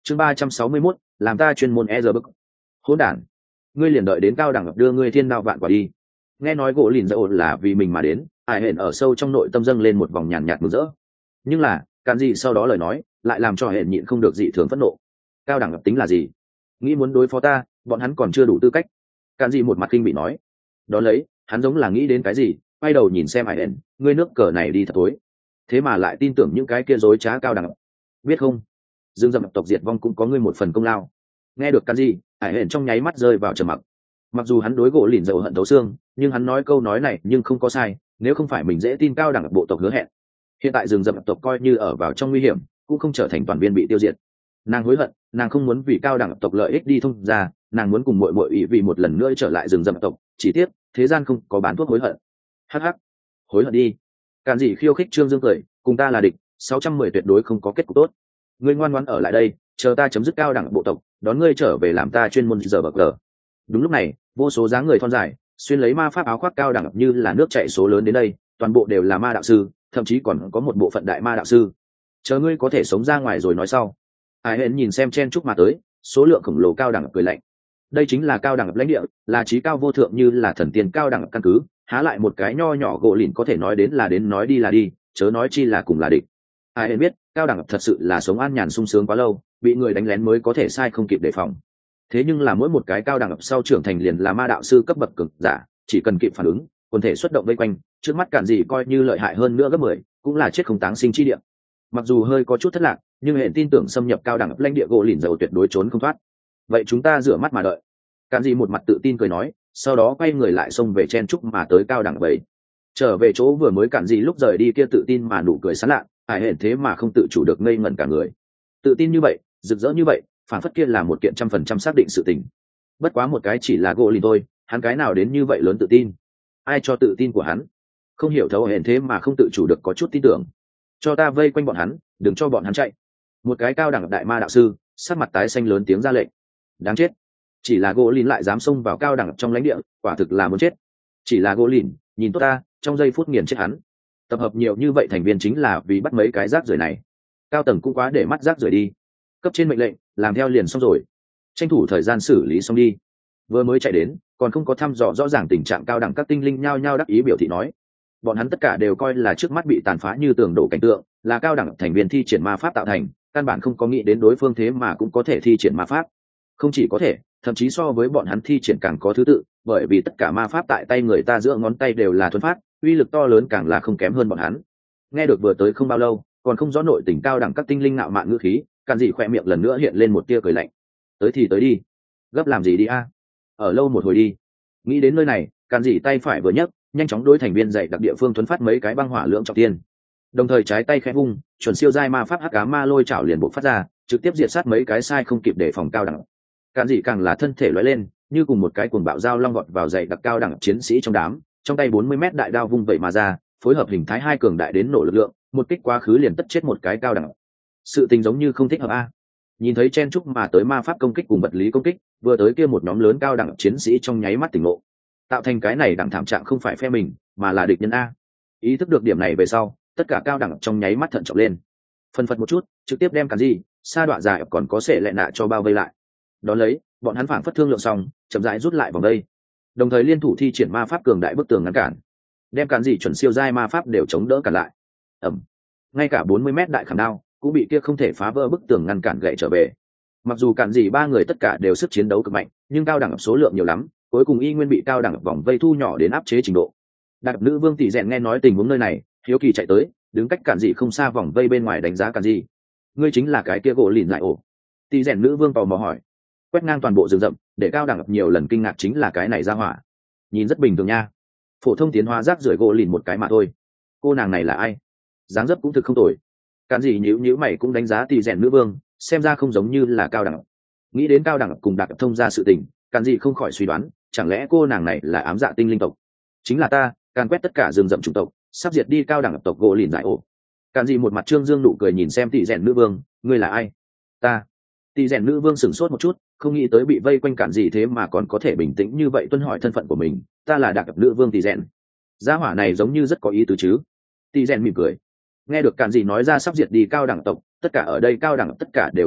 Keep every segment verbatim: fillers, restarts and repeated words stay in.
chương ba trăm sáu mươi mốt, làm ta chuyên môn e giờ bức. Hỗn đản, ngươi liền đợi đến cao đẳng đưa ngươi thiên đao vạn quả đi. Nghe nói gỗ lìn dậu là vì mình mà đến, ai hển ở sâu trong nội tâm dâng lên một vòng nhàn nhạt mừng rỡ. Nhưng là càn gì sau đó lời nói lại làm cho hển nhịn không được dị thường phẫn nộ. Cao đẳng tính là gì? Nghĩ muốn đối phó ta, bọn hắn còn chưa đủ tư cách. Càn gì một mặt kinh bị nói. Đó lấy hắn giống là nghĩ đến cái gì, quay đầu nhìn xem ai hển, ngươi nước cờ này đi thật tối, thế mà lại tin tưởng những cái kia dối trá cao đẳng. Biết không, dương dậm tộc diệt vong cũng có ngươi một phần công lao. Nghe được cái gì, ải hển trong nháy mắt rơi vào trầm mặc. Mặc dù hắn đối gỗ lìn dầu hận thấu xương, nhưng hắn nói câu nói này nhưng không có sai, nếu không phải mình dễ tin cao đẳng bộ tộc hứa hẹn, hiện tại rừng rậm tộc coi như ở vào trong nguy hiểm cũng không trở thành toàn viên bị tiêu diệt. Nàng hối hận, nàng không muốn vì cao đẳng tộc lợi ích đi thông ra, nàng muốn cùng muội muội ủy vì một lần nữa trở lại rừng rậm tộc, chỉ tiếc thế gian không có bán thuốc hối hận. Hắc hắc, hối hận đi. Càn gì khiêu khích Trương Dương cười, cùng ta là địch, sáu trăm mười tuyệt đối không có kết cục tốt. Ngươi ngoan ngoãn ở lại đây, chờ ta chấm dứt cao đẳng bộ tộc, đón ngươi trở về làm ta chuyên môn giờ bậc cờ. Đúng lúc này, vô số dáng người thon dài, xuyên lấy ma pháp áo khoác cao đẳng như là nước chảy số lớn đến đây, toàn bộ đều là ma đạo sư, thậm chí còn có một bộ phận đại ma đạo sư. Chờ ngươi có thể sống ra ngoài rồi nói sau. Ai hẹn nhìn xem chen chúc mà tới, số lượng khổng lồ cao đẳng cười lạnh. Đây chính là cao đẳng lãnh địa, là trí cao vô thượng như là thần tiên cao đẳng căn cứ, há lại một cái nho nhỏ gỗ lìn có thể nói đến là đến, nói đi là đi, chớ nói chi là cùng là địch. Ai hẹn biết, cao đẳng thật sự là sống an nhàn sung sướng quá lâu, bị người đánh lén mới có thể sai không kịp đề phòng. Thế nhưng là mỗi một cái cao đẳng sau trưởng thành liền là ma đạo sư cấp bậc cực giả, chỉ cần kịp phản ứng, quần thể xuất động vây quanh, trước mắt cản gì coi như lợi hại hơn nữa gấp mười, cũng là chết không táng sinh chi địa. Mặc dù hơi có chút thất lạc, nhưng hệ tin tưởng xâm nhập cao đẳng lãnh địa gỗ lìn dầu tuyệt đối trốn không thoát. Vậy chúng ta rửa mắt mà đợi. Cản gì một mặt tự tin cười nói, sau đó quay người lại xông về chen trúc mà tới cao đẳng bảy. Trở về chỗ vừa mới cản gì lúc rời đi kia tự tin mà nụ cười sán lạ, ải hển thế mà không tự chủ được ngây ngẩn cả người. Tự tin như vậy, rực rỡ như vậy, phản phất kia là một kiện trăm phần trăm xác định sự tình. Bất quá một cái chỉ là gỗ lìn thôi, hắn cái nào đến như vậy lớn tự tin? Ai cho tự tin của hắn? Không hiểu thấu hển thế mà không tự chủ được có chút tin tưởng. Cho ta vây quanh bọn hắn, đừng cho bọn hắn chạy. Một cái cao đẳng đại ma đạo sư sắc mặt tái xanh lớn tiếng ra lệnh. Đáng chết, chỉ là gỗ lìn lại dám xông vào cao đẳng trong lãnh địa, quả thực là muốn chết. Chỉ là gỗ lìn, nhìn tốt ta, trong giây phút nghiền chết hắn. Tập hợp nhiều như vậy thành viên chính là vì bắt mấy cái rác rưởi này. Cao tầng cũng quá để mắt rác rưởi đi. Cấp trên mệnh lệnh, làm theo liền xong rồi, tranh thủ thời gian xử lý xong đi. Vừa mới chạy đến, còn không có thăm dò rõ ràng tình trạng cao đẳng các tinh linh nhao nhao đắc ý biểu thị nói, bọn hắn tất cả đều coi là trước mắt bị tàn phá như tường đổ cảnh tượng, là cao đẳng thành viên thi triển ma pháp tạo thành, căn bản không có nghĩ đến đối phương thế mà cũng có thể thi triển ma pháp. Không chỉ có thể, thậm chí so với bọn hắn thi triển càng có thứ tự, bởi vì tất cả ma pháp tại tay người ta giữa ngón tay đều là thuần phát, uy lực to lớn càng là không kém hơn bọn hắn. Nghe được vừa tới không bao lâu, còn không rõ nội tình cao đẳng các tinh linh nạo mạn ngữ khí, Càn Dị khỏe miệng lần nữa hiện lên một tia cười lạnh. Tới thì tới đi, gấp làm gì đi a? Ở lâu một hồi đi. Nghĩ đến nơi này, Càn Dị tay phải vừa nhấc, nhanh chóng đối thành viên dạy đặc địa phương thuấn phát mấy cái băng hỏa lưỡng trọng tiên. Đồng thời trái tay khẽ vung, chuẩn siêu giai ma pháp hắc ám ma lôi chảo liền bộc phát ra, trực tiếp diệt sát mấy cái sai không kịp để phòng cao đẳng. Càn Dị càng là thân thể lóe lên, như cùng một cái cuồng bạo dao long vọt vào dạy đặc cao đẳng chiến sĩ trong đám, trong tay bốn mươi mét đại đao vung vậy mà ra, phối hợp hình thái hai cường đại đến nổ lực lượng, một kích quá khứ liền tất chết một cái cao đẳng. Sự tình giống như không thích hợp a. Nhìn thấy chen chúc mà tới ma pháp công kích cùng vật lý công kích, vừa tới kia một nhóm lớn cao đẳng chiến sĩ trong nháy mắt tỉnh ngộ, tạo thành cái này đẳng thảm trạng không phải phe mình mà là địch nhân a. Ý thức được điểm này về sau, tất cả cao đẳng trong nháy mắt thận trọng lên, phân phật một chút trực tiếp đem Càn Dị, sa đoạn dài còn có sệ lệ nạ cho bao vây lại. Đó lấy bọn hắn phảng phất thương lượng xong, chậm rãi rút lại vòng đây, đồng thời liên thủ thi triển ma pháp cường đại bức tường ngăn cản, đem Càn Dị chuẩn siêu giai ma pháp đều chống đỡ cả lại. Ẩm, ngay cả bốn mươi mét đại khảm đao cũng bị kia không thể phá vỡ bức tường ngăn cản gậy trở về. Mặc dù Càn Dị ba người tất cả đều sức chiến đấu cực mạnh, nhưng cao đẳng số lượng nhiều lắm, cuối cùng y nguyên bị cao đẳng vòng vây thu nhỏ đến áp chế trình độ. Đặc nữ vương tỷ rèn nghe nói tình huống nơi này, hiếu kỳ chạy tới, đứng cách Càn Dị không xa vòng vây bên ngoài đánh giá Càn Dị. Ngươi chính là cái kia gỗ lìn lại ổ? Tỷ rèn nữ vương tò mò hỏi. Quét ngang toàn bộ rừng rậm, để cao đẳng nhiều lần kinh ngạc chính là cái này ra hỏa. Nhìn rất bình thường nha, phổ thông tiến hóa rác rưởi gỗ lìn một cái mà thôi. Cô nàng này là ai? Dáng dấp cũng thực không tồi. Càn Dị nhíu nhíu mày cũng đánh giá tỷ rèn nữ vương, xem ra không giống như là cao đẳng. Nghĩ đến cao đẳng cùng đạt thông ra sự tình, Càn Dị không khỏi suy đoán, chẳng lẽ cô nàng này là ám dạ tinh linh tộc? Chính là ta, càn quét tất cả rừng rậm chủng tộc, sắp diệt đi cao đẳng tộc gỗ lìn giải ổ. Càn Dị một mặt trương dương nụ cười nhìn xem tỷ rèn nữ vương, ngươi là ai? Ta. Tỷ rèn nữ vương sửng sốt một chút, không nghĩ tới bị vây quanh Càn Dị thế mà còn có thể bình tĩnh như vậy tuân hỏi thân phận của mình. Ta là đặc nữ vương tỷ rèn. Gia hỏa này giống như rất có ý tứ chứ? Tỷ rèn mỉm cười. Nghe được Càn Dị nói ra sắp diệt đi cao đẳng tộc, tất cả ở đây cao đẳng tất cả đều phẫn nộ,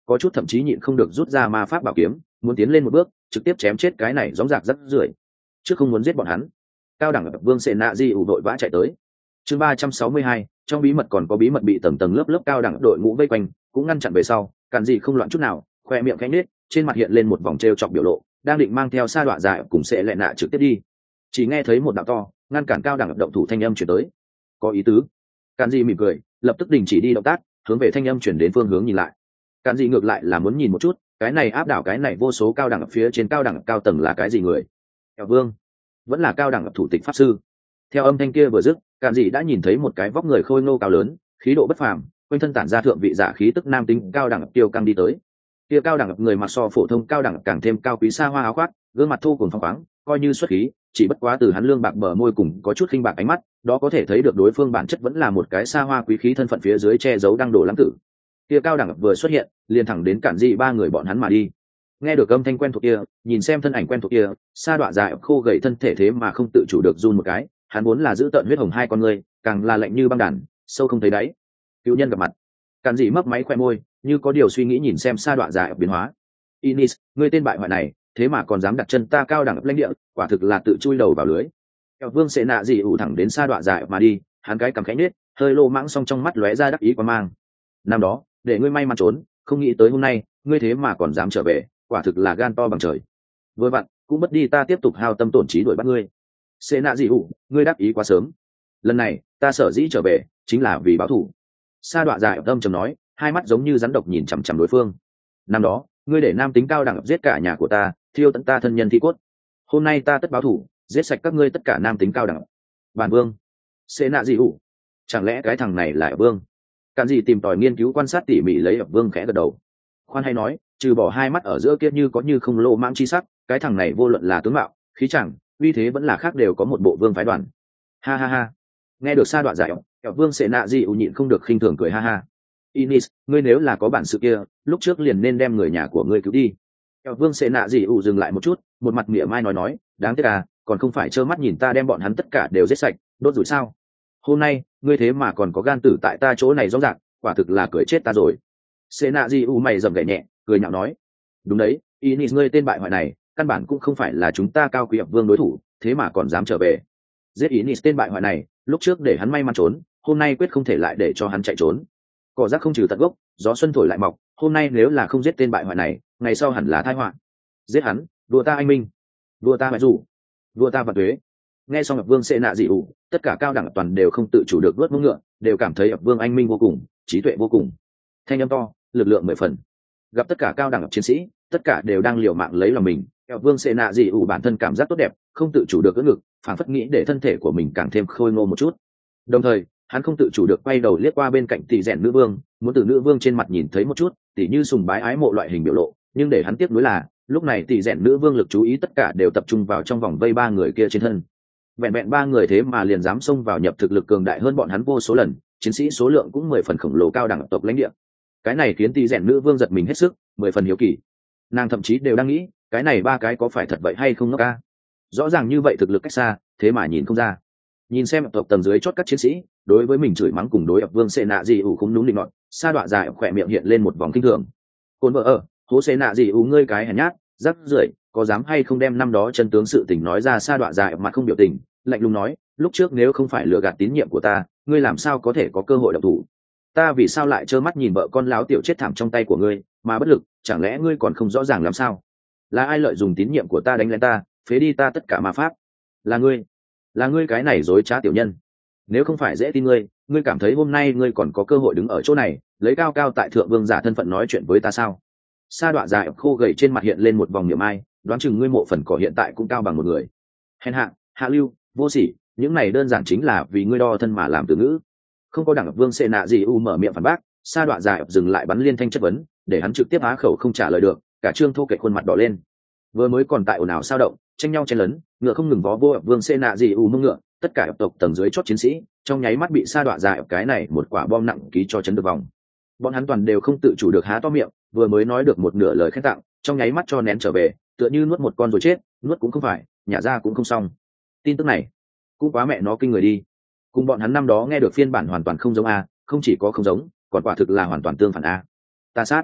có chút thậm chí nhịn không được rút ra ma pháp bảo kiếm muốn tiến lên một bước trực tiếp chém chết cái này gióng giạc rất rưởi trước không muốn giết bọn hắn. Cao đẳng vương sệ nạ di ủ đội vã chạy tới. Chương ba trăm sáu mươi hai, trong bí mật còn có bí mật bị tầng tầng lớp lớp cao đẳng đội ngũ vây quanh cũng ngăn chặn về sau, càn gì không loạn chút nào, khoe miệng khẽ nhếch, trên mặt hiện lên một vòng trêu chọc biểu lộ, đang định mang theo sa đọa dài cùng sẽ lẹ nạ trực tiếp đi, chỉ nghe thấy một đạo to ngăn cản cao đẳng động thủ thanh âm chuyển tới. Có ý tứ. Càn gì mỉm cười, lập tức đình chỉ đi động tác, hướng về thanh âm chuyển đến phương hướng nhìn lại. Càn gì ngược lại là muốn nhìn một chút, cái này áp đảo cái này vô số cao đẳng phía trên cao đẳng cao tầng là cái gì người? Kẹo vương, vẫn là cao đẳng thủ tịch pháp sư. Theo âm thanh kia vừa dứt, Càn gì đã nhìn thấy một cái vóc người khôi ngô cao lớn, khí độ bất phàm, quanh thân tản ra thượng vị giả khí tức nam tính cao đẳng tiêu căng đi tới. Kia cao đẳng người mặc so phổ thông cao đẳng càng thêm cao quý xa hoa áo khoác, gương mặt thu cùng phong khoáng, coi như xuất khí, chỉ bất quá từ hắn lương bạc bờ môi cùng có chút khinh bạc ánh mắt, đó có thể thấy được đối phương bản chất vẫn là một cái xa hoa quý khí thân phận phía dưới che giấu đang đổ lãng tử. Kia cao đẳng vừa xuất hiện, liền thẳng đến Cản Dị ba người bọn hắn mà đi. Nghe được âm thanh quen thuộc kia, nhìn xem thân ảnh quen thuộc kia, sa đọa dài khô gầy thân thể thế mà không tự chủ được run một cái, hắn vốn là giữ tợn huyết hồng hai con người, càng là lạnh như băng đàn, sâu không thấy đáy. Cựu nhân gặp mặt, Cản Dị mấp máy khoe môi, như có điều suy nghĩ nhìn xem sa đọa dài biến hóa. Inis, ngươi tên bại hoại này, thế mà còn dám đặt chân ta cao đẳng lãnh địa, quả thực là tự chui đầu vào lưới. Kẹo vương sẽ nạ gì ủ thẳng đến sa đọa dài mà đi, hắn cái cầm khẽ nết, hơi lô mãng song trong mắt lóe ra đắc ý qua mang. Năm đó, để ngươi may mắn trốn, không nghĩ tới hôm nay, ngươi thế mà còn dám trở về, quả thực là gan to bằng trời. Vừa vặn, cũng mất đi ta tiếp tục hao tâm tổn trí đuổi bắt ngươi. Sẽ nạ gì ủ, ngươi đáp ý quá sớm. Lần này, ta sở dĩ trở về, chính là vì báo thù. Sa đọa dài âm trầm nói, hai mắt giống như rắn độc nhìn chằm chằm đối phương. Năm đó, ngươi để nam tính cao đẳng giết cả nhà của ta, thiêu tận ta thân nhân thi cốt. Hôm nay ta tất báo thù, giết sạch các ngươi tất cả nam tính cao đẳng. Bản vương, sẽ nạ gì ủ, chẳng lẽ cái thằng này là ập vương? Càn gì tìm tòi nghiên cứu quan sát tỉ mỉ lấy ập vương khẽ gật đầu. Khoan hay nói, trừ bỏ hai mắt ở giữa kia như có như không lô mãng chi sắc, cái thằng này vô luận là tướng mạo, khí chẳng, uy thế vẫn là khác đều có một bộ vương phái đoàn. Ha ha ha. Nghe được sa đoạn giải, ập vương sẽ nạ gì ủ nhịn không được khinh thường cười ha ha. Inis, ngươi nếu là có bản sự kia, lúc trước liền nên đem người nhà của ngươi cứu đi. Eo vương sẽ nạ gì ủ dừng lại một chút, một mặt mỉa mai nói nói, đáng tiếc à, còn không phải trơ mắt nhìn ta đem bọn hắn tất cả đều giết sạch, đốt rủi sao? Hôm nay, ngươi thế mà còn có gan tử tại ta chỗ này rõ ràng, quả thực là cười chết ta rồi. Sẽ nạ gì ủ mày rầm gảy nhẹ, cười nhạo nói, đúng đấy, Inis ngươi tên bại hoại này, căn bản cũng không phải là chúng ta cao quý ập vương đối thủ, thế mà còn dám trở về. Giết Inis tên bại hoại này, lúc trước để hắn may mắn trốn, hôm nay quyết không thể lại để cho hắn chạy trốn. Cỏ rác không trừ tận gốc, gió xuân thổi lại mọc, hôm nay nếu là không giết tên bại hoại này, ngày sau hẳn là tai họa. Giết hắn, đùa ta anh minh, đùa ta mẹ rủ, đùa ta vật thuế. Nghe xong ập vương sẽ nạ dị ủ, tất cả cao đẳng toàn đều không tự chủ được vớt mông ngựa, đều cảm thấy ập vương anh minh vô cùng, trí tuệ vô cùng. Thanh âm to, lực lượng mười phần. Gặp tất cả cao đẳng chiến sĩ, tất cả đều đang liều mạng lấy lòng mình. Ập vương sẽ nạ dị ủ bản thân cảm giác tốt đẹp, không tự chủ được cỡ ngực, phản phất nghĩ để thân thể của mình càng thêm khôi ngô một chút. Đồng thời, hắn không tự chủ được quay đầu liếc qua bên cạnh tỷ rèn nữ vương, muốn từ nữ vương trên mặt nhìn thấy một chút tỷ như sùng bái ái mộ loại hình biểu lộ, nhưng để hắn tiếc nuối là lúc này tỷ rèn nữ vương lực chú ý tất cả đều tập trung vào trong vòng vây ba người kia trên thân. Vẹn vẹn ba người thế mà liền dám xông vào nhập thực lực cường đại hơn bọn hắn vô số lần, chiến sĩ số lượng cũng mười phần khổng lồ cao đẳng tộc lãnh địa. Cái này khiến tỷ rèn nữ vương giật mình hết sức, mười phần hiếu kỳ. Nàng thậm chí đều đang nghĩ, cái này ba cái có phải thật vậy hay không ngốc ca? Rõ ràng như vậy thực lực cách xa, thế mà nhìn không ra. Nhìn xem tộc tầng dưới chót các chiến sĩ, đối với mình chửi mắng cùng đối ập vương xê nạ gì ủ không đúng định nọt, sa đọa dài khỏe miệng hiện lên một vòng kinh thường. Cồn vợ ở, hố xê nạ gì ủ ngươi cái hèn nhát, rắc rưởi, có dám hay không đem năm đó chân tướng sự tình nói ra? Sa đọa dài mặt không biểu tình, lạnh lùng nói, lúc trước nếu không phải lừa gạt tín nhiệm của ta, ngươi làm sao có thể có cơ hội động thủ? Ta vì sao lại trơ mắt nhìn vợ con láo tiểu chết thảm trong tay của ngươi, mà bất lực, chẳng lẽ ngươi còn không rõ ràng làm sao? Là ai lợi dụng tín nhiệm của ta đánh lên ta, phế đi ta tất cả ma pháp? Là ngươi, là ngươi cái này dối trá tiểu nhân. Nếu không phải dễ tin ngươi, ngươi cảm thấy hôm nay ngươi còn có cơ hội đứng ở chỗ này lấy cao cao tại thượng vương giả thân phận nói chuyện với ta sao? Sa đọa dài khô gầy trên mặt hiện lên một vòng niệm ai, đoán chừng ngươi mộ phần cỏ hiện tại cũng cao bằng một người. Hèn hạ, hạ lưu, vô sỉ, những này đơn giản chính là vì ngươi đo thân mà làm từ ngữ. Không có đẳng vương xê nạ gì u mở miệng phản bác, sa đọa dài dừng lại bắn liên thanh chất vấn, để hắn trực tiếp á khẩu không trả lời được, cả trương thô kệ khuôn mặt đỏ lên. Vừa mới còn tại ồn ào sao động, tranh nhau chen lấn, ngựa không ngừng vó vô vương xê nạ gì u mông ngựa, tất cả tộc tầng dưới chót chiến sĩ trong nháy mắt bị sa đọa dài cái này một quả bom nặng ký cho chấn được vòng. Bọn hắn toàn đều không tự chủ được há to miệng, vừa mới nói được một nửa lời khen tặng, trong nháy mắt cho nén trở về, tựa như nuốt một con rồi chết, nuốt cũng không phải, nhả ra cũng không xong. Tin tức này cũng quá mẹ nó kinh người đi, cùng bọn hắn năm đó nghe được phiên bản hoàn toàn không giống a, không chỉ có không giống, còn quả thực là hoàn toàn tương phản a. Ta sát,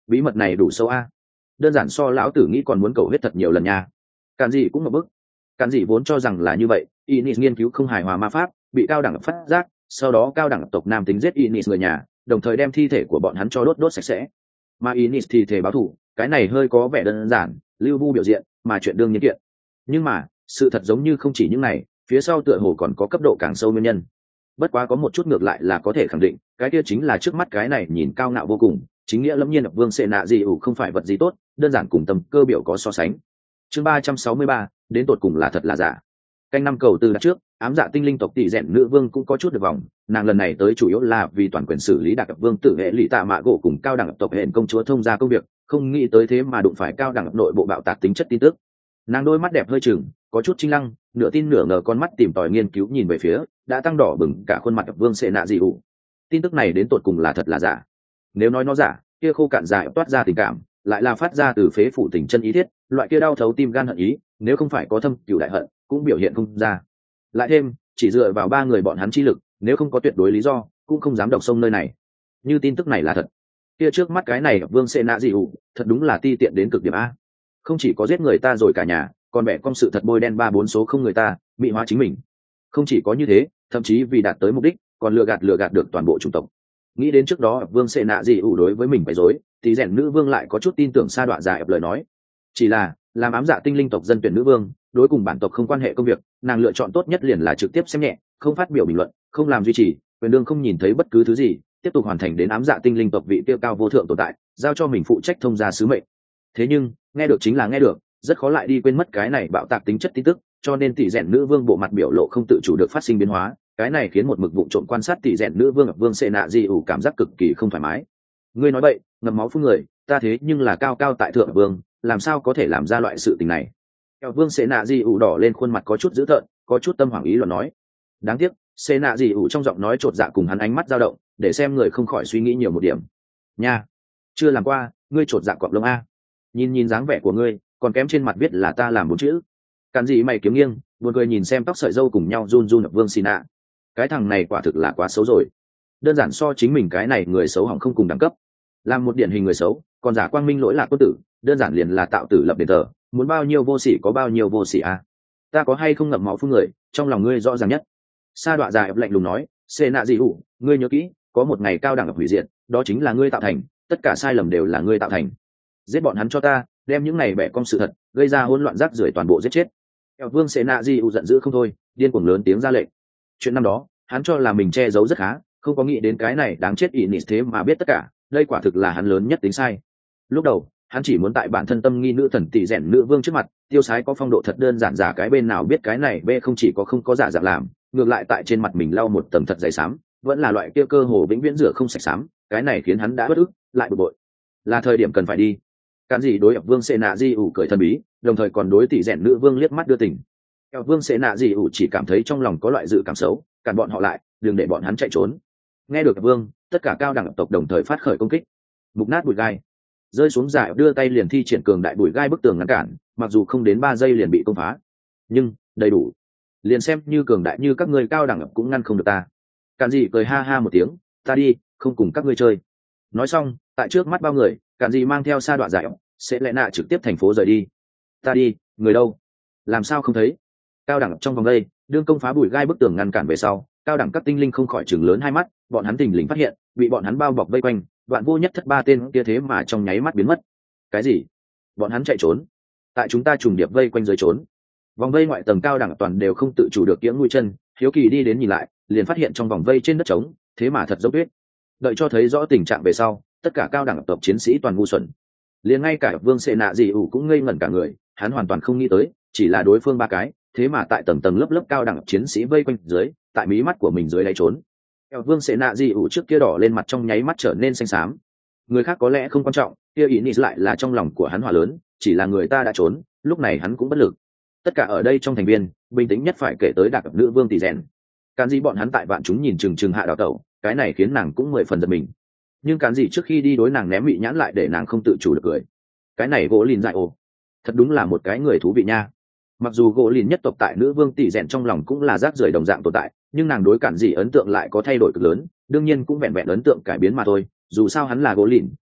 bí mật này đủ sâu a, đơn giản so lão tử nghĩ còn muốn cầu hết thật nhiều lần nha. Cản dị cũng một bức. Cản dị vốn cho rằng là như vậy, Inis nghiên cứu không hài hòa ma pháp bị cao đẳng phát giác, sau đó cao đẳng tộc nam tính giết Inis người nhà, đồng thời đem thi thể của bọn hắn cho đốt đốt sạch sẽ. Mà Inis thì thể báo thù, cái này hơi có vẻ đơn giản, lưu vu biểu diện, mà chuyện đương nhiên kiện. Nhưng mà sự thật giống như không chỉ những này, phía sau tựa hồ còn có cấp độ càng sâu nguyên nhân. Bất quá có một chút ngược lại là có thể khẳng định, cái kia chính là trước mắt cái này nhìn cao ngạo vô cùng, chính nghĩa lâm nhiên vương sệ nạ gì ủ không phải vật gì tốt, đơn giản cùng tầm cơ biểu có so sánh. Chương ba trăm sáu mươi ba, đến tột cùng là thật là giả. Canh năm cầu từ đặt trước, ám dạ tinh linh tộc tỷ rèn nữ vương cũng có chút được vòng, nàng lần này tới chủ yếu là vì toàn quyền xử lý đặc vương tử hệ lụy tạ mạ gỗ cùng cao đẳng tộc hệ công chúa thông gia công việc, không nghĩ tới thế mà đụng phải cao đẳng nội bộ bạo tạc tính chất tin tức. Nàng đôi mắt đẹp hơi chừng, có chút chinh lăng, nửa tin nửa ngờ con mắt tìm tòi nghiên cứu nhìn về phía đã tăng đỏ bừng cả khuôn mặt vương sệ nạ dị ủ. Tin tức này đến tột cùng là thật là giả? Nếu nói nó giả, kia khô cạn dài toát ra tình cảm lại là phát ra từ phế phủ tình chân ý thiết, loại kia đau thấu tim gan hận ý, nếu không phải có thâm cửu đại hận cũng biểu hiện không ra. Lại thêm chỉ dựa vào ba người bọn hắn chi lực, nếu không có tuyệt đối lý do cũng không dám độc sông nơi này. Như tin tức này là thật, kia trước mắt cái này vương sệ nạ dị ủ thật đúng là ti tiện đến cực điểm a. Không chỉ có giết người ta rồi cả nhà, còn bẻ cong sự thật bôi đen ba bốn số không người ta, mỹ hóa chính mình. Không chỉ có như thế, thậm chí vì đạt tới mục đích còn lừa gạt lừa gạt được toàn bộ chủng tộc. Nghĩ đến trước đó vương sệ nạ dị ủ đối với mình bày dối, thì rèn nữ vương lại có chút tin tưởng sa đọa giả ập lời nói. Chỉ là làm ám dạ tinh linh tộc dân tuyển nữ vương, đối cùng bản tộc không quan hệ công việc, nàng lựa chọn tốt nhất liền là trực tiếp xem nhẹ, không phát biểu bình luận, không làm duy trì, quyền đương không nhìn thấy bất cứ thứ gì, tiếp tục hoàn thành đến ám dạ tinh linh tộc vị tiêu cao vô thượng tồn tại, giao cho mình phụ trách thông gia sứ mệnh. Thế nhưng nghe được chính là nghe được, rất khó lại đi quên mất cái này bạo tạc tính chất tin tức, cho nên tỷ rèn nữ vương bộ mặt biểu lộ không tự chủ được phát sinh biến hóa, cái này khiến một mực vụ trộm quan sát tỷ rèn nữ vương ập vương sệ nạ dị ủ cảm giác cực kỳ không thoải mái. Ngươi nói vậy, ngậm máu phun người, ta thế nhưng là cao cao tại thượng vương, làm sao có thể làm ra loại sự tình này? Eo vương sệ nạ dị ủ đỏ lên khuôn mặt có chút dữ tợn, có chút tâm hoảng ý luận nói. Đáng tiếc sệ nạ dị ủ trong giọng nói chột dạ cùng hắn ánh mắt dao động, để xem người không khỏi suy nghĩ nhiều một điểm. Nha, chưa làm qua, ngươi chột dạ cọp lông a. Nhìn nhìn dáng vẻ của ngươi, còn kém trên mặt viết là ta làm bốn chữ. Càn gì mày kiếm nghiêng, buồn cười nhìn xem tóc sợi râu cùng nhau run run ập vương xì nạ. Cái thằng này quả thực là quá xấu rồi, đơn giản so chính mình cái này người xấu hỏng không cùng đẳng cấp. Làm một điển hình người xấu, còn giả quang minh lỗi lạc quân tử, đơn giản liền là tạo tử lập đền thờ, muốn bao nhiêu vô sỉ có bao nhiêu vô sỉ à. Ta có hay không ngậm máu phun người, trong lòng ngươi rõ ràng nhất. Sa đọa dài ập lạnh lùng nói, xê nạ dị hủ, ngươi nhớ kỹ, có một ngày cao đẳng ập hủy diệt, đó chính là ngươi tạo thành, tất cả sai lầm đều là ngươi tạo thành. Giết bọn hắn cho ta, đem những này bẻ cong sự thật, gây ra hỗn loạn rác rưởi toàn bộ giết chết. Eo vương xê nạ dị hủ giận dữ không thôi, điên cuồng lớn tiếng ra lệnh. Chuyện năm đó hắn cho là mình che giấu rất khá, không có nghĩ đến cái này đáng chết ỷ nịt thế mà biết tất cả, đây quả thực là hắn lớn nhất tính sai. Lúc đầu hắn chỉ muốn tại bản thân tâm nghi nữ thần tỷ rèn nữ vương trước mặt tiêu sái có phong độ thật đơn giản, giả cái bên nào biết cái này bê không chỉ có không có giả dạng làm, ngược lại tại trên mặt mình lau một tầng thật dày xám, vẫn là loại kia cơ hồ vĩnh viễn rửa không sạch xám, cái này khiến hắn đã bất ức lại bực bội. Là thời điểm cần phải đi. Cán gì đối ập vương sệ nạ di ủ cười thần bí, đồng thời còn đối tỷ rèn nữ vương liếc mắt đưa tình. ập vương sệ nạ di ủ chỉ cảm thấy trong lòng có loại dự cảm xấu, cản bọn họ lại, đừng để bọn hắn chạy trốn. Nghe được ập vương, tất cả cao đẳng tộc đồng thời phát khởi công kích. Mục nát bụi gai rơi xuống giải, đưa tay liền thi triển cường đại bụi gai bức tường ngăn cản, mặc dù không đến ba giây liền bị công phá, nhưng đầy đủ, liền xem như cường đại như các ngươi cao đẳng cũng ngăn không được ta. Càn dị cười ha ha một tiếng, ta đi, không cùng các ngươi chơi. Nói xong, tại trước mắt bao người, Càn dị mang theo sa đoạn giải sẽ lẽ nạ trực tiếp thành phố rời đi. Ta đi, người đâu? Làm sao không thấy? Cao đẳng trong vòng đây, đương công phá bụi gai bức tường ngăn cản về sau, cao đẳng các tinh linh không khỏi chừng lớn hai mắt, bọn hắn thình lình phát hiện bị bọn hắn bao bọc vây quanh, đoạn vô nhất thất ba tên kia thế mà trong nháy mắt biến mất. Cái gì? Bọn hắn chạy trốn? Tại chúng ta trùng điệp vây quanh dưới trốn. Vòng vây ngoại tầng cao đẳng toàn đều không tự chủ được kiễng mũi chân, hiếu kỳ đi đến nhìn lại, liền phát hiện trong vòng vây trên đất trống, thế mà thật dốc tuyết. Đợi cho thấy rõ tình trạng về sau, tất cả cao đẳng tộc chiến sĩ toàn ngu xuẩn. Liền ngay cả vương sệ nạ dị ủ cũng ngây ngẩn cả người, hắn hoàn toàn không nghĩ tới, chỉ là đối phương ba cái, thế mà tại tầng tầng lớp lớp cao đẳng chiến sĩ vây quanh dưới, tại mí mắt của mình dưới đáy trốn. Vương sệ nạ dị ủ trước kia đỏ lên mặt trong nháy mắt trở nên xanh xám. Người khác có lẽ không quan trọng, kia ý nghĩ lại là trong lòng của hắn hỏa lớn, chỉ là người ta đã trốn, lúc này hắn cũng bất lực. Tất cả ở đây trong thành viên, bình tĩnh nhất phải kể tới đặc nữ vương tỷ rèn. Cán gì bọn hắn tại vạn chúng nhìn chừng chừng hạ đào tẩu, cái này khiến nàng cũng mười phần giật mình. Nhưng cán gì trước khi đi đối nàng ném mị nhãn lại để nàng không tự chủ được cười. Cái này gỗ lìn dại ồ, thật đúng là một cái người thú vị nha. Mặc dù gỗ lìn nhất tộc tại nữ vương tỷ rèn trong lòng cũng là rác rưởi đồng dạng tồn tại, nhưng nàng đối cản gì ấn tượng lại có thay đổi cực lớn, đương nhiên cũng vẹn vẹn ấn tượng cải biến mà thôi. Dù sao hắn là gỗ lìn,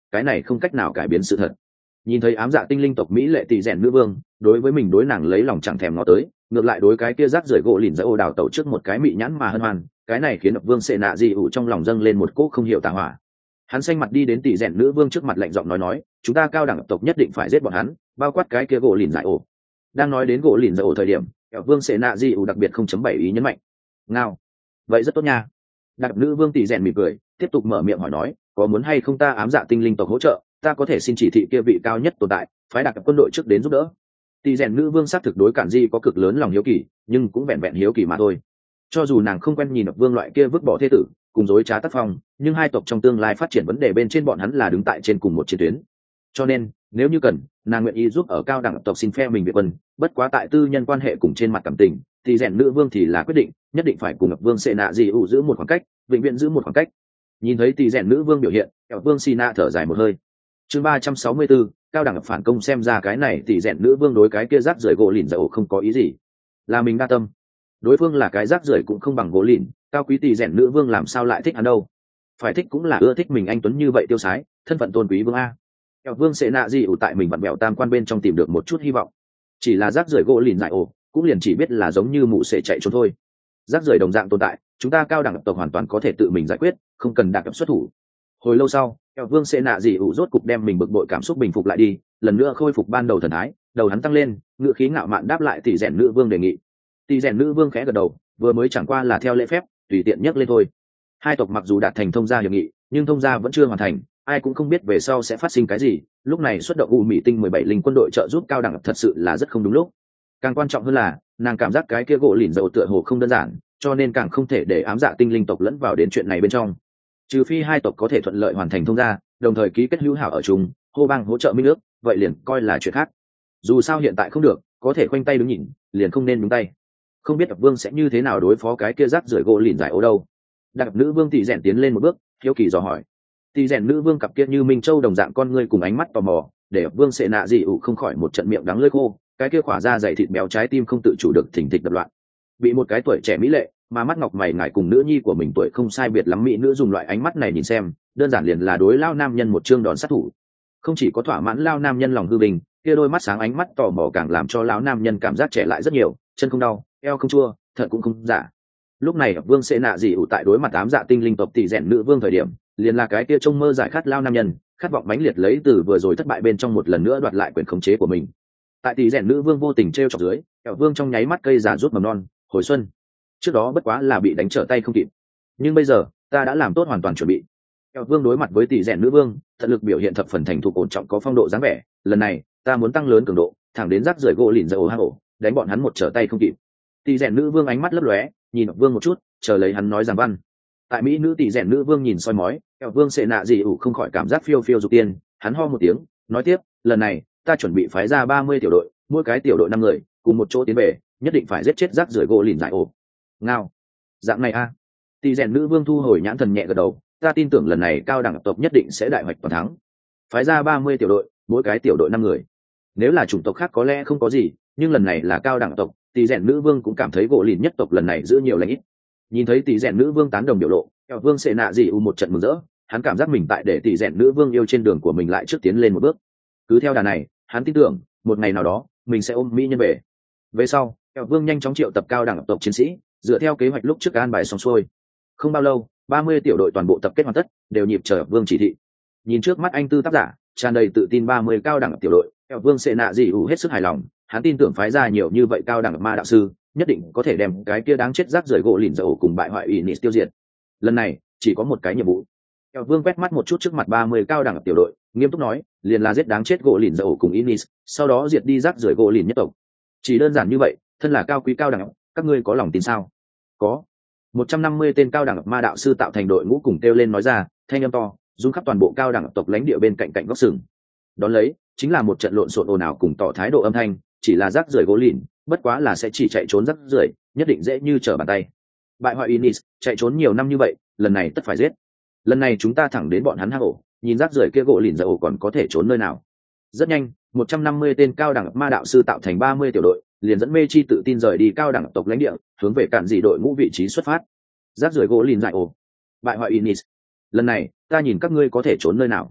cái này không cách nào cải biến sự thật. Nhìn thấy ám dạ tinh linh tộc mỹ lệ tỷ rèn nữ vương, đối với mình đối nàng lấy lòng chẳng thèm ngó tới, ngược lại đối cái kia rác rưởi gỗ lìn dã ô đào tẩu trước một cái mị nhãn mà hân hoan, cái này khiến vương sệ nạ dị ủ trong lòng dâng lên một cỗ không hiểu tà hỏa. Hắn xanh mặt đi đến tỷ rèn nữ vương trước mặt lạnh giọng nói nói, chúng ta cao đẳng tộc nhất định phải giết bọn hắn, bao quát cái kia gỗ lìn dại ổ. Đang nói đến gỗ lìn dại ổ thời điểm, vương sệ nạ dị ủ đặc biệt không chấm bảy ý nhấn mạnh. Ngao, vậy rất tốt nha. Đặc nữ vương tỷ rèn mỉm cười, tiếp tục mở miệng hỏi nói, có muốn hay không ta ám dạ tinh linh tộc hỗ trợ, ta có thể xin chỉ thị kia vị cao nhất tồn tại, phái đặc quân đội trước đến giúp đỡ. Tỷ rèn nữ vương xác thực đối Cản Di có cực lớn lòng hiếu kỳ, nhưng cũng vẹn vẹn hiếu kỳ mà thôi. Cho dù nàng không quen nhìn được vương loại kia vứt bỏ thế tử, cùng dối trá tác phong, nhưng hai tộc trong tương lai phát triển vấn đề bên trên bọn hắn là đứng tại trên cùng một chiến tuyến. Cho nên, nếu như cần, nàng nguyện ý giúp ở cao đẳng tộc xin phe mình việt quân, bất quá tại tư nhân quan hệ cùng trên mặt cảm tình, thì rèn nữ vương thì là quyết định, nhất định phải cùng vương sệ nạ dị ủ giữ một khoảng cách, vĩnh viễn giữ một khoảng cách. Nhìn thấy tỷ rèn nữ vương biểu hiện, vương Sina thở dài một hơi. Chương ba trăm sáu mươi bốn, cao đẳng phản công, xem ra cái này tỷ rèn nữ vương đối cái kia rác rưởi gỗ lìn dầu không có ý gì, là mình đa tâm. Đối phương là cái rác rưởi cũng không bằng gỗ lìn, cao quý tỷ rèn nữ vương làm sao lại thích hắn đâu? Phải thích cũng là ưa thích mình anh tuấn như vậy tiêu sái, thân phận tôn quý vương a. Kẹo vương sẽ nạ gì ủ tại mình vặn bẹo tam quan bên trong tìm được một chút hy vọng. Chỉ là rác rưởi gỗ lìn dại ổ, cũng liền chỉ biết là giống như mụ sẽ chạy trốn thôi. Rác rưởi đồng dạng tồn tại, chúng ta cao đẳng tộc hoàn toàn có thể tự mình giải quyết, không cần đạc xuất thủ. Hồi lâu sau, kẹo vương sẽ nạ gì ủ rốt cục đem mình bực bội cảm xúc bình phục lại đi, lần nữa khôi phục ban đầu thần thái, đầu hắn tăng lên, ngựa khí ngạo mạn đáp lại tỷ rèn nữ vương đề nghị. Tỷ rèn nữ vương khẽ gật đầu, vừa mới chẳng qua là theo lễ phép, tùy tiện nhắc lên thôi. Hai tộc mặc dù đạt thành thông gia hiệp nghị, nhưng thông gia vẫn chưa hoàn thành, ai cũng không biết về sau sẽ phát sinh cái gì. Lúc này xuất động u mỹ tinh mười bảy linh quân đội trợ giúp cao đẳng thật sự là rất không đúng lúc. Càng quan trọng hơn là, nàng cảm giác cái kia gỗ lìn dầu tựa hồ không đơn giản, cho nên càng không thể để ám dạ tinh linh tộc lẫn vào đến chuyện này bên trong. Trừ phi hai tộc có thể thuận lợi hoàn thành thông gia, đồng thời ký kết hữu hảo ở chung, hô bang hỗ trợ minh nước, vậy liền coi là chuyện khác. Dù sao hiện tại không được, có thể khoanh tay đứng nhìn, liền không nên nhúng tay. Không biết vương sẽ như thế nào đối phó cái kia rác rưởi gỗ lìn giải ố đâu. Đặc nữ vương tỷ rèn tiến lên một bước, hiếu kỳ dò hỏi. Tỷ rèn nữ vương cặp kia như minh châu đồng dạng con ngươi cùng ánh mắt tò mò, để vương sẽ nạ dị ủ không khỏi một trận miệng đắng lưỡi khô, cái kia khỏa ra dày thịt béo trái tim không tự chủ được thình thịch đập loạn. Bị một cái tuổi trẻ mỹ lệ mà mắt ngọc mày ngài cùng nữ nhi của mình tuổi không sai biệt lắm mỹ nữ dùng loại ánh mắt này nhìn xem, đơn giản liền là đối lao nam nhân một chương đòn sát thủ. Không chỉ có thỏa mãn lao nam nhân lòng hư bình, kia đôi mắt sáng ánh mắt tò mò càng làm cho lão nam nhân cảm giác trẻ lại rất nhiều, chân không đau, eo không chua, thận cũng không giả. Lúc này vương sẽ nạ dị ủ tại đối mặt ám dạ tinh linh tộc tỷ rèn nữ vương thời điểm, liền là cái kia trông mơ giải khát lao nam nhân, khát vọng mãnh liệt lấy từ vừa rồi thất bại bên trong một lần nữa đoạt lại quyền khống chế của mình. Tại tỷ rèn nữ vương vô tình trêu chọc dưới, kẹo vương trong nháy mắt cây già rút mầm non, hồi xuân. Trước đó bất quá là bị đánh trở tay không kịp, nhưng bây giờ ta đã làm tốt hoàn toàn chuẩn bị. Kẹo vương đối mặt với tỷ rèn nữ vương, thật lực biểu hiện thập phần thành thục ổn trọng có phong độ dáng vẻ. Lần này ta muốn tăng lớn cường độ, thẳng đến rác rưởi gỗ lìn dầu hang ổ, đánh bọn hắn một trở tay không kịp. Tỷ rèn nữ vương ánh mắt lấp lóe, nhìn vương một chút, chờ lấy hắn nói giảng văn. Tại mỹ nữ tỷ rèn nữ vương nhìn soi mói, kẹo vương sẽ nạ dị ủ không khỏi cảm giác phiêu phiêu dục tiên. Hắn ho một tiếng, nói tiếp, lần này ta chuẩn bị phái ra ba mươi tiểu đội, mỗi cái tiểu đội năm người, cùng một chỗ tiến về, nhất định phải giết chết rác rưởi gỗ lìn dại ổ. Ngao, dạng này a. À. Tỷ rèn nữ vương thu hồi nhãn thần nhẹ gật đầu, ta tin tưởng lần này cao đẳng tộc nhất định sẽ đại hoạch toàn thắng. Phái ra ba mươi tiểu đội, mỗi cái tiểu đội năm người. Nếu là chủng tộc khác có lẽ không có gì, nhưng lần này là cao đẳng tộc, tỷ rèn nữ vương cũng cảm thấy gỗ lìn nhất tộc lần này giữ nhiều lãnh ít. Nhìn thấy tỷ rèn nữ vương tán đồng biểu lộ, kẹo vương sẽ nạ gì u một trận mừng rỡ, hắn cảm giác mình tại để tỷ rèn nữ vương yêu trên đường của mình lại trước tiến lên một bước. Cứ theo đà này, hắn tin tưởng một ngày nào đó mình sẽ ôm mỹ nhân về. Về sau, kẹo vương nhanh chóng triệu tập cao đẳng tộc chiến sĩ, dựa theo kế hoạch lúc trước an bài xong xuôi. Không bao lâu, ba mươi tiểu đội toàn bộ tập kết hoàn tất, đều nhịp chờ vương chỉ thị. Nhìn trước mắt anh tư tác giả, tràn đầy tự tin ba mươi cao đẳng tiểu đội, kẹo vương sẽ nạ gì ủ hết sức hài lòng. Hắn tin tưởng phái ra nhiều như vậy cao đẳng ma đạo sư, nhất định có thể đem cái kia đáng chết rác rưởi gỗ lìn dầu cùng bại hoại Inis tiêu diệt. Lần này chỉ có một cái nhiệm vụ. Kẹo vương quét mắt một chút trước mặt ba mươi cao đẳng tiểu đội, nghiêm túc nói, liền là giết đáng chết gỗ lìn dầu cùng Inis, sau đó diệt đi rác rưởi gỗ lìn nhất tộc. Chỉ đơn giản như vậy, thân là cao quý cao đẳng, các ngươi có lòng tin sao? Có. một trăm năm mươi tên cao đẳng ma đạo sư tạo thành đội ngũ cùng kêu lên nói ra, thanh âm to, rung khắp toàn bộ cao đẳng tộc lãnh địa bên cạnh cạnh góc sừng. Đón lấy, chính là một trận lộn xộn ồn ào cùng tỏ thái độ âm thanh, chỉ là rác rưởi gỗ lìn, bất quá là sẽ chỉ chạy trốn rác rưởi, nhất định dễ như trở bàn tay. Bại hoại Inis, chạy trốn nhiều năm như vậy, lần này tất phải giết. Lần này chúng ta thẳng đến bọn hắn hang ổ, nhìn rác rưởi kia gỗ lìn ra ổ còn có thể trốn nơi nào. Rất nhanh, một trăm năm mươi tên cao đẳng ma đạo sư tạo thành ba mươi tiểu đội, liền dẫn mê chi tự tin rời đi cao đẳng tộc lãnh địa, hướng về cản dị đội ngũ vị trí xuất phát. Rác rưởi gỗ lìn dại ổ, bại hoại Inis, lần này ta nhìn các ngươi có thể trốn nơi nào.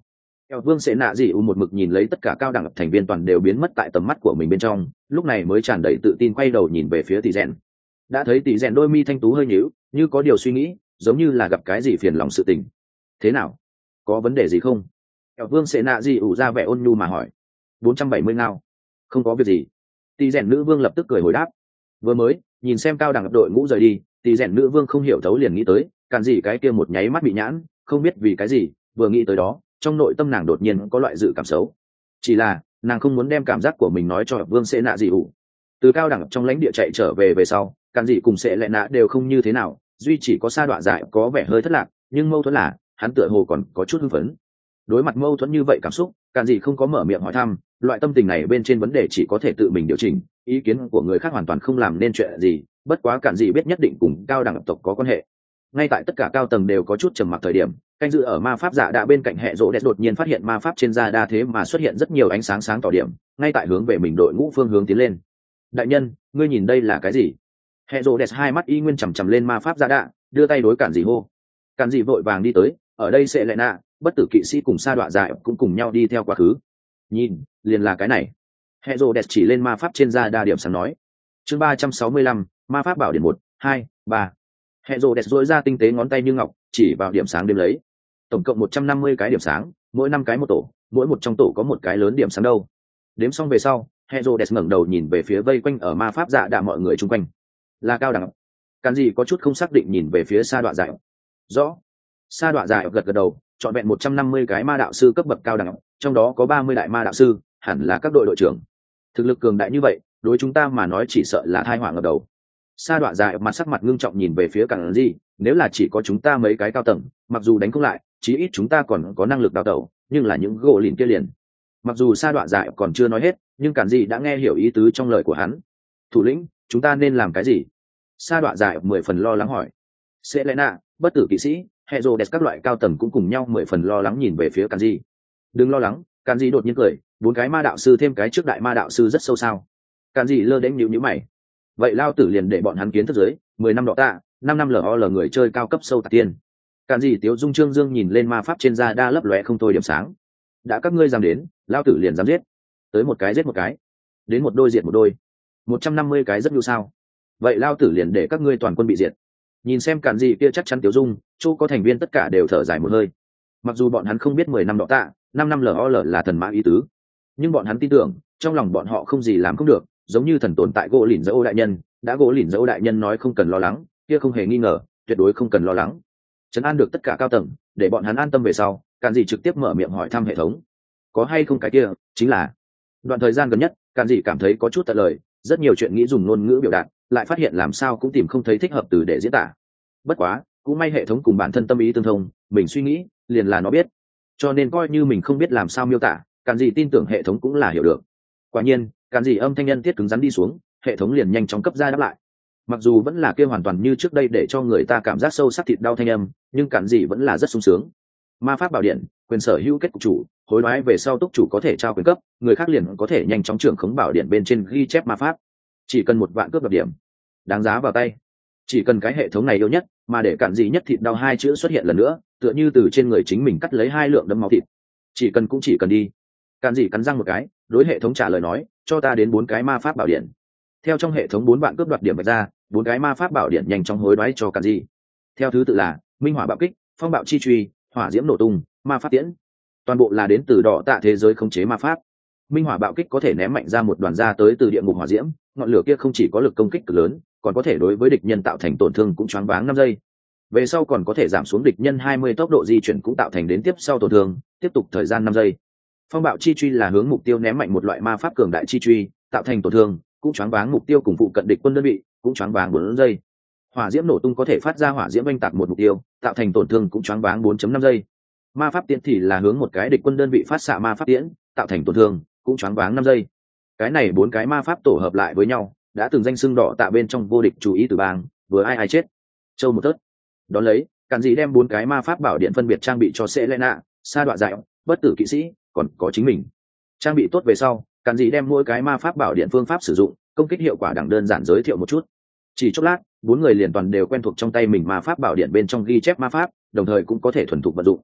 Eo Vương sẽ nạ gì u một mực nhìn lấy tất cả cao đẳng thành viên toàn đều biến mất tại tầm mắt của mình bên trong, lúc này mới tràn đầy tự tin quay đầu nhìn về phía Tỷ Rèn. Đã thấy Tỷ Rèn đôi mi thanh tú hơi nhíu, như có điều suy nghĩ, giống như là gặp cái gì phiền lòng sự tình. Thế nào? Có vấn đề gì không? Eo Vương sẽ nạ gì ủ ra vẻ ôn nhu mà hỏi. bốn trăm bảy mươi ngao. Không có việc gì. Tỷ Rèn nữ vương lập tức cười hồi đáp. Vừa mới, nhìn xem cao đẳng đội ngũ rời đi, Tỷ Rèn nữ vương không hiểu thấu liền nghĩ tới, càn gì cái kia một nháy mắt bị nhãn, không biết vì cái gì, vừa nghĩ tới đó, trong nội tâm nàng đột nhiên có loại dự cảm xấu. Chỉ là nàng không muốn đem cảm giác của mình nói cho Vương sẽ nạ gì ủ. Từ cao đẳng trong lãnh địa chạy trở về về sau, càn gì cùng sẽ lệ nạ đều không như thế nào, duy chỉ có Sa Đọa Dại có vẻ hơi thất lạc, nhưng mâu thuẫn là hắn tựa hồ còn có chút hưng phấn. Đối mặt mâu thuẫn như vậy cảm xúc, càn gì không có mở miệng hỏi thăm, loại tâm tình này bên trên vấn đề chỉ có thể tự mình điều chỉnh, ý kiến của người khác hoàn toàn không làm nên chuyện gì, bất quá càn gì biết nhất định cùng cao đẳng tộc có quan hệ. Ngay tại tất cả cao tầng đều có chút trầm mặc thời điểm, canh dự ở ma pháp giả đa bên cạnh hệ rỗ đẹp đột nhiên phát hiện ma pháp trên da đa thế mà xuất hiện rất nhiều ánh sáng sáng tỏ điểm, ngay tại hướng về mình đội ngũ phương hướng tiến lên. Đại nhân, ngươi nhìn đây là cái gì? Hệ rỗ đẹp hai mắt y nguyên chằm chằm lên ma pháp giả đa, đưa tay đối cản dị hô. Cản dị vội vàng đi tới, ở đây sẽ lệ nạ, bất tử kỵ sĩ cùng Sa Đọa Dại cũng cùng nhau đi theo quá khứ. Nhìn, liền là cái này. Hệ rỗ đẹp chỉ lên ma pháp trên da đa điểm sáng nói. Chương ba trăm sáu mươi lăm, ma pháp bảo điện một, hai, ba. Hệ rồ đẹp dối ra tinh tế ngón tay như ngọc, chỉ vào điểm sáng đếm lấy. Tổng cộng một trăm năm mươi cái điểm sáng, mỗi năm cái một tổ, mỗi một trong tổ có một cái lớn điểm sáng đâu. Đếm xong về sau, hệ rồ đẹp ngẩng đầu nhìn về phía vây quanh ở ma pháp dạ đạ mọi người chung quanh. Là cao đẳng. Càn gì có chút không xác định nhìn về phía Sa Đọa Dại. Rõ. Sa Đọa Dại gật gật đầu, chọn vẹn một trăm năm mươi cái ma đạo sư cấp bậc cao đẳng, trong đó có ba mươi đại ma đạo sư, hẳn là các đội đội trưởng. Thực lực cường đại như vậy, đối chúng ta mà nói chỉ sợ là tai họa ngập đầu. Sa Đọa Dại mặt sắc mặt ngưng trọng nhìn về phía Càn Dị, nếu là chỉ có chúng ta mấy cái cao tầng, mặc dù đánh không lại, chí ít chúng ta còn có năng lực đào tẩu, nhưng là những gỗ lìn kia liền. Mặc dù Sa Đọa Dại còn chưa nói hết, nhưng Càn Dị đã nghe hiểu ý tứ trong lời của hắn. Thủ lĩnh, chúng ta nên làm cái gì? Sa Đọa Dại mười phần lo lắng hỏi. Selena, bất tử kỵ sĩ, Herodes các loại cao tầng cũng cùng nhau mười phần lo lắng nhìn về phía Càn Dị. Đừng lo lắng, Càn Dị đột nhiên cười, bốn cái ma đạo sư thêm cái trước đại ma đạo sư rất sâu sao? Càn Dị lơ đễnh nhíu nhíu mày. Vậy lao tử liền để bọn hắn kiến thức giới mười năm đỏ tạ năm năm lol người chơi cao cấp sâu tạc tiên. Càn gì Tiếu Dung Trương Dương nhìn lên ma pháp trên da đa lấp lóe không thôi điểm sáng. Đã các ngươi dám đến, lao tử liền dám giết. Tới một cái giết một cái, đến một đôi diệt một đôi, một trăm năm mươi cái rất nhu sao? Vậy lao tử liền để các ngươi toàn quân bị diệt. Nhìn xem Càn gì kia chắc chắn Tiếu Dung, chỗ có thành viên tất cả đều thở dài một hơi. Mặc dù bọn hắn không biết mười năm đỏ tạ năm năm lol là thần mã ý tứ, nhưng bọn hắn tin tưởng trong lòng bọn họ không gì làm không được, giống như thần tồn tại gỗ lìn dẫu đại nhân, đã gỗ lìn dẫu đại nhân nói không cần lo lắng, kia không hề nghi ngờ, tuyệt đối không cần lo lắng. Trấn an được tất cả cao tầng, để bọn hắn an tâm về sau, Càn Dị trực tiếp mở miệng hỏi thăm hệ thống. Có hay không cái kia, chính là đoạn thời gian gần nhất, Càn Dị cảm thấy có chút tận lời, rất nhiều chuyện nghĩ dùng ngôn ngữ biểu đạt, lại phát hiện làm sao cũng tìm không thấy thích hợp từ để diễn tả. Bất quá, cũng may hệ thống cùng bản thân tâm ý tương thông, mình suy nghĩ, liền là nó biết. Cho nên coi như mình không biết làm sao miêu tả, Càn Dị tin tưởng hệ thống cũng là hiểu được. Quả nhiên, Càn Dị âm thanh nhân tiết cứng rắn đi xuống, hệ thống liền nhanh chóng cấp ra đáp lại. Mặc dù vẫn là kia hoàn toàn như trước đây để cho người ta cảm giác sâu sắc thịt đau thanh âm, nhưng Càn Dị vẫn là rất sung sướng. Ma pháp bảo điện, quyền sở hữu kết cục chủ, hối đoái về sau túc chủ có thể trao quyền cấp, người khác liền có thể nhanh chóng trưởng khống bảo điện bên trên ghi chép ma pháp. Chỉ cần một vạn cướp đoạt điểm, đáng giá vào tay. Chỉ cần cái hệ thống này yêu nhất, mà để Càn Dị nhất thịt đau hai chữ xuất hiện lần nữa, tựa như từ trên người chính mình cắt lấy hai lượng đấm máu thịt. Chỉ cần cũng chỉ cần đi. Càn Dị cắn răng một cái, đối hệ thống trả lời nói, cho ta đến bốn cái ma pháp bảo điện. Theo trong hệ thống bốn bạn cướp đoạt điểm bạch ra, bốn cái ma pháp bảo điện nhanh chóng hối đoái cho Càn Dị. Theo thứ tự là minh hỏa bạo kích, phong bạo chi truy, hỏa diễm nổ tung, ma pháp tiễn. Toàn bộ là đến từ đỏ tạ thế giới khống chế ma pháp. Minh hỏa bạo kích có thể ném mạnh ra một đoàn ra tới từ địa ngục hỏa diễm, ngọn lửa kia không chỉ có lực công kích cực lớn, còn có thể đối với địch nhân tạo thành tổn thương cũng choáng váng năm giây. Về sau còn có thể giảm xuống địch nhân hai mươi tốc độ di chuyển cũng tạo thành đến tiếp sau tổn thương, tiếp tục thời gian năm giây. Phong bạo chi truy là hướng mục tiêu ném mạnh một loại ma pháp cường đại chi truy, tạo thành tổn thương, cũng choáng váng mục tiêu cùng phụ cận địch quân đơn vị, cũng choáng váng bốn giây. Hỏa diễm nổ tung có thể phát ra hỏa diễm oanh tạc một mục tiêu, tạo thành tổn thương cũng choáng váng bốn phẩy năm giây. Ma pháp tiễn thì là hướng một cái địch quân đơn vị phát xạ ma pháp tiễn, tạo thành tổn thương, cũng choáng váng năm giây. Cái này bốn cái ma pháp tổ hợp lại với nhau, đã từng danh xưng đỏ tạ bên trong vô địch chú ý từ bang, vừa ai ai chết. Châu một tớt. Đón lấy, Càn Dị đem bốn cái ma pháp bảo điện phân biệt trang bị cho Selena, Sa Đọa Dại, bất tử kỵ sĩ, còn có chính mình. Trang bị tốt về sau, Càn Dị đem mỗi cái ma pháp bảo điện phương pháp sử dụng, công kích hiệu quả đẳng đơn giản giới thiệu một chút. Chỉ chốc lát, bốn người liền toàn đều quen thuộc trong tay mình ma pháp bảo điện bên trong ghi chép ma pháp, đồng thời cũng có thể thuần thục vận dụng.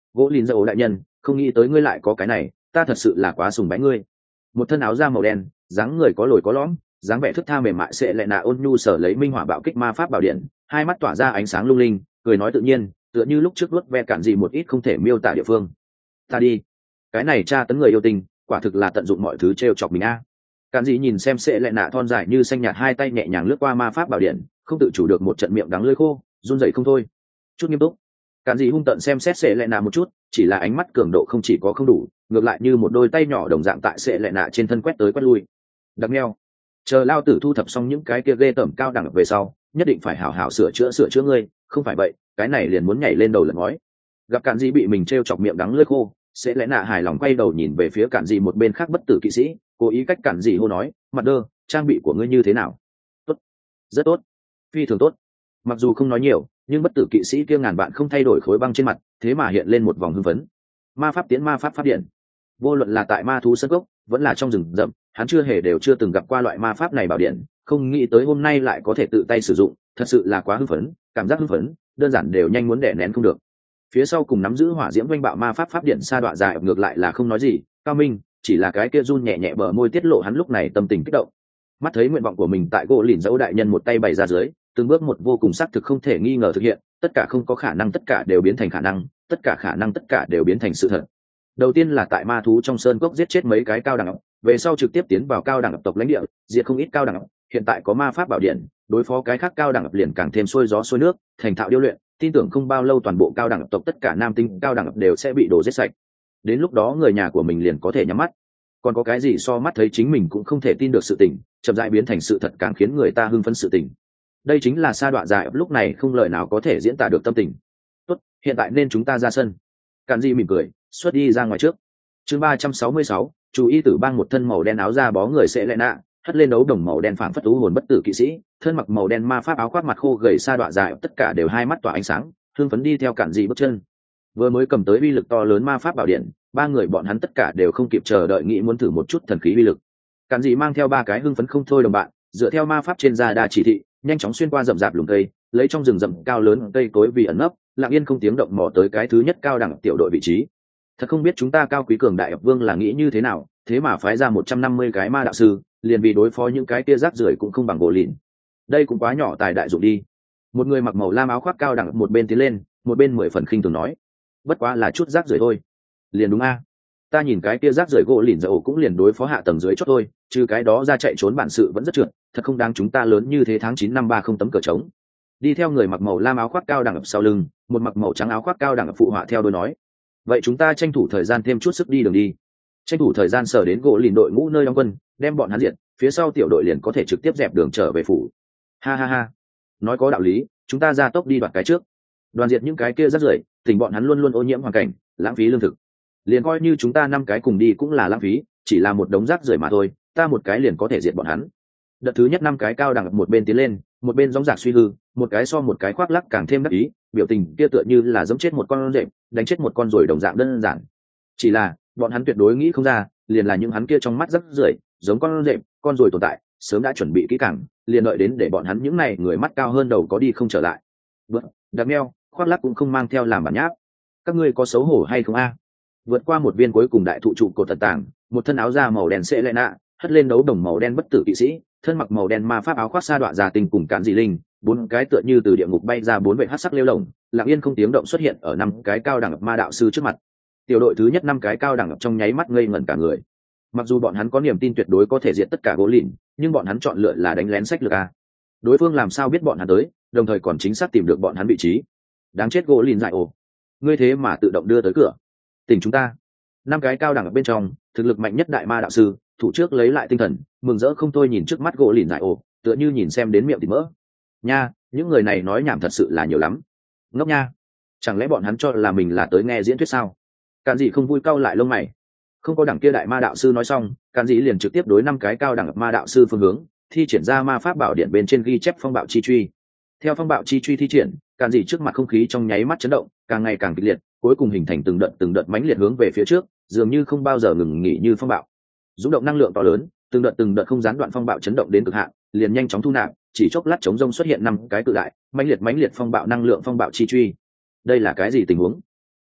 gỗ lìn dầu đại nhân, không nghĩ tới ngươi lại có cái này, ta thật sự là quá sùng bái ngươi. Một thân áo da màu đen, dáng người có lồi có lõm, dáng vẻ thức tha mềm mại sẽ lại nạ ôn nhu sở lấy minh hỏa bạo kích ma pháp bảo điện, hai mắt tỏa ra ánh sáng lung linh, cười nói tự nhiên, tựa như lúc trước luốt ve cản gì một ít không thể miêu tả địa phương. Ta đi, cái này tra tấn người yêu tình, quả thực là tận dụng mọi thứ trêu chọc mình a. Cản gì nhìn xem sẽ lại nạ thon dài như xanh nhạt, hai tay nhẹ nhàng lướt qua ma pháp bảo điện, không tự chủ được một trận miệng đắng lưỡi khô, run rẩy không thôi. Chút nghiêm túc, Cản gì hung tận xem xét sẽ lại nạ một chút, chỉ là ánh mắt cường độ không chỉ có không đủ, ngược lại như một đôi tay nhỏ đồng dạng tại sẽ lại nạ trên thân quét tới quét lui. Đặc meo, chờ lao tử thu thập xong những cái kia ghê tởm cao đẳng về sau, nhất định phải hảo hảo sửa chữa sửa chữa ngươi, không phải vậy cái này liền muốn nhảy lên đầu lật ngói. Gặp Cản gì bị mình trêu chọc miệng đắng lưỡi khô, sẽ lẽ nạ hài lòng quay đầu nhìn về phía Cản gì một bên khác bất tử kỵ sĩ, cố ý cách Cản gì hô nói, mặt đơ, trang bị của ngươi như thế nào? Tốt, rất tốt, phi thường tốt. Mặc dù không nói nhiều, nhưng bất tử kỵ sĩ kia ngàn bạn không thay đổi khối băng trên mặt, thế mà hiện lên một vòng hưng phấn. Ma pháp tiến ma pháp pháp điện, vô luận là tại ma thú sân gốc vẫn là trong rừng rậm, hắn chưa hề đều chưa từng gặp qua loại ma pháp này bảo điện, không nghĩ tới hôm nay lại có thể tự tay sử dụng, thật sự là quá hưng phấn, cảm giác hưng phấn đơn giản đều nhanh muốn đè nén không được. Phía sau cùng nắm giữ hỏa diễm doanh bạo ma pháp pháp điện sa đoạn dài ngược lại là không nói gì, cao minh chỉ là cái kia run nhẹ nhẹ bờ môi tiết lộ hắn lúc này tâm tình kích động. Mắt thấy nguyện vọng của mình tại gỗ lìn dẫu đại nhân một tay bày ra dưới, từng bước một vô cùng xác thực không thể nghi ngờ thực hiện, tất cả không có khả năng tất cả đều biến thành khả năng, tất cả khả năng tất cả đều biến thành sự thật. Đầu tiên là tại ma thú trong sơn cốc giết chết mấy cái cao đẳng, về sau trực tiếp tiến vào cao đẳng tộc lãnh địa, diệt không ít cao đẳng, hiện tại có ma pháp bảo điện, đối phó cái khác cao đẳng liền càng thêm xuôi gió xuôi nước, thành thạo điêu luyện, tin tưởng không bao lâu toàn bộ cao đẳng tộc tất cả nam tinh cao đẳng đều sẽ bị đổ giết sạch. Đến lúc đó người nhà của mình liền có thể nhắm mắt. Còn có cái gì so mắt thấy chính mình cũng không thể tin được sự tình, chậm rãi biến thành sự thật càng khiến người ta hưng phấn sự tình. Đây chính là sa đoạn dài lúc này không lời nào có thể diễn tả được tâm tình. Tốt, hiện tại nên chúng ta ra sân. Cản Dị mỉm cười, xuất đi ra ngoài trước. Chương ba trăm sáu mươi sáu, chú ý tử bang một thân màu đen áo da bó người sẽ lệ nạ, hất lên đấu đồng màu đen phảng phất tú hồn bất tử kỵ sĩ, thân mặc màu đen ma pháp áo khoác mặt khô gầy sa đoạn dài, tất cả đều hai mắt tỏa ánh sáng, hưng phấn đi theo Cản Dị bước chân. Vừa mới cầm tới uy lực to lớn ma pháp bảo điện, ba người bọn hắn tất cả đều không kịp chờ đợi nghĩ muốn thử một chút thần khí uy lực. Cản Dị mang theo ba cái hưng phấn không thôi đồng bạn, dựa theo ma pháp trên da đa chỉ thị, nhanh chóng xuyên qua rậm rạp lùm cây, lấy trong rừng rậm cao lớn cây cối vì ẩn nấp, lặng yên không tiếng động mò tới cái thứ nhất cao đẳng tiểu đội vị trí. Thật không biết chúng ta cao quý cường đại vương là nghĩ như thế nào, thế mà phái ra một trăm năm mươi cái ma đạo sư, liền vì đối phó những cái kia rác rưởi cũng không bằng gỗ lìn. Đây cũng quá nhỏ tài đại dụng đi. Một người mặc màu lam áo khoác cao đẳng một bên tiến lên, một bên mười phần khinh thường nói, bất quá là chút rác rưởi thôi. Liền đúng a. Ta nhìn cái kia rác rưởi gỗ lìn dầu cũng liền đối phó hạ tầng dưới chót thôi, trừ cái đó ra chạy trốn bản sự vẫn rất trượt, thật không đáng chúng ta lớn như thế tháng chín năm ba không tấm cờ trống. Đi theo người mặc màu lam áo khoác cao đẳng ập sau lưng, một mặc màu trắng áo khoác cao đẳng ập phụ họa theo đôi nói, vậy chúng ta tranh thủ thời gian thêm chút sức đi đường đi, tranh thủ thời gian sở đến gỗ lìn đội ngũ nơi đóng quân, đem bọn hắn diệt, phía sau tiểu đội liền có thể trực tiếp dẹp đường trở về phủ. Ha ha ha, nói có đạo lý, chúng ta ra tốc đi đoạt cái trước, đoàn diệt những cái kia rất rưởi, tình bọn hắn luôn luôn ô nhiễm hoàn cảnh, lãng phí lương thực, liền coi như chúng ta năm cái cùng đi cũng là lãng phí, chỉ là một đống rác rưởi mà thôi, ta một cái liền có thể diệt bọn hắn. Đợt thứ nhất năm cái cao đẳng một bên tiến lên, một bên gióng giạc suy hư, một cái so một cái khoác lắc càng thêm đắc ý, biểu tình kia tựa như là giẫm chết một con rệp, đánh chết một con ruồi đồng dạng đơn giản. Chỉ là bọn hắn tuyệt đối nghĩ không ra, liền là những hắn kia trong mắt rất rưởi, giống con rệp, con ruồi tồn tại, sớm đã chuẩn bị kỹ càng, liền đợi đến để bọn hắn những này người mắt cao hơn đầu có đi không trở lại. Vâng, đặc meo, khoác lắc cũng không mang theo làm bản nháp. Các ngươi có xấu hổ hay không a? Vượt qua một viên cuối cùng đại thụ trụ cột tận tảng, một thân áo da màu đen sẽ lệ nạ, hất lên đấu đồng màu đen bất tử kỵ sĩ, thân mặc màu đen ma pháp áo khoác sa đoạn già tình cùng Cản Dị linh, bốn cái tựa như từ địa ngục bay ra bốn vệ hắc sắc lêu lồng, lặng yên không tiếng động xuất hiện ở năm cái cao đẳng ma đạo sư trước mặt. Tiểu đội thứ nhất năm cái cao đẳng trong nháy mắt ngây ngẩn cả người. Mặc dù bọn hắn có niềm tin tuyệt đối có thể diệt tất cả gỗ lìn, nhưng bọn hắn chọn lựa là đánh lén sách lược a. Đối phương làm sao biết bọn hắn tới, đồng thời còn chính xác tìm được bọn hắn vị trí. Đáng chết gỗ lìn dại ồ, ngươi thế mà tự động đưa tới cửa. Tỉnh chúng ta. Năm cái cao đẳng ở bên trong, thực lực mạnh nhất đại ma đạo sư, thủ trước lấy lại tinh thần, mừng rỡ không thôi nhìn trước mắt gỗ lìn dại ồ, tựa như nhìn xem đến miệng thịt mỡ. Nha, những người này nói nhảm thật sự là nhiều lắm. Ngốc nha, chẳng lẽ bọn hắn cho là mình là tới nghe diễn thuyết sao? Cản Dị không vui cau lại lông mày. Không có đẳng kia đại ma đạo sư nói xong, Cản Dị liền trực tiếp đối năm cái cao đẳng ma đạo sư phương hướng, thi triển ra ma pháp bảo điện bên trên ghi chép phong bạo chi truy. Theo phong bạo chi truy thi triển, Cản Dị trước mặt không khí trong nháy mắt chấn động, càng ngày càng kịch liệt, cuối cùng hình thành từng đợt từng đợt mãnh liệt hướng về phía trước, dường như không bao giờ ngừng nghỉ như phong bạo. Dũng động năng lượng to lớn, từng đợt từng đợt không gián đoạn phong bạo chấn động đến cực hạn, liền nhanh chóng thu nạp, chỉ chốc lát chống rông xuất hiện năm cái cự đại, mãnh liệt mãnh liệt phong bạo năng lượng phong bạo chi truy. Đây là cái gì tình huống?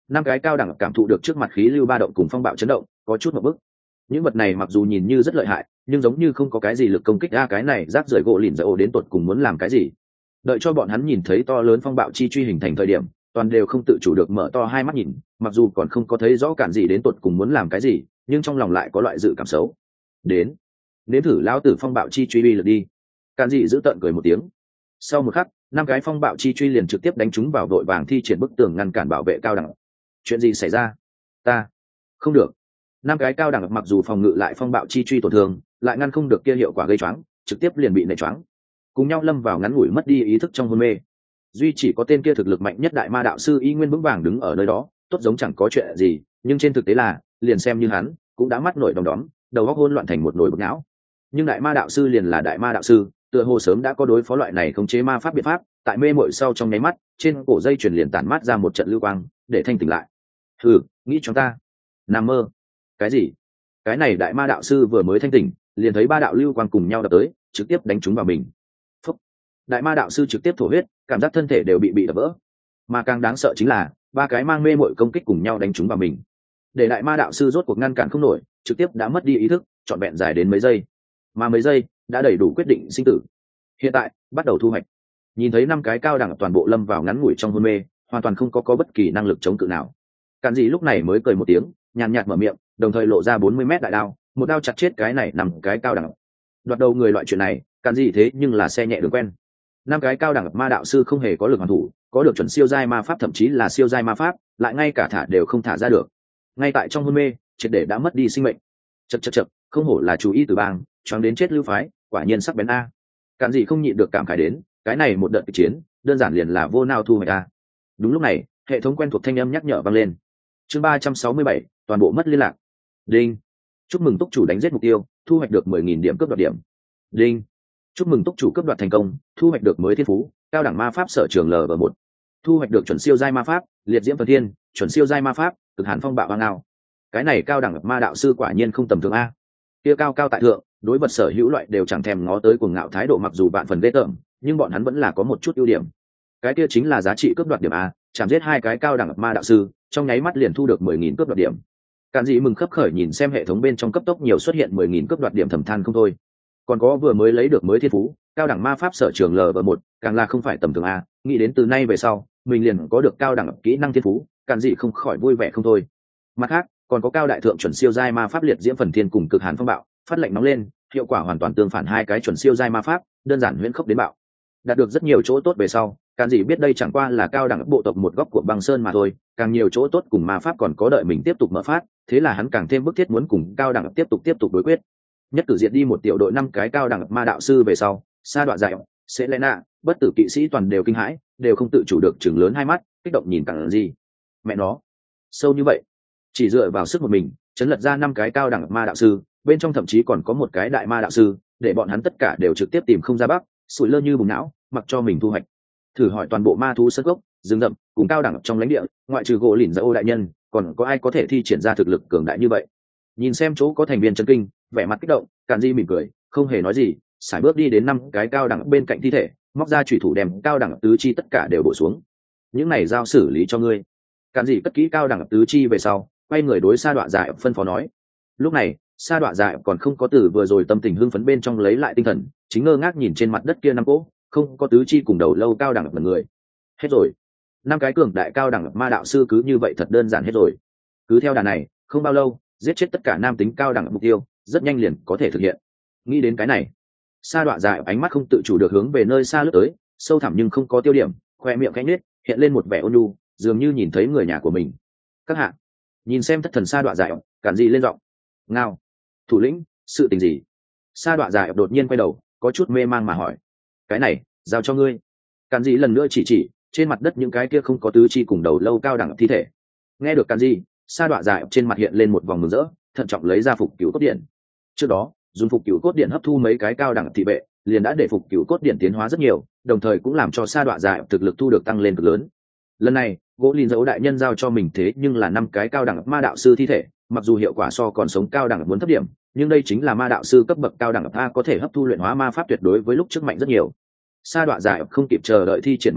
năm cái cao đẳng cảm thụ được trước mặt khí lưu ba động cùng phong bạo chấn động, có chút một bức. Những vật này mặc dù nhìn như rất lợi hại, nhưng giống như không có cái gì lực công kích ra. Cái này rác rưởi gỗ lìn dở ổ đến tột cùng muốn làm cái gì? Đợi cho bọn hắn nhìn thấy to lớn phong bạo chi truy hình thành thời điểm, toàn đều không tự chủ được mở to hai mắt nhìn, mặc dù còn không có thấy rõ cản gì đến tột cùng muốn làm cái gì, nhưng trong lòng lại có loại dự cảm xấu. Đến, nếm thử lão tử phong bạo chi truy uy lực đi. Cản gì giữ tợn cười một tiếng. Sau một khắc, năm cái phong bạo chi truy liền trực tiếp đánh chúng vào đội vàng thi triển bức tường ngăn cản bảo vệ cao đẳng. Chuyện gì xảy ra? Ta không được. Năm cái cao đẳng mặc dù phòng ngự lại phong bạo chi truy tổn thương, lại ngăn không được kia hiệu quả gây choáng, trực tiếp liền bị nệ choáng, cùng nhau lâm vào ngắn ngủi mất đi ý thức trong hôn mê. Duy chỉ có tên kia thực lực mạnh nhất đại ma đạo sư y nguyên vững vàng đứng ở nơi đó, tốt giống chẳng có chuyện gì, nhưng trên thực tế là, liền xem như hắn, cũng đã mắt nổi đom đóm, đầu óc hỗn loạn thành một nồi bột não. Nhưng đại ma đạo sư liền là đại ma đạo sư, tựa hồ sớm đã có đối phó loại này khống chế ma pháp biện pháp, tại mê muội sau trong nháy mắt, trên cổ dây chuyền liền tản mát ra một trận lưu quang, để thanh tỉnh lại. Hừ, nghĩ cho ta nằm mơ. Cái gì? Cái này đại ma đạo sư vừa mới thanh tỉnh, liền thấy ba đạo lưu quang cùng nhau đập tới, trực tiếp đánh trúng vào mình. Phúc. Đại ma đạo sư trực tiếp thổ huyết, cảm giác thân thể đều bị bị đập vỡ. Mà càng đáng sợ chính là ba cái mang mê muội công kích cùng nhau đánh trúng vào mình, để đại ma đạo sư rốt cuộc ngăn cản không nổi, trực tiếp đã mất đi ý thức, trọn vẹn dài đến mấy giây. Mà mấy giây đã đầy đủ quyết định sinh tử. Hiện tại bắt đầu thu hoạch. Nhìn thấy năm cái cao đẳng toàn bộ lâm vào ngắn ngủi trong hôn mê, hoàn toàn không có có bất kỳ năng lực chống cự nào. Cản gì lúc này mới cười một tiếng, nhàn nhạt mở miệng, đồng thời lộ ra bốn mươi mét đại đao, một đao chặt chết cái này nằm cái cao đẳng. Đoạt đầu người loại chuyện này, Cản gì thế nhưng là xe nhẹ đường quen. Năm cái cao đẳng ma đạo sư không hề có lực hoàn thủ, có được chuẩn siêu giai ma pháp, thậm chí là siêu giai ma pháp, lại ngay cả thả đều không thả ra được. Ngay tại trong hôn mê, triệt để đã mất đi sinh mệnh. Chậc chậc chậc, không hổ là chú ý từ bang, choáng đến chết lưu phái, quả nhiên sắc bén a. Cản gì không nhịn được cảm khái đến, cái này một đợt chiến, đơn giản liền là vô nào thu hoạch a. Đúng lúc này, hệ thống quen thuộc thanh âm nhắc nhở vang lên. Chương ba trăm sáu mươi bảy, toàn bộ mất liên lạc. Đinh. Chúc mừng túc chủ đánh giết mục tiêu, thu hoạch được mười nghìn điểm cướp đoạt điểm. Đinh. Chúc mừng túc chủ cướp đoạt thành công, thu hoạch được mới thiên phú, cao đẳng ma pháp sở trường L V một. Thu hoạch được chuẩn siêu giai ma pháp, liệt diễm phần thiên, chuẩn siêu giai ma pháp, cực hàn phong bạo hoang ngao. Cái này cao đẳng ma đạo sư quả nhiên không tầm thường a. Kia cao cao tại thượng, đối vật sở hữu loại đều chẳng thèm ngó tới, cuồng ngạo thái độ mặc dù bạn phần ghê tởm, nhưng bọn hắn vẫn là có một chút ưu điểm. Cái kia chính là giá trị cướp đoạt điểm a, chạm giết hai cái cao đẳng ma đạo sư, trong nháy mắt liền thu được mười nghìn cướp đoạt điểm. Cản dị mừng khấp khởi nhìn xem hệ thống bên trong cấp tốc nhiều xuất hiện mười nghìn cướp đoạt điểm, thầm than không thôi. Còn có vừa mới lấy được mới thiên phú, cao đẳng ma pháp sở trường L V một, càng là không phải tầm thường a, nghĩ đến từ nay về sau, mình liền có được cao đẳng kỹ năng thiên phú, Cản dị không khỏi vui vẻ không thôi. Mặt khác, còn có cao đại thượng chuẩn siêu giai ma pháp liệt diễm phần thiên cùng cực hàn phong bạo, phát lệnh nóng lên, hiệu quả hoàn toàn tương phản hai cái chuẩn siêu giai ma pháp, đơn giản huyễn khốc đến bạo. Đạt được rất nhiều chỗ tốt về sau, Cản dị biết đây chẳng qua là cao đẳng bộ tộc một góc của băng sơn mà thôi, càng nhiều chỗ tốt cùng ma pháp còn có đợi mình tiếp tục mở phát, thế là hắn càng thêm bức thiết muốn cùng cao đẳng tiếp tục tiếp tục đối quyết. Nhất cử diệt đi một tiểu đội năm cái cao đẳng ma đạo sư về sau, sa đoạn dại, Selena, bất tử kỵ sĩ toàn đều kinh hãi, đều không tự chủ được chừng lớn hai mắt, kích động nhìn Cản dị. Mẹ nó, sâu như vậy, chỉ dựa vào sức một mình, chấn lật ra năm cái cao đẳng ma đạo sư, bên trong thậm chí còn có một cái đại ma đạo sư, để bọn hắn tất cả đều trực tiếp tìm không ra bắc, sủi lơ như bùng não, mặc cho mình thu hoạch. Thử hỏi toàn bộ ma thú sơn gốc, rừng rậm, cùng cao đẳng trong lãnh địa, ngoại trừ gỗ lìn dạ ô đại nhân, còn có ai có thể thi triển ra thực lực cường đại như vậy? Nhìn xem chỗ có thành viên chân kinh, vẻ mặt kích động, Cản dị mỉm cười, không hề nói gì, sải bước đi đến năm cái cao đẳng bên cạnh thi thể, móc ra chủy thủ đem cao đẳng tứ chi tất cả đều bổ xuống. Những này giao xử lý cho ngươi. Cản dị cất kỹ cao đẳng tứ chi về sau, quay người đối sa đọa dại phân phó nói. Lúc này, sa đọa dại còn không có từ vừa rồi tâm tình hưng phấn bên trong lấy lại tinh thần, chính ngơ ngác nhìn trên mặt đất kia năm cỗ không có tứ chi cùng đầu lâu cao đẳng mật người. Hết rồi. Năm cái cường đại cao đẳng ma đạo sư cứ như vậy thật đơn giản hết rồi. Cứ theo đà này, không bao lâu, giết chết tất cả nam tính cao đẳng mục tiêu, rất nhanh liền có thể thực hiện. Nghĩ đến cái này, sa đọa dại ánh mắt không tự chủ được hướng về nơi xa lướt tới, sâu thẳm nhưng không có tiêu điểm, khoe miệng khẽ nhếch, hiện lên một vẻ ôn nhu, dường như nhìn thấy người nhà của mình. Các hạ, nhìn xem thất thần sa đọa dại, Cản dị lên giọng. Ngao, thủ lĩnh, sự tình gì? Sa đọa dại đột nhiên quay đầu, có chút mê mang mà hỏi. Cái này, giao cho ngươi. Cản dị lần nữa chỉ chỉ trên mặt đất những cái kia không có tứ chi cùng đầu lâu cao đẳng thi thể. Nghe được Cản dị, sa đọa dại trên mặt hiện lên một vòng mừng rỡ, thận trọng lấy ra phục cửu cốt điện. Trước đó, dùng phục cửu cốt điện hấp thu mấy cái cao đẳng thị vệ, liền đã để phục cửu cốt điện tiến hóa rất nhiều, đồng thời cũng làm cho sa đọa dại thực lực thu được tăng lên cực lớn. Lần này, gỗ lìn dấu đại nhân giao cho mình thế nhưng là năm cái cao đẳng ma đạo sư thi thể, mặc dù hiệu quả so còn sống cao đẳng muốn thấp điểm, nhưng đây chính là ma đạo sư cấp bậc cao đẳng a, có thể hấp thu luyện hóa ma pháp tuyệt đối với lúc trước mạnh rất nhiều. Sa đọa dại không kịp chờ đợi thi triển ma pháp,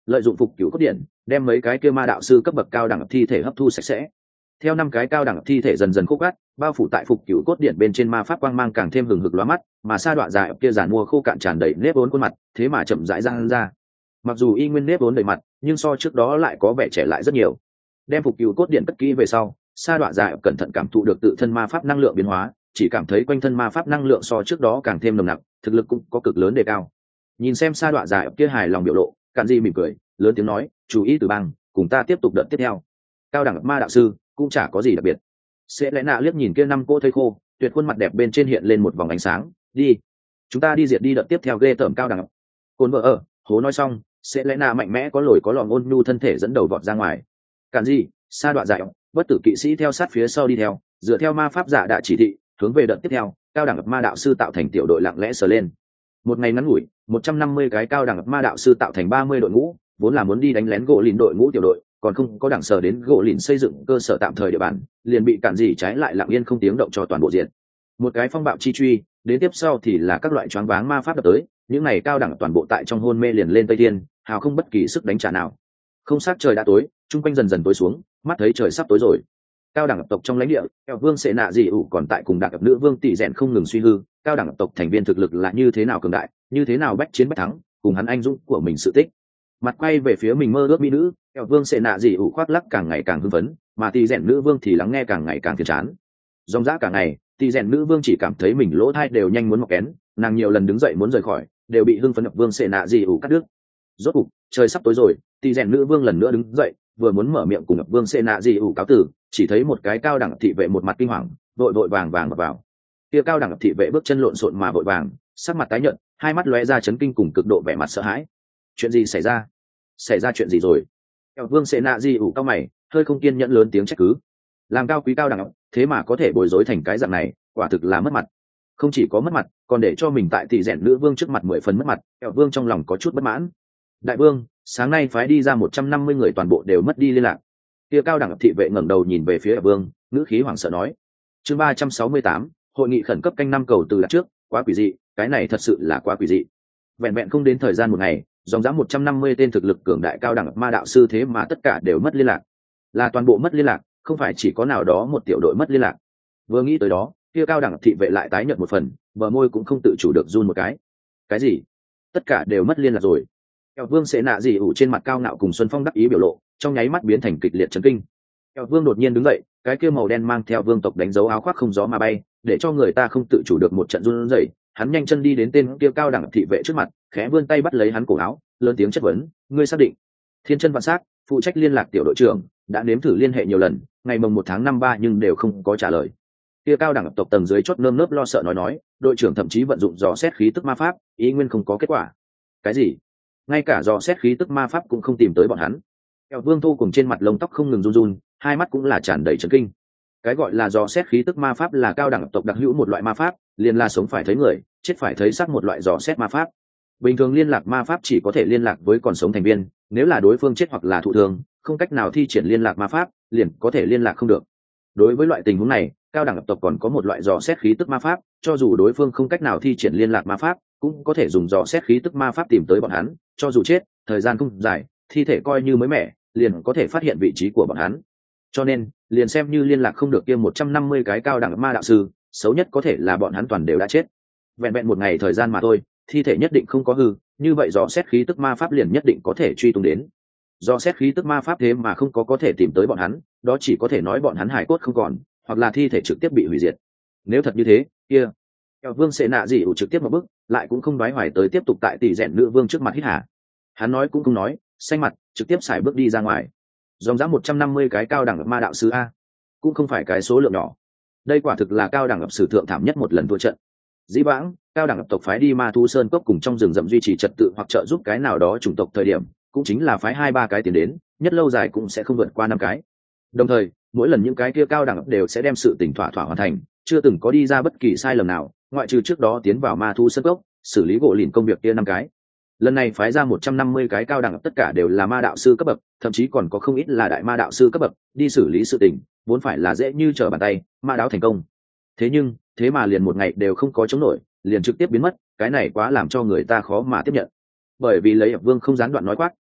lợi dụng phục cửu cốt điện đem mấy cái kia ma đạo sư cấp bậc cao đẳng thi thể hấp thu sạch sẽ. Theo năm cái cao đẳng thi thể dần dần khô cát, bao phủ tại phục cửu cốt điện bên trên ma pháp quang mang càng thêm hừng hực lóa mắt, mà sa đoạn dài kia giàn mua khô cạn tràn đầy nếp vốn khuôn mặt, thế mà chậm rãi ra ra. Mặc dù y nguyên nếp vốn đầy mặt, nhưng so trước đó lại có vẻ trẻ lại rất nhiều. Đem phục cửu cốt điện cất kỹ về sau, sa đoạn dài cẩn thận cảm thụ được tự thân ma pháp năng lượng biến hóa, chỉ cảm thấy quanh thân ma pháp năng lượng so trước đó càng thêm nồng nặc, thực lực cũng có cực lớn đề cao. Nhìn xem sa đoạn dài kia hài lòng biểu lộ, Cạn Dị mỉm cười, lớn tiếng nói, chú ý từ băng, cùng ta tiếp tục đợt tiếp theo. Cao đẳng ma đạo sư cũng chả có gì đặc biệt. Sẽ lẽ nạ liếc nhìn kia năm cô thấy khô, tuyệt khuôn mặt đẹp bên trên hiện lên một vòng ánh sáng. Đi, chúng ta đi diệt đi đợt tiếp theo ghê tởm cao đẳng. Côn vợ ở, hố nói xong, sẽ lẽ nạ mạnh mẽ có lồi có lòm ôn nhu thân thể dẫn đầu vọt ra ngoài. Cạn Dị, sa đoạn dài, bất tử kỵ sĩ theo sát phía sau đi theo, dựa theo ma pháp giả đã chỉ thị, hướng về đợt tiếp theo, cao đẳng ma đạo sư tạo thành tiểu đội lặng lẽ sờ lên. Một ngày ngắn ngủi, một trăm năm mươi cái cao đẳng ma đạo sư tạo thành ba mươi đội ngũ, vốn là muốn đi đánh lén gỗ lìn đội ngũ tiểu đội, còn không có đẳng sở đến gỗ lìn xây dựng cơ sở tạm thời địa bàn, liền bị Cạn Dị trái lại lặng yên không tiếng động cho toàn bộ diện. Một cái phong bạo chi truy, đến tiếp sau thì là các loại choáng váng ma pháp đập tới, những này cao đẳng toàn bộ tại trong hôn mê liền lên tây thiên, hào không bất kỳ sức đánh trả nào. Không sát trời đã tối, trung quanh dần dần tối xuống, mắt thấy trời sắp tối rồi. Cao đẳng tộc trong lãnh địa, Eo Vương Sệ Nạ Dị ủ còn tại cùng đặc nữ vương tỷ rèn không ngừng suy hư, cao đẳng tộc thành viên thực lực là như thế nào cường đại, như thế nào bách chiến bách thắng, cùng hắn anh dũng của mình sự tích. Mặt quay về phía mình mơ ước mỹ nữ, Eo Vương Sệ Nạ Dị ủ khoác lắc càng ngày càng hưng phấn, mà tỷ rèn nữ vương thì lắng nghe càng ngày càng phiền chán. Dòng dã cả ngày, tỷ rèn nữ vương chỉ cảm thấy mình lỗ tai đều nhanh muốn mọc kén, nàng nhiều lần đứng dậy muốn rời khỏi, đều bị hưng phấn Eo Vương Sệ Nạ Dị ủ cắt đứt. Rốt cục, trời sắp tối rồi, tỷ rèn nữ vương lần nữa đứng dậy, vừa muốn mở miệng cùng Eo Vương Sệ Nạ Dị ủ cáo tử, chỉ thấy một cái cao đẳng thị vệ một mặt kinh hoàng, vội vội vàng vàng vào, vào. Kia cao đẳng thị vệ bước chân lộn xộn mà vội vàng, sắc mặt tái nhợt, hai mắt lóe ra chấn kinh cùng cực độ vẻ mặt sợ hãi. Chuyện gì xảy ra? Xảy ra chuyện gì rồi? Eo Vương Sệ Nạ Dị ủ cao mày, hơi không kiên nhẫn lớn tiếng trách cứ. Làm cao quý cao đẳng, thế mà có thể bối rối thành cái dạng này, quả thực là mất mặt. Không chỉ có mất mặt, còn để cho mình tại tỷ rèn nữ vương trước mặt mười phần mất mặt, Eo Vương trong lòng có chút bất mãn. Đại vương, sáng nay phái đi ra một trăm năm mươi người toàn bộ đều mất đi liên lạc. Kia cao đẳng thị vệ ngẩng đầu nhìn về phía Eo Vương, ngữ khí hoảng sợ nói. Chương ba trăm sáu mươi tám, hội nghị khẩn cấp canh năm cầu từ đặt trước, quá quỷ dị, cái này thật sự là quá quỷ dị. Vẹn vẹn không đến thời gian một ngày, dòng dã một trăm năm mươi tên thực lực cường đại cao đẳng ma đạo sư thế mà tất cả đều mất liên lạc. Là toàn bộ mất liên lạc, không phải chỉ có nào đó một tiểu đội mất liên lạc. Vừa nghĩ tới đó, kia cao đẳng thị vệ lại tái nhận một phần, bờ môi cũng không tự chủ được run một cái. Cái gì? Tất cả đều mất liên lạc rồi? Eo Vương Sệ Nạ Dị ủ trên mặt cao ngạo cùng Xuân Phong đắc ý biểu lộ, trong nháy mắt biến thành kịch liệt chấn kinh. Eo Vương đột nhiên đứng dậy, cái kia màu đen mang theo vương tộc đánh dấu áo khoác không gió mà bay, để cho người ta không tự chủ được một trận run rẩy. Hắn nhanh chân đi đến tên kia cao đẳng thị vệ trước mặt, khẽ vươn tay bắt lấy hắn cổ áo, lớn tiếng chất vấn, ngươi xác định? Thiên Chân Vạn Sắc, phụ trách liên lạc tiểu đội trưởng, đã nếm thử liên hệ nhiều lần, ngày mồng một tháng năm ba nhưng đều không có trả lời. Kia cao đẳng tộc tầng dưới chót nơm nớp lo sợ nói nói, đội trưởng thậm chí vận dụng dò xét khí tức ma pháp, ý nguyên không có kết quả. Cái gì? Ngay cả dò xét khí tức ma pháp cũng không tìm tới bọn hắn. Eo Vương Thu cùng trên mặt lông tóc không ngừng run run, hai mắt cũng là tràn đầy chấn kinh. Cái gọi là dò xét khí tức ma pháp là cao đẳng tộc đặc hữu một loại ma pháp, liền là sống phải thấy người, chết phải thấy xác một loại dò xét ma pháp. Bình thường liên lạc ma pháp chỉ có thể liên lạc với còn sống thành viên, nếu là đối phương chết hoặc là thụ thương, không cách nào thi triển liên lạc ma pháp, liền có thể liên lạc không được. Đối với loại tình huống này, cao đẳng tộc còn có một loại dò xét khí tức ma pháp, cho dù đối phương không cách nào thi triển liên lạc ma pháp, cũng có thể dùng dò xét khí tức ma pháp tìm tới bọn hắn, cho dù chết, thời gian không dài, thi thể coi như mới mẻ, liền có thể phát hiện vị trí của bọn hắn. Cho nên, liền xem như liên lạc không được kia một trăm năm mươi cái cao đẳng ma đạo sư, xấu nhất có thể là bọn hắn toàn đều đã chết. Vẹn vẹn một ngày thời gian mà thôi, thi thể nhất định không có hư, như vậy dò xét khí tức ma pháp liền nhất định có thể truy tung đến. Dò xét khí tức ma pháp thế mà không có có thể tìm tới bọn hắn, đó chỉ có thể nói bọn hắn hải cốt không còn, hoặc là thi thể trực tiếp bị hủy diệt. Nếu thật như thế, kia, Eo Vương Sệ Nạ Dị ủ trực tiếp một bước, lại cũng không đoái hoài tới tiếp tục tại tỷ rèn nữ vương trước mặt hít hả. Hắn nói cũng không nói, xanh mặt, trực tiếp xài bước đi ra ngoài. Dòng dã một trăm năm mươi cái cao đẳng ma đạo sư a, cũng không phải cái số lượng nhỏ. Đây quả thực là cao đẳng ập sử thượng thảm nhất một lần thua trận. Dĩ vãng, cao đẳng ập tộc phái đi Ma Thu Sơn cốc cùng trong rừng rậm duy trì trật tự hoặc trợ giúp cái nào đó chủng tộc thời điểm, cũng chính là phái hai ba cái tiền đến, nhất lâu dài cũng sẽ không vượt qua năm cái. Đồng thời, mỗi lần những cái kia cao đẳng ập đều sẽ đem sự tình thỏa thỏa hoàn thành, chưa từng có đi ra bất kỳ sai lầm nào, ngoại trừ trước đó tiến vào Ma Thu Sơn cốc, xử lý gỗ lìn công việc kia năm cái. Lần này phái ra một trăm năm mươi cái cao đẳng ập tất cả đều là ma đạo sư cấp bậc, thậm chí còn có không ít là đại ma đạo sư cấp bậc, đi xử lý sự tình, vốn phải là dễ như trở bàn tay, ma đáo thành công. Thế nhưng, thế mà liền một ngày đều không có chống nổi, liền trực tiếp biến mất, cái này quá làm cho người ta khó mà tiếp nhận. Bởi vì lấy Ập Vương không gián đoạn nói quát,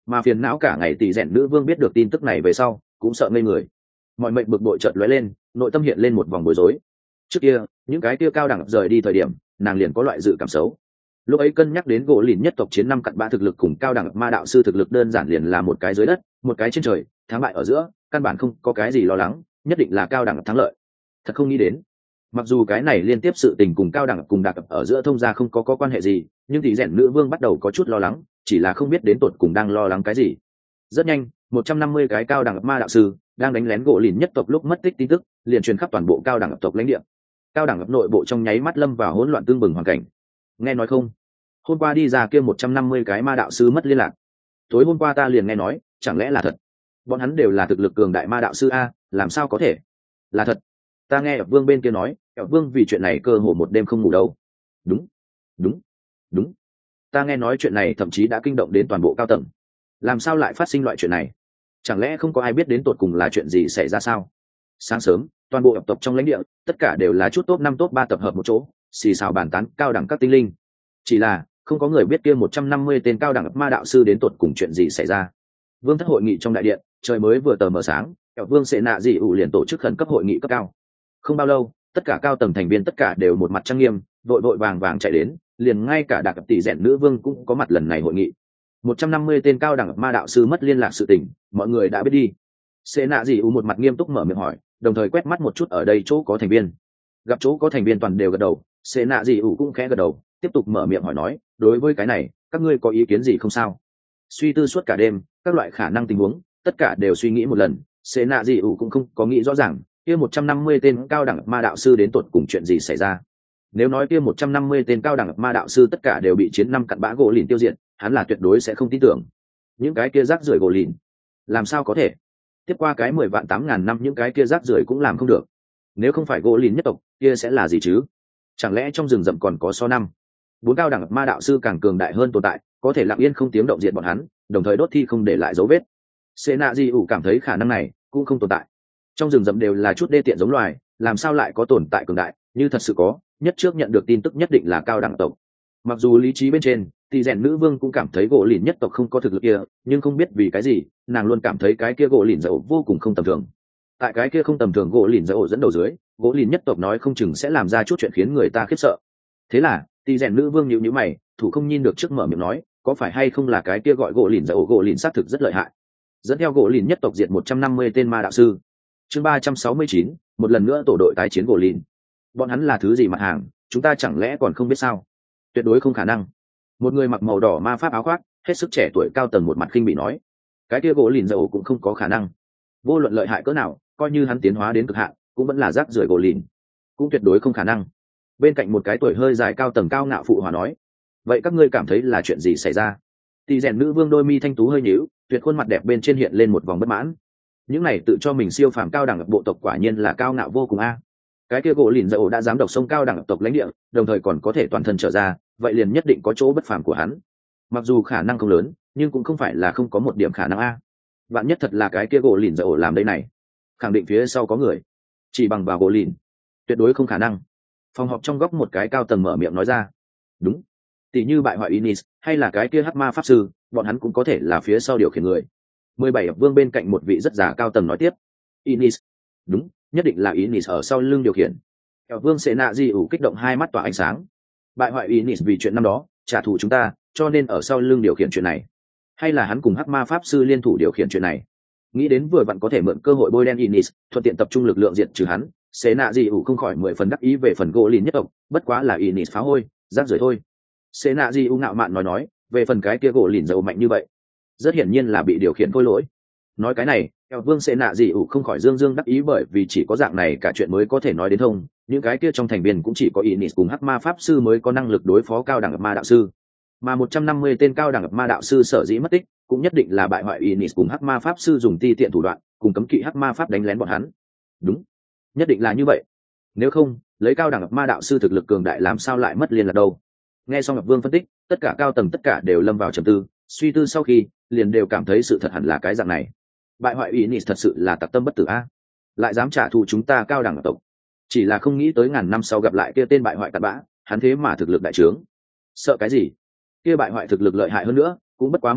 mà phiền não cả ngày tỷ rèn nữ vương biết được tin tức này về sau cũng sợ ngây người. Mọi mệnh bực bội chợt lóe lên, nội tâm hiện lên một vòng bối rối. Trước kia những cái kia cao đẳng rời đi thời điểm nàng liền có loại dự cảm xấu. Lúc ấy cân nhắc đến gỗ lìn nhất tộc chiến năm cặn bã thực lực cùng cao đẳng ma đạo sư thực lực đơn giản liền là một cái dưới đất một cái trên trời, thắng bại ở giữa căn bản không có cái gì lo lắng, nhất định là cao đẳng thắng lợi. Thật không nghĩ đến, mặc dù cái này liên tiếp sự tình cùng cao đẳng cùng đạc ở giữa thông gia không có, có quan hệ gì, nhưng tỷ rèn nữ vương bắt đầu có chút lo lắng, chỉ là không biết đến tột cùng đang lo lắng cái gì. Rất nhanh một trăm năm mươi cái cao đẳng ma đạo sư đang đánh lén gỗ lìn nhất tộc lúc mất tích tin tức liền truyền khắp toàn bộ cao đẳng tộc lãnh địa. Cao đẳng nội bộ trong nháy mắt lâm vào hỗn loạn tương bừng hoàn cảnh. Nghe nói không, hôm qua đi ra kia một trăm năm mươi cái ma đạo sư mất liên lạc. Tối hôm qua ta liền nghe nói, chẳng lẽ là thật? Bọn hắn đều là thực lực cường đại ma đạo sư a, làm sao có thể? Là thật. Ta nghe ở vương bên kia nói, ở vương vì chuyện này cơ hồ một đêm không ngủ đâu. Đúng, đúng, đúng. Ta nghe nói chuyện này thậm chí đã kinh động đến toàn bộ cao tầng. Làm sao lại phát sinh loại chuyện này? Chẳng lẽ không có ai biết đến tột cùng là chuyện gì xảy ra sao? Sáng sớm toàn bộ ập tộc trong lãnh địa tất cả đều là chút top năm top ba tập hợp một chỗ, xì xào bàn tán cao đẳng các tinh linh. Chỉ là không có người biết kia một trăm năm mươi tên cao đẳng ma đạo sư đến tột cùng chuyện gì xảy ra. Vương thất hội nghị trong đại điện, trời mới vừa tờ mờ sáng, kẹo vương sẽ nạ dị ủ liền tổ chức khẩn cấp hội nghị cấp cao. Không bao lâu tất cả cao tầng thành viên tất cả đều một mặt trang nghiêm, vội vội vàng vàng chạy đến, liền ngay cả đặc tỷ rèn nữ vương cũng có mặt lần này hội nghị. một trăm năm mươi tên cao đẳng ma đạo sư mất liên lạc sự tình, mọi người đã biết đi. Sẽ nạ dị ủ một mặt nghiêm túc mở miệng hỏi, đồng thời quét mắt một chút ở đây chỗ có thành viên. Gặp chỗ có thành viên toàn đều gật đầu, sẽ nạ dị ủ cũng khẽ gật đầu, tiếp tục mở miệng hỏi nói, đối với cái này các ngươi có ý kiến gì không sao? Suy tư suốt cả đêm các loại khả năng tình huống tất cả đều suy nghĩ một lần, sẽ nạ dị ủ cũng không có nghĩ rõ ràng kia một trăm năm mươi tên cao đẳng ma đạo sư đến tột cùng chuyện gì xảy ra. Nếu nói kia một trăm năm mươi tên cao đẳng ma đạo sư tất cả đều bị chiến năm cặn bã gỗ lìn tiêu diệt, hắn là tuyệt đối sẽ không tin tưởng. Những cái kia rác rưởi gỗ lìn làm sao có thể? Tiếp qua cái mười vạn tám ngàn năm những cái kia rác rưởi cũng làm không được. Nếu không phải gỗ lìn nhất tộc kia sẽ là gì chứ? Chẳng lẽ trong rừng rậm còn có so năm bốn cao đẳng ma đạo sư càng cường đại hơn tồn tại, có thể lặng yên không tiếng động diệt bọn hắn, đồng thời đốt thi không để lại dấu vết? Sê nạ di ủ cảm thấy khả năng này cũng không tồn tại. Trong rừng rậm đều là chút đê tiện giống loài, làm sao lại có tồn tại cường đại? Như thật sự có, nhất trước nhận được tin tức nhất định là cao đẳng tộc. Mặc dù lý trí bên trên thì rèn nữ vương cũng cảm thấy gỗ lìn nhất tộc không có thực lực kia, nhưng không biết vì cái gì nàng luôn cảm thấy cái kia gỗ lìn dậu vô cùng không tầm thường. Tại cái kia không tầm thường gỗ lìn dậu dẫn đầu dưới, gỗ lìn nhất tộc nói không chừng sẽ làm ra chút chuyện khiến người ta khiếp sợ. Thế là thì rèn nữ vương nhíu nhíu mày, thủ không nhìn được trước mở miệng nói, có phải hay không là cái kia gọi gỗ lìn dậu gỗ lìn xác thực rất lợi hại, dẫn theo gỗ lìn nhất tộc diệt một trăm năm mươi tên ma đạo sư. Chương ba trăm sáu mươi chín, một lần nữa tổ đội tái chiến gỗ lìn. Bọn hắn là thứ gì mặt hàng, chúng ta chẳng lẽ còn không biết sao? Tuyệt đối không khả năng. Một người mặc màu đỏ ma pháp áo khoác, hết sức trẻ tuổi cao tầng một mặt khinh bị nói, cái kia gỗ lìn dậu cũng không có khả năng. Vô luận lợi hại cỡ nào, coi như hắn tiến hóa đến cực hạn, cũng vẫn là rác rưởi gỗ lìn, cũng tuyệt đối không khả năng. Bên cạnh một cái tuổi hơi dài cao tầng cao ngạo phụ hòa nói, vậy các ngươi cảm thấy là chuyện gì xảy ra? Tỷ rèn nữ vương đôi mi thanh tú hơi nhíu, tuyệt khuôn mặt đẹp bên trên hiện lên một vòng bất mãn. Những này tự cho mình siêu phàm cao đẳng bộ tộc quả nhiên là cao ngạo vô cùng a. Cái kia gỗ lìn dậu đã dám độc sông cao đẳng tộc lãnh địa, đồng thời còn có thể toàn thân trở ra, vậy liền nhất định có chỗ bất phàm của hắn. Mặc dù khả năng không lớn, nhưng cũng không phải là không có một điểm khả năng a. Bạn nhất thật là cái kia gỗ lìn dậu làm đây này, khẳng định phía sau có người. Chỉ bằng vào gỗ lìn, tuyệt đối không khả năng. Phòng họp trong góc một cái cao tầng mở miệng nói ra, đúng, tỷ như bại hoại Inis hay là cái kia hắc ma pháp sư, bọn hắn cũng có thể là phía sau điều khiển người. Mười bảy vương bên cạnh một vị rất già cao tầng nói tiếp, Inis, đúng, nhất định là Inis ở sau lưng điều khiển. Eo vương sẽ nạ di ủ kích động hai mắt tỏa ánh sáng. Bại hoại Inis vì chuyện năm đó trả thù chúng ta, cho nên ở sau lưng điều khiển chuyện này, hay là hắn cùng hắc ma pháp sư liên thủ điều khiển chuyện này? Nghĩ đến vừa vặn có thể mượn cơ hội bôi đen Inis, thuận tiện tập trung lực lượng diệt trừ hắn, sẽ nạ di ủ không khỏi mười phần đắc ý về phần gỗ lìn nhất tộc, bất quá là Inis phá hôi rác rưởi thôi. Sẽ nạ di ủ ngạo mạn nói nói, về phần cái kia gỗ lìn giàu mạnh như vậy, rất hiển nhiên là bị điều khiển khôi lỗi. Nói cái này, Eo vương sẽ nạ gì ủ không khỏi dương dương đắc ý, bởi vì chỉ có dạng này cả chuyện mới có thể nói đến thông. Những cái kia trong thành viên cũng chỉ có Inis cùng hắc ma pháp sư mới có năng lực đối phó cao đẳng ma đạo sư, mà một trăm năm mươi tên cao đẳng ma đạo sư sở dĩ mất tích, cũng nhất định là bại hoại Inis cùng hắc ma pháp sư dùng ti tiện thủ đoạn, cùng cấm kỵ hắc ma pháp đánh lén bọn hắn. Đúng, nhất định là như vậy. Nếu không, lấy cao đẳng ma đạo sư thực lực cường đại làm sao lại mất liên lạc đâu? Nghe xong Ngọc Vương phân tích, tất cả cao tầng tất cả đều lâm vào trầm tư, suy tư sau khi liền đều cảm thấy sự thật hẳn là cái dạng này. Bại hoại Inis thật sự là tặc tâm bất tử a, lại dám trả thù chúng ta cao đẳng tộc. Chỉ là không nghĩ tới ngàn năm sau gặp lại kia tên bại hoại cặn bã, hắn thế mà thực lực đại trướng. Sợ cái gì? Kia bại hoại thực lực lợi hại hơn nữa, cũng bất quá một người,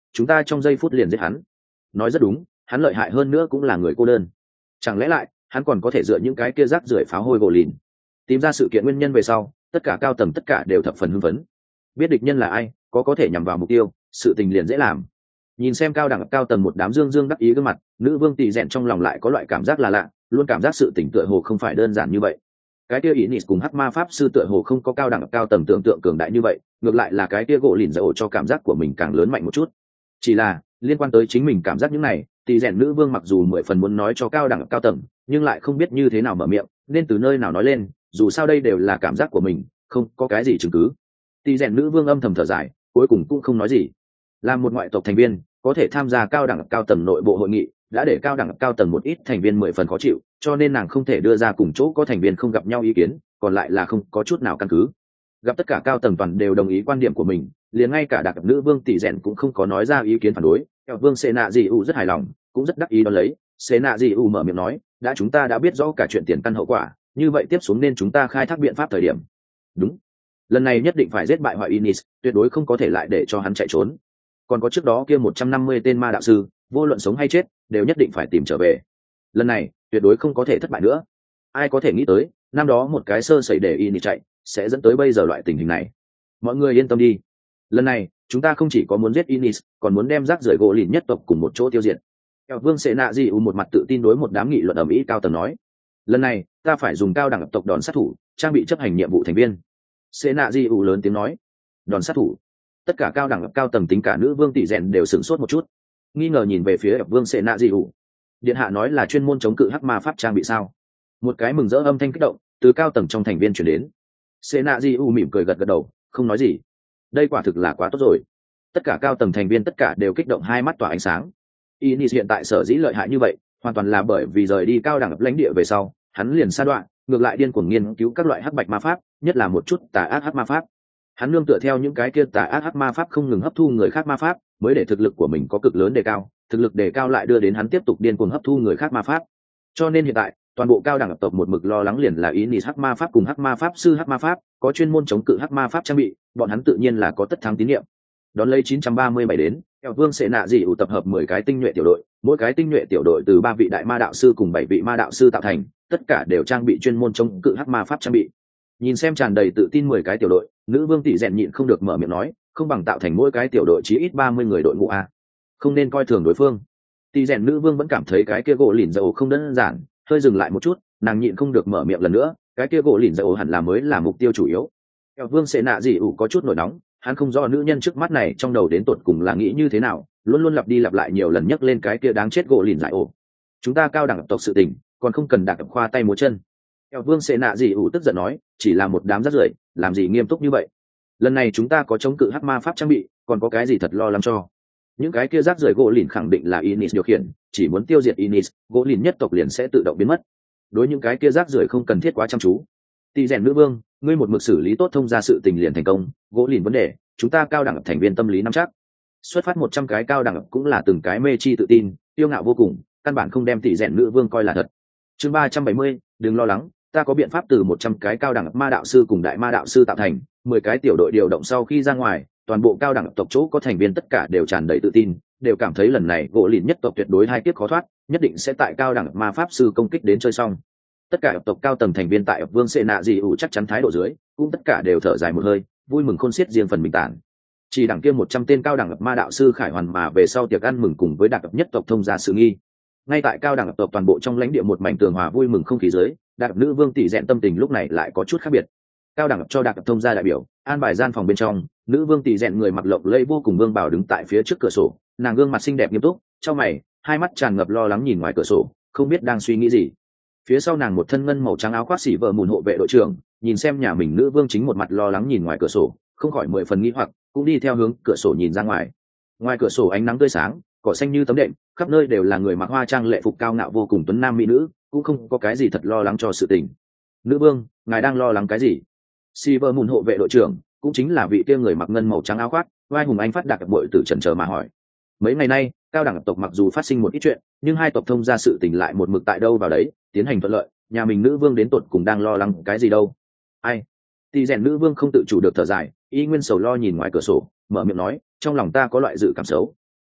chúng ta trong giây phút liền giết hắn. Nói rất đúng, hắn lợi hại hơn nữa cũng là người cô đơn. Chẳng lẽ lại hắn còn có thể dựa những cái kia rác rưởi pháo hôi gỗ lìn tìm ra sự kiện nguyên nhân về sau, tất cả cao tầng tất cả đều thập phần hưng phấn. Biết địch nhân là ai, có có thể nhắm vào mục tiêu, sự tình liền dễ làm. Nhìn xem cao đẳng cao tầng một đám dương dương đắc ý gương mặt, nữ vương tỷ rèn trong lòng lại có loại cảm giác là lạ, luôn cảm giác sự tình tựa hồ không phải đơn giản như vậy. Cái kia Inis cùng hắc ma pháp sư tựa hồ không có cao đẳng cao tầng tưởng tượng cường đại như vậy, ngược lại là cái kia gỗ lìn dầu cho cảm giác của mình càng lớn mạnh một chút. Chỉ là liên quan tới chính mình cảm giác những này, tỷ rèn nữ vương mặc dù mười phần muốn nói cho cao đẳng cao tầng, nhưng lại không biết như thế nào mở miệng, nên từ nơi nào nói lên, dù sao đây đều là cảm giác của mình, không có cái gì chứng cứ. Tỷ rèn nữ vương âm thầm thở dài, cuối cùng cũng không nói gì. Làm một ngoại tộc thành viên, có thể tham gia cao đẳng cao tầng nội bộ hội nghị, đã để cao đẳng cao tầng một ít thành viên mười phần khó chịu, cho nên nàng không thể đưa ra cùng chỗ có thành viên không gặp nhau ý kiến, còn lại là không có chút nào căn cứ. Gặp tất cả cao tầng toàn đều đồng ý quan điểm của mình, liền ngay cả đặc nữ vương tỷ rèn cũng không có nói ra ý kiến phản đối. Vương Sê Nạ Dị U rất hài lòng, cũng rất đắc ý đón lấy. Sê Nạ Dị U mở miệng nói, đã chúng ta đã biết rõ cả chuyện tiền căn hậu quả, như vậy tiếp xuống nên chúng ta khai thác biện pháp thời điểm. Đúng, lần này nhất định phải giết bại hoại Inis, tuyệt đối không có thể lại để cho hắn chạy trốn. Còn có trước đó kia một trăm năm mươi tên ma đạo sư, vô luận sống hay chết, đều nhất định phải tìm trở về. Lần này tuyệt đối không có thể thất bại nữa. Ai có thể nghĩ tới, năm đó một cái sơ sẩy để Inis chạy, sẽ dẫn tới bây giờ loại tình hình này. Mọi người yên tâm đi, lần này chúng ta không chỉ có muốn giết Inis, còn muốn đem rác rưởi gỗ lìn nhất tộc cùng một chỗ tiêu diệt. Vương Sệ Nạ Dị U một mặt tự tin đối một đám nghị luận ầm ĩ cao tầng nói, lần này ta phải dùng cao đẳng tộc đòn sát thủ, trang bị chấp hành nhiệm vụ thành viên. Sệ Nạ Dị U lớn tiếng nói, đòn sát thủ. Tất cả cao đẳng cao tầng tính cả nữ vương tỷ rèn đều sửng sốt một chút, nghi ngờ nhìn về phía Vương Sệ Nạ Dị U. Điện hạ nói là chuyên môn chống cự hắc ma pháp trang bị sao? Một cái mừng rỡ âm thanh kích động từ cao tầng trong thành viên truyền đến. Sệ Nạ Dị U mỉm cười gật gật đầu, không nói gì. Đây quả thực là quá tốt rồi. Tất cả cao tầng thành viên tất cả đều kích động hai mắt tỏa ánh sáng. Inis hiện tại sở dĩ lợi hại như vậy, hoàn toàn là bởi vì rời đi cao đẳng lãnh địa về sau, hắn liền sa đoạn, ngược lại điên cuồng nghiên cứu các loại hắc bạch ma pháp, nhất là một chút tà ác hắc ma pháp. Hắn nương tựa theo những cái kia tà ác hắc ma pháp không ngừng hấp thu người khác ma pháp, mới để thực lực của mình có cực lớn đề cao, thực lực đề cao lại đưa đến hắn tiếp tục điên cuồng hấp thu người khác ma pháp. Cho nên hiện tại, toàn bộ cao đẳng tộc một mực lo lắng liền là Inis hắc ma pháp cùng hắc ma pháp sư hắc ma pháp, có chuyên môn chống cự hắc ma pháp trang bị, bọn hắn tự nhiên là có tất thắng tín nhiệm. Đón lấy chín trăm ba mươi bảy đến, Kẹo Vương Sệ Nạ Dị U tập hợp mười cái tinh nhuệ tiểu đội, mỗi cái tinh nhuệ tiểu đội từ ba vị đại ma đạo sư cùng bảy vị ma đạo sư tạo thành, tất cả đều trang bị chuyên môn chống cự hắc ma pháp trang bị. Nhìn xem tràn đầy tự tin mười cái tiểu đội, nữ vương tỷ rèn nhịn không được mở miệng nói, không bằng tạo thành mỗi cái tiểu đội chí ít ba mươi người đội ngũ a. Không nên coi thường đối phương. Tỷ rèn nữ vương vẫn cảm thấy cái kia gỗ lìn dầu không đơn giản, hơi dừng lại một chút, nàng nhịn không được mở miệng lần nữa, cái kia gỗ lìn dầu hẳn là mới là mục tiêu chủ yếu. Kẹo Vương Sệ Nạ Dị U có chút nổi nóng, hắn không rõ nữ nhân trước mắt này trong đầu đến tột cùng là nghĩ như thế nào, luôn luôn lặp đi lặp lại nhiều lần nhắc lên cái kia đáng chết gỗ lìn dại ổ. Chúng ta cao đẳng tộc sự tình, còn không cần đạc khoa tay múa chân. Kẹo Vương Sệ Nạ Dị U tức giận nói, chỉ là một đám rác rưởi, làm gì nghiêm túc như vậy? Lần này chúng ta có chống cự hắc ma pháp trang bị, còn có cái gì thật lo lắng cho? Những cái kia rác rưởi gỗ lìn khẳng định là Inis điều khiển, chỉ muốn tiêu diệt Inis, gỗ lìn nhất tộc liền sẽ tự động biến mất. Đối những cái kia rác rưởi không cần thiết quá chăm chú. Tỷ rèn nữ vương, ngươi một mực xử lý tốt thông ra sự tình liền thành công, gỗ lìn vấn đề, chúng ta cao đẳng thành viên tâm lý nắm chắc. Xuất phát một trăm cái cao đẳng cũng là từng cái mê chi tự tin, tiêu ngạo vô cùng, căn bản không đem tỷ rèn nữ vương coi là thật. Chương ba trăm bảy mươi, đừng lo lắng, ta có biện pháp từ một trăm cái cao đẳng ma đạo sư cùng đại ma đạo sư tạo thành, mười cái tiểu đội điều động sau khi ra ngoài, toàn bộ cao đẳng tộc chỗ có thành viên tất cả đều tràn đầy tự tin, đều cảm thấy lần này gỗ lìn nhất tộc tuyệt đối hai kiếp khó thoát, nhất định sẽ tại cao đẳng ma pháp sư công kích đến chơi xong. Tất cả tộc cao tầng thành viên tại Vương Sệ Nạ Dị U chắc chắn thái độ dưới, cũng tất cả đều thở dài một hơi, vui mừng khôn xiết riêng phần bình tản. Chỉ đẳng kia một trăm tên cao đẳng ma đạo sư khải hoàn mà về sau tiệc ăn mừng cùng với đặc nhất tộc thông gia sự nghi. Ngay tại cao đẳng tộc toàn bộ trong lãnh địa một mảnh tường hòa vui mừng không khí dưới, đặc nữ vương tỷ rèn tâm tình lúc này lại có chút khác biệt. Cao đẳng cho đặc thông gia đại biểu, an bài gian phòng bên trong, nữ vương tỷ rèn người mặc lộng lẫy vô cùng vương bảo đứng tại phía trước cửa sổ, nàng gương mặt xinh đẹp nghiêm túc, trong mày, hai mắt tràn ngập lo lắng nhìn ngoài cửa sổ, không biết đang suy nghĩ gì. Phía sau nàng một thân ngân màu trắng áo khoác xỉ vợ mùn hộ vệ đội trưởng, nhìn xem nhà mình nữ vương chính một mặt lo lắng nhìn ngoài cửa sổ, không khỏi mười phần nghi hoặc, cũng đi theo hướng cửa sổ nhìn ra ngoài. Ngoài cửa sổ ánh nắng tươi sáng, cỏ xanh như tấm đệm, khắp nơi đều là người mặc hoa trang lệ phục cao ngạo vô cùng tuấn nam mỹ nữ, cũng không có cái gì thật lo lắng cho sự tình. Nữ vương, ngài đang lo lắng cái gì? Xỉ vợ mùn hộ vệ đội trưởng, cũng chính là vị kia người mặc ngân màu trắng áo khoác, vai hùng anh phát đạt bội tử chần chờ mà hỏi. Mấy ngày nay, cao đẳng tộc mặc dù phát sinh một ít chuyện, nhưng hai tộc thông ra sự tình lại một mực tại đâu vào đấy, tiến hành thuận lợi, nhà mình nữ vương đến tột cùng đang lo lắng cái gì đâu? Ai? Tỷ rèn nữ vương không tự chủ được thở dài, y nguyên sầu lo nhìn ngoài cửa sổ, mở miệng nói, trong lòng ta có loại dự cảm xấu.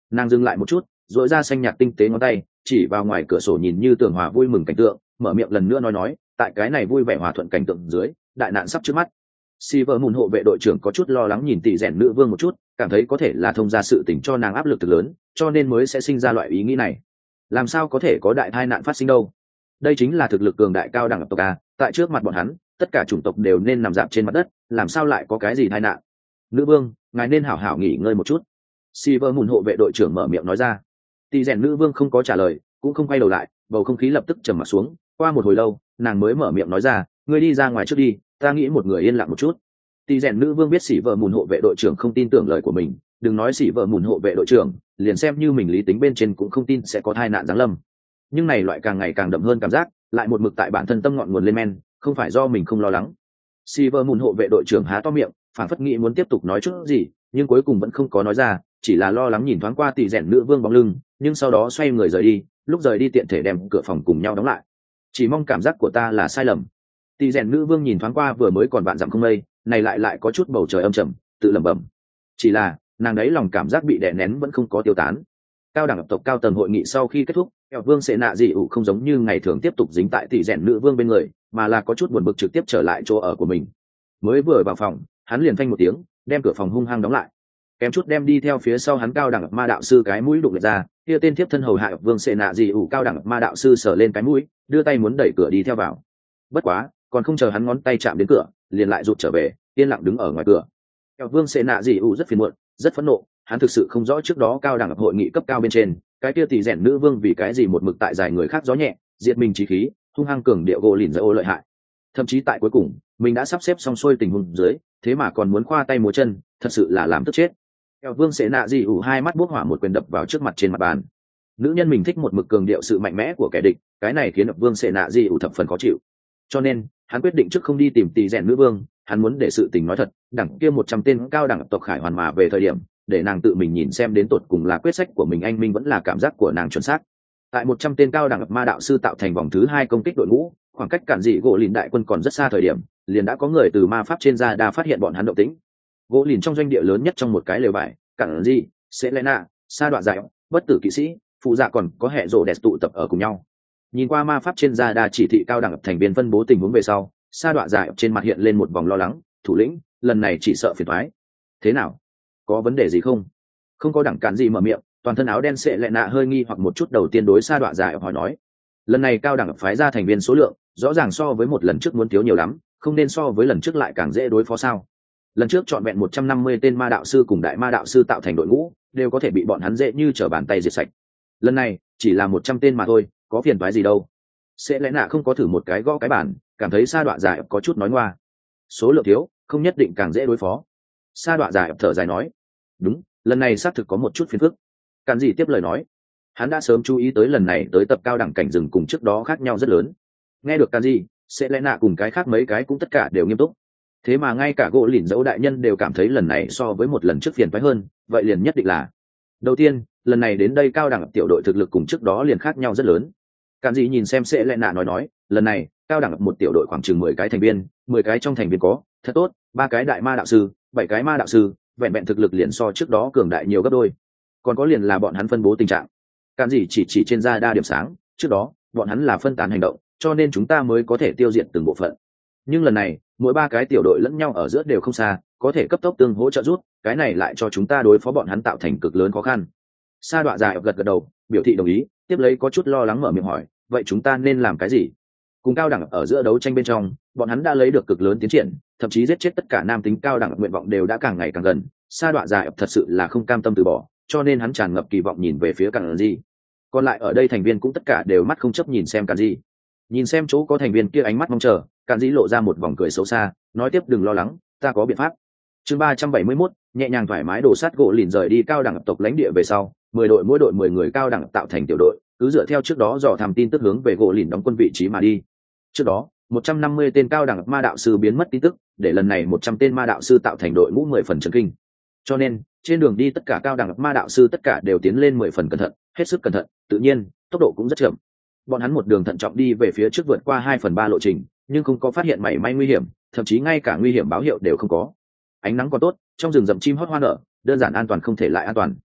Nàng dừng lại một chút, dội ra xanh nhạt tinh tế ngón tay chỉ vào ngoài cửa sổ nhìn như tường hòa vui mừng cảnh tượng, mở miệng lần nữa nói nói tại cái này vui vẻ hòa thuận cảnh tượng dưới, đại nạn sắp trước mắt. Silver Moon hộ vệ đội trưởng có chút lo lắng nhìn tỷ rèn nữ vương một chút, cảm thấy có thể là thông ra sự tình cho nàng áp lực thực lớn, cho nên mới sẽ sinh ra loại ý nghĩ này. Làm sao có thể có đại tai nạn phát sinh đâu? Đây chính là thực lực cường đại cao đẳng tộc a, tại trước mặt bọn hắn, tất cả chủng tộc đều nên nằm dạp trên mặt đất, làm sao lại có cái gì tai nạn? Nữ vương, ngài nên hảo hảo nghỉ ngơi một chút. Silver Moon hộ vệ đội trưởng mở miệng nói ra. Tỷ rèn nữ vương không có trả lời, cũng không quay đầu lại, bầu không khí lập tức trầm mặc xuống. Qua một hồi lâu, nàng mới mở miệng nói ra, ngươi đi ra ngoài trước đi, ta nghĩ một người yên lặng một chút. Tỷ rèn nữ vương biết sĩ vợ mùn hộ vệ đội trưởng không tin tưởng lời của mình, đừng nói sĩ vợ mùn hộ vệ đội trưởng, liền xem như mình lý tính bên trên cũng không tin sẽ có tai nạn giáng lâm. Nhưng này loại càng ngày càng đậm hơn cảm giác, lại một mực tại bản thân tâm ngọn nguồn lên men, không phải do mình không lo lắng. Sĩ vợ mùn hộ vệ đội trưởng há to miệng, phản phất nghĩ muốn tiếp tục nói chút gì, nhưng cuối cùng vẫn không có nói ra, chỉ là lo lắng nhìn thoáng qua tỷ rèn nữ vương bóng lưng, nhưng sau đó xoay người rời đi, lúc rời đi tiện thể đem cửa phòng cùng nhau đóng lại. Chỉ mong cảm giác của ta là sai lầm. Tỷ rèn nữ vương nhìn thoáng qua vừa mới còn vạn dặm không mây, này lại lại có chút bầu trời âm trầm, tự lẩm bẩm. Chỉ là nàng đấy lòng cảm giác bị đè nén vẫn không có tiêu tán. Cao đẳng tộc cao tầng hội nghị sau khi kết thúc, Eo Vương sẽ nạ dị ủ không giống như ngày thường tiếp tục dính tại tỷ rèn nữ vương bên người, mà là có chút buồn bực trực tiếp trở lại chỗ ở của mình. Mới vừa vào phòng, hắn liền phanh một tiếng, đem cửa phòng hung hăng đóng lại. Kém chút đem đi theo phía sau hắn cao đẳng ma đạo sư cái mũi đụng lệch ra, kia tên thiếp thân hầu hạ Vương sẽ nạ dị ủ cao đẳng ma đạo sư sờ lên cái mũi, đưa tay muốn đẩy cửa đi theo vào. Bất quá, còn không chờ hắn ngón tay chạm đến cửa, liền lại rụt trở về, yên lặng đứng ở ngoài cửa. Eo Vương sẽ nạ dị ủ rất phiền muộn, rất phẫn nộ, hắn thực sự không rõ trước đó cao đẳng hội nghị cấp cao bên trên, cái kia tỷ rèn nữ vương vì cái gì một mực tại dài người khác gió nhẹ, diệt mình chí khí, hung hăng cường điệu gỗ lìn dỡ ô lợi hại. Thậm chí tại cuối cùng, mình đã sắp xếp xong xuôi tình huống dưới, thế mà còn muốn khoa tay múa chân, thật sự là làm tức chết. Eo Vương sẽ nạ dị ủ hai mắt bốc hỏa một quyền đập vào trước mặt trên mặt bàn. Nữ nhân mình thích một mực cường điệu sự mạnh mẽ của kẻ địch, cái này khiến Vương sẽ nạ dị ủ thập phần khó chịu. Cho nên, hắn quyết định trước không đi tìm tỷ rèn nữ vương, hắn muốn để sự tình nói thật, đẳng kia một trăm tên cao đẳng tộc khải hoàn mà về thời điểm, để nàng tự mình nhìn xem đến tột cùng là quyết sách của mình anh minh vẫn là cảm giác của nàng chuẩn xác. Tại một trăm tên cao đẳng ma đạo sư tạo thành vòng thứ hai công kích đội ngũ, khoảng cách cản dị gỗ lìn đại quân còn rất xa thời điểm, liền đã có người từ ma pháp trên ra đa phát hiện bọn hắn động tĩnh. Gỗ lìn trong doanh địa lớn nhất trong một cái lều vải, cản dị, Selena, sa đoạn dài, bất tử kỵ sĩ, phụ dạ còn có hệ rồ đẹp tụ tập ở cùng nhau. Nhìn qua ma pháp trên da đa chỉ thị cao đẳng thành viên phân bố tình huống về sau, sa đoạn dài trên mặt hiện lên một vòng lo lắng, thủ lĩnh, lần này chỉ sợ phiền toái. Thế nào? Có vấn đề gì không? Không có đẳng cản gì mở miệng, toàn thân áo đen sệ lệ nạ hơi nghi hoặc một chút, đầu tiên đối sa đoạn dài hỏi nói, lần này cao đẳng phái ra thành viên số lượng rõ ràng so với một lần trước muốn thiếu nhiều lắm, không nên so với lần trước lại càng dễ đối phó sao? Lần trước trọn vẹn một trăm năm mươi tên ma đạo sư cùng đại ma đạo sư tạo thành đội ngũ, đều có thể bị bọn hắn dễ như trở bàn tay diệt sạch. Lần này chỉ là một trăm tên mà thôi, có phiền toái gì đâu? Sẽ lẽ nạ không có thử một cái gõ cái bản, cảm thấy sa đoạn dài có chút nói ngoa. Số lượng thiếu, không nhất định càng dễ đối phó. Sa đoạn dài thở dài nói, đúng, lần này xác thực có một chút phiền phức. Càn gì tiếp lời nói, hắn đã sớm chú ý tới lần này tới tập cao đẳng cảnh rừng cùng trước đó khác nhau rất lớn. Nghe được Càn gì, sẽ lẽ nạ cùng cái khác mấy cái cũng tất cả đều nghiêm túc. Thế mà ngay cả gỗ lìn dẫu đại nhân đều cảm thấy lần này so với một lần trước phiền phái hơn, vậy liền nhất định là, đầu tiên, lần này đến đây cao đẳng tiểu đội thực lực cùng trước đó liền khác nhau rất lớn. Càn gì nhìn xem sẽ lẽ nạ nói nói, lần này cao đẳng một tiểu đội khoảng chừng mười cái thành viên, mười cái trong thành viên có, thật tốt, ba cái đại ma đạo sư, bảy cái ma đạo sư, vẹn vẹn thực lực liền so trước đó cường đại nhiều gấp đôi. Còn có liền là bọn hắn phân bố tình trạng. Càn gì chỉ chỉ trên da đa điểm sáng, trước đó bọn hắn là phân tán hành động, cho nên chúng ta mới có thể tiêu diệt từng bộ phận. Nhưng lần này, mỗi ba cái tiểu đội lẫn nhau ở giữa đều không xa, có thể cấp tốc tương hỗ trợ giúp, cái này lại cho chúng ta đối phó bọn hắn tạo thành cực lớn khó khăn. Sa Đọa dài gật gật đầu, biểu thị đồng ý, tiếp lấy có chút lo lắng mở miệng hỏi, vậy chúng ta nên làm cái gì? Cùng cao đẳng ở giữa đấu tranh bên trong, bọn hắn đã lấy được cực lớn tiến triển, thậm chí giết chết tất cả nam tính cao đẳng nguyện vọng đều đã càng ngày càng gần. Sa Đọa dài thật sự là không cam tâm từ bỏ, cho nên hắn tràn ngập kỳ vọng nhìn về phía Càn Di. Còn lại ở đây thành viên cũng tất cả đều mắt không chấp nhìn xem Càn Di. Nhìn xem chỗ có thành viên kia ánh mắt mong chờ, Càn Di lộ ra một vòng cười xấu xa, nói tiếp đừng lo lắng, ta có biện pháp. Chương ba trăm bảy mươi mốt, nhẹ nhàng thoải mái đổ sát gỗ lìn rời đi cao đẳng tộc lãnh địa về sau, mười đội mỗi đội mười người cao đẳng tạo thành tiểu đội, cứ dựa theo trước đó dò thăm tin tức hướng về gỗ lìn đóng quân vị trí mà đi. Trước đó, một trăm năm mươi tên cao đẳng ma đạo sư biến mất tin tức, để lần này một trăm tên ma đạo sư tạo thành đội ngũ mười phần chấn kinh. Cho nên, trên đường đi tất cả cao đẳng ma đạo sư tất cả đều tiến lên mười phần cẩn thận, hết sức cẩn thận, tự nhiên, tốc độ cũng rất chậm. Bọn hắn một đường thận trọng đi về phía trước vượt qua hai phần ba lộ trình, nhưng không có phát hiện mảy may nguy hiểm, thậm chí ngay cả nguy hiểm báo hiệu đều không có. Ánh nắng còn tốt, trong rừng rậm chim hót hoa nở, đơn giản an toàn không thể lại an toàn.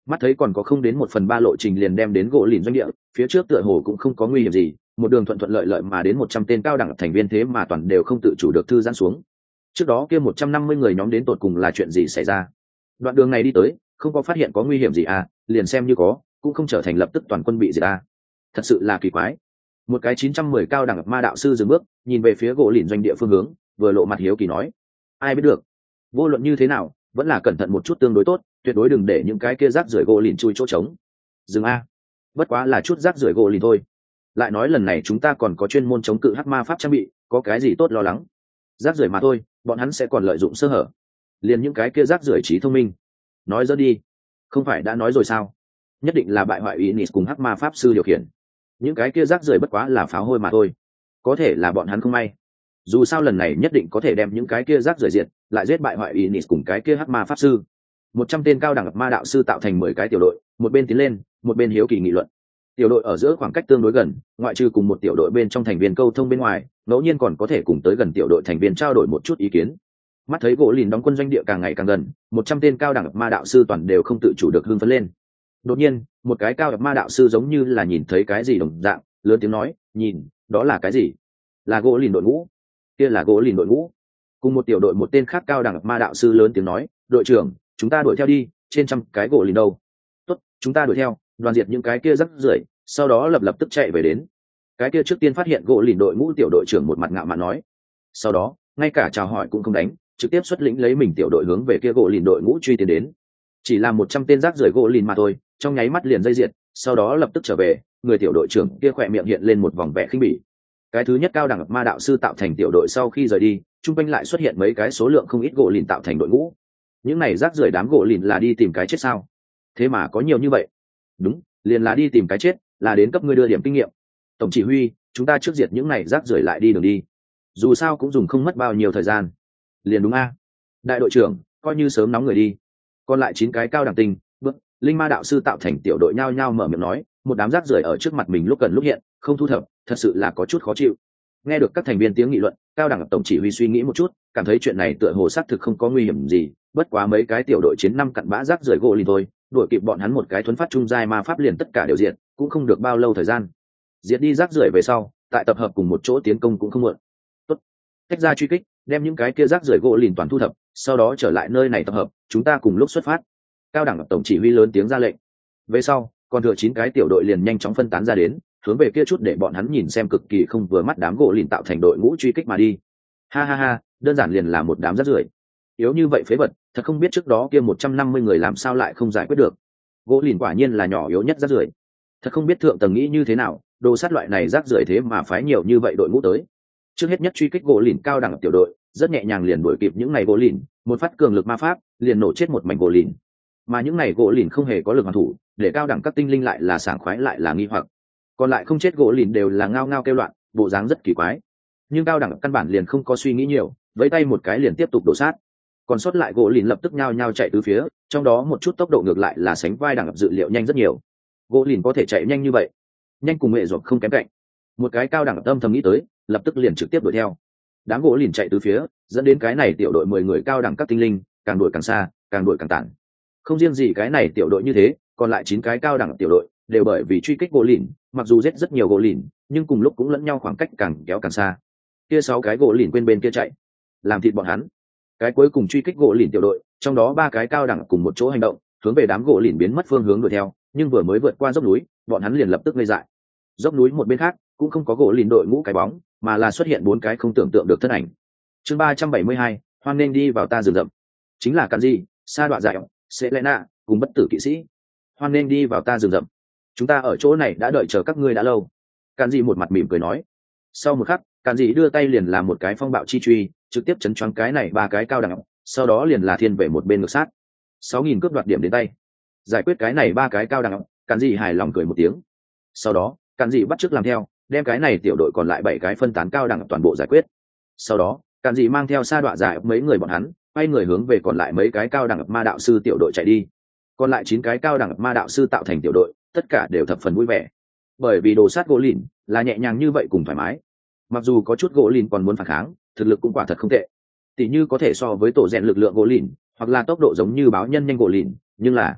mắt thấy còn có không đến một phần ba lộ trình liền đem đến gỗ lìn doanh địa, phía trước tựa hồ cũng không có nguy hiểm gì, một đường thuận thuận lợi lợi mà đến một trăm tên cao đẳng thành viên thế mà toàn đều không tự chủ được thư giãn xuống. Trước đó kia một trăm năm mươi người nhóm đến tột cùng là chuyện gì xảy ra? Đoạn đường này đi tới, không có phát hiện có nguy hiểm gì à, liền xem như có, cũng không trở thành lập tức toàn quân bị diệt à. Thật sự là kỳ quái. Một cái chín trăm mười cao đẳng ma đạo sư dừng bước, nhìn về phía gỗ lìn doanh địa phương hướng, vừa lộ mặt hiếu kỳ nói: "Ai biết được, vô luận như thế nào, vẫn là cẩn thận một chút tương đối tốt, tuyệt đối đừng để những cái kia rác rưởi gỗ lìn chui chỗ trống." Dừng a, bất quá là chút rác rưởi gỗ lìn thôi. Lại nói lần này chúng ta còn có chuyên môn chống cự hắc ma pháp trang bị, có cái gì tốt lo lắng? Rác rưởi mà thôi, bọn hắn sẽ còn lợi dụng sơ hở. Liền những cái kia rác rưởi trí thông minh. Nói dỡ đi, không phải đã nói rồi sao? Nhất định là bại hoại Inis cùng hắc ma pháp sư điều khiển. Những cái kia rác rưởi bất quá là pháo hôi mà thôi. Có thể là bọn hắn không may. Dù sao lần này nhất định có thể đem những cái kia rác rưởi diệt, lại giết bại hoại Inis cùng cái kia hắc ma pháp sư. Một trăm tên cao đẳng ma đạo sư tạo thành mười cái tiểu đội, một bên tiến lên, một bên hiếu kỳ nghị luận. Tiểu đội ở giữa khoảng cách tương đối gần, ngoại trừ cùng một tiểu đội bên trong thành viên câu thông bên ngoài, ngẫu nhiên còn có thể cùng tới gần tiểu đội thành viên trao đổi một chút ý kiến. Mắt thấy gỗ lìn đóng quân doanh địa càng ngày càng gần, một trăm tên cao đẳng ma đạo sư toàn đều không tự chủ được hưng phấn lên. Đột nhiên, một cái cao đẳng ma đạo sư giống như là nhìn thấy cái gì đồng dạng, lớn tiếng nói: "Nhìn, đó là cái gì?" "Là gỗ lìn đội ngũ." "Kia là gỗ lìn đội ngũ." Cùng một tiểu đội một tên khác cao đẳng ma đạo sư lớn tiếng nói: "Đội trưởng, chúng ta đuổi theo đi, trên trăm cái gỗ lìn đâu." "Tốt, chúng ta đuổi theo, đoàn diệt những cái kia rắc rưởi." Sau đó lập lập tức chạy về đến. Cái kia trước tiên phát hiện gỗ lìn đội ngũ tiểu đội trưởng một mặt ngạo mạn nói. Sau đó, ngay cả chào hỏi cũng không đánh, trực tiếp xuất lĩnh lấy mình tiểu đội hướng về kia gỗ lìn đội ngũ truy tiến đến. Chỉ là một trăm tên rác rưởi gỗ lìn mà thôi, trong nháy mắt liền dây diệt, sau đó lập tức trở về, người tiểu đội trưởng kia khỏe miệng hiện lên một vòng vẻ khinh bỉ. Cái thứ nhất cao đẳng ma đạo sư tạo thành tiểu đội sau khi rời đi, trung quanh lại xuất hiện mấy cái số lượng không ít gỗ lìn tạo thành đội ngũ. Những này rác rưởi đám gỗ lìn là đi tìm cái chết sao? Thế mà có nhiều như vậy. Đúng, liền là đi tìm cái chết, là đến cấp ngươi đưa điểm kinh nghiệm. Tổng chỉ huy, chúng ta trước diệt những này rác rưởi lại đi đường đi. Dù sao cũng dùng không mất bao nhiêu thời gian. Liền đúng a. Đại đội trưởng, coi như sớm nóng người đi. Còn lại chín cái cao đẳng tinh, bước, linh ma đạo sư tạo thành tiểu đội nhao nhao mở miệng nói, một đám rác rưởi ở trước mặt mình lúc cần lúc hiện, không thu thập, thật sự là có chút khó chịu. Nghe được các thành viên tiếng nghị luận, cao đẳng tổng chỉ huy suy nghĩ một chút, cảm thấy chuyện này tựa hồ xác thực không có nguy hiểm gì, bất quá mấy cái tiểu đội chiến năm cặn bã rác rưởi gỗ lìn thôi, đuổi kịp bọn hắn một cái thuấn phát trung giai ma pháp liền tất cả đều diệt, cũng không được bao lâu thời gian. Diệt đi rác rưởi về sau, tại tập hợp cùng một chỗ tiến công cũng không muộn. Tốt, tách ra truy kích, đem những cái kia rác rưởi gỗ lìn toàn thu thập, sau đó trở lại nơi này tập hợp, chúng ta cùng lúc xuất phát. Cao đẳng tổng chỉ huy lớn tiếng ra lệnh. Về sau, còn thừa chín cái tiểu đội liền nhanh chóng phân tán ra đến, hướng về kia chút để bọn hắn nhìn xem cực kỳ không vừa mắt đám gỗ lìn tạo thành đội ngũ truy kích mà đi. Ha ha ha, đơn giản liền là một đám rác rưởi. Yếu như vậy phế vật, thật không biết trước đó kia một trăm năm mươi người làm sao lại không giải quyết được. Gỗ lìn quả nhiên là nhỏ yếu nhất rác rưởi. Thật không biết thượng tầng nghĩ như thế nào, đồ sát loại này rác rưởi thế mà phái nhiều như vậy đội ngũ tới. Trước hết nhất truy kích gỗ lìn cao đẳng tiểu đội, rất nhẹ nhàng liền đuổi kịp những này gỗ lìn, một phát cường lực ma pháp, liền nổ chết một mảnh gỗ lìn. Mà những này gỗ lìn không hề có lực hoàn thủ, để cao đẳng các tinh linh lại là sảng khoái lại là nghi hoặc. Còn lại không chết gỗ lìn đều là ngao ngao kêu loạn, bộ dáng rất kỳ quái. Nhưng cao đẳng căn bản liền không có suy nghĩ nhiều, vẫy tay một cái liền tiếp tục đổ sát. Còn sót lại gỗ lìn lập tức nhao nhao chạy tứ phía, trong đó một chút tốc độ ngược lại là sánh vai đẳng dự liệu nhanh rất nhiều. Gỗ lìn có thể chạy nhanh như vậy, nhanh cùng mẹ ruột không kém cạnh. Một cái cao đẳng âm thầm nghĩ tới, lập tức liền trực tiếp đuổi theo. Đám gỗ lìn chạy tứ phía, dẫn đến cái này tiểu đội mười người cao đẳng các tinh linh, càng đuổi càng xa, càng đuổi càng tản. Không riêng gì cái này tiểu đội như thế, còn lại chín cái cao đẳng tiểu đội đều bởi vì truy kích gỗ lìn, mặc dù giết rất nhiều gỗ lìn, nhưng cùng lúc cũng lẫn nhau khoảng cách càng kéo càng xa. Kia sáu cái gỗ lìn quên bên kia chạy, làm thịt bọn hắn. Cái cuối cùng truy kích gỗ lìn tiểu đội, trong đó ba cái cao đẳng cùng một chỗ hành động, hướng về đám gỗ lìn biến mất phương hướng đuổi theo, nhưng vừa mới vượt qua dốc núi, bọn hắn liền lập tức ngây dại. Dốc núi một bên khác cũng không có gỗ lìn đội ngũ cái bóng, mà là xuất hiện bốn cái không tưởng tượng được thân ảnh. Chương ba trăm bảy mươi hai, hoan nên đi vào ta rừng rậm. Chính là Càn Dị, Sa Đoạ Dại, Selena cùng bất tử kỵ sĩ. Hoan nên đi vào ta rừng rậm. Chúng ta ở chỗ này đã đợi chờ các ngươi đã lâu. Càn Dị một mặt mỉm cười nói. Sau một khắc, Càn Dị đưa tay liền làm một cái phong bạo chi truy, trực tiếp chấn choáng cái này ba cái cao đẳng, sau đó liền là thiên về một bên ngược sát. sáu nghìn cướp đoạt điểm đến tay. Giải quyết cái này ba cái cao đẳng, Càn Dị hài lòng cười một tiếng. Sau đó, Càn Dị bắt chước làm theo, đem cái này tiểu đội còn lại bảy cái phân tán cao đẳng toàn bộ giải quyết. Sau đó, Càn Dị mang theo Sa Đoạ Dại mấy người bọn hắn, quay người hướng về còn lại mấy cái cao đẳng ma đạo sư tiểu đội chạy đi. Còn lại chín cái cao đẳng ma đạo sư tạo thành tiểu đội, tất cả đều thập phần vui vẻ. Bởi vì đồ sát gỗ lìn là nhẹ nhàng như vậy cùng thoải mái. Mặc dù có chút gỗ lìn còn muốn phản kháng, thực lực cũng quả thật không tệ. Tỷ như có thể so với tổ rèn lực lượng gỗ lìn, hoặc là tốc độ giống như báo nhân nhanh gỗ lìn, nhưng là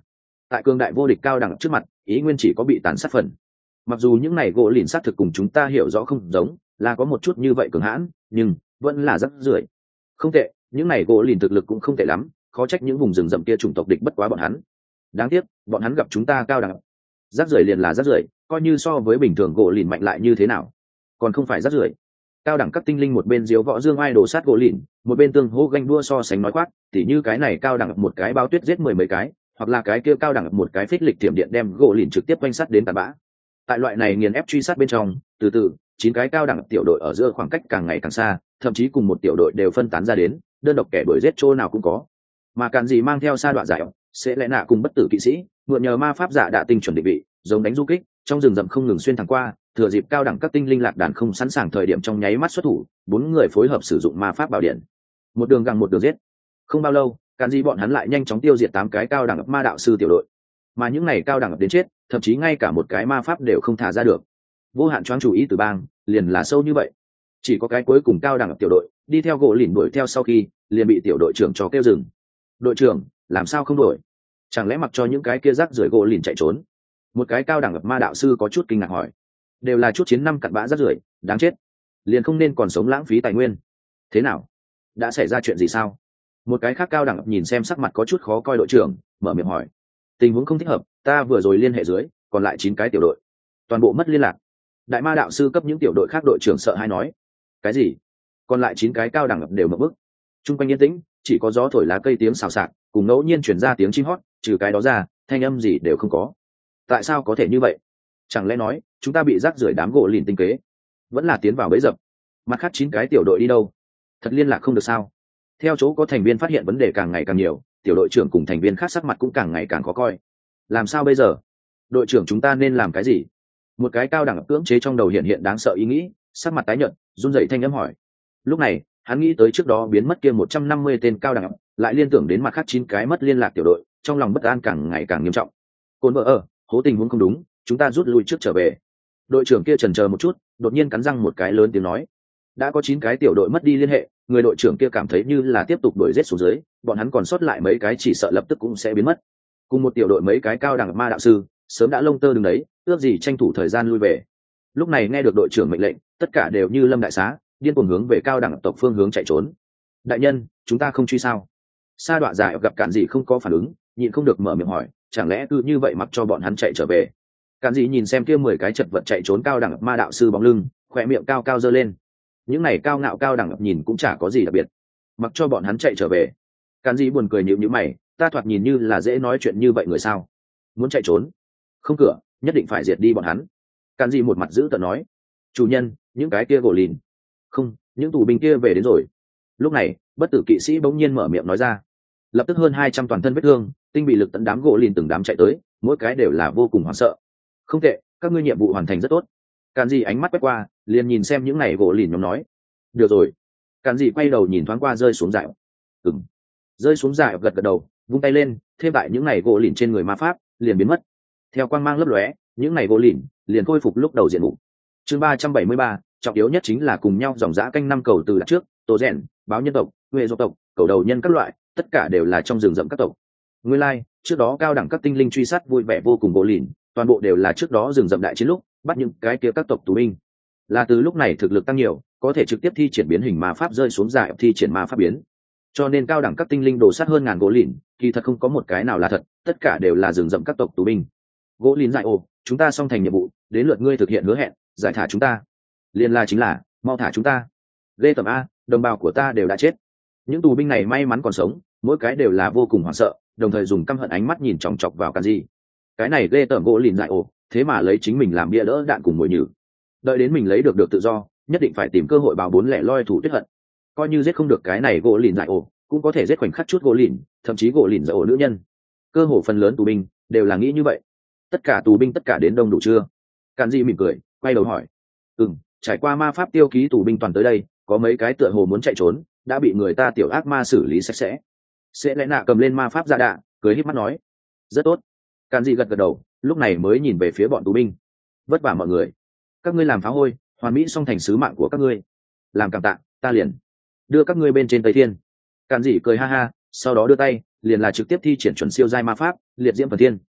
tại cương đại vô địch cao đẳng trước mặt ý nguyên chỉ có bị tàn sát phần. Mặc dù những này gỗ lìn xác thực cùng chúng ta hiểu rõ không giống, là có một chút như vậy cường hãn, nhưng vẫn là rất rưởi. Không tệ, những này gỗ lìn thực lực cũng không tệ lắm, khó trách những vùng rừng rậm kia chủng tộc địch bất quá bọn hắn. Đáng tiếc bọn hắn gặp chúng ta cao đẳng. Rác rưởi liền là rác rưởi, coi như so với bình thường gỗ lìn mạnh lại như thế nào, còn không phải rác rưởi. Cao đẳng các tinh linh một bên diếu võ dương ai đồ sát gỗ lìn, một bên tương hô ganh đua so sánh nói khoác, tỉ như cái này cao đẳng một cái báo tuyết giết mười mấy cái, hoặc là cái kia cao đẳng một cái phích lịch tiệm điện đem gỗ lìn trực tiếp quanh sát đến tàn bã. Tại loại này nghiền ép truy sát bên trong, từ từ chín cái cao đẳng tiểu đội ở giữa khoảng cách càng ngày càng xa, thậm chí cùng một tiểu đội đều phân tán ra đến, đơn độc kẻ đuổi giết chỗ nào cũng có. Mà càn gì mang theo sa đoạn giải sẽ lẽ nạ cùng bất tử kỵ sĩ mượn nhờ ma pháp giả đạ tinh chuẩn định vị, giống đánh du kích trong rừng rậm không ngừng xuyên thẳng qua, thừa dịp cao đẳng các tinh linh lạc đàn không sẵn sàng thời điểm trong nháy mắt xuất thủ, bốn người phối hợp sử dụng ma pháp bảo điện, một đường găng một đường giết. Không bao lâu, càn gì bọn hắn lại nhanh chóng tiêu diệt tám cái cao đẳng ma đạo sư tiểu đội, mà những này cao đẳng đến chết, thậm chí ngay cả một cái ma pháp đều không thả ra được. Vô hạn choáng chủ ý từ bang liền là sâu như vậy, chỉ có cái cuối cùng cao đẳng tiểu đội đi theo gỗ lìn đuổi theo, sau khi liền bị tiểu đội trưởng cho kêu dừng. Đội trưởng làm sao không đuổi, chẳng lẽ mặc cho những cái kia rác rưởi gỗ lìn chạy trốn? Một cái cao đẳng ma đạo sư có chút kinh ngạc hỏi. Đều là chút chiến năm cặn bã rác rưởi, đáng chết, liền không nên còn sống lãng phí tài nguyên. Thế nào, đã xảy ra chuyện gì sao? Một cái khác cao đẳng nhìn xem sắc mặt có chút khó coi đội trưởng mở miệng hỏi. Tình huống không thích hợp, ta vừa rồi liên hệ dưới còn lại chín cái tiểu đội toàn bộ mất liên lạc. Đại ma đạo sư cấp những tiểu đội khác đội trưởng sợ hãi nói. Cái gì? Còn lại chín cái cao đẳng đều mở bức. Trung quanh yên tĩnh, chỉ có gió thổi lá cây tiếng xào xạc cùng ngẫu nhiên chuyển ra tiếng chim hót, trừ cái đó ra thanh âm gì đều không có. Tại sao có thể như vậy? Chẳng lẽ nói chúng ta bị rác rưởi đám gỗ lìn tinh kế, vẫn là tiến vào bẫy dập? Mặt khác chín cái tiểu đội đi đâu? Thật liên lạc không được sao? Theo chỗ có thành viên phát hiện vấn đề càng ngày càng nhiều, tiểu đội trưởng cùng thành viên khác sắc mặt cũng càng ngày càng khó coi. Làm sao bây giờ? Đội trưởng chúng ta nên làm cái gì? Một cái cao đẳng cưỡng chế trong đầu hiện hiện đáng sợ ý nghĩ, sắc mặt tái nhợt run rẩy thanh âm hỏi. Lúc này hắn nghĩ tới trước đó biến mất kia một trăm năm mươi tên cao đẳng, lại liên tưởng đến mặt khác chín cái mất liên lạc tiểu đội, trong lòng bất an càng ngày càng nghiêm trọng. Côn vợ ở, hố tình huống không đúng, chúng ta rút lui trước trở về. Đội trưởng kia chần chờ một chút, đột nhiên cắn răng một cái lớn tiếng nói. Đã có chín cái tiểu đội mất đi liên hệ, người đội trưởng kia cảm thấy như là tiếp tục đuổi giết xuống dưới, bọn hắn còn sót lại mấy cái chỉ sợ lập tức cũng sẽ biến mất. Cùng một tiểu đội mấy cái cao đẳng ma đạo sư sớm đã lông tơ đứng đấy, ước gì tranh thủ thời gian lui về. Lúc này nghe được đội trưởng mệnh lệnh, tất cả đều như lâm đại xá, điên cuồng hướng về cao đẳng tộc phương hướng chạy trốn. Đại nhân, chúng ta không truy sao? Sa Đọa Giải gặp Cản Dị không có phản ứng, nhịn không được mở miệng hỏi, chẳng lẽ cứ như vậy mặc cho bọn hắn chạy trở về? Cản Dị nhìn xem kia mười cái chật vật chạy trốn cao đẳng ma đạo sư bóng lưng, khỏe miệng cao cao giơ lên. Những này cao ngạo cao đẳng nhìn cũng chả có gì đặc biệt, mặc cho bọn hắn chạy trở về. Cản Dị buồn cười nhíu nhíu mày, ta thoạt nhìn như là dễ nói chuyện như vậy người sao? Muốn chạy trốn? Không cửa, nhất định phải diệt đi bọn hắn. Cản Dị một mặt giữ tợn nói, chủ nhân, những cái kia gỗ lìn. Không, những tù binh kia về đến rồi. Lúc này bất tử kỵ sĩ bỗng nhiên mở miệng nói ra. Lập tức hơn hai trăm toàn thân vết thương, tinh bị lực tận đám gỗ lìn từng đám chạy tới, mỗi cái đều là vô cùng hoảng sợ. Không tệ, các ngươi nhiệm vụ hoàn thành rất tốt. Càn Dị ánh mắt quét qua, liền nhìn xem những này gỗ lìn nhóm nói. Được rồi. Càn Dị quay đầu nhìn thoáng qua rơi xuống dại. Ừm. Rơi xuống dại gật gật đầu, vung tay lên, thêm tại những này gỗ lìn trên người ma pháp liền biến mất. Theo quang mang lấp lóe, những này gỗ lìn liền khôi phục lúc đầu diện mục. Chương ba trăm bảy mươi ba, trọng yếu nhất chính là cùng nhau dòng dã canh năm cầu từ đặt trước, tổ rèn, báo nhân tộc, huệ dọc tộc, cầu đầu nhân các loại, tất cả đều là trong rừng rậm các tộc. Nguyên lai, like, trước đó cao đẳng các tinh linh truy sát vui vẻ vô cùng gỗ lìn, toàn bộ đều là trước đó rừng rậm đại chiến lúc bắt những cái kia các tộc tù binh. Là từ lúc này thực lực tăng nhiều, có thể trực tiếp thi triển biến hình ma pháp rơi xuống giải thi triển ma pháp biến. Cho nên cao đẳng các tinh linh đổ sát hơn ngàn gỗ lìn, kỳ thật không có một cái nào là thật, tất cả đều là rừng rậm các tộc tù binh. Gỗ lìn dại ồ, chúng ta xong thành nhiệm vụ, đến lượt ngươi thực hiện hứa hẹn, giải thả chúng ta. Liên la chính là, mau thả chúng ta. Lê tầm a, đồng bào của ta đều đã chết. Những tù binh này may mắn còn sống, mỗi cái đều là vô cùng hoảng sợ, đồng thời dùng căm hận ánh mắt nhìn chòng chọc vào Càn Dị. Cái này ghê tởm gỗ lìn dại ồ, thế mà lấy chính mình làm bia đỡ đạn cùng mồi nhử. Đợi đến mình lấy được được tự do, nhất định phải tìm cơ hội báo bốn lẻ loi thủ tuyết hận. Coi như giết không được cái này gỗ lìn dại ồ, cũng có thể giết khoảnh khắc chút gỗ lìn, thậm chí gỗ lìn dại ồ nữ nhân. Cơ hồ phần lớn tù binh đều là nghĩ như vậy. Tất cả tù binh tất cả đến đông đủ chưa? Càn Dị mỉm cười, quay đầu hỏi. Ừm, trải qua ma pháp tiêu ký tù binh toàn tới đây, có mấy cái tựa hồ muốn chạy trốn, đã bị người ta tiểu ác ma xử lý sạch sẽ. Sẽ lẽ nạ cầm lên ma pháp ra đạ, cười híp mắt nói. Rất tốt. Càn Dị gật gật đầu, lúc này mới nhìn về phía bọn tù binh. Vất vả mọi người, các ngươi làm phá hôi, hoàn mỹ xong thành sứ mạng của các ngươi. Làm cảm tạ, ta liền đưa các ngươi bên trên Tây Thiên. Càn Dị cười ha ha, sau đó đưa tay, liền là trực tiếp thi triển chuẩn siêu giai ma pháp, liệt diễm phần thiên.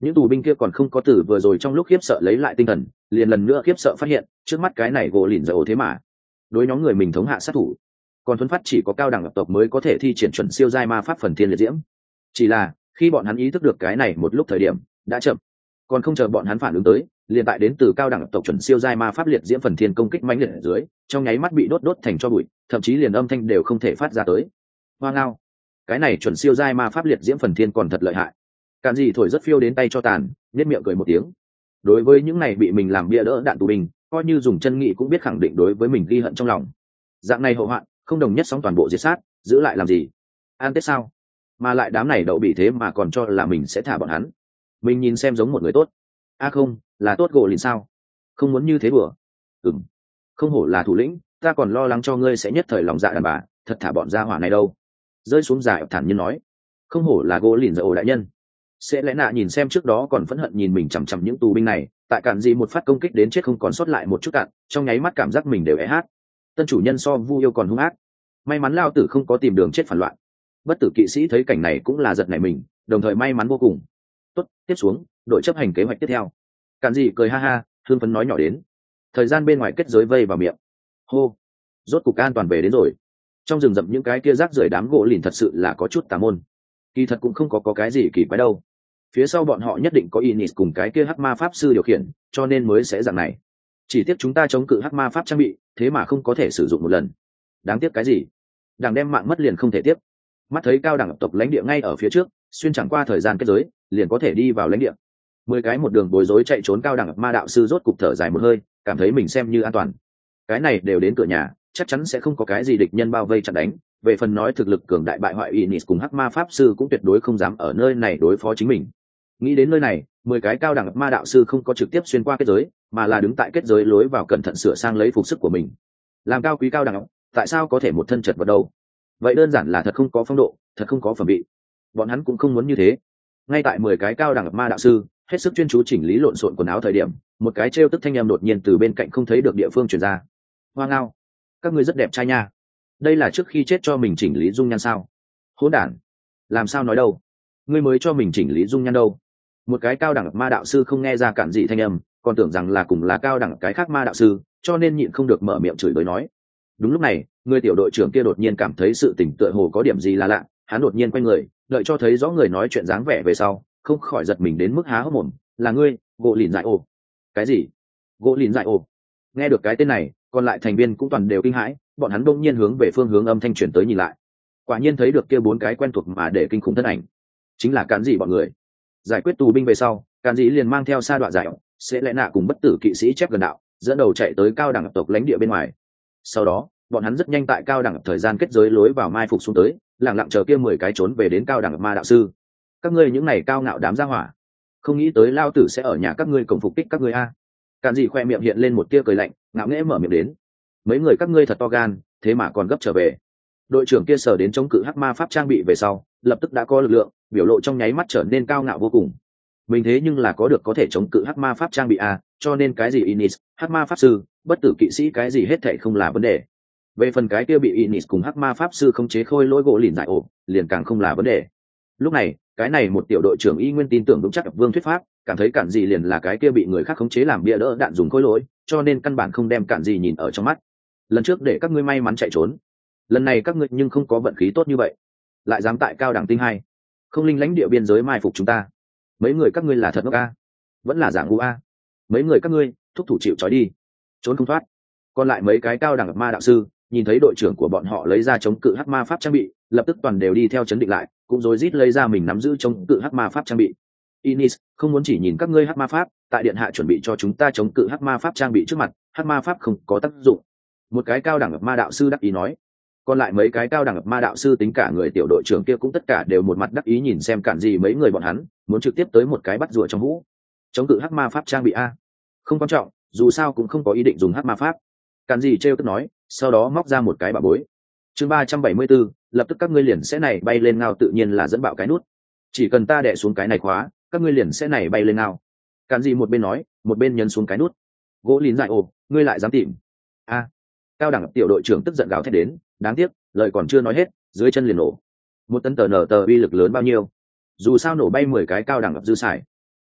những tù binh kia còn không có từ vừa rồi trong lúc khiếp sợ lấy lại tinh thần, liền lần nữa khiếp sợ phát hiện trước mắt cái này gỗ lìn dạy ổ thế mà đối nhóm người mình thống hạ sát thủ, còn thuấn phát chỉ có cao đẳng tộc mới có thể thi triển chuẩn siêu giai ma pháp phần thiên liệt diễm. Chỉ là khi bọn hắn ý thức được cái này một lúc thời điểm đã chậm, còn không chờ bọn hắn phản ứng tới, liền tại đến từ cao đẳng tộc chuẩn siêu giai ma pháp liệt diễm phần thiên công kích mãnh liệt ở dưới, trong nháy mắt bị đốt đốt thành cho bụi, thậm chí liền âm thanh đều không thể phát ra tới. Hoa ngao, cái này chuẩn siêu giai ma pháp liệt diễm phần thiên còn thật lợi hại. Càn gì thổi rất phiêu đến tay cho tàn, nhếch miệng cười một tiếng. Đối với những này bị mình làm bia đỡ đạn tù binh, coi như dùng chân nghị cũng biết khẳng định đối với mình ghi hận trong lòng. Dạng này hậu hoạn, không đồng nhất sóng toàn bộ diệt sát, giữ lại làm gì? An tết sao? Mà lại đám này đậu bị thế mà còn cho là mình sẽ thả bọn hắn. Mình nhìn xem giống một người tốt. A à không, là tốt gỗ lìn sao? Không muốn như thế bừa. Ừm, không hổ là thủ lĩnh, ta còn lo lắng cho ngươi sẽ nhất thời lòng dạ đàn bà, thật thả bọn gia hỏa này đâu. Rơi xuống dài thản nhiên nói, không hổ là gỗ lìn dạy ổ đại nhân. Sẽ lẽ nạ nhìn xem trước đó còn phẫn hận nhìn mình chằm chằm những tù binh này, tại cản gì một phát công kích đến chết không còn sót lại một chút cạn, trong nháy mắt cảm giác mình đều é hát. Tân chủ nhân so Vu yêu còn hung ác, may mắn lao tử không có tìm đường chết phản loạn. Bất tử kỵ sĩ thấy cảnh này cũng là giật nảy mình, đồng thời may mắn vô cùng. Tốt, tiếp xuống đội chấp hành kế hoạch tiếp theo. Cản gì cười ha ha, hương phấn nói nhỏ đến. Thời gian bên ngoài kết giới vây vào miệng. Hô, rốt cục an toàn về đến rồi. Trong rừng rậm những cái kia rác rưởi đám gỗ lìn thật sự là có chút tà môn. Kỳ thật cũng không có có cái gì kỳ quái đâu. Phía sau bọn họ nhất định có Inis cùng cái kia hắc ma pháp sư điều khiển, cho nên mới sẽ dạng này. Chỉ tiếc chúng ta chống cự hắc ma pháp trang bị, thế mà không có thể sử dụng một lần. Đáng tiếc cái gì? Đằng đem mạng mất liền không thể tiếp. Mắt thấy cao đẳng tộc lãnh địa ngay ở phía trước, xuyên chẳng qua thời gian kết giới, liền có thể đi vào lãnh địa. Mười cái một đường bối rối chạy trốn cao đẳng ma đạo sư rốt cục thở dài một hơi, cảm thấy mình xem như an toàn. Cái này đều đến cửa nhà, chắc chắn sẽ không có cái gì địch nhân bao vây chặn đánh. Về phần nói thực lực cường đại bại hoại Inis cùng hắc ma pháp sư cũng tuyệt đối không dám ở nơi này đối phó chính mình. Nghĩ đến nơi này, mười cái cao đẳng ma đạo sư không có trực tiếp xuyên qua kết giới, mà là đứng tại kết giới lối vào cẩn thận sửa sang lấy phục sức của mình. Làm cao quý cao đẳng, tại sao có thể một thân chật vật đâu? Vậy đơn giản là thật không có phong độ, thật không có phẩm vị. Bọn hắn cũng không muốn như thế. Ngay tại mười cái cao đẳng ma đạo sư hết sức chuyên chú chỉnh lý lộn xộn quần áo thời điểm, một cái trêu tức thanh âm đột nhiên từ bên cạnh không thấy được địa phương truyền ra. Hoa ngao, các ngươi rất đẹp trai nha. Đây là trước khi chết cho mình chỉnh lý dung nhan sao? Hỗn đản, làm sao nói đâu? Ngươi mới cho mình chỉnh lý dung nhan đâu? Một cái cao đẳng ma đạo sư không nghe ra cản dị thanh âm, còn tưởng rằng là cùng là cao đẳng cái khác ma đạo sư, cho nên nhịn không được mở miệng chửi bới nói. Đúng lúc này, người tiểu đội trưởng kia đột nhiên cảm thấy sự tình tựa hồ có điểm gì là lạ, hắn đột nhiên quay người, đợi cho thấy rõ người nói chuyện dáng vẻ về sau, không khỏi giật mình đến mức há hốc mồm. Là ngươi, gỗ lìn dại ồ? Cái gì? Gỗ lìn dại ồ? Nghe được cái tên này, còn lại thành viên cũng toàn đều kinh hãi, bọn hắn đông nhiên hướng về phương hướng âm thanh truyền tới nhìn lại, quả nhiên thấy được kia bốn cái quen thuộc mà để kinh khủng thân ảnh, chính là cản dị bọn người. Giải quyết tù binh về sau, cản dị liền mang theo sa đoạn giải sẽ lẽ nạ cùng bất tử kỵ sĩ chép gần đạo, dẫn đầu chạy tới cao đẳng tộc lãnh địa bên ngoài. Sau đó bọn hắn rất nhanh tại cao đẳng thời gian kết giới lối vào mai phục xuống tới, lặng lặng chờ kia mười cái trốn về đến cao đẳng ma đạo sư. Các ngươi những này cao ngạo đám gia hỏa, không nghĩ tới lao tử sẽ ở nhà các ngươi cổng phục kích các ngươi a. Cản dị khoe miệng hiện lên một tia cười lạnh, ngạo nghễ mở miệng đến. Mấy người các ngươi thật to gan, thế mà còn gấp trở về. Đội trưởng kia sở đến chống cự hắc ma pháp trang bị về sau, lập tức đã có lực lượng, biểu lộ trong nháy mắt trở nên cao ngạo vô cùng. Mình thế nhưng là có được có thể chống cự hắc ma pháp trang bị a, cho nên cái gì Inis, hắc ma pháp sư, bất tử kỵ sĩ cái gì hết thảy không là vấn đề. Về phần cái kia bị Inis cùng hắc ma pháp sư không chế khôi lỗi gỗ lìn dại ổ, liền càng không là vấn đề. Lúc này, cái này một tiểu đội trưởng y nguyên tin tưởng vững chắc Vương thuyết pháp, cảm thấy cản gì liền là cái kia bị người khác khống chế làm bia đỡ đạn dùng khôi lỗi, cho nên căn bản không đem cản gì nhìn ở trong mắt. Lần trước để các ngươi may mắn chạy trốn, lần này các ngươi nhưng không có vận khí tốt như vậy, lại dám tại cao đẳng tinh hai không linh lãnh địa biên giới mai phục chúng ta. Mấy người các ngươi là thật ngốc a, vẫn là giả ngu a? Mấy người các ngươi thúc thủ chịu trói đi, trốn không thoát. Còn lại mấy cái cao đẳng ma đạo sư nhìn thấy đội trưởng của bọn họ lấy ra chống cự hắc ma pháp trang bị, lập tức toàn đều đi theo chấn định lại, cũng rối rít lấy ra mình nắm giữ chống cự hắc ma pháp trang bị. Inis không muốn chỉ nhìn các ngươi hắc ma pháp, tại điện hạ chuẩn bị cho chúng ta chống cự hắc ma pháp trang bị trước mặt, hắc ma pháp không có tác dụng. Một cái cao đẳng ma đạo sư đắc ý nói. Còn lại mấy cái cao đẳng ma đạo sư tính cả người tiểu đội trưởng kia cũng tất cả đều một mặt đắc ý nhìn xem cản gì mấy người bọn hắn, muốn trực tiếp tới một cái bắt rùa trong hũ. Chống cự hắc ma pháp trang bị a? Không quan trọng, dù sao cũng không có ý định dùng hắc ma pháp. Cản gì trêu tức nói, sau đó móc ra một cái bảo bối. Chương ba trăm bảy mươi bốn, lập tức các ngươi liền sẽ này bay lên ngao, tự nhiên là dẫn bạo cái nút. Chỉ cần ta đè xuống cái này khóa, các ngươi liền sẽ này bay lên ngao. Cản gì một bên nói, một bên nhấn xuống cái nút. Gỗ lìn dại ồ, ngươi lại dám tìm? A. Cao đẳng tiểu đội trưởng tức giận gào thét đến, đáng tiếc lời còn chưa nói hết, dưới chân liền nổ. Một tấn tờ nở tờ uy lực lớn bao nhiêu, dù sao nổ bay mười cái cao đẳng dư xài.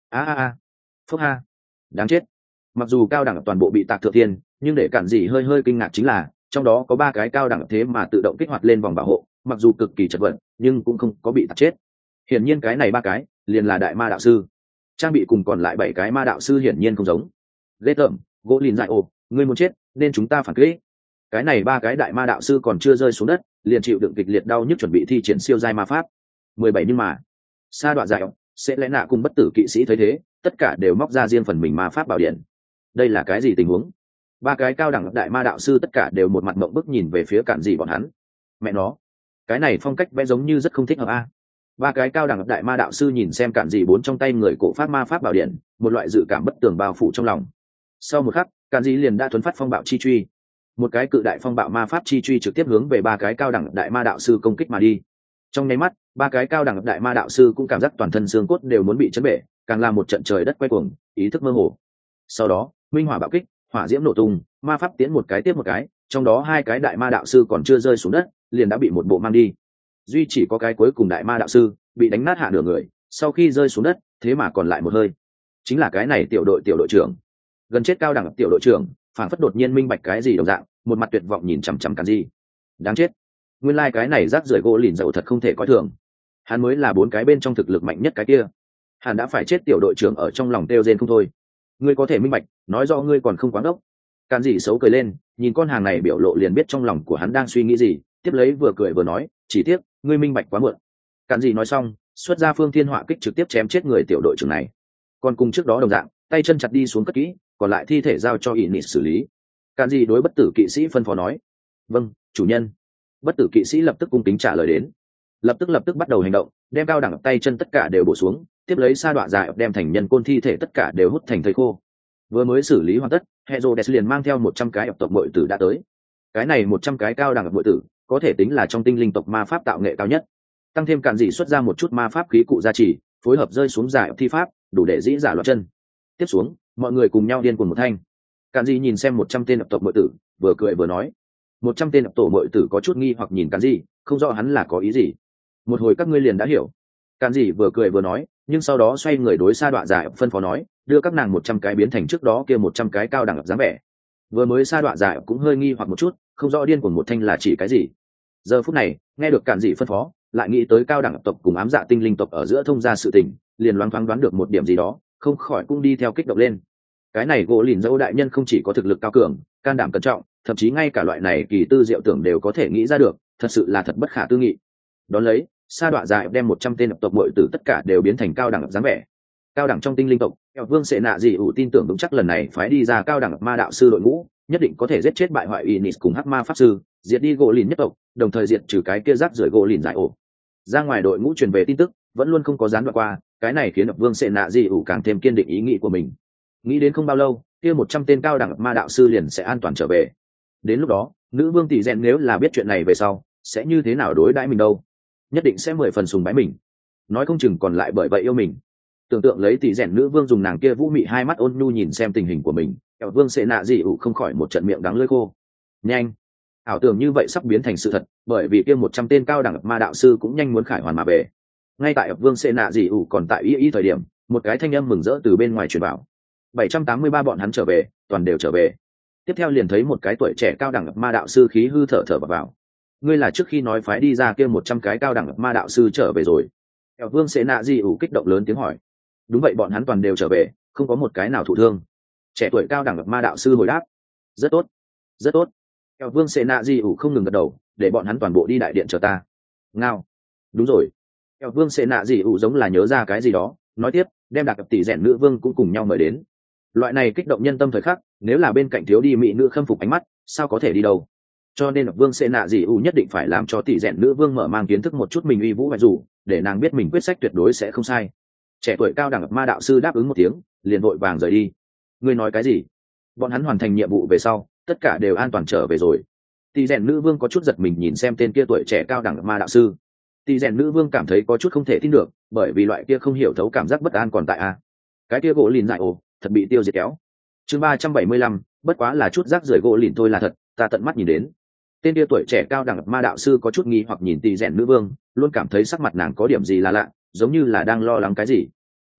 a a a phúc ha, đáng chết. Mặc dù cao đẳng toàn bộ bị tạc thượng thiên, nhưng để cản dị hơi hơi kinh ngạc chính là trong đó có ba cái cao đẳng thế mà tự động kích hoạt lên vòng bảo hộ, mặc dù cực kỳ chật vật nhưng cũng không có bị tạc chết. Hiển nhiên cái này ba cái liền là đại ma đạo sư. Trang bị cùng còn lại bảy cái ma đạo sư hiển nhiên không giống. Ghê tởm, gỗ lìn dại ồ, ngươi muốn chết nên chúng ta phản kích. Cái này ba cái đại ma đạo sư còn chưa rơi xuống đất liền chịu đựng kịch liệt đau nhức chuẩn bị thi triển siêu giai ma pháp. Mười bảy nhưng mà sa đoạn dại sẽ lẽ nạ cùng bất tử kỵ sĩ thấy thế tất cả đều móc ra riêng phần mình ma pháp bảo điện. Đây là cái gì tình huống? Ba cái cao đẳng đại ma đạo sư tất cả đều một mặt mộng bức nhìn về phía cản dị bọn hắn. Mẹ nó, cái này phong cách vẽ giống như rất không thích hợp a. Ba cái cao đẳng đại ma đạo sư nhìn xem cản dị bốn trong tay người cổ phát ma pháp bảo điện, một loại dự cảm bất tường bao phủ trong lòng. Sau một khắc, cản dị liền đã thuấn phát phong bạo chi truy. Một cái cự đại phong bạo ma pháp chi truy trực tiếp hướng về ba cái cao đẳng đại ma đạo sư công kích mà đi. Trong nháy mắt, ba cái cao đẳng đại ma đạo sư cũng cảm giác toàn thân xương cốt đều muốn bị chấn bể, càng là một trận trời đất quay cuồng, ý thức mơ hồ. Sau đó, minh hỏa bạo kích, hỏa diễm nổ tung, ma pháp tiến một cái tiếp một cái, trong đó hai cái đại ma đạo sư còn chưa rơi xuống đất liền đã bị một bộ mang đi. Duy chỉ có cái cuối cùng đại ma đạo sư bị đánh nát hạ nửa người, sau khi rơi xuống đất thế mà còn lại một hơi. Chính là cái này tiểu đội tiểu đội trưởng, gần chết cao đẳng tiểu đội trưởng, phản phất đột nhiên minh bạch cái gì đồng dạng, một mặt tuyệt vọng nhìn chằm chằm Càn Di. Đáng chết, nguyên lai like cái này rác rưởi gỗ lìn dậu thật không thể coi thường, hắn mới là bốn cái bên trong thực lực mạnh nhất cái kia, hắn đã phải chết. Tiểu đội trưởng ở trong lòng kêu rên không thôi. Ngươi có thể minh bạch, nói rõ ngươi còn không quá đốc. Càn Di xấu cười lên, nhìn con hàng này biểu lộ liền biết trong lòng của hắn đang suy nghĩ gì, tiếp lấy vừa cười vừa nói, chỉ tiếc ngươi minh bạch quá muộn. Càn Di nói xong, xuất ra phương thiên họa kích trực tiếp chém chết người tiểu đội trưởng này. Còn cùng trước đó đồng dạng, tay chân chặt đi xuống cất kỹ, còn lại thi thể giao cho Ynit xử lý. Càn Di đối bất tử kỵ sĩ phân phó nói, vâng chủ nhân. Bất tử kỵ sĩ lập tức cung kính trả lời đến, lập tức lập tức bắt đầu hành động, đem cao đẳng tay chân tất cả đều bổ xuống, tiếp lấy sa đọa dài đem thành nhân côn thi thể tất cả đều hút thành thây khô. Vừa mới xử lý hoàn tất, Herodes liền mang theo một trăm cái ập tộc bội tử đã tới. Cái này một trăm cái cao đẳng ập bội tử có thể tính là trong tinh linh tộc ma pháp tạo nghệ cao nhất, tăng thêm Càn Di xuất ra một chút ma pháp khí cụ gia trì, phối hợp rơi xuống giải thi pháp, đủ để dĩ giả loạt chân. Tiếp xuống, mọi người cùng nhau điên cuồng một thanh. Càn Di nhìn xem một trăm tên ập tộc bội tử, vừa cười vừa nói, một trăm tên ập tổ bội tử có chút nghi hoặc nhìn Càn Di, không rõ hắn là có ý gì. Một hồi các ngươi liền đã hiểu. Càn Di vừa cười vừa nói, nhưng sau đó xoay người đối sa đọa giải phân phó nói, đưa các nàng một trăm cái biến thành trước đó kia một trăm cái cao đẳng ập dáng vẻ. Vừa mới sa đọa giải cũng hơi nghi hoặc một chút, không rõ điên cuồng một thanh là chỉ cái gì. Giờ phút này, nghe được Càn Di phân phó, lại nghĩ tới cao đẳng tộc cùng ám dạ tinh linh tộc ở giữa thông gia sự tình, liền loáng thoáng đoán được một điểm gì đó, không khỏi cũng đi theo kích động lên. Cái này gỗ lìn dẫu đại nhân không chỉ có thực lực cao cường, can đảm cẩn trọng, thậm chí ngay cả loại này kỳ tư diệu tưởng đều có thể nghĩ ra được, thật sự là thật bất khả tư nghị. Đón lấy, sa đọa dài đem một trăm tên tộc bội tử tất cả đều biến thành cao đẳng dáng vẻ. Cao đẳng trong tinh linh tộc, Eo Vương sẽ nạ gì ủ tin tưởng vững chắc lần này phái đi ra cao đẳng ma đạo sư đội ngũ, nhất định có thể giết chết bại hoại Ynit cùng hắc ma pháp sư, diệt đi gỗ lìn nhất tộc, đồng thời diệt trừ cái kia rác rưởi gỗ lìn giải ổ. Ra ngoài đội ngũ truyền về tin tức, vẫn luôn không có gián đoạn qua, cái này khiến Eo Vương sẽ nạ gì ủ càng thêm kiên định ý nghĩ của mình. Nghĩ đến không bao lâu, kia một trăm tên cao đẳng ma đạo sư liền sẽ an toàn trở về. Đến lúc đó, nữ vương tỷ rèn nếu là biết chuyện này về sau, sẽ như thế nào đối đãi mình đâu? Nhất định sẽ mười phần sùng bái mình, nói không chừng còn lại bởi vậy yêu mình. Tưởng tượng lấy tỷ rèn nữ vương dùng nàng kia vũ mị hai mắt ôn nhu nhìn xem tình hình của mình, Eo Vương sẽ nạ gì ủ không khỏi một trận miệng đắng lưỡi khô. Nhanh, ảo tưởng như vậy sắp biến thành sự thật, bởi vì kia một trăm tên cao đẳng ma đạo sư cũng nhanh muốn khải hoàn mà về. Ngay tại Eo Vương sẽ nạ gì ủ còn tại y y thời điểm, một cái thanh âm mừng rỡ từ bên ngoài truyền vào. bảy trăm tám mươi ba bọn hắn trở về, toàn đều trở về. Tiếp theo liền thấy một cái tuổi trẻ cao đẳng ma đạo sư khí hư thở thở vào, vào. Ngươi là trước khi nói phái đi ra kia một trăm cái cao đẳng ma đạo sư trở về rồi. Eo Vương sẽ nạ gì ủ kích động lớn tiếng hỏi. Đúng vậy, bọn hắn toàn đều trở về, không có một cái nào thụ thương. Trẻ tuổi cao đẳng ma đạo sư hồi đáp. Rất tốt, rất tốt. Eo Vương sẽ nạ gì ủ không ngừng gật đầu, để bọn hắn toàn bộ đi đại điện chờ ta. Ngao. Đúng rồi. Eo Vương sẽ nạ gì ủ giống là nhớ ra cái gì đó, nói tiếp, đem đặc tỷ rèn nữ vương cũng cùng nhau mời đến. Loại này kích động nhân tâm thời khắc, nếu là bên cạnh thiếu đi mỹ nữ khâm phục ánh mắt, sao có thể đi đâu. Cho nên vương sẽ nạ gì ủ nhất định phải làm cho tỷ rèn nữ vương mở mang kiến thức một chút mình uy vũ hoại dù, để nàng biết mình quyết sách tuyệt đối sẽ không sai. Trẻ tuổi cao đẳng ma đạo sư đáp ứng một tiếng, liền vội vàng rời đi. Ngươi nói cái gì? Bọn hắn hoàn thành nhiệm vụ về sau, tất cả đều an toàn trở về rồi. Tỷ rèn nữ vương có chút giật mình nhìn xem tên kia tuổi trẻ cao đẳng ma đạo sư. Tỷ rèn nữ vương cảm thấy có chút không thể tin được, bởi vì loại kia không hiểu thấu cảm giác bất an còn tại a. Cái kia gỗ lìn dại ồ, thật bị tiêu diệt kéo. Chương ba trăm bảy mươi lăm, bất quá là chút rác rưởi gỗ lìn thôi là thật, ta tận mắt nhìn đến. Tên kia tuổi trẻ cao đẳng ma đạo sư có chút nghi hoặc nhìn tỷ rèn nữ vương, luôn cảm thấy sắc mặt nàng có điểm gì là lạ, giống như là đang lo lắng cái gì.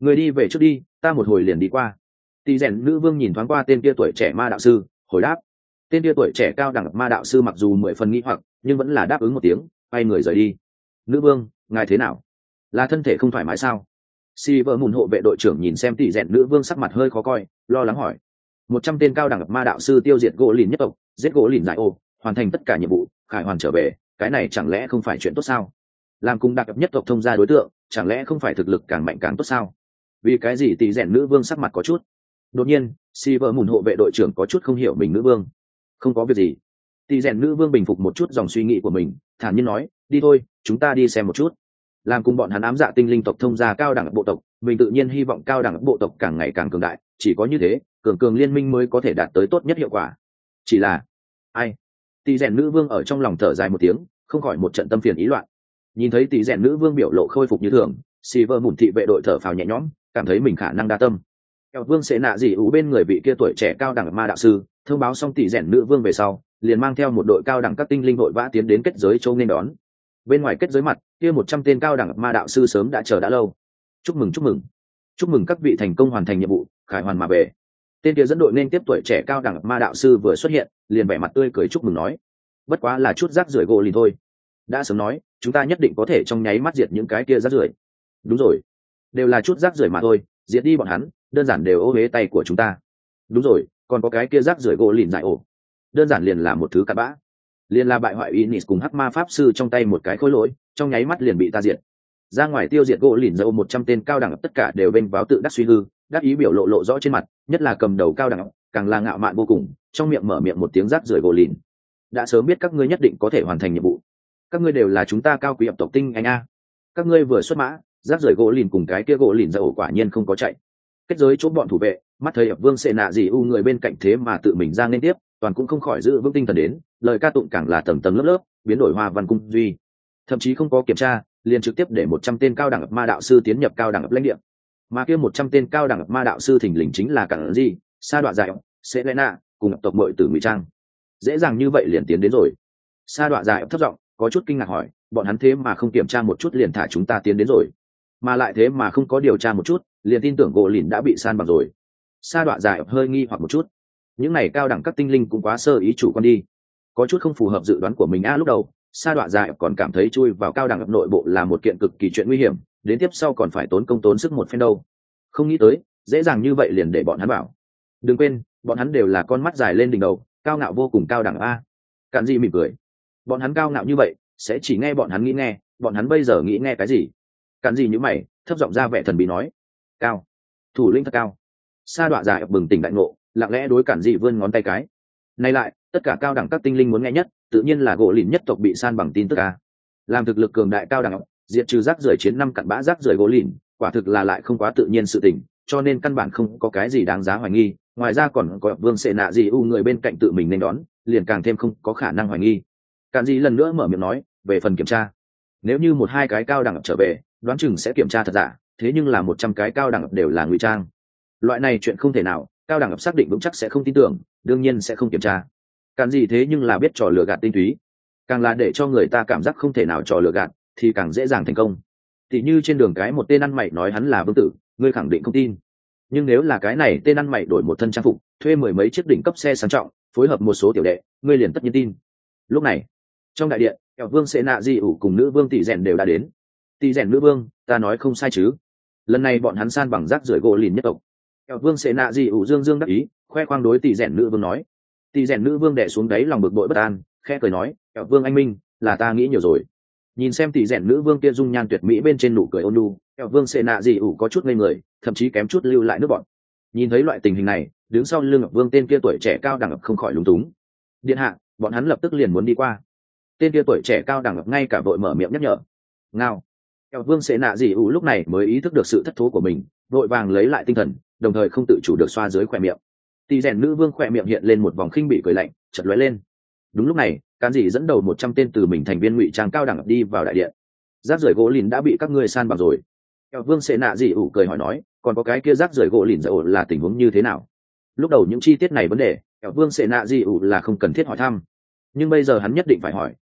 người đi về trước đi, ta một hồi liền đi qua. Tỷ rèn nữ vương nhìn thoáng qua tên kia tuổi trẻ ma đạo sư, hồi đáp. Tên kia tuổi trẻ cao đẳng ma đạo sư mặc dù mười phần nghi hoặc, nhưng vẫn là đáp ứng một tiếng, quay người rời đi. Nữ vương, ngài thế nào? Là thân thể không thoải mái sao? Si vợ mùn hộ vệ đội trưởng nhìn xem tỷ rèn nữ vương sắc mặt hơi khó coi, lo lắng hỏi. Một trăm tên cao đẳng ma đạo sư tiêu diệt gỗ lìn nhất tộc, giết gỗ lìn giải ô, hoàn thành tất cả nhiệm vụ, khải hoàn trở về, cái này chẳng lẽ không phải chuyện tốt sao? Làm cùng đặc nhất tộc thông gia đối tượng, chẳng lẽ không phải thực lực càng mạnh càng tốt sao? Vì cái gì tỷ rèn nữ vương sắc mặt có chút? Đột nhiên, Si vợ mùn hộ vệ đội trưởng có chút không hiểu mình nữ vương. Không có việc gì. Tỷ rèn nữ vương bình phục một chút dòng suy nghĩ của mình, thản nhiên nói, đi thôi, chúng ta đi xem một chút. Làm cùng bọn hắn ám dạ tinh linh tộc thông gia cao đẳng bộ tộc, mình tự nhiên hy vọng cao đẳng bộ tộc càng ngày càng cường đại, chỉ có như thế, cường cường liên minh mới có thể đạt tới tốt nhất hiệu quả. Chỉ là, ai? Tỷ rèn nữ vương ở trong lòng thở dài một tiếng, không khỏi một trận tâm phiền ý loạn. Nhìn thấy tỷ rèn nữ vương biểu lộ khôi phục như thường, Silver mùn thị vệ đội thở phào nhẹ nhõm, cảm thấy mình khả năng đa tâm. Kẹo vương sẽ nạ gì ủ bên người vị kia tuổi trẻ cao đẳng ma đạo sư, thông báo xong tỷ rèn nữ vương về sau, liền mang theo một đội cao đẳng các tinh linh vội vã tiến đến kết giới châu nên đón. Bên ngoài kết giới mặt, kia một trăm tên cao đẳng ma đạo sư sớm đã chờ đã lâu. Chúc mừng chúc mừng, chúc mừng các vị thành công hoàn thành nhiệm vụ, khải hoàn mà về. Tên kia dẫn đội nên tiếp tuổi trẻ cao đẳng ma đạo sư vừa xuất hiện, liền vẻ mặt tươi cười chúc mừng nói, bất quá là chút rác rưởi gỗ lìn thôi. Đã sớm nói, chúng ta nhất định có thể trong nháy mắt diệt những cái kia rác rưởi. Đúng rồi, đều là chút rác rưởi mà thôi, diệt đi bọn hắn, đơn giản đều ô huế tay của chúng ta. Đúng rồi, còn có cái kia rác rưởi gỗ lìn dại ổ, đơn giản liền là một thứ cặn bã, liền là bại hoại Inis cùng hắc ma pháp sư trong tay một cái khối lỗi, trong nháy mắt liền bị ta diệt. Ra ngoài tiêu diệt gỗ lìn dậu một trăm tên cao đẳng tất cả đều bên váo tự đắc suy hư, đắc ý biểu lộ lộ rõ trên mặt, nhất là cầm đầu cao đẳng càng là ngạo mạn vô cùng, trong miệng mở miệng một tiếng rác rưởi gỗ lìn. Đã sớm biết các ngươi nhất định có thể hoàn thành nhiệm vụ, các ngươi đều là chúng ta cao quý ập tộc tinh anh a. Các ngươi vừa xuất mã, rác rưởi gỗ lìn cùng cái kia gỗ lìn dậu quả nhiên không có chạy. Kết giới chỗ bọn thủ vệ, mắt thấy ập vương sẽ nạ gì u người bên cạnh thế mà tự mình ra nên tiếp, toàn cũng không khỏi giữ vững tinh thần đến, lời ca tụng càng là tầng tầng lớp lớp, biến đổi hoa văn cung duy, thậm chí không có kiểm tra, liền trực tiếp để một trăm tên cao đẳng ma đạo sư tiến nhập cao đẳng lãnh địa. Mà kia một trăm tên cao đẳng ma đạo sư thình lình chính là cản gì, sa đoạn dài, Selena, cùng tộc muội tử ngụy trang. Dễ dàng như vậy liền tiến đến rồi. Sa đoạn dài thấp giọng, có chút kinh ngạc hỏi, bọn hắn thế mà không kiểm tra một chút liền thả chúng ta tiến đến rồi, mà lại thế mà không có điều tra một chút, liền tin tưởng gỗ lìn đã bị san bằng rồi. Sa đoạn dài hơi nghi hoặc một chút, những này cao đẳng các tinh linh cũng quá sơ ý chủ quan đi, có chút không phù hợp dự đoán của mình a. Lúc đầu sa đoạn dài còn cảm thấy chui vào cao đẳng nội bộ là một kiện cực kỳ chuyện nguy hiểm, đến tiếp sau còn phải tốn công tốn sức một phen đâu, không nghĩ tới dễ dàng như vậy liền để bọn hắn bảo. Đừng quên, bọn hắn đều là con mắt dài lên đỉnh đầu, cao ngạo vô cùng cao đẳng a. Cạn gì mỉm cười, bọn hắn cao ngạo như vậy sẽ chỉ nghe bọn hắn nghĩ nghe, bọn hắn bây giờ nghĩ nghe cái gì? Cạn gì như mày, thấp giọng ra vẻ thần bí nói, cao, thủ lĩnh thật cao. Sa đoạn dài bừng tỉnh đại ngộ, lặng lẽ đối Cạn gì vươn ngón tay cái. Nay lại, tất cả cao đẳng các tinh linh muốn nghe nhất, tự nhiên là gỗ lìn nhất tộc bị san bằng tin tức a. Làm thực lực cường đại cao đẳng, diệt trừ rác rưởi chiến năm cặn bã rác rưởi gỗ lìn, quả thực là lại không quá tự nhiên sự tình, cho nên căn bản không có cái gì đáng giá hoài nghi. Ngoài ra còn có vương sệ nạ gì u người bên cạnh tự mình nên đón, liền càng thêm không có khả năng hoài nghi. Cạn gì lần nữa mở miệng nói, về phần kiểm tra, nếu như một hai cái cao đẳng trở về, đoán chừng sẽ kiểm tra thật giả, thế nhưng là một trăm cái cao đẳng đều là ngụy trang, loại này chuyện không thể nào, cao đẳng xác định vững chắc sẽ không tin tưởng, đương nhiên sẽ không kiểm tra. Cạn gì thế nhưng là biết trò lừa gạt tinh túy, càng là để cho người ta cảm giác không thể nào trò lừa gạt thì càng dễ dàng thành công. Thì như trên đường cái một tên ăn mày nói hắn là vương tử, ngươi khẳng định không tin, nhưng nếu là cái này tên ăn mày đổi một thân trang phục, thuê mười mấy chiếc đỉnh cấp xe sang trọng, phối hợp một số tiểu đệ, ngươi liền tất nhiên tin. Lúc này trong đại điện, kẹo vương sẽ nạ di ủ cùng nữ vương tỷ rèn đều đã đến. Tỷ rèn nữ vương, ta nói không sai chứ? Lần này bọn hắn san bằng rác rưởi gỗ lìn nhất tộc. Kẹo vương sẽ nạ di ủ dương dương đắc ý, khoe khoang đối tỷ rèn nữ vương nói. Tỷ rèn nữ vương đè xuống đáy lòng bực bội bất an, khẽ cười nói, kẹo vương anh minh, là ta nghĩ nhiều rồi. Nhìn xem tỷ rèn nữ vương kia dung nhan tuyệt mỹ bên trên nụ cười ôn nhu, kẹo vương sẽ nạ di ủ có chút ngây người, thậm chí kém chút lưu lại nước bọn. Nhìn thấy loại tình hình này, đứng sau lưng ngọc vương tên kia tuổi trẻ cao đẳng không khỏi lúng túng. Điện hạ, bọn hắn lập tức liền muốn đi qua. Tên kia tuổi trẻ cao đẳng ngay cả vội mở miệng nhắc nhở. Ngao. Kẹo vương sẽ nạ gì ủ lúc này mới ý thức được sự thất thố của mình, vội vàng lấy lại tinh thần, đồng thời không tự chủ được xoa dưới khỏe miệng. Tỷ rèn nữ vương khỏe miệng hiện lên một vòng khinh bỉ cười lạnh, chợt lóe lên. Đúng lúc này, Cán Dị dẫn đầu một trăm tên từ mình thành viên ngụy trang cao đẳng đi vào đại điện. Rác rưởi gỗ lìn đã bị các ngươi san bằng rồi. Kẹo vương sẽ nạ gì ủ cười hỏi nói, còn có cái kia rác rưởi gỗ lìn dậu là tình huống như thế nào? Lúc đầu những chi tiết này vấn đề, Kẹo vương sẽ nạ gì ủ là không cần thiết hỏi thăm, nhưng bây giờ hắn nhất định phải hỏi,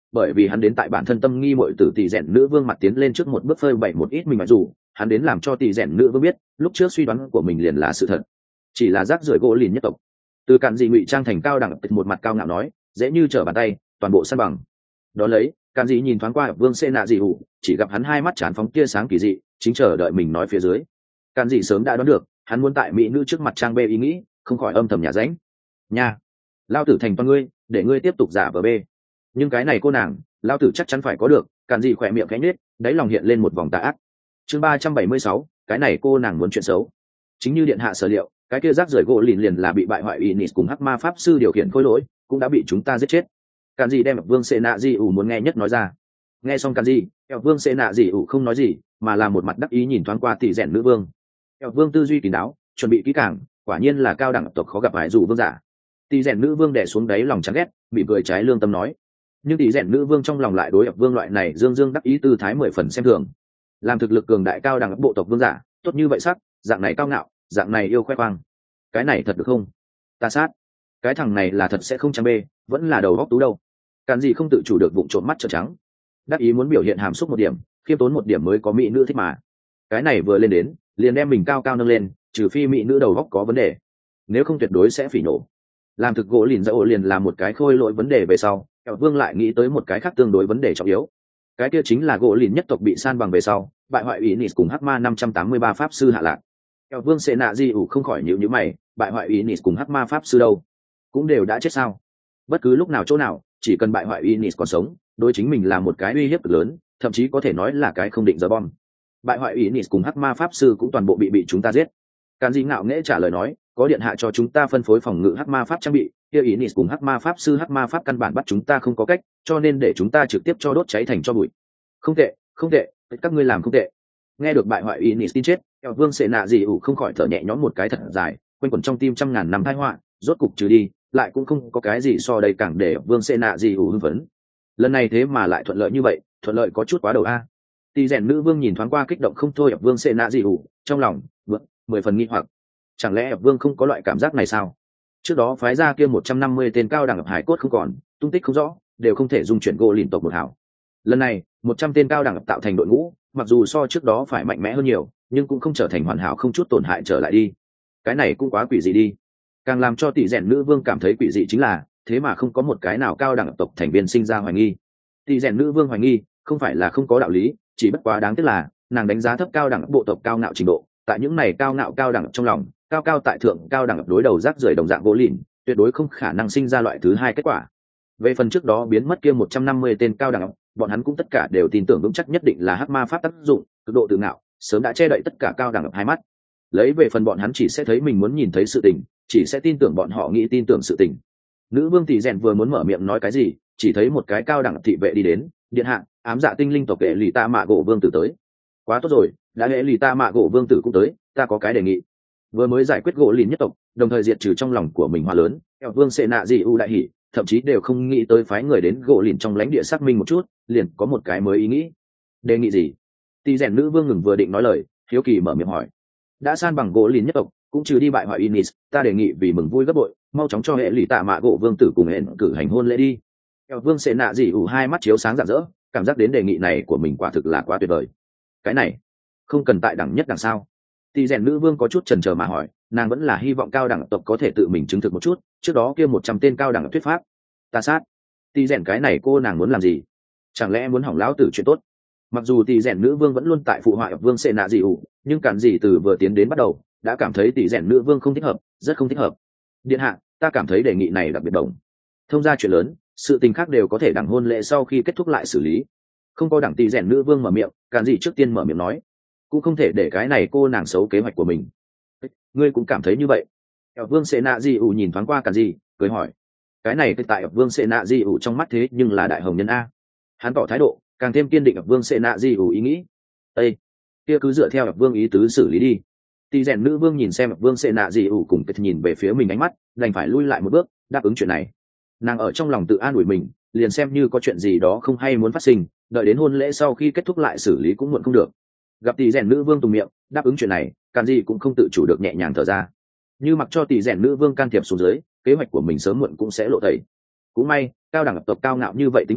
bởi vì hắn đến tại bản thân tâm nghi muội tử tỷ rèn nữ vương mặt tiến lên trước một bước phơi bày một ít mình mặc dù hắn đến làm cho tỷ rèn nữ vương biết lúc trước suy đoán của mình liền là sự thật, chỉ là rác rưởi gỗ lìn nhất tộc. Từ cạn dị ngụy trang thành cao đẳng một mặt cao ngạo nói dễ như trở bàn tay, toàn bộ săn bằng. Đó lấy cạn dị nhìn thoáng qua vương xê nạ dị hủ, chỉ gặp hắn hai mắt chán phóng tia sáng kỳ dị, chính chờ đợi mình nói phía dưới. Cạn dị sớm đã đoán được hắn muốn tại mỹ nữ trước mặt trang bê ý nghĩ, không khỏi âm thầm nhà ránh nha, lao tử thành toàn ngươi để ngươi tiếp tục giả vờ bê, nhưng cái này cô nàng lao tử chắc chắn phải có được. Cạn dị khỏe miệng khẽ nhếch, đáy lòng hiện lên một vòng tà ác. Chương ba trăm bảy mươi sáu, cái này cô nàng muốn chuyện xấu. Chính như điện hạ sở liệu, cái kia rác rưởi gỗ lìn liền là bị bại hoại Inis cùng hắc ma pháp sư điều khiển khối lỗi, cũng đã bị chúng ta giết chết. Càn gì đem vương sệ nạ gì ủ muốn nghe nhất nói ra. Nghe xong Càn gì, eo vương sệ nạ gì ủ không nói gì, mà là một mặt đắc ý nhìn thoáng qua tỷ rèn nữ vương. Eo vương tư duy kín đáo, chuẩn bị kỹ càng, quả nhiên là cao đẳng tộc khó gặp phải dù vương giả. Tỷ rèn nữ vương đè xuống đáy lòng chán ghét, bị cười trái lương tâm nói. Nhưng tỷ rèn nữ vương trong lòng lại đối eo vương loại này dương dương đắc ý tư thái mười phần xem thường. Làm thực lực cường đại cao đẳng bộ tộc vương giả, tốt như vậy sắc, dạng này cao ngạo, dạng này yêu khoe khoang, cái này thật được không? Ta sát, cái thằng này là thật sẽ không trắng bê, vẫn là đầu góc tú đâu. Càn gì không tự chủ được vụng trộm mắt trợn trắng, đắc ý muốn biểu hiện hàm xúc một điểm, khiêm tốn một điểm mới có mỹ nữ thích mà. Cái này vừa lên đến liền đem mình cao cao nâng lên, trừ phi mỹ nữ đầu góc có vấn đề, nếu không tuyệt đối sẽ phỉ nổ. Làm thực gỗ lìn ra ổ liền là một cái khôi lỗi vấn đề về sau, Kẹo Vương lại nghĩ tới một cái khác tương đối vấn đề trọng yếu. Cái kia chính là gỗ lìn nhất tộc bị san bằng về sau, bại hoại Inis cùng hắc ma năm trăm tám mươi ba pháp sư hạ lạc. Kẹo Vương sẽ nạ di ủ không khỏi nhíu nhíu mày, bại hoại Inis cùng hắc ma pháp sư đâu, cũng đều đã chết sao? Bất cứ lúc nào chỗ nào, chỉ cần bại hoại Inis còn sống, đối chính mình là một cái uy hiếp cực lớn, thậm chí có thể nói là cái không định giờ bom. Bại hoại Inis cùng hắc ma pháp sư cũng toàn bộ bị bị chúng ta giết. Càn Dị ngạo nghễ trả lời nói, có điện hạ cho chúng ta phân phối phòng ngự hắc ma pháp trang bị, kia Inis cùng hắc ma pháp sư hắc ma pháp căn bản bắt chúng ta không có cách, cho nên để chúng ta trực tiếp cho đốt cháy thành tro bụi. Không tệ, không tệ, các ngươi làm không tệ. Nghe được bại hoại Inis tin chết, Kẹo Vương sẽ nạ gì ủ không khỏi thở nhẹ nhõm một cái thật dài, quanh quẩn trong tim trăm ngàn năm tai họa, rốt cục trừ đi, lại cũng không có cái gì so đây càng để Vương sẽ nạ gì ủ hưng phấn. Lần này thế mà lại thuận lợi như vậy, thuận lợi có chút quá đầu a. Tỷ rèn nữ vương nhìn thoáng qua kích động không thôi Vương sẽ nạ gì ủ, trong lòng vượng mười phần nghi hoặc, chẳng lẽ Vương không có loại cảm giác này sao? Trước đó phái ra kia một trăm năm mươi tên cao đẳng hải cốt không còn, tung tích không rõ, đều không thể dung chuyển gỗ lìn tộc một hảo. Lần này một trăm tên cao đẳng tạo thành đội ngũ, mặc dù so trước đó phải mạnh mẽ hơn nhiều, nhưng cũng không trở thành hoàn hảo không chút tổn hại trở lại đi. Cái này cũng quá quỷ dị đi. Càng làm cho tỷ rèn nữ vương cảm thấy quỷ dị chính là, thế mà không có một cái nào cao đẳng tộc thành viên sinh ra hoài nghi. Tỷ rèn nữ vương hoài nghi, không phải là không có đạo lý, chỉ bất quá đáng tiếc là, nàng đánh giá thấp cao đẳng bộ tộc cao ngạo trình độ, tại những này cao ngạo cao đẳng trong lòng, cao cao tại thượng cao đẳng đối đầu rác rưởi đồng dạng gỗ lìn, tuyệt đối không khả năng sinh ra loại thứ hai kết quả. Về phần trước đó biến mất kia một trăm năm mươi tên cao đẳng, bọn hắn cũng tất cả đều tin tưởng vững chắc nhất định là hắc ma pháp tác dụng, cực độ tự ngạo, sớm đã che đậy tất cả cao đẳng hai mắt. Lấy về phần bọn hắn chỉ sẽ thấy mình muốn nhìn thấy sự tình, chỉ sẽ tin tưởng bọn họ nghĩ tin tưởng sự tình. Nữ vương tỷ rèn vừa muốn mở miệng nói cái gì, chỉ thấy một cái cao đẳng thị vệ đi đến, điện hạ, ám dạ tinh linh tộc hệ lì ta mạ gỗ vương tử tới. Quá tốt rồi, đã hệ lì ta mạ gỗ vương tử cũng tới, ta có cái đề nghị. Vừa mới giải quyết gỗ lìn nhất tộc, đồng thời diệt trừ trong lòng của mình hoa lớn, eo vương sẽ nạ gì u đại hỉ, thậm chí đều không nghĩ tới phái người đến gỗ lìn trong lãnh địa xác minh một chút, liền có một cái mới ý nghĩ. Đề nghị gì? Tỷ rèn nữ vương ngừng vừa định nói lời, hiếu kỳ mở miệng hỏi. Đã san bằng gỗ lìn nhất tộc, cũng trừ đi bại hoại Inis, ta đề nghị vì mừng vui gấp bội, mau chóng cho hệ lì tạ mạ gỗ vương tử cùng hẹn cử hành hôn lễ đi. Eo vương sẽ nạ gì ủ hai mắt chiếu sáng rạng rỡ, cảm giác đến đề nghị này của mình quả thực là quá tuyệt vời. Cái này không cần tại đẳng nhất đằng sao? Tỷ rèn nữ vương có chút chần chờ mà hỏi, nàng vẫn là hy vọng cao đẳng tộc có thể tự mình chứng thực một chút, trước đó kia một trăm tên cao đẳng thuyết pháp. Ta sát. Tỷ rèn cái này cô nàng muốn làm gì? Chẳng lẽ muốn hỏng lão tử chuyện tốt? Mặc dù tỷ rèn nữ vương vẫn luôn tại phụ họa vương sẽ nạ gì ủ, nhưng cản gì từ vừa tiến đến bắt đầu đã cảm thấy tỷ rèn nữ vương không thích hợp, rất không thích hợp. Điện hạ, ta cảm thấy đề nghị này đặc biệt đồng. Thông ra chuyện lớn, sự tình khác đều có thể đẳng hôn lễ sau khi kết thúc lại xử lý. Không có đẳng tỷ rèn nữ vương mở miệng, cản gì trước tiên mở miệng nói, cũng không thể để cái này cô nàng xấu kế hoạch của mình. Ngươi cũng cảm thấy như vậy? Eo vương sẽ nạ gì ủ nhìn thoáng qua cản gì, cười hỏi. Cái này tại vương sẽ nạ gì ủ trong mắt thế nhưng là đại hồng nhân a. Hắn tỏ thái độ càng thêm kiên định vương sẽ nạ gì ủ ý nghĩ. Ê, kia cứ dựa theo vương ý tứ xử lý đi. Tỷ rèn nữ vương nhìn xem vương sẽ nạ gì ủ cùng kết nhìn về phía mình ánh mắt, đành phải lui lại một bước, đáp ứng chuyện này. Nàng ở trong lòng tự an ủi mình, liền xem như có chuyện gì đó không hay muốn phát sinh, đợi đến hôn lễ sau khi kết thúc lại xử lý cũng muộn không được. Gặp tỷ rèn nữ vương tùng miệng đáp ứng chuyện này, càn gì cũng không tự chủ được nhẹ nhàng thở ra. Như mặc cho tỷ rèn nữ vương can thiệp xuống dưới, kế hoạch của mình sớm muộn cũng sẽ lộ tẩy. Cũng may cao đẳng tộc cao ngạo như vậy tính tình,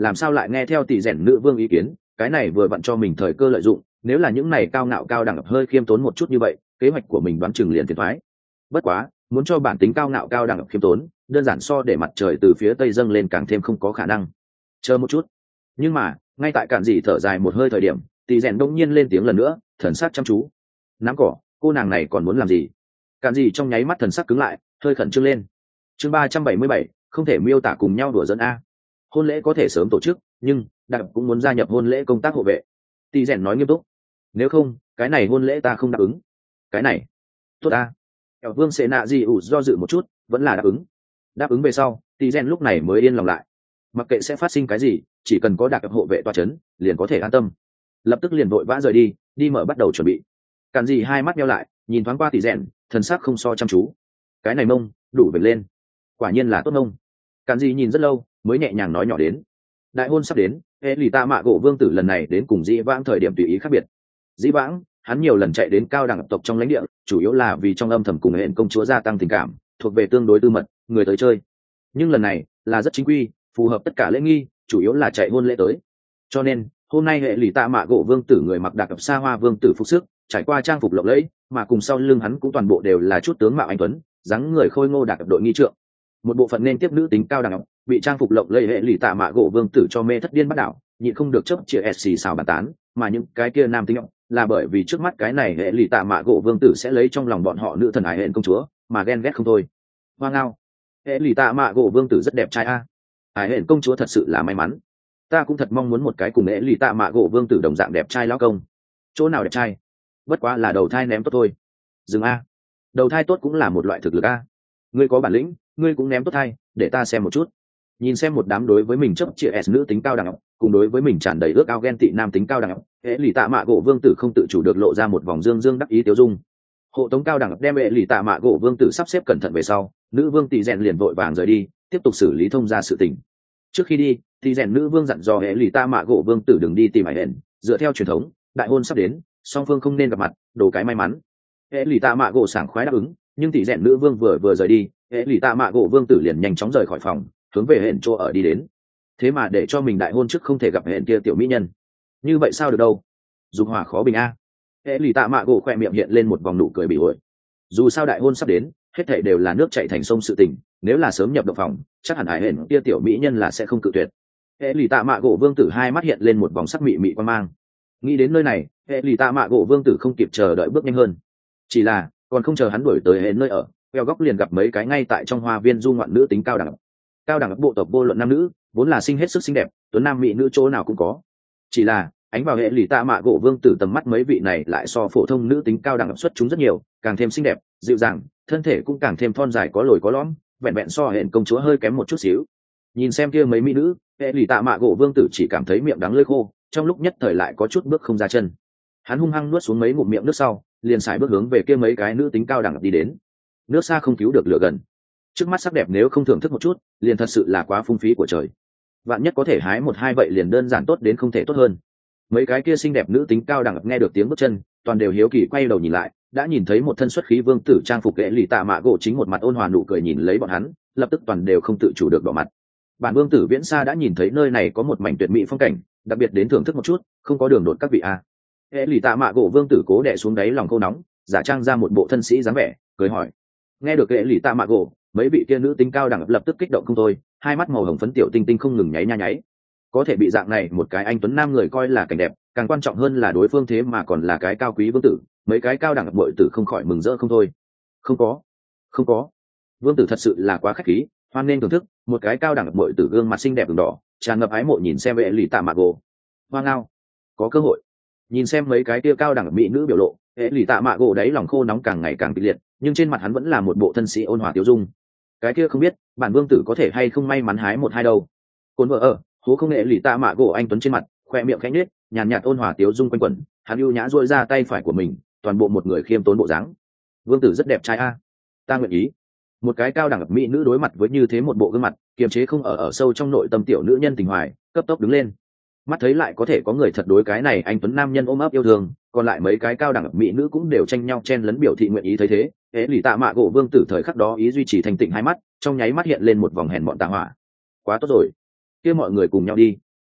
làm sao lại nghe theo tỷ rèn nữ vương ý kiến, cái này vừa vặn cho mình thời cơ lợi dụng, nếu là những này cao ngạo cao đẳng hơi khiêm tốn một chút như vậy, kế hoạch của mình đoán chừng liền thiệt thoái. Bất quá, muốn cho bản tính cao ngạo cao đẳng khiêm tốn, đơn giản so để mặt trời từ phía tây dâng lên càng thêm không có khả năng. Chờ một chút. Nhưng mà, ngay tại Cản Dị thở dài một hơi thời điểm, tỷ rèn đông nhiên lên tiếng lần nữa, thần sắc chăm chú. Nắm cỏ, cô nàng này còn muốn làm gì? Cản Dị trong nháy mắt thần sắc cứng lại, hơi khẩn trương lên. Chương ba trăm bảy mươi bảy, không thể miêu tả cùng nhau đùa giỡn a. Hôn lễ có thể sớm tổ chức, nhưng đặc cũng muốn gia nhập hôn lễ công tác hộ vệ. Tỷ rèn nói nghiêm túc. Nếu không, cái này hôn lễ ta không đáp ứng. Cái này, tốt a. Eo Vương sẽ nạ gì ủ do dự một chút, vẫn là đáp ứng. Đáp ứng về sau, tỷ rèn lúc này mới yên lòng lại. Mặc kệ sẽ phát sinh cái gì, chỉ cần có đặc hộ vệ tọa chấn, liền có thể an tâm. Lập tức liền vội vã rời đi, đi mở bắt đầu chuẩn bị. Cản Dị hai mắt nheo lại, nhìn thoáng qua tỷ rèn, thần sắc không so chăm chú. Cái này mông, đủ vểnh lên. Quả nhiên là tốt mông. Cản Dị nhìn rất lâu, mới nhẹ nhàng nói nhỏ đến. Đại hôn sắp đến, hệ lì tạ mạ gỗ vương tử lần này đến cùng dĩ vãng thời điểm tùy ý khác biệt. Dĩ vãng, hắn nhiều lần chạy đến cao đẳng tộc trong lãnh địa, chủ yếu là vì trong âm thầm cùng hẹn công chúa gia tăng tình cảm, thuộc về tương đối tư mật, người tới chơi. Nhưng lần này là rất chính quy, phù hợp tất cả lễ nghi, chủ yếu là chạy hôn lễ tới. Cho nên hôm nay hệ lì tạ mạ gỗ vương tử người mặc đặc cập xa hoa vương tử phục sức, trải qua trang phục lộng lẫy, mà cùng sau lưng hắn cũng toàn bộ đều là chút tướng mạo anh tuấn, dáng người khôi ngô đặc cập đội nghi trượng. Một bộ phận nên tiếp nữ tính cao đẳng, bị trang phục lộng lẫy hệ lì tạ mạ gỗ vương tử cho mê thất điên bắt đảo, nhịn không được chớp chia xì xào bàn tán, mà những cái kia nam tính là bởi vì trước mắt cái này hệ lì tạ mạ gỗ vương tử sẽ lấy trong lòng bọn họ nữ thần ái hẹn công chúa mà ghen ghét không thôi. Hoa ngao, hệ lì tạ mạ gỗ vương tử rất đẹp trai a. Ái hẹn công chúa thật sự là may mắn, ta cũng thật mong muốn một cái cùng hệ lì tạ mạ gỗ vương tử đồng dạng đẹp trai lão công. Chỗ nào đẹp trai? Bất quá là đầu thai ném tốt thôi. Dừng a, đầu thai tốt cũng là một loại thực lực a. Ngươi có bản lĩnh, ngươi cũng ném tốt thai, để ta xem một chút. Nhìn xem một đám đối với mình chấp chia s nữ tính cao đẳng, cùng đối với mình tràn đầy ước ao ghen tị nam tính cao đẳng, hệ lì tạ mạ gỗ vương tử không tự chủ được lộ ra một vòng dương dương đắc ý tiêu dung. Hộ tống cao đẳng đem hệ lì tạ mạ gỗ vương tử sắp xếp cẩn thận về sau, nữ vương tỷ rèn liền vội vàng rời đi, tiếp tục xử lý thông gia sự tình. Trước khi đi, tỷ rèn nữ vương dặn dò hệ lì tạ mạ gỗ vương tử đừng đi tìm ải hẹn, dựa theo truyền thống, đại hôn sắp đến, song phương không nên gặp mặt, đồ cái may mắn. Hệ lì tạ mạ gỗ sảng khoái đáp ứng, nhưng tỷ rèn nữ vương vừa vừa rời đi, hệ lì tạ mạ gỗ vương tử liền nhanh chóng rời khỏi phòng, hướng về hẹn chỗ ở đi đến. Thế mà để cho mình đại hôn trước không thể gặp hẹn kia tiểu mỹ nhân, như vậy sao được đâu? Dục hỏa khó bình a. Hệ lì tạ mạ gỗ khoe miệng hiện lên một vòng nụ cười bị ổi. Dù sao đại hôn sắp đến, hết thảy đều là nước chảy thành sông sự tình, nếu là sớm nhập động phòng, chắc hẳn hải hẹn kia tiểu mỹ nhân là sẽ không cự tuyệt. Hệ lì tạ mạ gỗ vương tử hai mắt hiện lên một vòng sắc mị mị quan mang. Nghĩ đến nơi này, hệ lì tạ mạ gỗ vương tử không kịp chờ đợi bước nhanh hơn. Chỉ là còn không chờ hắn đuổi tới hẹn nơi ở, queo góc liền gặp mấy cái ngay tại trong hoa viên du ngoạn nữ tính cao đẳng. Cao đẳng bộ tộc vô luận nam nữ, vốn là sinh hết sức xinh đẹp, tuấn nam mỹ nữ chỗ nào cũng có. Chỉ là ánh vào hệ lì tạ mạ gỗ vương tử tầm mắt mấy vị này lại so phổ thông nữ tính cao đẳng xuất chúng rất nhiều, càng thêm xinh đẹp, dịu dàng, thân thể cũng càng thêm thon dài có lồi có lõm, vẹn vẹn so hẹn công chúa hơi kém một chút xíu. Nhìn xem kia mấy mỹ nữ, hệ lì tạ mạ gỗ vương tử chỉ cảm thấy miệng đắng lưỡi khô, trong lúc nhất thời lại có chút bước không ra chân. Hắn hung hăng nuốt xuống mấy ngụm miệng nước sau, liền xài bước hướng về kia mấy cái nữ tính cao đẳng đi đến. Nước xa không cứu được lửa gần, trước mắt sắc đẹp nếu không thưởng thức một chút, liền thật sự là quá phung phí của trời. Vạn nhất có thể hái một hai vậy liền đơn giản tốt đến không thể tốt hơn. Mấy cái kia xinh đẹp nữ tính cao đẳng nghe được tiếng bước chân, toàn đều hiếu kỳ quay đầu nhìn lại, đã nhìn thấy một thân xuất khí vương tử trang phục hệ lì tạ mạ gỗ chính một mặt ôn hòa nụ cười nhìn lấy bọn hắn, lập tức toàn đều không tự chủ được đỏ mặt. Bản vương tử viễn xa đã nhìn thấy nơi này có một mảnh tuyệt mỹ phong cảnh, đặc biệt đến thưởng thức một chút, không có đường đột các vị a. Hệ lì tạ mạ gỗ vương tử cố đè xuống đáy lòng khô nóng, giả trang ra một bộ thân sĩ dáng vẻ, cười hỏi. Nghe được hệ lì tạ mạ gỗ, mấy vị kia nữ tính cao đẳng lập tức kích động không thôi, hai mắt màu hồng phấn tiểu tinh tinh không ngừng nháy nha nháy. Có thể bị dạng này một cái anh tuấn nam người coi là cảnh đẹp, càng quan trọng hơn là đối phương thế mà còn là cái cao quý vương tử, mấy cái cao đẳng bội tử không khỏi mừng rỡ không thôi. Không có, không có, vương tử thật sự là quá khách khí, hoan nên thưởng thức. Một cái cao đẳng bội tử gương mặt xinh đẹp đường đỏ, tràn ngập ái mộ nhìn xem hệ lì tạ mạ gỗ. Hoa ngao, có cơ hội. Nhìn xem mấy cái kia cao đẳng mỹ nữ biểu lộ, hệ lì tạ mạ gỗ đáy lòng khô nóng càng ngày càng kịch liệt, nhưng trên mặt hắn vẫn là một bộ thân sĩ ôn hòa tiêu dung. Cái kia không biết bản vương tử có thể hay không may mắn hái một hai đâu. Cồn vợ ở hố không hệ lì tạ mạ gỗ anh tuấn trên mặt khoe miệng khẽ nhếch, nhàn nhạt ôn hòa tiêu dung quanh quẩn, hắn ưu nhã duỗi ra tay phải của mình, toàn bộ một người khiêm tốn bộ dáng. Vương tử rất đẹp trai a, ta nguyện ý. Một cái cao đẳng mỹ nữ đối mặt với như thế một bộ gương mặt, kiềm chế không ở ở sâu trong nội tâm tiểu nữ nhân tình hoài, cấp tốc đứng lên. Mắt thấy lại có thể có người thật đối cái này anh tuấn nam nhân ôm ấp yêu thương, còn lại mấy cái cao đẳng mỹ nữ cũng đều tranh nhau chen lấn biểu thị nguyện ý thấy thế. Hễ lì tạ mạ gỗ vương tử thời khắc đó ý duy trì thành tịnh hai mắt, trong nháy mắt hiện lên một vòng hèn bọn tà hỏa. Quá tốt rồi, kia mọi người cùng nhau đi.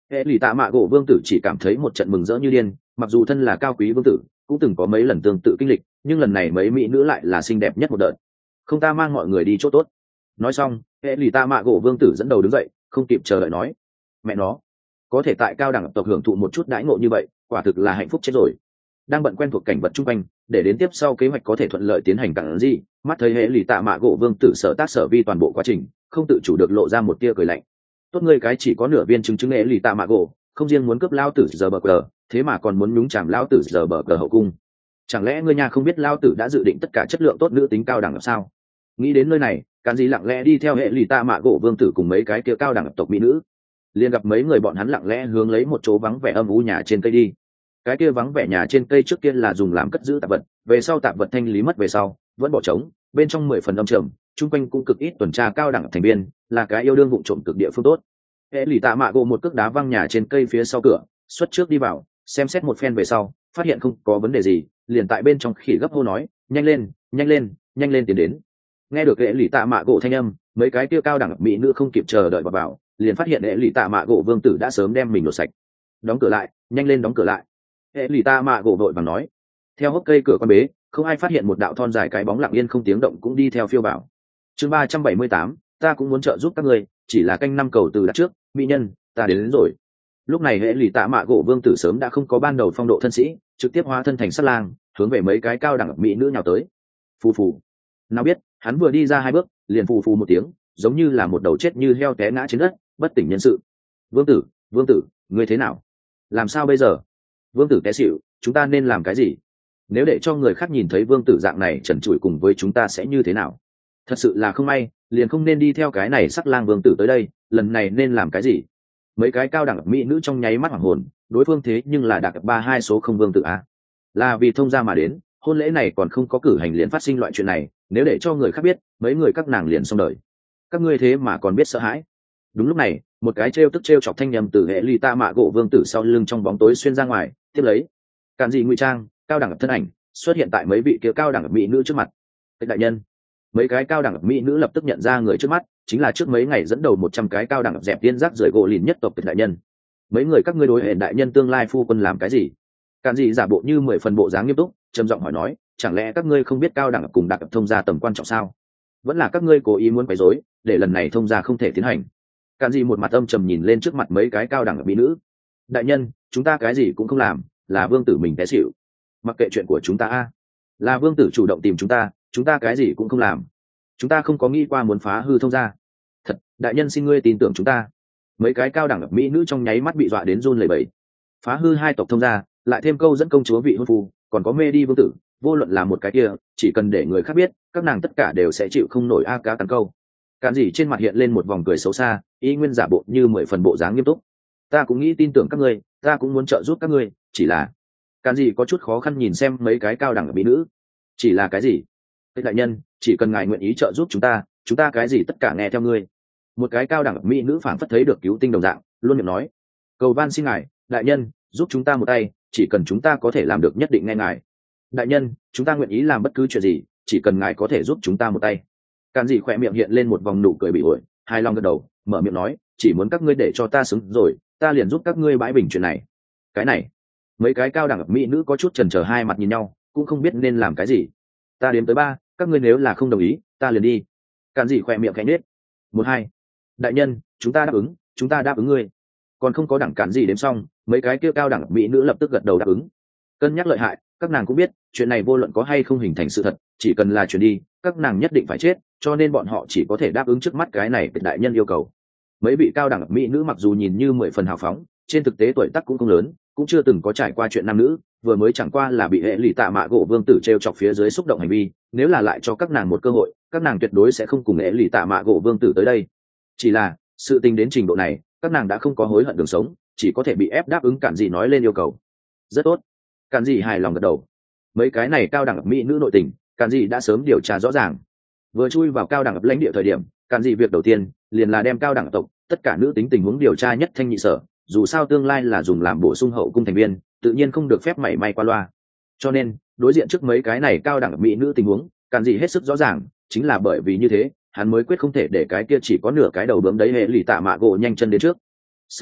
hệ lì tạ mạ gỗ vương tử chỉ cảm thấy một trận mừng rỡ như điên, mặc dù thân là cao quý vương tử cũng từng có mấy lần tương tự kinh lịch, nhưng lần này mấy mỹ nữ lại là xinh đẹp nhất một đợt. Không, ta mang mọi người đi chỗ tốt. Nói xong hệ lì tạ mạ gỗ vương tử dẫn đầu đứng dậy, không kịp chờ đợi nói: mẹ nó, có thể tại cao đẳng tộc hưởng thụ một chút đãi ngộ như vậy quả thực là hạnh phúc chết rồi. Đang bận quen thuộc cảnh vật chung quanh để đến tiếp sau kế hoạch có thể thuận lợi tiến hành cặn gì, mắt thấy hệ lì tạ mạ gỗ vương tử sở tác sở vi toàn bộ quá trình, không tự chủ được lộ ra một tia cười lạnh. Tốt ngươi cái chỉ có nửa viên chứng chứng hệ lì tạ mạ gỗ, không riêng muốn cướp lao tử giờ bờ cờ, thế mà còn muốn nhúng chàm lao tử giờ bờ cờ hậu cung. Chẳng lẽ ngươi nhà không biết lao tử đã dự định tất cả chất lượng tốt nữ tính cao đẳng sao? Nghĩ đến nơi này, càn gì lặng lẽ đi theo hệ lì tạ mạ gỗ vương tử cùng mấy cái kia cao đẳng tộc mỹ nữ, liền gặp mấy người bọn hắn lặng lẽ hướng lấy một chỗ vắng vẻ âm u nhà trên cây đi. Cái kia vắng vẻ nhà trên cây trước kia là dùng làm cất giữ tạp vật, về sau tạp vật thanh lý mất về sau vẫn bỏ trống, bên trong mười phần âm trầm, chung quanh cũng cực ít tuần tra cao đẳng thành viên, là cái yêu đương vụng trộm cực địa phương tốt. Hệ lì tạ mạ gỗ một cước đá văng nhà trên cây phía sau cửa, xuất trước đi vào xem xét một phen về sau phát hiện không có vấn đề gì, liền tại bên trong khỉ gấp hô nói: nhanh lên nhanh lên nhanh lên tiến đến. Nghe được hệ lì tạ mạ gỗ thanh âm, mấy cái kia cao đẳng mỹ nữ không kịp chờ đợi vào, vào liền phát hiện hệ lì tạ mạ gỗ vương tử đã sớm đem mình lột sạch. Đóng cửa lại, nhanh lên đóng cửa lại. Hệ lì tạ mạ gỗ vội vàng nói. Theo hốc cây cửa con bế, không ai phát hiện một đạo thon dài cái bóng lặng yên không tiếng động cũng đi theo phiêu bảo. Chương ba trăm bảy mươi tám, ta cũng muốn trợ giúp các người, chỉ là canh năm cầu từ đặt trước, mỹ nhân, ta đến, đến rồi. Lúc này hệ lì tạ mạ gỗ vương tử sớm đã không có ban đầu phong độ thân sĩ, trực tiếp hóa thân thành sắt lang, hướng về mấy cái cao đẳng mỹ nữ nhào tới. Phù phù. Nào biết hắn vừa đi ra hai bước liền phù phù một tiếng, giống như là một đầu chết như heo té ngã trên đất, bất tỉnh nhân sự. Vương tử, vương tử, ngươi thế nào? Làm sao bây giờ? Vương tử té xỉu, chúng ta nên làm cái gì? Nếu để cho người khác nhìn thấy vương tử dạng này trần trụi cùng với chúng ta sẽ như thế nào? Thật sự là không may, liền không nên đi theo cái này sắc lang vương tử tới đây, lần này nên làm cái gì? Mấy cái cao đẳng mỹ nữ trong nháy mắt hoảng hồn, đối phương thế nhưng là đặc ba hai số không vương tử a, là vì thông gia mà đến, hôn lễ này còn không có cử hành liền phát sinh loại chuyện này, nếu để cho người khác biết, mấy người các nàng liền xong đời. Các ngươi thế mà còn biết sợ hãi. Đúng lúc này, một cái trêu tức trêu chọc thanh nhầm từ hệ ly ta mạ gỗ vương tử sau lưng trong bóng tối xuyên ra ngoài, tiếp lấy càn dị ngụy trang cao đẳng thân ảnh xuất hiện tại mấy vị kia cao đẳng mỹ nữ trước mặt. Tịch đại nhân. Mấy cái cao đẳng mỹ nữ lập tức nhận ra người trước mắt chính là trước mấy ngày dẫn đầu một trăm cái cao đẳng dẹp tiên rác rưởi gỗ lìn nhất tộc Tịch đại nhân. Mấy người các ngươi đối hệ đại nhân tương lai phu quân làm cái gì? Càn dị giả bộ như mười phần bộ dáng nghiêm túc trầm giọng hỏi nói, chẳng lẽ các ngươi không biết cao đẳng cùng đặc thông gia tầm quan trọng sao? Vẫn là các ngươi cố ý muốn quấy rối để lần này thông gia không thể tiến hành? Càn dị một mặt âm trầm nhìn lên trước mặt mấy cái cao đẳng mỹ nữ. Đại nhân, chúng ta cái gì cũng không làm, là vương tử mình té xỉu. Mặc kệ chuyện của chúng ta a, là vương tử chủ động tìm chúng ta, chúng ta cái gì cũng không làm. Chúng ta không có nghĩ qua muốn phá hư thông gia. Thật, đại nhân xin ngươi tin tưởng chúng ta. Mấy cái cao đẳng mỹ nữ trong nháy mắt bị dọa đến run lẩy bẩy. Phá hư hai tộc thông gia, lại thêm câu dẫn công chúa vị hôn phu, còn có mê đi vương tử, vô luận là một cái kia, chỉ cần để người khác biết, các nàng tất cả đều sẽ chịu không nổi a cá cắn câu. Càn dị trên mặt hiện lên một vòng cười xấu xa, y nguyên giả bộ như mười phần bộ dáng nghiêm túc. Ta cũng nghĩ tin tưởng các ngươi, ta cũng muốn trợ giúp các ngươi, chỉ là Càn dị có chút khó khăn nhìn xem mấy cái cao đẳng mỹ nữ. Chỉ là cái gì? Tịch đại nhân, chỉ cần ngài nguyện ý trợ giúp chúng ta, chúng ta cái gì tất cả nghe theo ngươi. Một cái cao đẳng mỹ nữ phảng phất thấy được cứu tinh đồng dạng, luôn miệng nói, cầu van xin ngài, đại nhân, giúp chúng ta một tay, chỉ cần chúng ta có thể làm được nhất định nghe ngài. Đại nhân, chúng ta nguyện ý làm bất cứ chuyện gì, chỉ cần ngài có thể giúp chúng ta một tay. Càn dị khỏe miệng hiện lên một vòng nụ cười bị ổi, hài lòng gật đầu, mở miệng nói, chỉ muốn các ngươi để cho ta xứng rồi, ta liền giúp các ngươi bãi bình chuyện này. Cái này, mấy cái cao đẳng mỹ nữ có chút chần chờ hai mặt nhìn nhau, cũng không biết nên làm cái gì. Ta đếm tới ba, các ngươi nếu là không đồng ý, ta liền đi. Càn dị khỏe miệng khẽ nhếch. Một hai. Đại nhân, chúng ta đáp ứng, chúng ta đáp ứng ngươi. Còn không có đẳng Càn dị đếm xong, mấy cái kia cao đẳng mỹ nữ lập tức gật đầu đáp ứng. Cân nhắc lợi hại, các nàng cũng biết chuyện này vô luận có hay không hình thành sự thật, chỉ cần là chuyện đi, các nàng nhất định phải chết, cho nên bọn họ chỉ có thể đáp ứng trước mắt cái này đại nhân yêu cầu. Mấy vị cao đẳng mỹ nữ mặc dù nhìn như mười phần hào phóng, trên thực tế tuổi tác cũng không lớn, cũng chưa từng có trải qua chuyện nam nữ, vừa mới chẳng qua là bị hệ lụy tạ mạ gỗ vương tử treo chọc phía dưới xúc động hành vi, nếu là lại cho các nàng một cơ hội, các nàng tuyệt đối sẽ không cùng hệ lụy tạ mạ gỗ vương tử tới đây. Chỉ là sự tình đến trình độ này, các nàng đã không có hối hận đường sống, chỉ có thể bị ép đáp ứng Càn dị nói lên yêu cầu. Rất tốt. Càn dị hài lòng gật đầu. Mấy cái này cao đẳng mỹ nữ nội tình, Càn dị đã sớm điều tra rõ ràng. Vừa chui vào cao đẳng lãnh địa thời điểm, Càn dị việc đầu tiên liền là đem cao đẳng tộc tất cả nữ tính tình huống điều tra nhất thanh nhị sở, dù sao tương lai là dùng làm bổ sung hậu cung thành viên, tự nhiên không được phép mảy may qua loa. Cho nên đối diện trước mấy cái này cao đẳng mỹ nữ tình huống, Càn dị hết sức rõ ràng, chính là bởi vì như thế hắn mới quyết không thể để cái kia chỉ có nửa cái đầu bướm đấy hệ lụy tạ mạ gỗ nhanh chân đến trước. Sau đó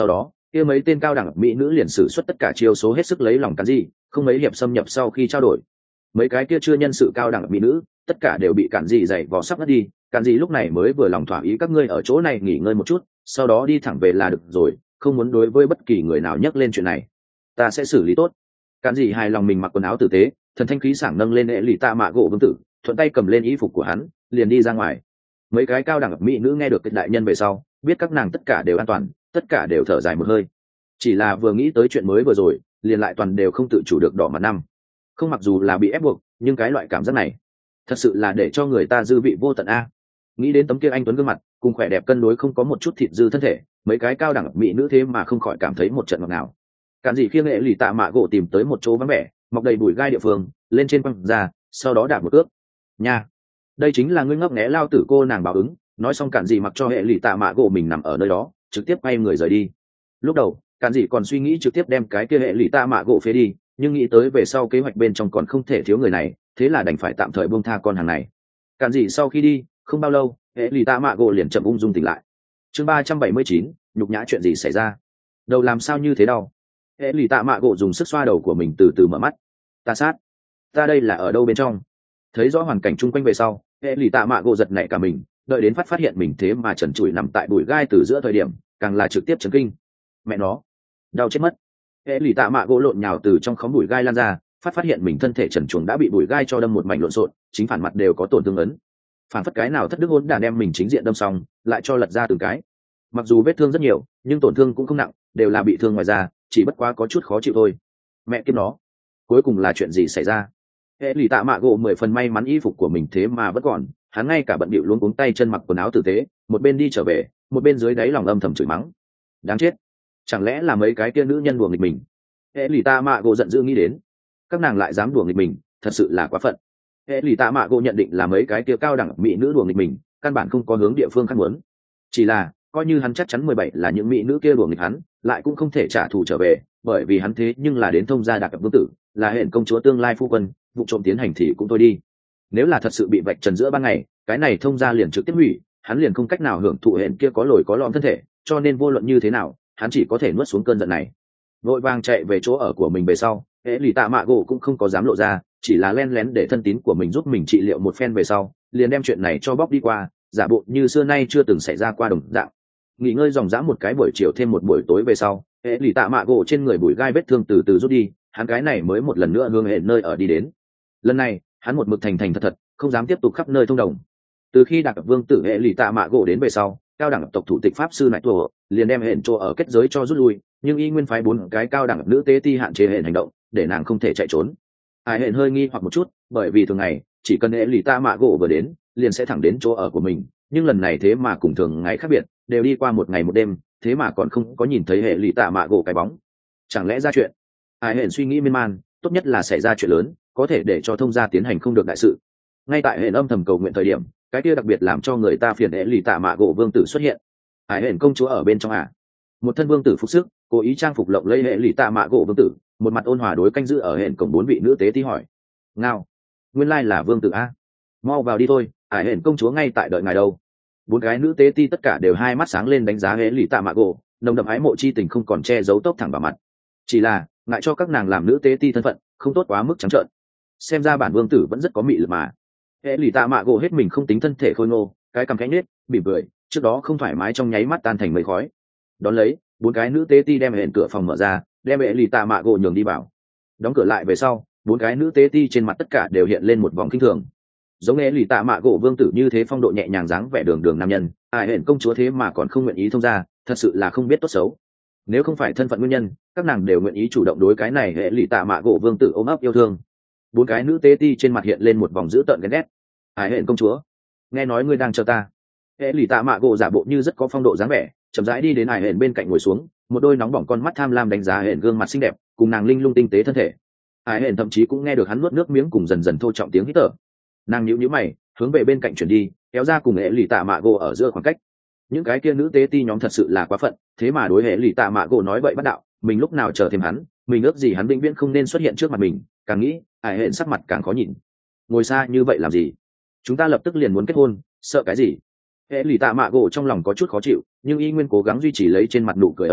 kia mấy tên cao đẳng mỹ nữ liền sử xuất tất cả chiêu số hết sức lấy lòng cản gì, không mấy hiệp xâm nhập sau khi trao đổi. Mấy cái kia chưa nhân sự cao đẳng mỹ nữ tất cả đều bị cản gì dày vò sắp mất đi. Cản gì lúc này mới vừa lòng thỏa ý các ngươi ở chỗ này nghỉ ngơi một chút, sau đó đi thẳng về là được rồi, không muốn đối với bất kỳ người nào nhắc lên chuyện này, ta sẽ xử lý tốt. Cản gì hài lòng mình mặc quần áo tử tế, thần thanh khí sảng nâng lên hệ lì tạ mạ gỗ vương tử, thuận tay cầm lên y phục của hắn, liền đi ra ngoài. Mấy cái cao đẳng mỹ nữ nghe được cái đại nhân về sau, biết các nàng tất cả đều an toàn, tất cả đều thở dài một hơi. Chỉ là vừa nghĩ tới chuyện mới vừa rồi, liền lại toàn đều không tự chủ được đỏ mặt năm. Không, mặc dù là bị ép buộc, nhưng cái loại cảm giác này thật sự là để cho người ta dư vị vô tận a. Nghĩ đến tấm kia anh tuấn gương mặt cùng khỏe đẹp cân đối không có một chút thịt dư thân thể, mấy cái cao đẳng mỹ nữ thế mà không khỏi cảm thấy một trận ngọt ngào. Cản gì khiêng hệ lì tạ mạ gỗ tìm tới một chỗ vắng vẻ mọc đầy bụi gai địa phương, lên trên quăng ra, sau đó đạp một cước. Nha, đây chính là ngươi ngấp nghé lao tử cô nàng báo ứng. Nói xong Cản gì mặc cho hệ lì tạ mạ gỗ mình nằm ở nơi đó, trực tiếp quay người rời đi. Lúc đầu Cản gì còn suy nghĩ trực tiếp đem cái kia hệ lì tạ mạ gỗ phế đi, nhưng nghĩ tới về sau kế hoạch bên trong còn không thể thiếu người này, thế là đành phải tạm thời buông tha con hàng này. Cản gì sau khi đi không bao lâu, hệ lì tạ mạ gỗ liền chậm ung dung tỉnh lại. Chương ba trăm bảy mươi chín, nhục nhã chuyện gì xảy ra? Đầu làm sao như thế đau? Hệ lì tạ mạ gỗ dùng sức xoa đầu của mình từ từ mở mắt. Ta sát, ta đây là ở đâu bên trong? Thấy rõ hoàn cảnh chung quanh về sau, hệ lì tạ mạ gỗ giật nảy cả mình, đợi đến phát phát hiện mình thế mà trần trụi nằm tại bụi gai từ giữa thời điểm, càng là trực tiếp chấn kinh. Mẹ nó, đau chết mất. Hệ lì tạ mạ gỗ lộn nhào từ trong khóm bụi gai lan ra, phát phát hiện mình thân thể trần truồng đã bị bụi gai cho đâm một mảnh lộn xộn, chính phản mặt đều có tổn thương ấn. Phản phất cái nào thất đức hỗn đản đem mình chính diện đâm xong, lại cho lật ra từng cái. Mặc dù vết thương rất nhiều, nhưng tổn thương cũng không nặng, đều là bị thương ngoài da, chỉ bất quá có chút khó chịu thôi. Mẹ kiếp nó, cuối cùng là chuyện gì xảy ra? Hệ lì tạ mạ gỗ mười phần may mắn y phục của mình thế mà vẫn còn, hắn ngay cả bận bịu luống cuống tay chân mặc quần áo tử tế, một bên đi trở về, một bên dưới đáy lòng âm thầm chửi mắng. Đáng chết, chẳng lẽ là mấy cái kia nữ nhân đùa nghịch mình? Hệ lì tạ mạ gỗ giận dữ nghĩ đến, các nàng lại dám đùa nghịch mình, thật sự là quá phận. Hệ lì tạ mạ gỗ nhận định là mấy cái kia cao đẳng mỹ nữ đùa nghịch mình, căn bản không có hướng địa phương khác muốn. Chỉ là coi như hắn chắc chắn mười bảy là những mỹ nữ kia đùa nghịch hắn, lại cũng không thể trả thù trở về, bởi vì hắn thế nhưng là đến thông gia đặc vương tử, là hẹn công chúa tương lai phu quân, vụ trộm tiến hành thì cũng thôi đi. Nếu là thật sự bị vạch trần giữa ban ngày, cái này thông gia liền trực tiếp hủy, hắn liền không cách nào hưởng thụ hẹn kia có lồi có lõm thân thể, cho nên vô luận như thế nào, hắn chỉ có thể nuốt xuống cơn giận này. Vội vàng chạy về chỗ ở của mình về sau, hệ lì tạ mạ gỗ cũng không có dám lộ ra, chỉ là len lén để thân tín của mình giúp mình trị liệu một phen về sau, liền đem chuyện này cho bóc đi qua, giả bộ như xưa nay chưa từng xảy ra qua đồng dạng. Nghỉ ngơi dòng dã một cái buổi chiều thêm một buổi tối về sau, hệ lì tạ mạ gỗ trên người bụi gai vết thương từ từ rút đi, hắn cái này mới một lần nữa hương hệ nơi ở đi đến. Lần này hắn một mực thành thành thật thật, không dám tiếp tục khắp nơi thông đồng. Từ khi đặc vương tử hệ lì tạ mạ gỗ đến về sau, cao đẳng tộc thủ tịch pháp sư nại tổ liền đem hẹn chỗ ở kết giới cho rút lui, nhưng y nguyên phái bốn cái cao đẳng nữ tế ti hạn chế hẹn hành động, để nàng không thể chạy trốn. Ai hẹn hơi nghi hoặc một chút, bởi vì thường ngày chỉ cần hệ lì tạ mạ gỗ vừa đến, liền sẽ thẳng đến chỗ ở của mình, nhưng lần này thế mà cùng thường ngày khác biệt, đều đi qua một ngày một đêm, thế mà còn không có nhìn thấy hệ lì tạ mạ gỗ cái bóng. Chẳng lẽ ra chuyện? Ai hẹn suy nghĩ miên man, tốt nhất là xảy ra chuyện lớn, có thể để cho thông gia tiến hành không được đại sự. Ngay tại hẹn âm thầm cầu nguyện thời điểm, cái kia đặc biệt làm cho người ta phiền hệ lì tạ mạ gỗ vương tử xuất hiện. Ai hẹn công chúa ở bên trong à? Một thân vương tử phục sức, cố ý trang phục lộng lẫy hệ lì tạ mạ gỗ vương tử, một mặt ôn hòa đối canh giữ ở hẹn cổng bốn vị nữ tế tí hỏi. Ngao, nguyên lai là vương tử a, mau vào đi thôi, ải hẹn công chúa ngay tại đợi ngài đâu. Bốn gái nữ tế ti tất cả đều hai mắt sáng lên đánh giá hệ lì tạ mạ gỗ, nồng đậm ái mộ chi tình không còn che giấu tốc thẳng vào mặt. Chỉ là ngại cho các nàng làm nữ tế ti thân phận không tốt quá mức trắng trợn, xem ra bản vương tử vẫn rất có mị lực mà. Hệ lì tạ mạ gỗ hết mình không tính thân thể khôi ngô, cái cằm cánh nết mỉm cười, trước đó không thoải mái trong nháy mắt tan thành mây khói. Đón lấy bốn cái nữ tế ti đem hẹn cửa phòng mở ra, đem hệ lì tạ mạ gỗ nhường đi vào. Đóng cửa lại về sau, bốn cái nữ tế ti trên mặt tất cả đều hiện lên một vòng kinh thường. Giống hệ lì tạ mạ gỗ vương tử như thế phong độ nhẹ nhàng dáng vẻ đường đường nam nhân, ai hẹn công chúa thế mà còn không nguyện ý thông ra, thật sự là không biết tốt xấu. Nếu không phải thân phận nguyên nhân, các nàng đều nguyện ý chủ động đối cái này hệ lì tạ mạ gỗ vương tử ôm ấp yêu thương. Bốn cái nữ tế ti trên mặt hiện lên một vòng dữ tợn ghen ghét. Ai hẹn công chúa, nghe nói ngươi đang chờ ta. Hệ lì tạ mạ gỗ giả bộ như rất có phong độ dáng vẻ, chậm rãi đi đến ai hẹn bên cạnh ngồi xuống, một đôi nóng bỏng con mắt tham lam đánh giá hẹn gương mặt xinh đẹp cùng nàng linh lung tinh tế thân thể. Ai hẹn thậm chí cũng nghe được hắn nuốt nước miếng cùng dần dần thô trọng tiếng hít thở. Nàng nhíu nhíu mày, hướng về bên cạnh chuyển đi, kéo ra cùng hệ lì tạ mạ gỗ ở giữa khoảng cách. Những cái kia nữ tế ti nhóm thật sự là quá phận, thế mà đối hệ lì tạ mạ gỗ nói bậy bắt đạo, mình lúc nào chờ thêm hắn, mình ước gì hắn vĩnh viễn không nên xuất hiện trước mặt mình. Càng nghĩ, ai hẹn sắc mặt càng khó nhìn. Ngồi xa như vậy làm gì? Chúng ta lập tức liền muốn kết hôn, sợ cái gì? Hệ lì tạ mạ gỗ trong lòng có chút khó chịu, nhưng y nguyên cố gắng duy trì lấy trên mặt nụ cười ấm áp,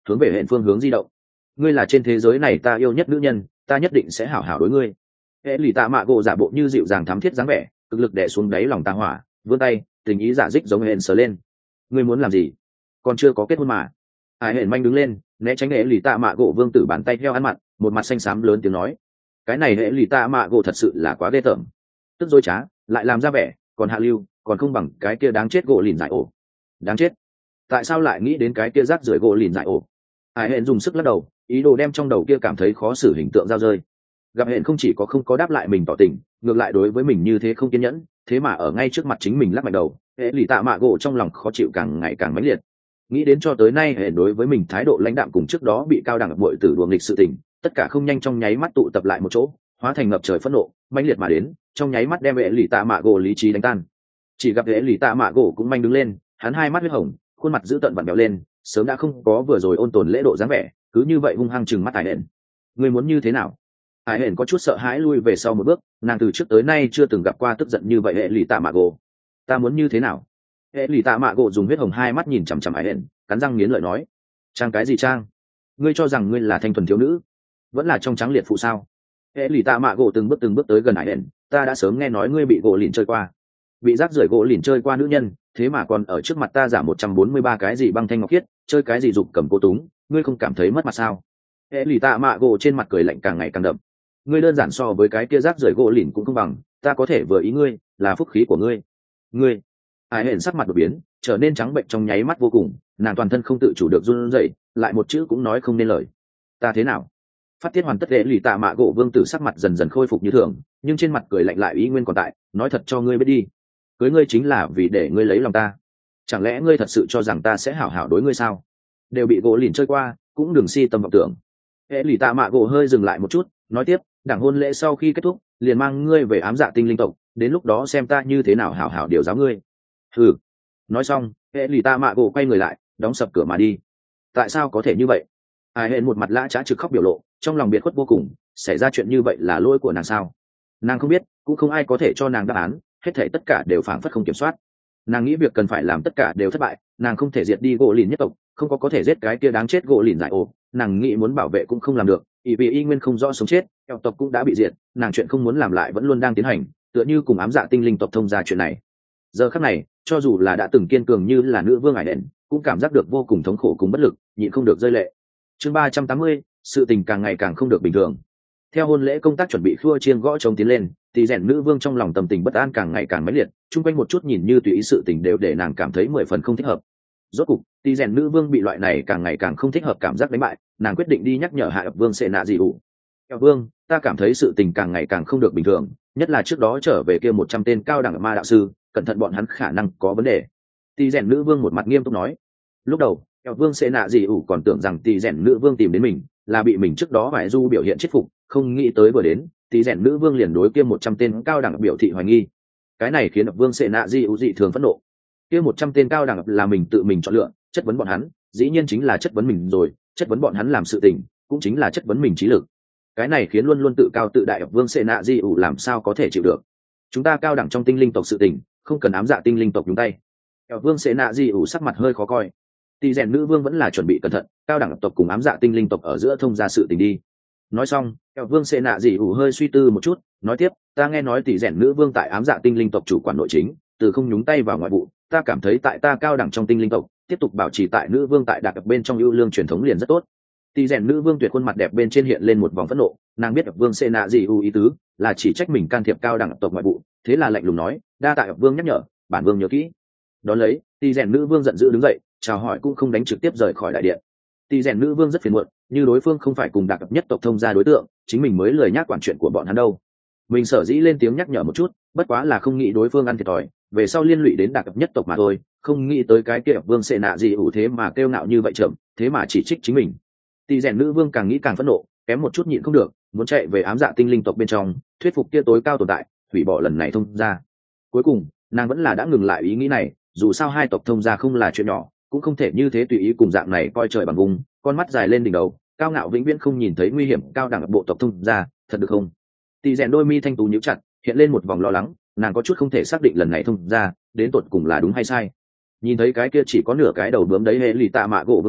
hướng về hệ phương hướng di động. Ngươi là trên thế giới này ta yêu nhất nữ nhân, ta nhất định sẽ hảo hảo đối ngươi. Hệ lì tạ mạ gỗ giả bộ như dịu dàng thắm thiết dáng vẻ, cực lực đè xuống đáy lòng tà hỏa, vươn tay, tình ý giả dích giống hẹn sờ lên. Ngươi muốn làm gì? Còn chưa có kết hôn mà. Ai hẹn manh đứng lên, né tránh hệ lì tạ mạ gỗ vương tử bàn tay theo ăn mặt, một mặt xanh xám lớn tiếng nói: cái này hệ lì tạ mạ gỗ thật sự là quá ghê tởm, tức dối trá, lại làm ra vẻ, còn hạ lưu, còn không bằng cái kia đáng chết gỗ lìn dại ổ. Đáng chết! Tại sao lại nghĩ đến cái kia rác rưởi gỗ lìn dại ổ? Ai hẹn dùng sức lắc đầu, ý đồ đem trong đầu kia cảm thấy khó xử hình tượng giao rơi. Gặp hẹn không chỉ có không có đáp lại mình tỏ tình, ngược lại đối với mình như thế không kiên nhẫn, thế mà ở ngay trước mặt chính mình lắc mạnh đầu, hệ lì tạ mạ gỗ trong lòng khó chịu càng ngày càng mãnh liệt. Nghĩ đến cho tới nay hẹn đối với mình thái độ lãnh đạm cùng trước đó bị cao đẳng bội tử đùa nghịch sự tình, tất cả không nhanh trong nháy mắt tụ tập lại một chỗ, hóa thành ngập trời phẫn nộ, mãnh liệt mà đến, trong nháy mắt đem hệ lì tạ mạ gỗ lý trí đánh tan. Chỉ gặp hệ lì tạ mạ gỗ cũng manh đứng lên, hắn hai mắt huyết hồng, khuôn mặt dữ tợn vặn vẹo lên, sớm đã không có vừa rồi ôn tồn lễ độ dáng vẻ, cứ như vậy hung hăng chừng mắt Hải hẹn. Ngươi muốn như thế nào? Hải hẹn có chút sợ hãi lui về sau một bước, nàng từ trước tới nay chưa từng gặp qua tức giận như vậy hệ lì tạ mạ gỗ. Ta muốn như thế nào? Hệ lì tạ mạ gỗ dùng huyết hồng hai mắt nhìn chằm chằm Hải hẹn, cắn răng nghiến lợi nói: trang cái gì trang? Ngươi cho rằng ngươi là thanh thuần thiếu nữ, vẫn là trong trắng liệt phụ sao? Hệ lì tạ mạ gỗ từng bước từng bước tới gần Hải hẹn, ta đã sớm nghe nói ngươi bị gỗ lìn chơi qua, bị rác rưởi gỗ lìn chơi qua nữ nhân, thế mà còn ở trước mặt ta giả một trăm bốn mươi ba cái gì băng thanh ngọc khiết, chơi cái gì dục cầm cô túng, ngươi không cảm thấy mất mặt sao? Hệ lì tạ mạ gỗ trên mặt cười lạnh càng ngày càng đậm. Ngươi đơn giản so với cái kia rác rưởi gỗ lìn cũng không bằng, ta có thể vừa ý ngươi, là phúc khí của ngươi. Ngươi! Ai hẹn sắc mặt đột biến, trở nên trắng bệnh trong nháy mắt vô cùng, nàng toàn thân không tự chủ được run rẩy, lại một chữ cũng nói không nên lời. Ta thế nào? Phát tiết hoàn tất, hệ lì tạ mạ gỗ vương tử sắc mặt dần dần khôi phục như thường, nhưng trên mặt cười lạnh lại ý nguyên còn tại, nói thật cho ngươi biết đi, cưới ngươi chính là vì để ngươi lấy lòng ta. Chẳng lẽ ngươi thật sự cho rằng ta sẽ hảo hảo đối ngươi sao? Đều bị gỗ lìn chơi qua, cũng đừng si tâm vọng tưởng. Hệ lì tạ mạ gỗ hơi dừng lại một chút, nói tiếp: đảng hôn lễ sau khi kết thúc, liền mang ngươi về ám dạ tinh linh tộc, đến lúc đó xem ta như thế nào hảo hảo điều giáo ngươi. Ừ. Nói xong, hệ lì tạ mạ gỗ quay người lại, đóng sập cửa mà đi. Tại sao có thể như vậy? Ai hẹn một mặt lã trá trực khóc biểu lộ, trong lòng biệt khuất vô cùng, xảy ra chuyện như vậy là lỗi của nàng sao? Nàng không biết, cũng không ai có thể cho nàng đáp án, hết thảy tất cả đều phảng phất không kiểm soát. Nàng nghĩ việc cần phải làm tất cả đều thất bại, nàng không thể diệt đi gỗ lìn nhất tộc, không có có thể giết cái kia đáng chết gỗ lìn dại ổ, nàng nghĩ muốn bảo vệ cũng không làm được, ỷ vì y nguyên không rõ sống chết, eo tộc cũng đã bị diệt, nàng chuyện không muốn làm lại vẫn luôn đang tiến hành, tựa như cùng ám dạ tinh linh tộc thông ra chuyện này. Giờ khắc này, cho dù là đã từng kiên cường như là nữ vương Ải Đèn, cũng cảm giác được vô cùng thống khổ cùng bất lực, nhịn không được rơi lệ. Chương ba trăm tám mươi, sự tình càng ngày càng không được bình thường. Theo hôn lễ công tác chuẩn bị khua chiên gõ trống tiến lên, thì rèn nữ vương trong lòng tâm tình bất an càng ngày càng mãnh liệt, chung quanh một chút nhìn như tùy ý sự tình đều để nàng cảm thấy mười phần không thích hợp. Rốt cục, thì rèn nữ vương bị loại này càng ngày càng không thích hợp cảm giác đánh bại, nàng quyết định đi nhắc nhở hạ ập vương sệ nạ dị ủ. Eo vương, ta cảm thấy sự tình càng ngày càng không được bình thường, nhất là trước đó trở về kia một trăm tên cao đẳng ma đạo sư, cẩn thận bọn hắn khả năng có vấn đề. Thì rèn nữ vương một mặt nghiêm túc nói. Lúc đầu, Eo vương sệ nạ dị ủ còn tưởng rằng thì rèn nữ vương tìm đến mình là bị mình trước đó phải du biểu hiện chết phục, không nghĩ tới vừa đến thì rèn nữ vương liền đối kia một trăm tên cao đẳng biểu thị hoài nghi. Cái này khiến vương sệ nạ di ủ dị thường phẫn nộ. Kia một trăm tên cao đẳng là mình tự mình chọn lựa, chất vấn bọn hắn dĩ nhiên chính là chất vấn mình rồi, chất vấn bọn hắn làm sự tình cũng chính là chất vấn mình trí lực. Cái này khiến luôn luôn tự cao tự đại vương sệ nạ di ủ làm sao có thể chịu được. Chúng ta cao đẳng trong tinh linh tộc sự tình, không cần ám dạ tinh linh tộc nhúng tay. Vương sệ nạ di ủ sắc mặt hơi khó coi. Tỷ rèn nữ vương vẫn là chuẩn bị cẩn thận, cao đẳng tộc cùng ám dạ tinh linh tộc ở giữa thông ra sự tình đi. Nói xong, vương sệ nạ dị ủ hơi suy tư một chút, nói tiếp: ta nghe nói tỷ rèn nữ vương tại ám dạ tinh linh tộc chủ quản nội chính, từ không nhúng tay vào ngoại vụ, ta cảm thấy tại ta cao đẳng trong tinh linh tộc tiếp tục bảo trì tại nữ vương tại đặc bên trong ưu lương truyền thống liền rất tốt. Tỷ rèn nữ vương tuyệt khuôn mặt đẹp bên trên hiện lên một vòng phẫn nộ, nàng biết vương sệ nạ dị ủ ý tứ là chỉ trách mình can thiệp cao đẳng tộc ngoại vụ, thế là lạnh lùng nói: đa tạ vương nhắc nhở, bản vương nhớ kỹ. Đón lấy, tỷ rèn nữ vương giận dữ đứng dậy, chào hỏi cũng không đánh trực tiếp rời khỏi đại điện. Tỷ rèn nữ vương rất phiền muộn, như đối phương không phải cùng đặc nhất tộc thông gia đối tượng, chính mình mới lười nhác quản chuyện của bọn hắn đâu. Mình sở dĩ lên tiếng nhắc nhở một chút, bất quá là không nghĩ đối phương ăn thiệt thòi, về sau liên lụy đến đặc nhất tộc mà thôi, không nghĩ tới cái kia vương sệ nạ gì ủ thế mà kêu ngạo như vậy chậm, thế mà chỉ trích chính mình. Tỷ rèn nữ vương càng nghĩ càng phẫn nộ, kém một chút nhịn không được, muốn chạy về ám dạ tinh linh tộc bên trong, thuyết phục kia tối cao tồn tại, hủy bỏ lần này thông gia. Cuối cùng, nàng vẫn là đã ngừng lại ý nghĩ này, dù sao hai tộc thông gia không là chuyện nhỏ, cũng không thể như thế tùy ý cùng dạng này coi trời bằng vùng, con mắt dài lên đỉnh đầu, cao ngạo vĩnh viễn không nhìn thấy nguy hiểm cao đẳng bộ tộc thông gia, thật được không? Tỷ rèn đôi mi thanh tú nhíu chặt, hiện lên một vòng lo lắng, nàng có chút không thể xác định lần này thông gia đến tột cùng là đúng hay sai. Nhìn thấy cái kia chỉ có nửa cái đầu bướm đấy hệ lì tạ mạ gỗ vương tử,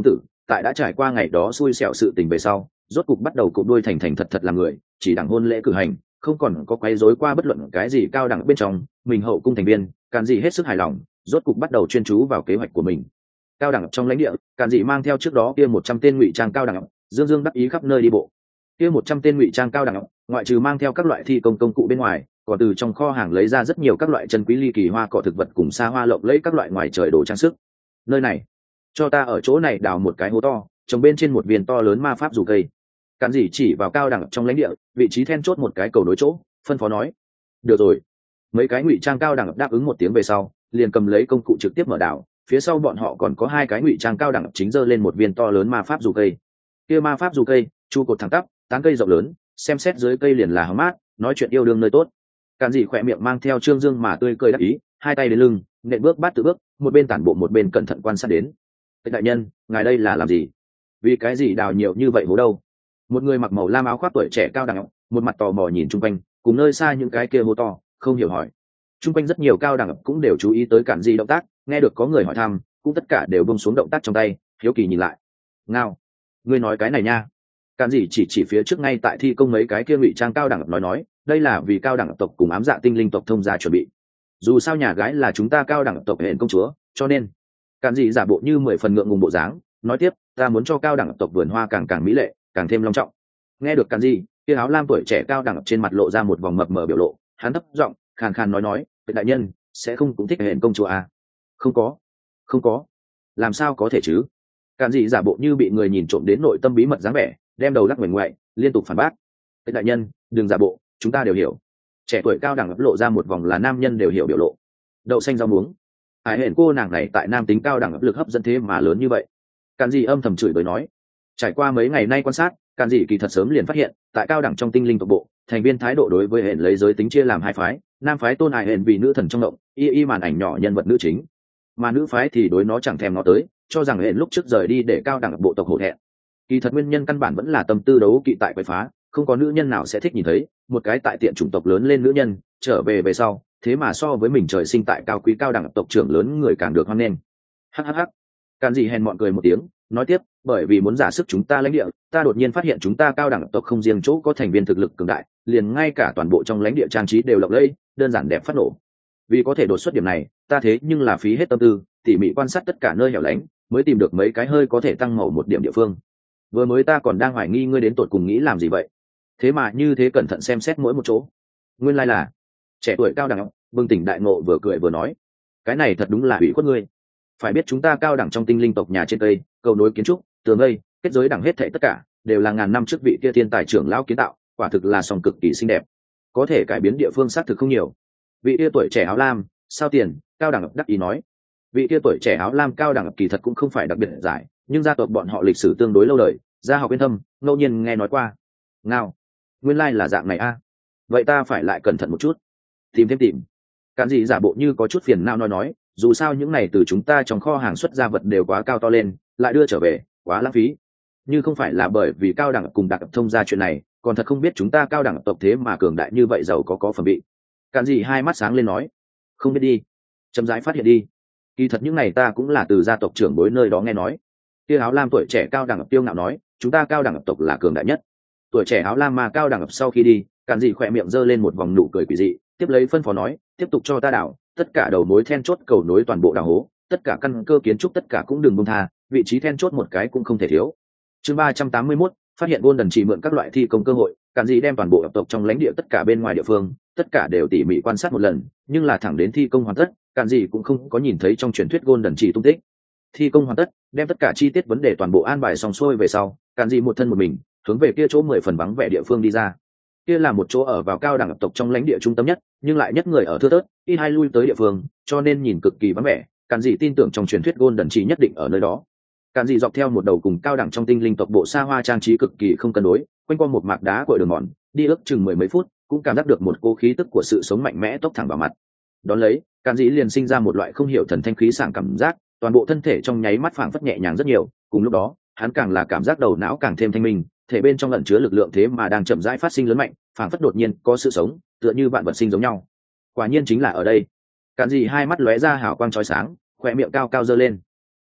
tại đã trải qua ngày đó xui xẻo sự tình về sau rốt cục bắt đầu cụm đuôi thành thành thật thật làm người, chỉ đẳng hôn lễ cử hành, không còn có quấy rối qua bất luận cái gì cao đẳng bên trong. Mình hậu cung thành viên Càn Dị hết sức hài lòng, rốt cục bắt đầu chuyên chú vào kế hoạch của mình. Cao đẳng trong lãnh địa, Càn Dị mang theo trước đó kia một trăm tên ngụy trang cao đẳng, dương dương đắc ý khắp nơi đi bộ. Kia một trăm tên ngụy trang cao đẳng, ngoại trừ mang theo các loại thi công công cụ bên ngoài, còn từ trong kho hàng lấy ra rất nhiều các loại chân quý ly kỳ hoa cỏ thực vật cùng xa hoa lộng lẫy các loại ngoài trời đồ trang sức. Nơi này, cho ta ở chỗ này đào một cái hố to, trồng bên trên một viên to lớn ma pháp dù cây. Càn Dị chỉ vào cao đẳng trong lãnh địa vị trí then chốt một cái cầu nối chỗ, phân phó nói. Được rồi. Mấy cái ngụy trang cao đẳng đáp ứng một tiếng về sau, liền cầm lấy công cụ trực tiếp mở đảo. Phía sau bọn họ còn có hai cái ngụy trang cao đẳng chính giơ lên một viên to lớn ma pháp dù cây. Kia ma pháp dù cây, chu cột thẳng tắp, tán cây rộng lớn, xem xét dưới cây liền là hóng mát, nói chuyện yêu đương nơi tốt. Càn Dị khỏe miệng mang theo trương dương mà tươi cười đắc ý, hai tay đến lưng, nện bước bát tự bước, một bên tản bộ một bên cẩn thận quan sát đến. Đại nhân, ngài đây là làm gì? Vì cái gì đào nhiều như vậy hố đâu? Một người mặc màu lam áo khoác tuổi trẻ cao đẳng, một mặt tò mò nhìn chung quanh, cùng nơi xa những cái kia hố to, không hiểu hỏi. Chung quanh rất nhiều cao đẳng cũng đều chú ý tới Càn Dị động tác, nghe được có người hỏi thăm, cũng tất cả đều buông xuống động tác trong tay, hiếu kỳ nhìn lại. Ngao, ngươi nói cái này nha? Càn Dị chỉ chỉ phía trước ngay tại thi công mấy cái kia ngụy trang cao đẳng nói nói, đây là vì cao đẳng tộc cùng ám dạ tinh linh tộc thông gia chuẩn bị. Dù sao nhà gái là chúng ta cao đẳng tộc hẹn công chúa, cho nên Càn Dị giả bộ như mười phần ngượng ngùng bộ dáng, nói tiếp, ta muốn cho cao đẳng tộc vườn hoa càng càng mỹ lệ, càng thêm long trọng. Nghe được Càn Dị, kia áo lam tuổi trẻ cao đẳng trên mặt lộ ra một vòng mập mờ biểu lộ, hắn thấp giọng khàn khàn nói nói, đại nhân sẽ không cũng thích hẹn công chúa à? Không có, không có, làm sao có thể chứ? Càn Dị giả bộ như bị người nhìn trộm đến nội tâm bí mật dáng vẻ, đem đầu lắc ngoảnh ngoại, liên tục phản bác. Đại nhân, đừng giả bộ, chúng ta đều hiểu. Trẻ tuổi cao đẳng lộ ra một vòng là nam nhân đều hiểu biểu lộ. Đậu xanh rau muống. Hải hẹn cô nàng này tại nam tính cao đẳng áp lực hấp dẫn thế mà lớn như vậy. Càn Dị âm thầm chửi bới nói. Trải qua mấy ngày nay quan sát, Càn Dị kỳ thật sớm liền phát hiện, tại cao đẳng trong tinh linh tộc bộ, thành viên thái độ đối với hẹn lấy giới tính chia làm hai phái, nam phái tôn Hải hẹn vì nữ thần trong động, y y màn ảnh nhỏ nhân vật nữ chính, mà nữ phái thì đối nó chẳng thèm nó tới, cho rằng hẹn lúc trước rời đi để cao đẳng bộ tộc hổ thẹn. Kỳ thật nguyên nhân căn bản vẫn là tâm tư đấu kỵ tại quậy phá, không có nữ nhân nào sẽ thích nhìn thấy một cái tại tiện chủng tộc lớn lên nữ nhân trở về về sau, thế mà so với mình trời sinh tại cao quý cao đẳng tộc trưởng lớn người càng được hoan nghênh. Hhh. Càn Dị hèn mọn cười một tiếng, nói tiếp, bởi vì muốn giả sức chúng ta lãnh địa, ta đột nhiên phát hiện chúng ta cao đẳng tộc không riêng chỗ có thành viên thực lực cường đại, liền ngay cả toàn bộ trong lãnh địa trang trí đều lộng lẫy, đơn giản đẹp phát nổ. Vì có thể đột xuất điểm này, ta thế nhưng là phí hết tâm tư, tỉ mỉ quan sát tất cả nơi hẻo lánh, mới tìm được mấy cái hơi có thể tăng màu một điểm địa phương. Vừa mới ta còn đang hoài nghi ngươi đến tột cùng nghĩ làm gì vậy, thế mà như thế cẩn thận xem xét mỗi một chỗ. Nguyên lai là trẻ tuổi cao đẳng, bừng tỉnh đại ngộ vừa cười vừa nói, cái này thật đúng là ủy khuất ngươi. Phải biết chúng ta cao đẳng trong tinh linh tộc nhà trên cây, cầu nối kiến trúc, tường lây, kết giới đẳng hết thảy tất cả đều là ngàn năm trước vị kia thiên tài trưởng lão kiến tạo, quả thực là song cực kỳ xinh đẹp. Có thể cải biến địa phương xác thực không nhiều. Vị kia tuổi trẻ áo lam, sao tiền, cao đẳng đắc ý nói. Vị kia tuổi trẻ áo lam cao đẳng kỳ thật cũng không phải đặc biệt giải, nhưng gia tộc bọn họ lịch sử tương đối lâu đời, gia học yên thâm, ngẫu nhiên nghe nói qua. Ngao, nguyên lai là dạng này a. À? Vậy ta phải lại cẩn thận một chút, tìm thêm tìm. Càn Dị giả bộ như có chút phiền não nói nói, dù sao những này từ chúng ta trong kho hàng xuất ra vật đều quá cao to lên, lại đưa trở về quá lãng phí. Nhưng không phải là bởi vì cao đẳng cùng đặc thông ra chuyện này, còn thật không biết chúng ta cao đẳng tộc thế mà cường đại như vậy, giàu có có phẩm vị. Càn Dị hai mắt sáng lên nói, không biết đi, chậm rãi phát hiện đi. Kỳ thật những này ta cũng là từ gia tộc trưởng bối nơi đó nghe nói. Kia áo lam tuổi trẻ cao đẳng tiêu ngạo nói, chúng ta cao đẳng tộc là cường đại nhất. Tuổi trẻ áo lam mà cao đẳng sau khi đi, Càn Dị khỏe miệng giơ lên một vòng nụ cười quỷ dị, tiếp lấy phân phó nói, tiếp tục cho ta đảo, tất cả đầu mối then chốt cầu nối toàn bộ đảo hố, tất cả căn cơ kiến trúc tất cả cũng đừng buông tha, vị trí then chốt một cái cũng không thể thiếu. Chương ba trăm tám mươi mốt, phát hiện Golden chỉ mượn các loại thi công cơ hội, Càn Dị đem toàn bộ tộc trong lãnh địa tất cả bên ngoài địa phương, tất cả đều tỉ mỉ quan sát một lần, nhưng là thẳng đến thi công hoàn tất, Càn Dị cũng không có nhìn thấy trong truyền thuyết Golden chỉ tung tích. Thi công hoàn tất, đem tất cả chi tiết vấn đề toàn bộ an bài xong xuôi về sau, Càn Dị một thân một mình hướng về kia chỗ mười phần vắng vẻ địa phương đi ra. Kia là một chỗ ở vào cao đẳng tộc trong lãnh địa trung tâm nhất, nhưng lại nhất người ở thưa thớt, ít hai lui tới địa phương, cho nên nhìn cực kỳ vắng vẻ. Càn Dị tin tưởng trong truyền thuyết Golden chỉ nhất định ở nơi đó. Càn Dị dọc theo một đầu cùng cao đẳng trong tinh linh tộc bộ xa hoa trang trí cực kỳ không cân đối, quanh qua một mạc đá của đường mòn, đi ước chừng mười mấy phút, cũng cảm giác được một cô khí tức của sự sống mạnh mẽ tốc thẳng vào mặt. Đón lấy, Càn Dị liền sinh ra một loại không hiểu thần thanh khí sảng cảm giác, toàn bộ thân thể trong nháy mắt phảng phất nhẹ nhàng rất nhiều. Cùng lúc đó, hắn càng là cảm giác đầu não càng thêm thanh minh, thể bên trong ẩn chứa lực lượng thế mà đang chậm rãi phát sinh lớn mạnh, phảng phất đột nhiên có sự sống, tựa như vạn vật sinh giống nhau. Quả nhiên chính là ở đây. Càn Dị hai mắt lóe ra hào quang chói sáng, khóe miệng cao cao giơ lên.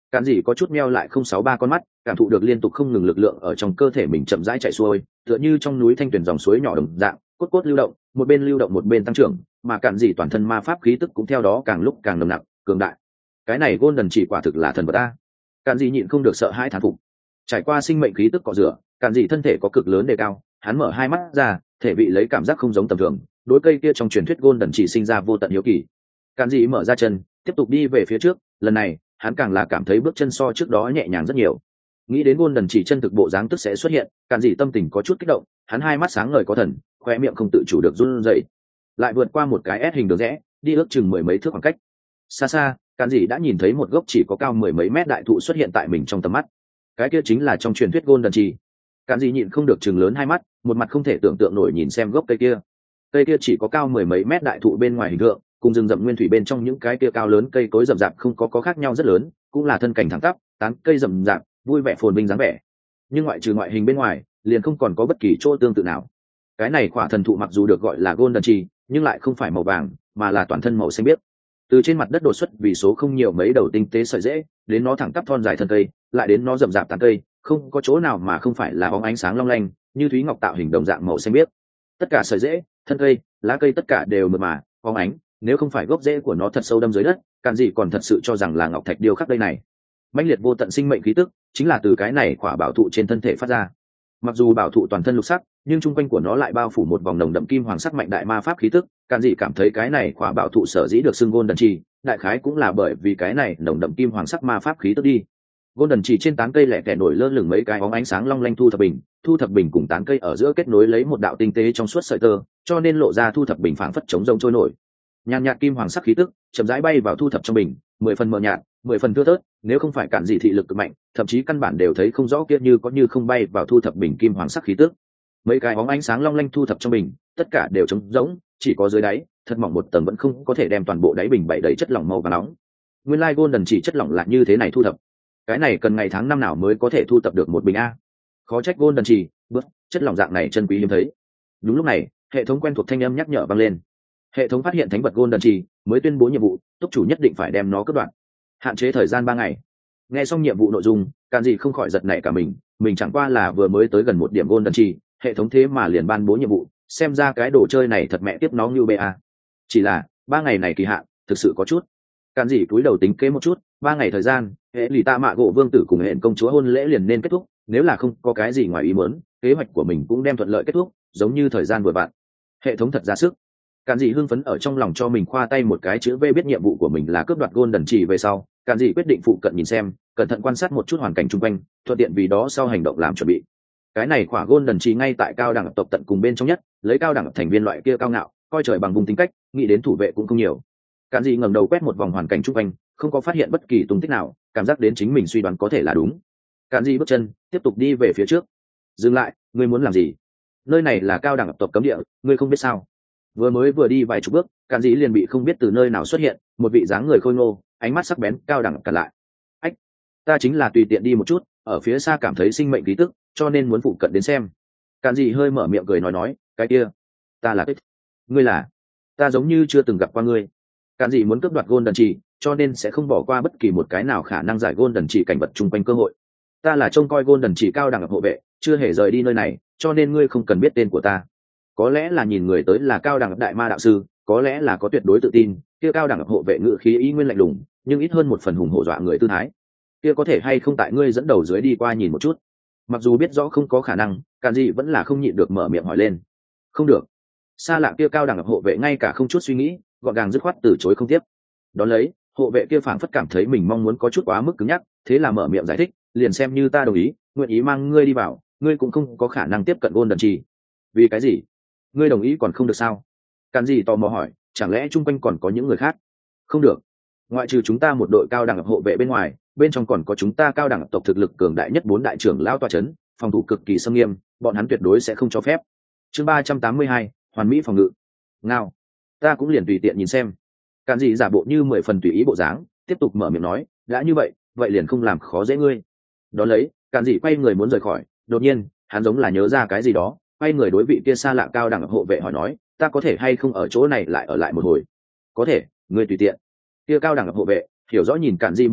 Cản dị có chút meo lại không sáu ba con mắt, cảm thụ được liên tục không ngừng lực lượng ở trong cơ thể mình chậm rãi chạy xuôi, tựa như trong núi thanh tuyển dòng suối nhỏ đồng dạng, cốt cốt lưu động, một bên lưu động một bên tăng trưởng, mà cản dị toàn thân ma pháp khí tức cũng theo đó càng lúc càng nồng nặc, cường đại. Cái này Golden chỉ quả thực là thần vật a. Cản dị nhịn không được sợ hãi thán phục. Trải qua sinh mệnh khí tức cọ rửa, cản dị thân thể có cực lớn đề cao, hắn mở hai mắt ra, thể vị lấy cảm giác không giống tầm thường, đối cây kia trong truyền thuyết Golden chỉ sinh ra vô tận hiếu kỳ. Cản dị mở ra chân, tiếp tục đi về phía trước, lần này hắn càng là cảm thấy bước chân so trước đó nhẹ nhàng rất nhiều. Nghĩ đến Golden chỉ chân thực bộ dáng tức sẽ xuất hiện, Cản dị tâm tình có chút kích động, hắn hai mắt sáng ngời có thần, khóe miệng không tự chủ được run rẩy. Lại vượt qua một cái S hình đường rẽ, đi ước chừng mười mấy thước khoảng cách. Xa xa, Cản dị đã nhìn thấy một gốc chỉ có cao mười mấy mét đại thụ xuất hiện tại mình trong tầm mắt. Cái kia chính là trong truyền thuyết Golden chỉ. Cản dị nhịn không được chừng lớn hai mắt, một mặt không thể tưởng tượng nổi nhìn xem gốc cây kia. Cây kia chỉ có cao mười mấy mét đại thụ bên ngoài hình tượng, cùng rừng rậm nguyên thủy bên trong những cái kia cao lớn cây cối rậm rạp không có có khác nhau rất lớn, cũng là thân cảnh thẳng tắp, tán cây rậm rạp, vui vẻ phồn vinh dáng vẻ. Nhưng ngoại trừ ngoại hình bên ngoài, liền không còn có bất kỳ chỗ tương tự nào. Cái này quả thần thụ mặc dù được gọi là Golden tree, nhưng lại không phải màu vàng, mà là toàn thân màu xanh biếc. Từ trên mặt đất đột xuất vì số không nhiều mấy đầu tinh tế sợi rễ, đến nó thẳng tắp thon dài thân cây, lại đến nó rậm rạp tán cây, không có chỗ nào mà không phải là bóng ánh sáng long lanh, như thúy ngọc tạo hình đồng dạng màu xanh biếc. Tất cả sợi rễ, thân cây, lá cây tất cả đều mượt mà, bóng ánh, nếu không phải gốc rễ của nó thật sâu đâm dưới đất, Cản dị còn thật sự cho rằng là ngọc thạch điêu khắc đây này. Mãnh liệt vô tận sinh mệnh khí tức chính là từ cái này quả bảo thụ trên thân thể phát ra. Mặc dù bảo thụ toàn thân lục sắc, nhưng trung quanh của nó lại bao phủ một vòng nồng đậm kim hoàng sắc mạnh đại ma pháp khí tức, Cản dị cảm thấy cái này quả bảo thụ sở dĩ được xưng Golden tree, đại khái cũng là bởi vì cái này nồng đậm kim hoàng sắc ma pháp khí tức đi. Golden chỉ trên tán cây lẻ tẻ nổi lơ lửng mấy cái bóng ánh sáng long lanh thu thập bình, thu thập bình cùng tán cây ở giữa kết nối lấy một đạo tinh tế trong suốt sợi tơ, cho nên lộ ra thu thập bình phảng phất chống rông trôi nổi. Nhàn nhạt kim hoàng sắc khí tức chậm rãi bay vào thu thập trong bình, mười phần mờ nhạt, mười phần thưa thớt, nếu không phải Cản dị thị lực cực mạnh, thậm chí căn bản đều thấy không rõ kia như có như không bay vào thu thập bình kim hoàng sắc khí tức. Mấy cái bóng ánh sáng long lanh thu thập trong bình, tất cả đều trống rỗng, chỉ có dưới đáy, thật mỏng một tầng vẫn không có thể đem toàn bộ đáy bình bày đầy chất lỏng màu vàng nóng. Nguyên lai Golden chỉ chất lỏng là như thế này thu thập. Cái này cần ngày tháng năm nào mới có thể thu thập được một bình a. Khó trách Golden chỉ, bước, chất lỏng dạng này chân quý hiếm thấy. Đúng lúc này, hệ thống quen thuộc thanh âm nhắc nhở vang lên. Hệ thống phát hiện thánh vật Golden chỉ, mới tuyên bố nhiệm vụ, túc chủ nhất định phải đem nó cất đoạn. Hạn chế thời gian ba ngày. Nghe xong nhiệm vụ nội dung, Cản dị không khỏi giật nảy cả mình, mình chẳng qua là vừa mới tới gần một điểm Golden chỉ, hệ thống thế mà liền ban bố nhiệm vụ, xem ra cái đồ chơi này thật mẹ tiếp nó như ba. Chỉ là, ba ngày này kỳ hạn, thực sự có chút. Cản dị cúi đầu tính kế một chút, ba ngày thời gian, hệ lì tạ mạ gỗ vương tử cùng hệ công chúa hôn lễ liền nên kết thúc, nếu là không có cái gì ngoài ý muốn, kế hoạch của mình cũng đem thuận lợi kết thúc, giống như thời gian vừa vặn. Hệ thống thật ra sức. Cản dị hưng phấn ở trong lòng cho mình khoa tay một cái chữ V, biết nhiệm vụ của mình là cướp đoạt Golden chỉ về sau, Cản dị quyết định phụ cận nhìn xem, cẩn thận quan sát một chút hoàn cảnh xung quanh, thuận tiện vì đó sau hành động làm chuẩn bị. Cái này khỏa Golden chỉ ngay tại cao đẳng tộc tận cùng bên trong nhất, lấy cao đẳng thành viên loại kia cao ngạo, coi trời bằng vùng tính cách, nghĩ đến thủ vệ cũng không nhiều. Cản dị ngẩng đầu quét một vòng hoàn cảnh xung quanh, không có phát hiện bất kỳ tung tích nào, cảm giác đến chính mình suy đoán có thể là đúng. Cản dị bước chân tiếp tục đi về phía trước. Dừng lại, ngươi muốn làm gì? Nơi này là cao đẳng tộc cấm địa, ngươi không biết sao? Vừa mới vừa đi vài chục bước, Cản dị liền bị không biết từ nơi nào xuất hiện một vị dáng người khôi ngô, ánh mắt sắc bén cao đẳng cản lại. Ách, ta chính là tùy tiện đi một chút, ở phía xa cảm thấy sinh mệnh khí tức, cho nên muốn phụ cận đến xem. Cản dị hơi mở miệng cười nói nói, cái kia, ta là Kích. Ngươi là? Ta giống như chưa từng gặp qua ngươi. Cản dị muốn cướp đoạt Golden chỉ, cho nên sẽ không bỏ qua bất kỳ một cái nào khả năng giải Golden chỉ cảnh vật chung quanh cơ hội. Ta là trông coi Golden chỉ cao đẳng hộ vệ, chưa hề rời đi nơi này, cho nên ngươi không cần biết tên của ta. Có lẽ là nhìn người tới là cao đẳng đại ma đạo sư, có lẽ là có tuyệt đối tự tin, kia cao đẳng hộ vệ ngự khí ý nguyên lạnh lùng, nhưng ít hơn một phần hùng hổ dọa người tư thái. Kia có thể hay không tại ngươi dẫn đầu dưới đi qua nhìn một chút? Mặc dù biết rõ không có khả năng, Cản dị vẫn là không nhịn được mở miệng hỏi lên. Không được. Xa lạ kia cao đẳng hộ vệ ngay cả không chút suy nghĩ, gọn gàng dứt khoát từ chối không tiếp. Đón lấy, hộ vệ kia phảng phất cảm thấy mình mong muốn có chút quá mức cứng nhắc, thế là mở miệng giải thích, liền xem như ta đồng ý, nguyện ý mang ngươi đi vào, ngươi cũng không có khả năng tiếp cận Golden chỉ. Vì cái gì? Ngươi đồng ý còn không được sao? Cản dị tò mò hỏi, chẳng lẽ chung quanh còn có những người khác? Không được. Ngoại trừ chúng ta một đội cao đẳng hộ vệ bên ngoài, bên trong còn có chúng ta cao đẳng tộc thực lực cường đại nhất bốn đại trưởng lão tọa chấn, phòng thủ cực kỳ nghiêm nghiêm, bọn hắn tuyệt đối sẽ không cho phép. Chương ba trăm tám mươi hai, hoàn mỹ phòng ngự. Ngao, ta cũng liền tùy tiện nhìn xem. Cản dị giả bộ như mười phần tùy ý bộ dáng, tiếp tục mở miệng nói, đã như vậy, vậy liền không làm khó dễ ngươi. Đón lấy, Cản dị quay người muốn rời khỏi, đột nhiên, hắn giống là nhớ ra cái gì đó, quay người đối vị kia xa lạ cao đẳng hộ vệ hỏi nói, ta có thể hay không ở chỗ này lại ở lại một hồi? Có thể, ngươi tùy tiện. Kia cao đẳng hộ vệ hiểu rõ nhìn Cản dị một chút,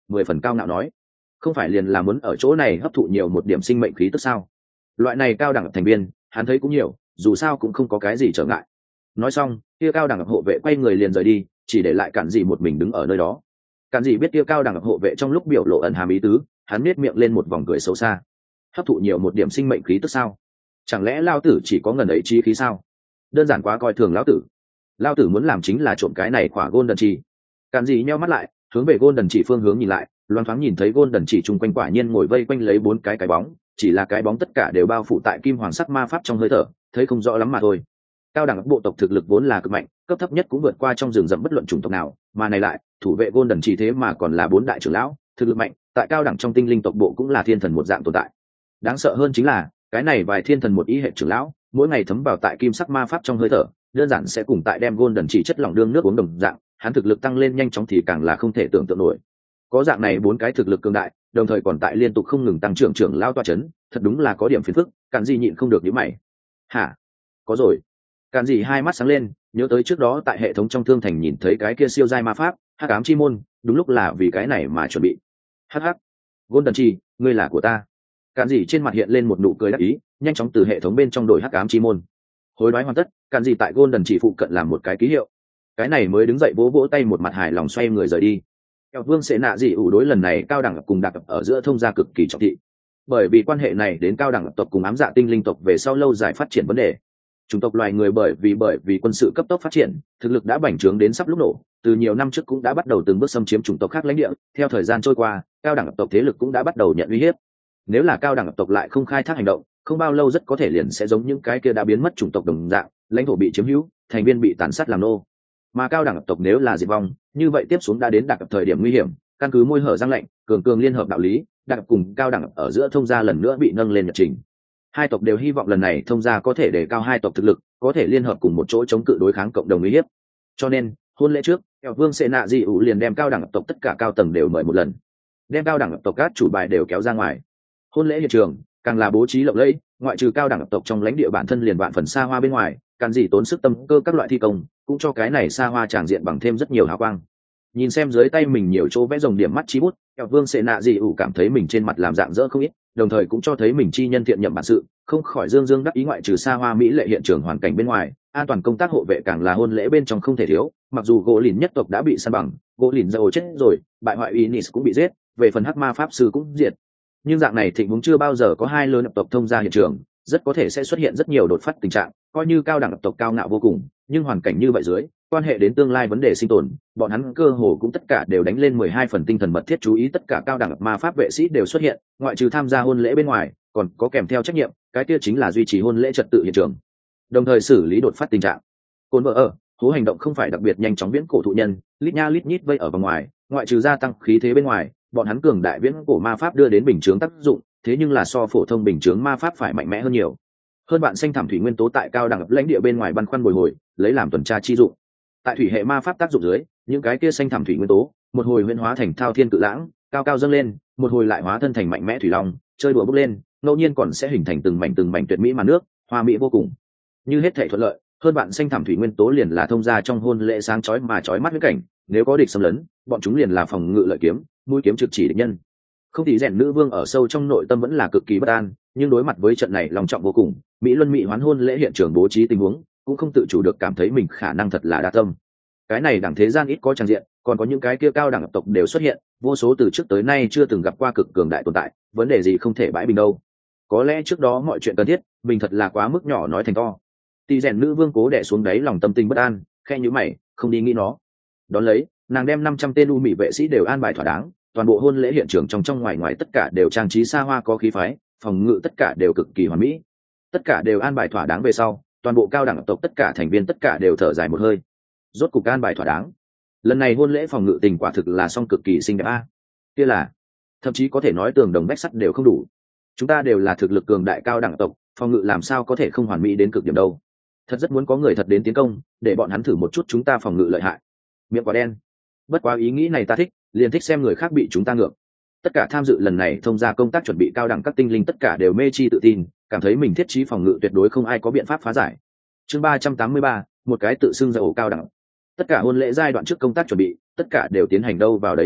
mười phần cao ngạo nói, không phải liền là muốn ở chỗ này hấp thụ nhiều một điểm sinh mệnh khí tức sao? Loại này cao đẳng thành viên hắn thấy cũng nhiều, dù sao cũng không có cái gì trở ngại. Nói xong kia cao đẳng hộ vệ quay người liền rời đi, chỉ để lại Cản Dị một mình đứng ở nơi đó. Cản Dị biết kia cao đẳng hộ vệ trong lúc biểu lộ ẩn hàm ý tứ, hắn nhếch miệng lên một vòng cười xấu xa. Hấp thụ nhiều một điểm sinh mệnh khí tức sao? Chẳng lẽ lao tử chỉ có ngần ấy chi khí sao? Đơn giản quá coi thường lão tử. Lao tử muốn làm chính là trộm cái này quả golden chỉ. Cản Dị nheo mắt lại, hướng về golden chỉ phương hướng nhìn lại, loáng thoáng nhìn thấy golden chỉ chung quanh quả nhiên ngồi vây quanh lấy bốn cái cái bóng, chỉ là cái bóng tất cả đều bao phủ tại kim hoàng sắc ma pháp trong hơi thở, thấy không rõ lắm mà thôi. Cao đẳng bộ tộc thực lực vốn là cực mạnh, cấp thấp nhất cũng vượt qua trong rừng rậm bất luận chủng tộc nào, mà này lại thủ vệ golden chỉ thế mà còn là bốn đại trưởng lão, thực lực mạnh, tại cao đẳng trong tinh linh tộc bộ cũng là thiên thần một dạng tồn tại. Đáng sợ hơn chính là cái này vài thiên thần một ý hệ trưởng lão, mỗi ngày thấm vào tại kim sắc ma pháp trong hơi thở, đơn giản sẽ cùng tại đem golden chỉ chất lỏng đương nước uống đồng dạng, hắn thực lực tăng lên nhanh chóng thì càng là không thể tưởng tượng nổi. Có dạng này bốn cái thực lực cường đại, đồng thời còn tại liên tục không ngừng tăng trưởng trưởng lao toa chấn, thật đúng là có điểm phiền phức. Cản Dị nhịn không được nhíu mày. Hả? Có rồi. Cản Dị hai mắt sáng lên, nhớ tới trước đó tại hệ thống trong thương thành nhìn thấy cái kia siêu giai ma pháp, Hắc ám chi môn, đúng lúc là vì cái này mà chuẩn bị. Hắc hắc. Golden Chi, ngươi là của ta. Cản Dị trên mặt hiện lên một nụ cười đắc ý, nhanh chóng từ hệ thống bên trong đổi Hắc ám chi môn. Hối đoái hoàn tất, Cản Dị tại Golden Chỉ phụ cận làm một cái ký hiệu. Cái này mới đứng dậy vỗ vỗ tay một mặt hài lòng xoay người rời đi. Eo Vương sẽ nạ gì ủ đối lần này cao đẳng cùng đặc ở giữa thông gia cực kỳ trọng thị, bởi vì quan hệ này đến cao đẳng tộc cùng ám dạ tinh linh tộc về sau lâu dài phát triển vấn đề. Chủng tộc loài người bởi vì bởi vì quân sự cấp tốc phát triển, thực lực đã bành trướng đến sắp lúc nổ, từ nhiều năm trước cũng đã bắt đầu từng bước xâm chiếm chủng tộc khác lãnh địa. Theo thời gian trôi qua, cao đẳng tộc thế lực cũng đã bắt đầu nhận uy hiếp. Nếu là cao đẳng tộc lại không khai thác hành động, không bao lâu rất có thể liền sẽ giống những cái kia đã biến mất chủng tộc đồng dạng, lãnh thổ bị chiếm hữu, thành viên bị tàn sát làm nô. Mà cao đẳng tộc nếu là diệt vong, như vậy tiếp xuống đã đến đặc thời điểm nguy hiểm. Căn cứ môi hở răng lạnh, cường cường liên hợp đạo lý, đặc cùng cao đẳng ở giữa thông gia lần nữa bị nâng lên nhật trình. Hai tộc đều hy vọng lần này thông gia có thể đề cao hai tộc thực lực, có thể liên hợp cùng một chỗ chống cự đối kháng cộng đồng uy hiếp. Cho nên hôn lễ trước, Eo Vương sẽ nạ dị ủ liền đem cao đẳng tộc tất cả cao tầng đều mời một lần, đem cao đẳng tộc các chủ bài đều kéo ra ngoài. Hôn lễ hiện trường càng là bố trí lộng lẫy, ngoại trừ cao đẳng tộc trong lãnh địa bản thân liền vạn phần xa hoa bên ngoài, Cản Dị tốn sức tâm cơ các loại thi công, cũng cho cái này xa hoa tràng diện bằng thêm rất nhiều hào quang. Nhìn xem dưới tay mình nhiều chỗ vẽ rồng điểm mắt chi bút, Eo Vương sẽ nạ dị ủ cảm thấy mình trên mặt làm dạng dỡ không ít, đồng thời cũng cho thấy mình chi nhân thiện nhậm bản sự, không khỏi dương dương đắc ý. Ngoại trừ xa hoa mỹ lệ hiện trường hoàn cảnh bên ngoài, an toàn công tác hộ vệ càng là hôn lễ bên trong không thể thiếu. Mặc dù gỗ lìn nhất tộc đã bị săn bằng, gỗ lìn dầu chết rồi, bại hoại Inis cũng bị giết, về phần hắc ma pháp sư cũng diệt, nhưng dạng này thịnh vốn chưa bao giờ có hai lớn tộc thông gia hiện trường, rất có thể sẽ xuất hiện rất nhiều đột phát tình trạng. Coi như cao đẳng tộc cao ngạo vô cùng, nhưng hoàn cảnh như vậy dưới, quan hệ đến tương lai vấn đề sinh tồn, bọn hắn cơ hồ cũng tất cả đều đánh lên mười hai phần tinh thần mật thiết chú ý. Tất cả cao đẳng ma pháp vệ sĩ đều xuất hiện, ngoại trừ tham gia hôn lễ bên ngoài, còn có kèm theo trách nhiệm, cái kia chính là duy trì hôn lễ trật tự hiện trường, đồng thời xử lý đột phát tình trạng. Côn vợ ở hố hành động không phải đặc biệt nhanh chóng viễn cổ thụ nhân, lít nha lít nhít vây ở vòng ngoài, ngoại trừ gia tăng khí thế bên ngoài, bọn hắn cường đại viễn cổ ma pháp đưa đến bình chướng tác dụng, thế nhưng là so phổ thông bình chướng ma pháp phải mạnh mẽ hơn nhiều. Hơn bạn xanh thảm thủy nguyên tố tại cao đẳng lãnh địa bên ngoài băn khoăn bồi hồi, lấy làm tuần tra chi dụng. Tại thủy hệ ma pháp tác dụng dưới, những cái kia xanh thảm thủy nguyên tố một hồi huyễn hóa thành thao thiên cự lãng, cao cao dâng lên, một hồi lại hóa thân thành mạnh mẽ thủy long, chơi đùa bốc lên, ngẫu nhiên còn sẽ hình thành từng mảnh từng mảnh tuyệt mỹ màn nước, hoa mỹ vô cùng. Như hết thảy thuận lợi, hơn bạn xanh thảm thủy nguyên tố liền là thông gia trong hôn lễ sáng chói mà chói mắt huyễn cảnh, nếu có địch xâm lấn, bọn chúng liền là phòng ngự lợi kiếm, mũi kiếm trực chỉ địch nhân. Không thì rèn nữ vương ở sâu trong nội tâm vẫn là cực kỳ bất an, nhưng đối mặt với trận này lòng trọng vô cùng, mỹ luân mỹ hoán hôn lễ hiện trường bố trí tình huống, cũng không tự chủ được cảm thấy mình khả năng thật là đa tâm. Cái này đẳng thế gian ít có tràng diện, còn có những cái kia cao đẳng tộc đều xuất hiện, vô số từ trước tới nay chưa từng gặp qua cực cường đại tồn tại, vấn đề gì không thể bãi bình đâu. Có lẽ trước đó mọi chuyện cần thiết, mình thật là quá mức nhỏ nói thành to. Tỷ rèn nữ vương cố đè xuống đáy lòng tâm tình bất an, khe nhíu mày, không đi nghĩ nó. Đón lấy, nàng đem năm trăm tên u mỹ vệ sĩ đều an bài thỏa đáng, toàn bộ hôn lễ hiện trường trong trong ngoài ngoài tất cả đều trang trí xa hoa có khí phái, phòng ngự tất cả đều cực kỳ hoàn mỹ. Tất cả đều an bài thỏa đáng về sau, toàn bộ cao đẳng tộc tất cả thành viên tất cả đều thở dài một hơi. Rốt cục an bài thỏa đáng. Lần này hôn lễ phòng ngự tình quả thực là song cực kỳ xinh đẹp a. Kia là, thậm chí có thể nói tường đồng vách sắt đều không đủ. Chúng ta đều là thực lực cường đại cao đẳng tộc, phòng ngự làm sao có thể không hoàn mỹ đến cực điểm đâu. Thật rất muốn có người thật đến tiến công, để bọn hắn thử một chút chúng ta phòng ngự lợi hại. Miệng quả đen. Bất quá ý nghĩ này ta thích, liền thích xem người khác bị chúng ta ngược. Tất cả tham dự lần này thông gia công tác chuẩn bị cao đẳng các tinh linh tất cả đều mê chi tự tin, cảm thấy mình thiết trí phòng ngự tuyệt đối không ai có biện pháp phá giải. Chương ba trăm tám mươi ba, một cái tự xưng dầu cao đẳng. Tất cả hôn lễ giai đoạn trước công tác chuẩn bị, tất cả đều tiến hành đâu vào đấy hoàn tất,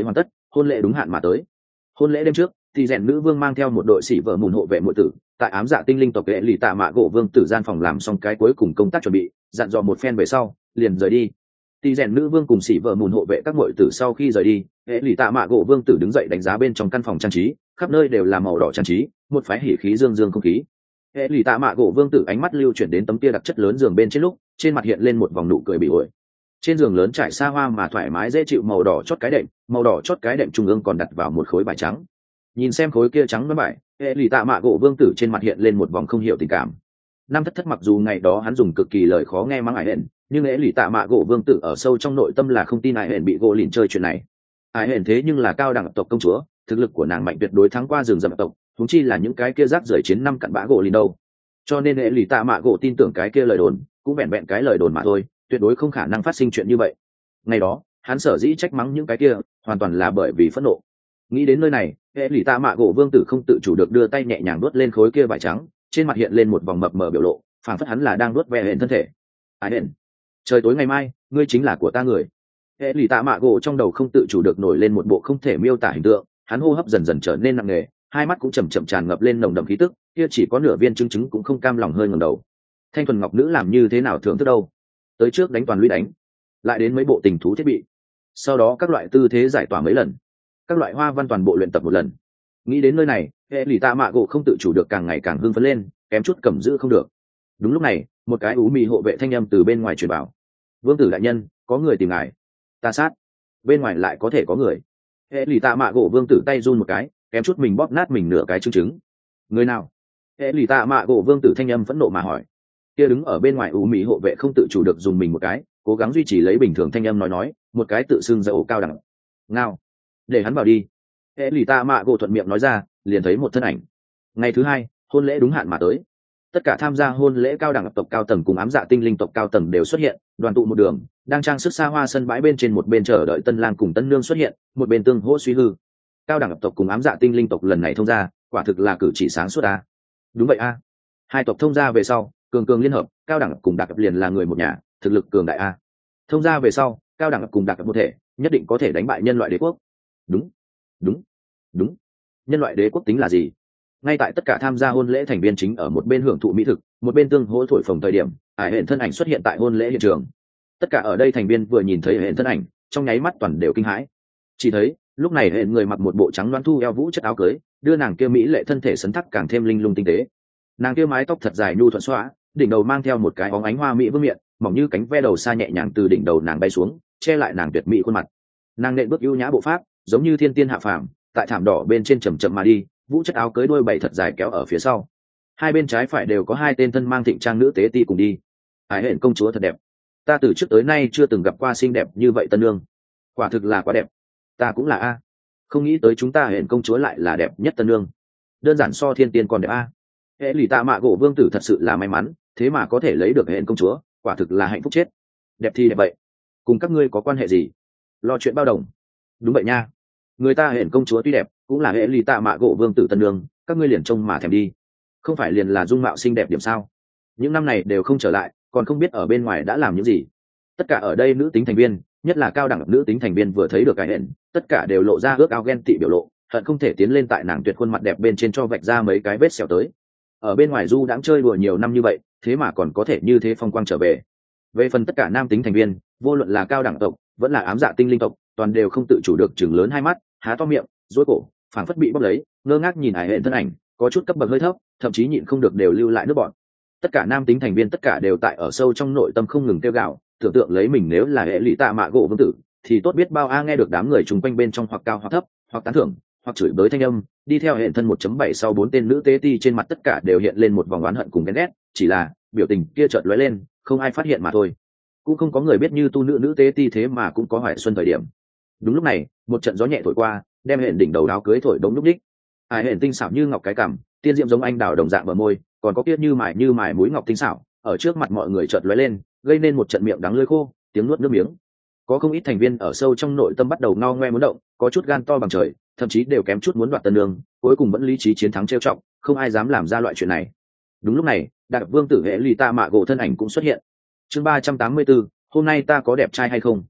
hôn lễ đúng hạn mà tới. Hôn lễ đêm trước, thì rèn nữ vương mang theo một đội sĩ vợ mùn hộ vệ muội tử, tại ám dạ tinh linh tộc hệ lì tạ mạ gỗ vương tử gian phòng làm xong cái cuối cùng công tác chuẩn bị, dặn dò một phen về sau, liền rời đi. Thì rèn nữ vương cùng sĩ vợ mùn hộ vệ các muội tử sau khi rời đi, hệ lì tạ mạ gỗ vương tử đứng dậy đánh giá bên trong căn phòng trang trí, khắp nơi đều là màu đỏ trang trí, một phái hỉ khí dương dương không khí. Hệ lì tạ mạ gỗ vương tử ánh mắt lưu chuyển đến tấm kia đặc chất lớn giường bên trên lúc, trên mặt hiện lên một vòng nụ cười bị ổi. Trên giường lớn trải xa hoa mà thoải mái dễ chịu màu đỏ chót cái đệm, màu đỏ chót cái đệm trung ương còn đặt vào một khối vải trắng. Nhìn xem khối kia trắng nó vải, hệ lì tạ mạ gỗ vương tử trên mặt hiện lên một vòng không hiểu tình cảm. Năm thất thất mặc dù ngày đó hắn dùng cực kỳ lời khó nghe mắng ải hển, nhưng hệ lì tạ mạ gỗ vương tử ở sâu trong nội tâm là không tin ải hển bị gỗ lìn chơi chuyện này. Ải hển thế nhưng là cao đẳng tộc công chúa, thực lực của nàng mạnh tuyệt đối thắng qua rừng rậm tộc, huống chi là những cái kia rác rưởi chiến năm cặn bã gỗ lìn đâu. Cho nên hệ lì tạ mạ gỗ tin tưởng cái kia lời đồn, cũng vẹn vẹn cái lời đồn mà thôi, tuyệt đối không khả năng phát sinh chuyện như vậy. Ngày đó hắn sở dĩ trách mắng những cái kia hoàn toàn là bởi vì phẫn nộ. Nghĩ đến nơi này, hệ lì tạ mạ gỗ vương tử không tự chủ được đưa tay nhẹ nhàng đuốt lên khối kia vải trắng, trên mặt hiện lên một vòng mập mờ biểu lộ, phảng phất hắn là đang đuốt ve hển thân thể. Ai hển, trời tối ngày mai ngươi chính là của ta người. Hệ lì tạ mạ gỗ trong đầu không tự chủ được nổi lên một bộ không thể miêu tả hình tượng, hắn hô hấp dần dần trở nên nặng nề, hai mắt cũng chậm chậm tràn ngập lên nồng đậm khí tức, kia chỉ có nửa viên chứng chứng cũng không cam lòng hơi ngẩng đầu. Thanh thuần ngọc nữ làm như thế nào thưởng thức đâu? Tới trước đánh toàn lũy đánh, lại đến mấy bộ tình thú thiết bị, sau đó các loại tư thế giải tỏa mấy lần, các loại hoa văn toàn bộ luyện tập một lần. Nghĩ đến nơi này, hệ lì tạ mạ gỗ không tự chủ được càng ngày càng hưng phấn lên, kém chút cầm giữ không được. Đúng lúc này, một cái ú mì hộ vệ thanh âm từ bên ngoài truyền vào: vương tử đại nhân, có người tìm ngài. Ta sát, bên ngoài lại có thể có người. Hệ lì tạ mạ gỗ vương tử tay run một cái, kém chút mình bóp nát mình nửa cái trứng trứng. Người nào? Hệ lì tạ mạ gỗ vương tử thanh âm phẫn nộ mà hỏi. Kia đứng ở bên ngoài ú mì hộ vệ không tự chủ được dùng mình một cái, cố gắng duy trì lấy bình thường thanh âm nói nói, một cái tự xưng dậu cao đẳng. Ngao, để hắn vào đi. Hệ lì tạ mạ gỗ thuận miệng nói ra, liền thấy một thân ảnh. Ngày thứ hai, hôn lễ đúng hạn mà tới. Tất cả tham gia hôn lễ cao đẳng tộc cao tầng cùng ám dạ tinh linh tộc cao tầng đều xuất hiện, đoàn tụ một đường, đang trang sức xa hoa sân bãi bên trên, một bên chờ đợi tân lang cùng tân nương xuất hiện, một bên tương hỗ suy hư. Cao đẳng tộc cùng ám dạ tinh linh tộc lần này thông gia, quả thực là cử chỉ sáng suốt a. Đúng vậy a. Hai tộc thông gia về sau, cường cường liên hợp, cao đẳng cùng đặc liền là người một nhà, thực lực cường đại a. Thông gia về sau, cao đẳng cùng đặc một thể, nhất định có thể đánh bại nhân loại đế quốc. Đúng, đúng, đúng. Nhân loại đế quốc tính là gì? Ngay tại tất cả tham gia hôn lễ thành viên chính ở một bên hưởng thụ mỹ thực, một bên tương hỗ thổi phồng thời điểm, ải hển thân ảnh xuất hiện tại hôn lễ hiện trường. Tất cả ở đây thành viên vừa nhìn thấy hển thân ảnh, trong nháy mắt toàn đều kinh hãi. Chỉ thấy lúc này hển người mặc một bộ trắng loáng thu eo vũ chất áo cưới, đưa nàng kia mỹ lệ thân thể sấn thắc càng thêm linh lung tinh tế. Nàng kia mái tóc thật dài nhu thuận xõa, đỉnh đầu mang theo một cái óng ánh hoa mỹ vương miện, mỏng như cánh ve đầu xa nhẹ nhàng từ đỉnh đầu nàng bay xuống, che lại nàng tuyệt mỹ khuôn mặt. Nàng nện bước ưu nhã bộ pháp, giống như thiên tiên hạ phàm, tại thảm đỏ bên trên chậm chậm mà đi, vũ chất áo cưới đuôi bảy thật dài kéo ở phía sau. Hai bên trái phải đều có hai tên thân mang thịnh trang nữ tế ti cùng đi. Ải hển công chúa thật đẹp, ta từ trước tới nay chưa từng gặp qua xinh đẹp như vậy tân nương, quả thực là quá đẹp. Ta cũng là a, không nghĩ tới chúng ta hển công chúa lại là đẹp nhất tân nương, đơn giản so thiên tiên còn đẹp a. Hệ lì tạ mạ gỗ vương tử thật sự là may mắn, thế mà có thể lấy được hển công chúa, quả thực là hạnh phúc chết. Đẹp thì đẹp vậy, cùng các ngươi có quan hệ gì? Lo chuyện bao đồng. Đúng vậy nha, người ta hển công chúa tuy đẹp, cũng là hệ lì tạ mạ gỗ vương tử tân nương, các ngươi liền trông mà thèm đi. Không phải liền là dung mạo xinh đẹp điểm sao? Những năm này đều không trở lại, còn không biết ở bên ngoài đã làm những gì. Tất cả ở đây nữ tính thành viên, nhất là cao đẳng nữ tính thành viên vừa thấy được cái hển, tất cả đều lộ ra ước ao ghen tị biểu lộ, hận không thể tiến lên tại nàng tuyệt khuôn mặt đẹp bên trên cho vạch ra mấy cái vết sẹo tới. Ở bên ngoài du đãng chơi đùa nhiều năm như vậy, thế mà còn có thể như thế phong quang trở về. Về phần tất cả nam tính thành viên, vô luận là cao đẳng tộc vẫn là ám dạ tinh linh tộc, toàn đều không tự chủ được chừng lớn hai mắt, há to miệng, rối cổ, phảng phất bị bóc lấy, ngơ ngác nhìn ải hển thân ảnh, có chút cấp bậc hơi thấp, thậm chí nhịn không được đều lưu lại nước bọt. Tất cả nam tính thành viên tất cả đều tại ở sâu trong nội tâm không ngừng kêu gào, tưởng tượng lấy mình nếu là hệ lụy tạ mạ gỗ vương tử, thì tốt biết bao a. Nghe được đám người chung quanh bên trong hoặc cao hoặc thấp, hoặc tán thưởng, hoặc chửi bới thanh âm, đi theo hệ thân một chấm bảy sau bốn tên nữ tế ti trên mặt tất cả đều hiện lên một vòng oán hận cùng ghen ghét, chỉ là biểu tình kia chợt lóe lên, không ai phát hiện mà thôi. Cũng không có người biết như tu nữ nữ tế ti thế mà cũng có hoài xuân thời điểm. Đúng lúc này, một trận gió nhẹ thổi qua, đem hển đỉnh đầu áo cưới thổi đống lúc đích. Ai hển tinh xảo như ngọc cái cằm, tiên diệm giống anh đào đồng dạng bờ môi, còn có kia như mài như mài mũi ngọc tinh xảo, ở trước mặt mọi người chợt lóe lên, gây nên một trận miệng đắng lưỡi khô, tiếng nuốt nước miếng. Có không ít thành viên ở sâu trong nội tâm bắt đầu ngao ngoe muốn động, có chút gan to bằng trời, thậm chí đều kém chút muốn đoạt tân đường, cuối cùng vẫn lý trí chiến thắng trêu trọng, không ai dám làm ra loại chuyện này. Đúng lúc này, Đại vương tử hệ lì ta mạ gỗ thân ảnh cũng xuất hiện. Chương ba trăm tám mươi tư, hôm nay ta có đẹp trai hay không?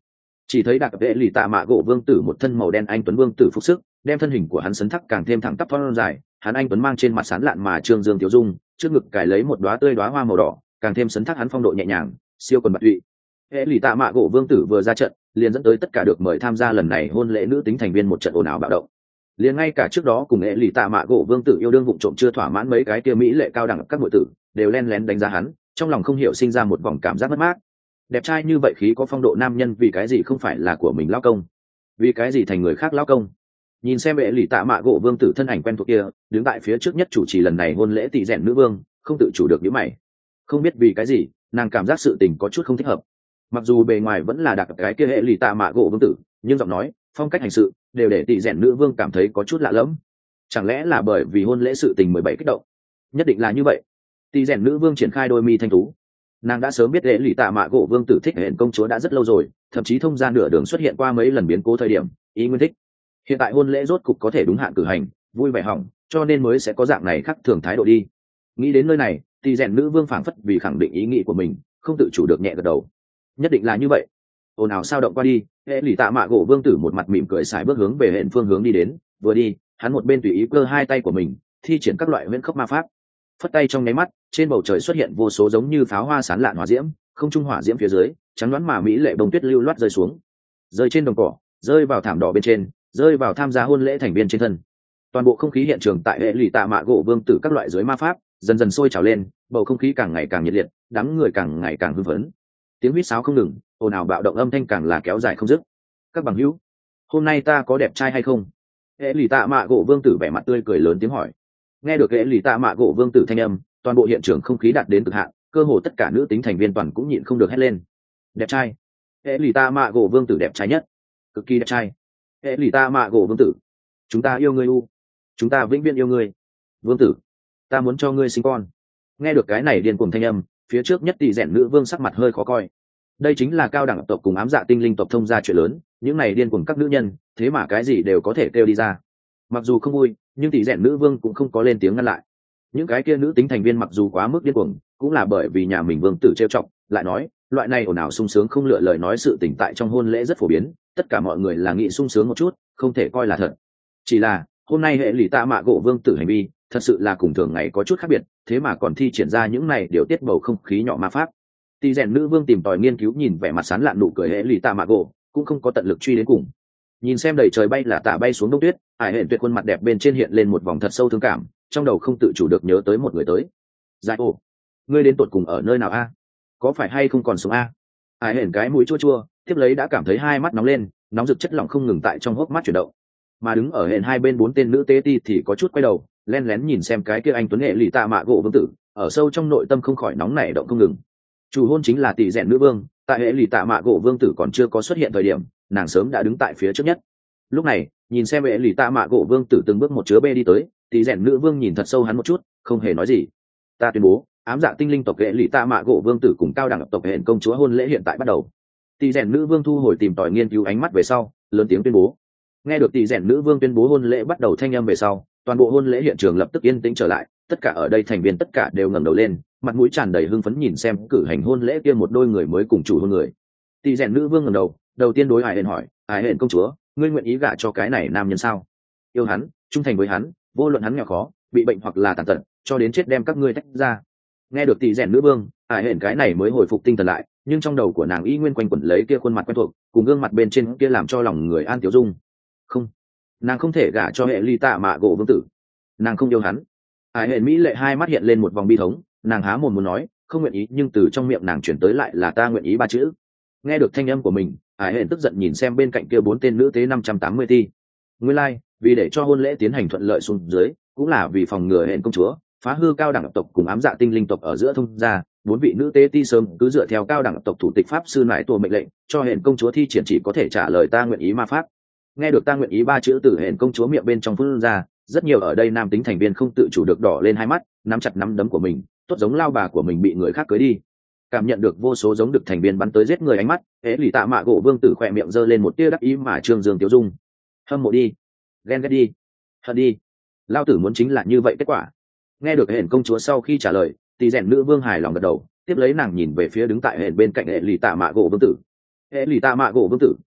Chỉ thấy đặc vệ lì tạ mạ gỗ vương tử một thân màu đen anh tuấn vương tử phục sức, đem thân hình của hắn sấn thắc càng thêm thẳng tắp thon dài, hắn anh tuấn mang trên mặt sán lạn mà trương dương tiểu dung, trước ngực cài lấy một đóa tươi đóa hoa màu đỏ, càng thêm sấn thắc hắn phong độ nhẹ nhàng, siêu quần bạc tụy. Hệ lì tạ mạ gỗ vương tử vừa ra trận, liền dẫn tới tất cả được mời tham gia lần này hôn lễ nữ tính thành viên một trận ồn ào bạo động. Liền ngay cả trước đó cùng hệ lì tạ mạ gỗ vương tử yêu đương vụng trộm chưa thỏa mãn mấy cái kia mỹ lệ cao đẳng các nội tử, đều len lén đánh giá hắn, trong lòng không hiểu sinh ra một vòng cảm giác mất mát. Đẹp trai như vậy khí có phong độ nam nhân vì cái gì không phải là của mình lao công, vì cái gì thành người khác lao công. Nhìn xem hệ lì tạ mạ gỗ vương tử thân ảnh quen thuộc kia đứng tại phía trước nhất chủ trì lần này hôn lễ tỷ rèn nữ vương, không tự chủ được nhíu mày. Không biết vì cái gì, nàng cảm giác sự tình có chút không thích hợp. Mặc dù bề ngoài vẫn là đặc cái kia hệ lì tạ mạ gỗ vương tử, nhưng giọng nói, phong cách hành sự đều để tỷ rèn nữ vương cảm thấy có chút lạ lẫm. Chẳng lẽ là bởi vì hôn lễ sự tình mười bảy kích động? Nhất định là như vậy. Tỷ rèn nữ vương triển khai đôi mi thanh tú, nàng đã sớm biết hệ lì tạ mạ gỗ vương tử thích hẹn công chúa đã rất lâu rồi, thậm chí thông ra nửa đường xuất hiện qua mấy lần biến cố thời điểm ý nguyên thích. Hiện tại hôn lễ rốt cục có thể đúng hạn cử hành, vui vẻ hỏng, cho nên mới sẽ có dạng này khác thường thái độ đi. Nghĩ đến nơi này, tỷ rèn nữ vương phảng phất vì khẳng định ý nghĩ của mình, không tự chủ được nhẹ gật đầu. Nhất định là như vậy. Ồn ào sao động qua đi, hệ lì tạ mạ gỗ vương tử một mặt mỉm cười xài bước hướng về hẹn phương hướng đi đến, vừa đi hắn một bên tùy ý cơ hai tay của mình thi triển các loại huyễn khốc ma pháp, phất tay trong nháy mắt trên bầu trời xuất hiện vô số giống như pháo hoa sán lạn hỏa diễm, không trung hỏa diễm phía dưới trắng đoán mà mỹ lệ bông tuyết lưu loát rơi xuống, rơi trên đồng cỏ, rơi vào thảm đỏ bên trên, rơi vào tham gia hôn lễ thành viên trên thân. Toàn bộ không khí hiện trường tại hệ lì tạ mạ gỗ vương tử các loại dưới ma pháp dần dần sôi trào lên, bầu không khí càng ngày càng nhiệt liệt, đám người càng ngày càng hưng phấn, tiếng huýt sáo không ngừng, ồn ào bạo động âm thanh càng là kéo dài không dứt. Các bằng hữu, hôm nay ta có đẹp trai hay không? Hệ lì tạ mạ gỗ vương tử vẻ mặt tươi cười lớn tiếng hỏi. Nghe được hệ lì tạ mạ gỗ vương tử thanh âm, toàn bộ hiện trường không khí đạt đến cực hạn, cơ hồ tất cả nữ tính thành viên toàn cũng nhịn không được hét lên. Đẹp trai! Hệ lì tạ mạ gỗ vương tử đẹp trai nhất, cực kỳ đẹp trai. Hệ lì tạ mạ gỗ vương tử, chúng ta yêu ngươi u, chúng ta vĩnh viễn yêu ngươi. Vương tử, ta muốn cho ngươi sinh con. Nghe được cái này điên cuồng thanh âm, phía trước nhất tỷ rèn nữ vương sắc mặt hơi khó coi. Đây chính là cao đẳng tộc cùng ám dạ tinh linh tộc thông gia chuyện lớn, những này điên cuồng các nữ nhân, thế mà cái gì đều có thể kêu đi ra. Mặc dù không vui, nhưng tỷ rèn nữ vương cũng không có lên tiếng ngăn lại. Những cái kia nữ tính thành viên mặc dù quá mức điên cuồng, cũng là bởi vì nhà mình vương tử trêu chọc, lại nói, loại này ồn ào sung sướng không lựa lời nói sự tình tại trong hôn lễ rất phổ biến, tất cả mọi người là nghĩ sung sướng một chút, không thể coi là thật. Chỉ là, hôm nay hệ lì tạ mạ gỗ vương tử hành vi, thật sự là cùng thường ngày có chút khác biệt, thế mà còn thi triển ra những này điều tiết bầu không khí nhỏ ma pháp. Tỷ rèn nữ vương tìm tòi nghiên cứu nhìn vẻ mặt sán lạn nụ cười hệ lì tạ mạ gỗ, cũng không có tận lực truy đến cùng. Nhìn xem đầy trời bay là tả bay xuống đông tuyết, Hải Hển Tuyệt khuôn mặt đẹp bên trên hiện lên một vòng thật sâu thương cảm, trong đầu không tự chủ được nhớ tới một người tới. Giải ồ, ngươi đến tột cùng ở nơi nào a? Có phải hay không còn sống a? Hải Hển cái mũi chua chua, tiếp lấy đã cảm thấy hai mắt nóng lên, nóng rực chất lỏng không ngừng tại trong hốc mắt chuyển động. Mà đứng ở hển hai bên bốn tên nữ tế ti thì có chút quay đầu, len lén nhìn xem cái kia anh tuấn nghệ lì tạ mạ gỗ vương tử, ở sâu trong nội tâm không khỏi nóng nảy động không ngừng. Chủ hôn chính là tỷ rèn nữ vương, tại hệ lì tạ mạ gỗ vương tử còn chưa có xuất hiện thời điểm, nàng sớm đã đứng tại phía trước nhất. Lúc này nhìn xem hệ lì tạ mạ gỗ vương tử từng bước một chứa bê đi tới, tỷ rèn nữ vương nhìn thật sâu hắn một chút, không hề nói gì. Ta tuyên bố, ám dạ tinh linh tộc hệ lì tạ mạ gỗ vương tử cùng cao đẳng tộc hển công chúa hôn lễ hiện tại bắt đầu. Tỷ rèn nữ vương thu hồi tìm tòi nghiên cứu ánh mắt về sau, lớn tiếng tuyên bố. Nghe được tỷ rèn nữ vương tuyên bố hôn lễ bắt đầu thanh âm về sau, toàn bộ hôn lễ hiện trường lập tức yên tĩnh trở lại, tất cả ở đây thành viên tất cả đều ngẩng đầu lên, mặt mũi tràn đầy hưng phấn nhìn xem cử hành hôn lễ kia một đôi người mới cùng chủ hôn người. Tỷ rèn nữ vương ngẩng đầu, đầu tiên đối Hải Hển hỏi, Hải Hển công chúa, ngươi nguyện ý gả cho cái này nam nhân sao? Yêu hắn, trung thành với hắn, vô luận hắn nghèo khó, bị bệnh hoặc là tàn tật, cho đến chết đem các ngươi tách ra. Nghe được tỷ rèn nữ vương, Hải Hển cái này mới hồi phục tinh thần lại, nhưng trong đầu của nàng y nguyên quanh quẩn lấy kia khuôn mặt quen thuộc, cùng gương mặt bên trên kia làm cho lòng người an tiểu dung. Không, nàng không thể gả cho hệ ly tạ mạ gỗ vương tử, nàng không yêu hắn. Hải Hển mỹ lệ hai mắt hiện lên một vòng bi thống, nàng há mồm muốn nói không nguyện ý, nhưng từ trong miệng nàng chuyển tới lại là ta nguyện ý ba chữ. Nghe được thanh âm của mình, Hải Hển tức giận nhìn xem bên cạnh kia bốn tên nữ tế năm trăm tám mươi ti. Nguyên lai, like, vì để cho hôn lễ tiến hành thuận lợi xuống dưới, cũng là vì phòng ngừa Hển công chúa phá hư cao đẳng tộc cùng ám dạ tinh linh tộc ở giữa thông gia, bốn vị nữ tế ti sớm cứ dựa theo cao đẳng tộc thủ tịch pháp sư nải tổ mệnh lệnh, cho Hển công chúa thi triển chỉ có thể trả lời ta nguyện ý ma pháp. Nghe được ta nguyện ý ba chữ từ Hển công chúa miệng bên trong phun ra, rất nhiều ở đây nam tính thành viên không tự chủ được đỏ lên hai mắt, nắm chặt nắm đấm của mình, tốt giống lao bà của mình bị người khác cưới đi. Cảm nhận được vô số giống được thành viên bắn tới giết người ánh mắt, hễ lì tạ mạ gỗ vương tử khỏe miệng giơ lên một tia đắc ý mà trương dương tiêu dung. Hâm mộ đi, ghen ghét đi, hận đi, lao tử muốn chính là như vậy kết quả. Nghe được Hển công chúa sau khi trả lời, tỷ rèn nữ vương hài lòng gật đầu, tiếp lấy nàng nhìn về phía đứng tại Hển bên cạnh hệ lì tạ mạ gỗ vương tử. Hệ lì tạ mạ gỗ vương tử,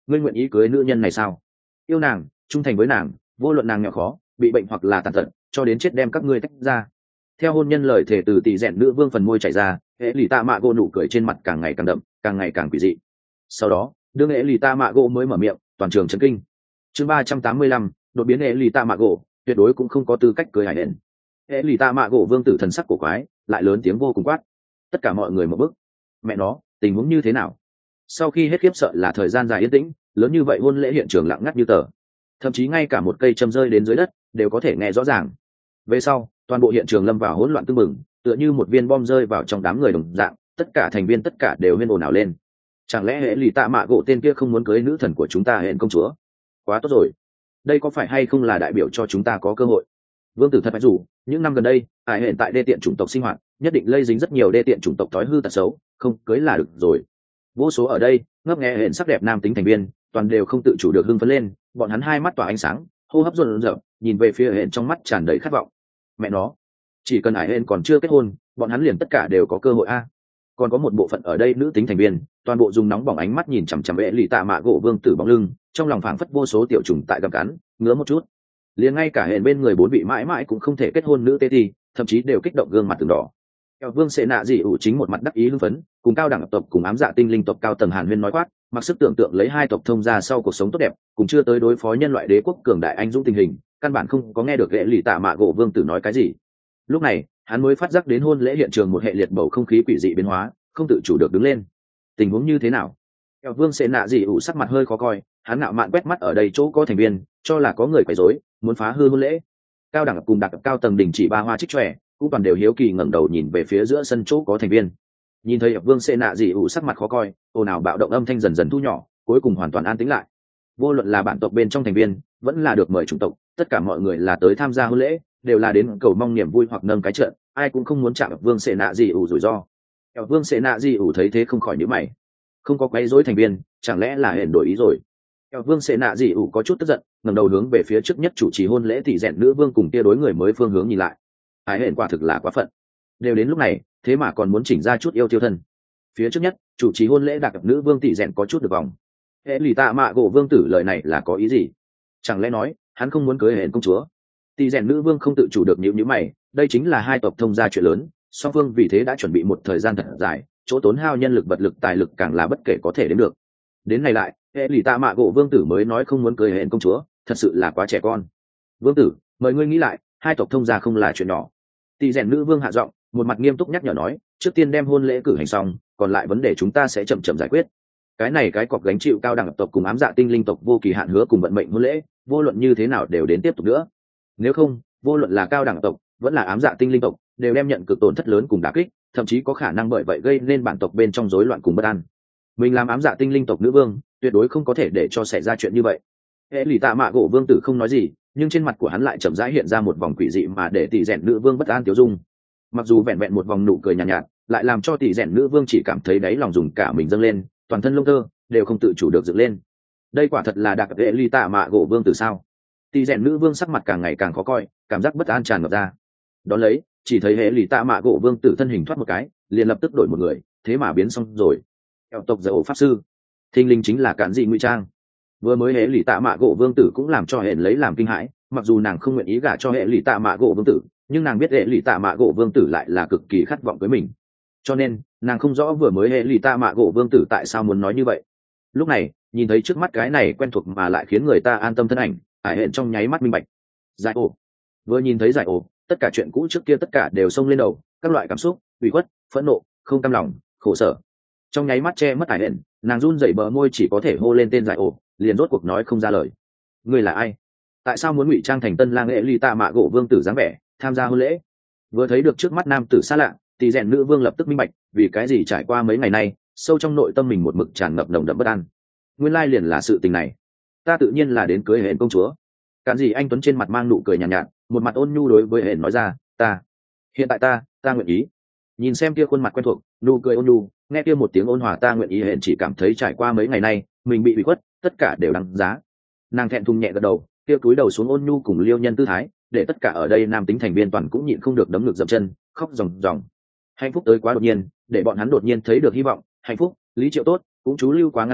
ngươi nguyện ý cưới nữ nhân này sao? Yêu nàng, trung thành với nàng, vô luận nàng nghèo khó, bị bệnh hoặc là tàn tật, cho đến chết đem các ngươi tách ra. Theo hôn nhân lời thề từ tỷ rèn nữ vương phần môi chảy ra, hệ lì tạ mạ gỗ nụ cười trên mặt càng ngày càng đậm, càng ngày càng quỷ dị. Sau đó đương hệ lì tạ mạ gỗ mới mở miệng, toàn trường chấn kinh. Chương ba trăm tám mươi lăm, đột biến hệ lì tạ mạ gỗ, tuyệt đối cũng không có tư cách cưới hải nện. Hệ lì tạ mạ gỗ vương tử thần sắc cổ quái, lại lớn tiếng vô cùng quát. Tất cả mọi người một bước. Mẹ nó, tình huống như thế nào? Sau khi hết khiếp sợ là thời gian dài yên tĩnh, lớn như vậy hôn lễ hiện trường lặng ngắt như tờ, thậm chí ngay cả một cây châm rơi đến dưới đất đều có thể nghe rõ ràng. Về sau toàn bộ hiện trường lâm vào hỗn loạn tưng bừng, tựa như một viên bom rơi vào trong đám người đồng dạng, tất cả thành viên tất cả đều huyên ồn ào lên. Chẳng lẽ hệ lì tạ mạ gỗ tên kia không muốn cưới nữ thần của chúng ta hẹn công chúa? Quá tốt rồi, đây có phải hay không là đại biểu cho chúng ta có cơ hội? Vương tử thật phải dù những năm gần đây ải hiện tại đê tiện chủng tộc sinh hoạt nhất định lây dính rất nhiều đê tiện chủng tộc thói hư tật xấu, không cưới là được rồi. Vô số ở đây ngấp nghé hẹn sắc đẹp nam tính thành viên toàn đều không tự chủ được hưng phấn lên, bọn hắn hai mắt tỏa ánh sáng, hô hấp rộn rợn, nhìn về phía hẹn trong mắt tràn đầy khát vọng. Mẹ nó, chỉ cần ải hẹn còn chưa kết hôn, bọn hắn liền tất cả đều có cơ hội a. Còn có một bộ phận ở đây nữ tính thành viên toàn bộ dùng nóng bỏng ánh mắt nhìn chằm chằm hệ lì tạ mạ gỗ vương tử bóng lưng, trong lòng phảng phất vô số tiểu trùng tại gầm cắn ngứa một chút. Liền ngay cả hẹn bên người bốn vị mãi mãi cũng không thể kết hôn nữ tê thì thậm chí đều kích động gương mặt từng đỏ. Eo vương sẽ nạ dị ủ chính một mặt đắc ý hưng phấn, cùng cao đẳng tộc cùng ám dạ tinh linh tộc cao tầng hàn huyên nói quát, mặc sức tưởng tượng lấy hai tộc thông gia sau cuộc sống tốt đẹp, cùng chưa tới đối phó nhân loại đế quốc cường đại anh dũng tình hình, căn bản không có nghe được hệ lì tạ mạ gỗ vương tử nói cái gì. Lúc này hắn mới phát giác đến hôn lễ hiện trường một hệ liệt bầu không khí quỷ dị biến hóa, không tự chủ được đứng lên. Tình huống như thế nào? Eo vương sẽ nạ dị ủ sắc mặt hơi khó coi, hắn ngạo mạn quét mắt ở đây chỗ có thành viên, cho là có người quấy rối, muốn phá hư hôn lễ. Cao đẳng cùng đặc cao tầng đình chỉ ba hoa trích tròe, cũng toàn đều hiếu kỳ ngẩng đầu nhìn về phía giữa sân chỗ có thành viên. Nhìn thấy vương sẽ nạ dị ủ sắc mặt khó coi, ồn ào bạo động âm thanh dần dần thu nhỏ, cuối cùng hoàn toàn an tĩnh lại. Vô luận là bản tộc bên trong thành viên vẫn là được mời chủng tộc, tất cả mọi người là tới tham gia hôn lễ, đều là đến cầu mong niềm vui hoặc nâng cái trận, ai cũng không muốn chạm vương sẽ nạ dị ủ rủi ro. Vương sẽ nạ dị ủ thấy thế không khỏi nhíu mày, không có quấy rối thành viên, chẳng lẽ là hẹn đổi ý rồi? Vương sẽ nạ dị ủ có chút tức giận, ngẩng đầu hướng về phía trước nhất chủ trì hôn lễ tỷ rèn nữ vương cùng kia đối người mới phương hướng nhìn lại. Ai hẹn quả thực là quá phận, đều đến lúc này thế mà còn muốn chỉnh ra chút yêu tiêu thân. Phía trước nhất chủ trì hôn lễ đặc nữ vương tỷ rèn có chút được vòng. Hệ lì tạ mạ gỗ vương tử lời này là có ý gì? Chẳng lẽ nói hắn không muốn cưới hẹn công chúa? Tỷ rèn nữ vương không tự chủ được nhíu nhíu mày, đây chính là hai tộc thông gia chuyện lớn, song phương vì thế đã chuẩn bị một thời gian thật dài, chỗ tốn hao nhân lực vật lực tài lực càng là bất kể có thể đến được. Đến này lại hệ lì tạ mạ gỗ vương tử mới nói không muốn cưới hẹn công chúa, thật sự là quá trẻ con. Vương tử, mời ngươi nghĩ lại, hai tộc thông gia không là chuyện nhỏ. Tỷ rèn nữ vương hạ giọng, một mặt nghiêm túc nhắc nhở nói, trước tiên đem hôn lễ cử hành xong, còn lại vấn đề chúng ta sẽ chậm chậm giải quyết. Cái này cái cọc gánh chịu cao đẳng tộc cùng ám dạ tinh linh tộc vô kỳ hạn hứa cùng vận mệnh hôn lễ, vô luận như thế nào đều đến tiếp tục nữa. Nếu không, vô luận là cao đẳng tộc vẫn là ám dạ tinh linh tộc đều đem nhận cực tổn thất lớn cùng đả kích, thậm chí có khả năng bởi vậy gây nên bản tộc bên trong rối loạn cùng bất an. Mình làm ám dạ tinh linh tộc nữ vương, tuyệt đối không có thể để cho xảy ra chuyện như vậy. Hệ lì tạ mạ gỗ vương tử không nói gì, nhưng trên mặt của hắn lại chậm rãi hiện ra một vòng quỷ dị mà để tỷ rèn nữ vương bất an tiêu dung. Mặc dù vẹn vẹn một vòng nụ cười nhàn nhạt, nhạt lại làm cho tỷ rèn nữ vương chỉ cảm thấy đáy lòng dùng cả mình dâng lên, toàn thân lông tơ đều không tự chủ được dựng lên. Đây quả thật là đặc hệ ly tạ mạ gỗ vương tử sao? Tỷ rèn nữ vương sắc mặt càng ngày càng khó coi, cảm giác bất an tràn ngập ra. Đón lấy chỉ thấy hệ lì tạ mạ gỗ vương tử thân hình thoát một cái, liền lập tức đổi một người, thế mà biến xong rồi. Eo tộc dầu pháp sư, thinh linh chính là cản dị ngụy trang. Vừa mới hệ lì tạ mạ gỗ vương tử cũng làm cho hệ lấy làm kinh hãi, mặc dù nàng không nguyện ý gả cho hệ lì tạ mạ gỗ vương tử, nhưng nàng biết hệ lì tạ mạ gỗ vương tử lại là cực kỳ khát vọng với mình, cho nên nàng không rõ vừa mới hệ lì tạ mạ gỗ vương tử tại sao muốn nói như vậy. Lúc này nhìn thấy trước mắt cái này quen thuộc mà lại khiến người ta an tâm thân ảnh, hải hẹn trong nháy mắt minh bạch. Giải ổ, vừa nhìn thấy giải ổ, tất cả chuyện cũ trước kia tất cả đều xông lên đầu, các loại cảm xúc ủy khuất, phẫn nộ, không cam lòng, khổ sở trong nháy mắt che mất hải hẹn, nàng run rẩy bờ môi chỉ có thể hô lên tên giải ổ, liền rốt cuộc nói không ra lời. Ngươi là ai? Tại sao muốn ngụy trang thành tân lang hệ lì tạ mạ gỗ vương tử dáng vẻ tham gia hôn lễ? Vừa thấy được trước mắt nam tử xa lạ, tỷ rèn nữ vương lập tức minh bạch vì cái gì trải qua mấy ngày nay sâu trong nội tâm mình một mực tràn ngập nồng đậm bất an. Nguyên lai liền là sự tình này, ta tự nhiên là đến cưới hẹn công chúa. Cản gì anh tuấn trên mặt mang nụ cười nhàn nhạt, nhạt một mặt ôn nhu đối với hẹn nói ra, ta hiện tại ta ta nguyện ý. Nhìn xem kia khuôn mặt quen thuộc, nụ cười ôn nhu, nghe kia một tiếng ôn hòa ta nguyện ý, hẹn chỉ cảm thấy trải qua mấy ngày nay mình bị bị khuất tất cả đều đáng giá. Nàng thẹn thùng nhẹ gật đầu, kia cúi đầu xuống ôn nhu cùng liêu nhân tư thái, để tất cả ở đây nam tính thành viên toàn cũng nhịn không được đấm ngực dậm chân, khóc ròng ròng. Hạnh phúc tới quá đột nhiên, để bọn hắn đột nhiên thấy được hy vọng. Hạnh phúc, Lý Triệu tốt, cũng chú lưu quá ngắn ngủi,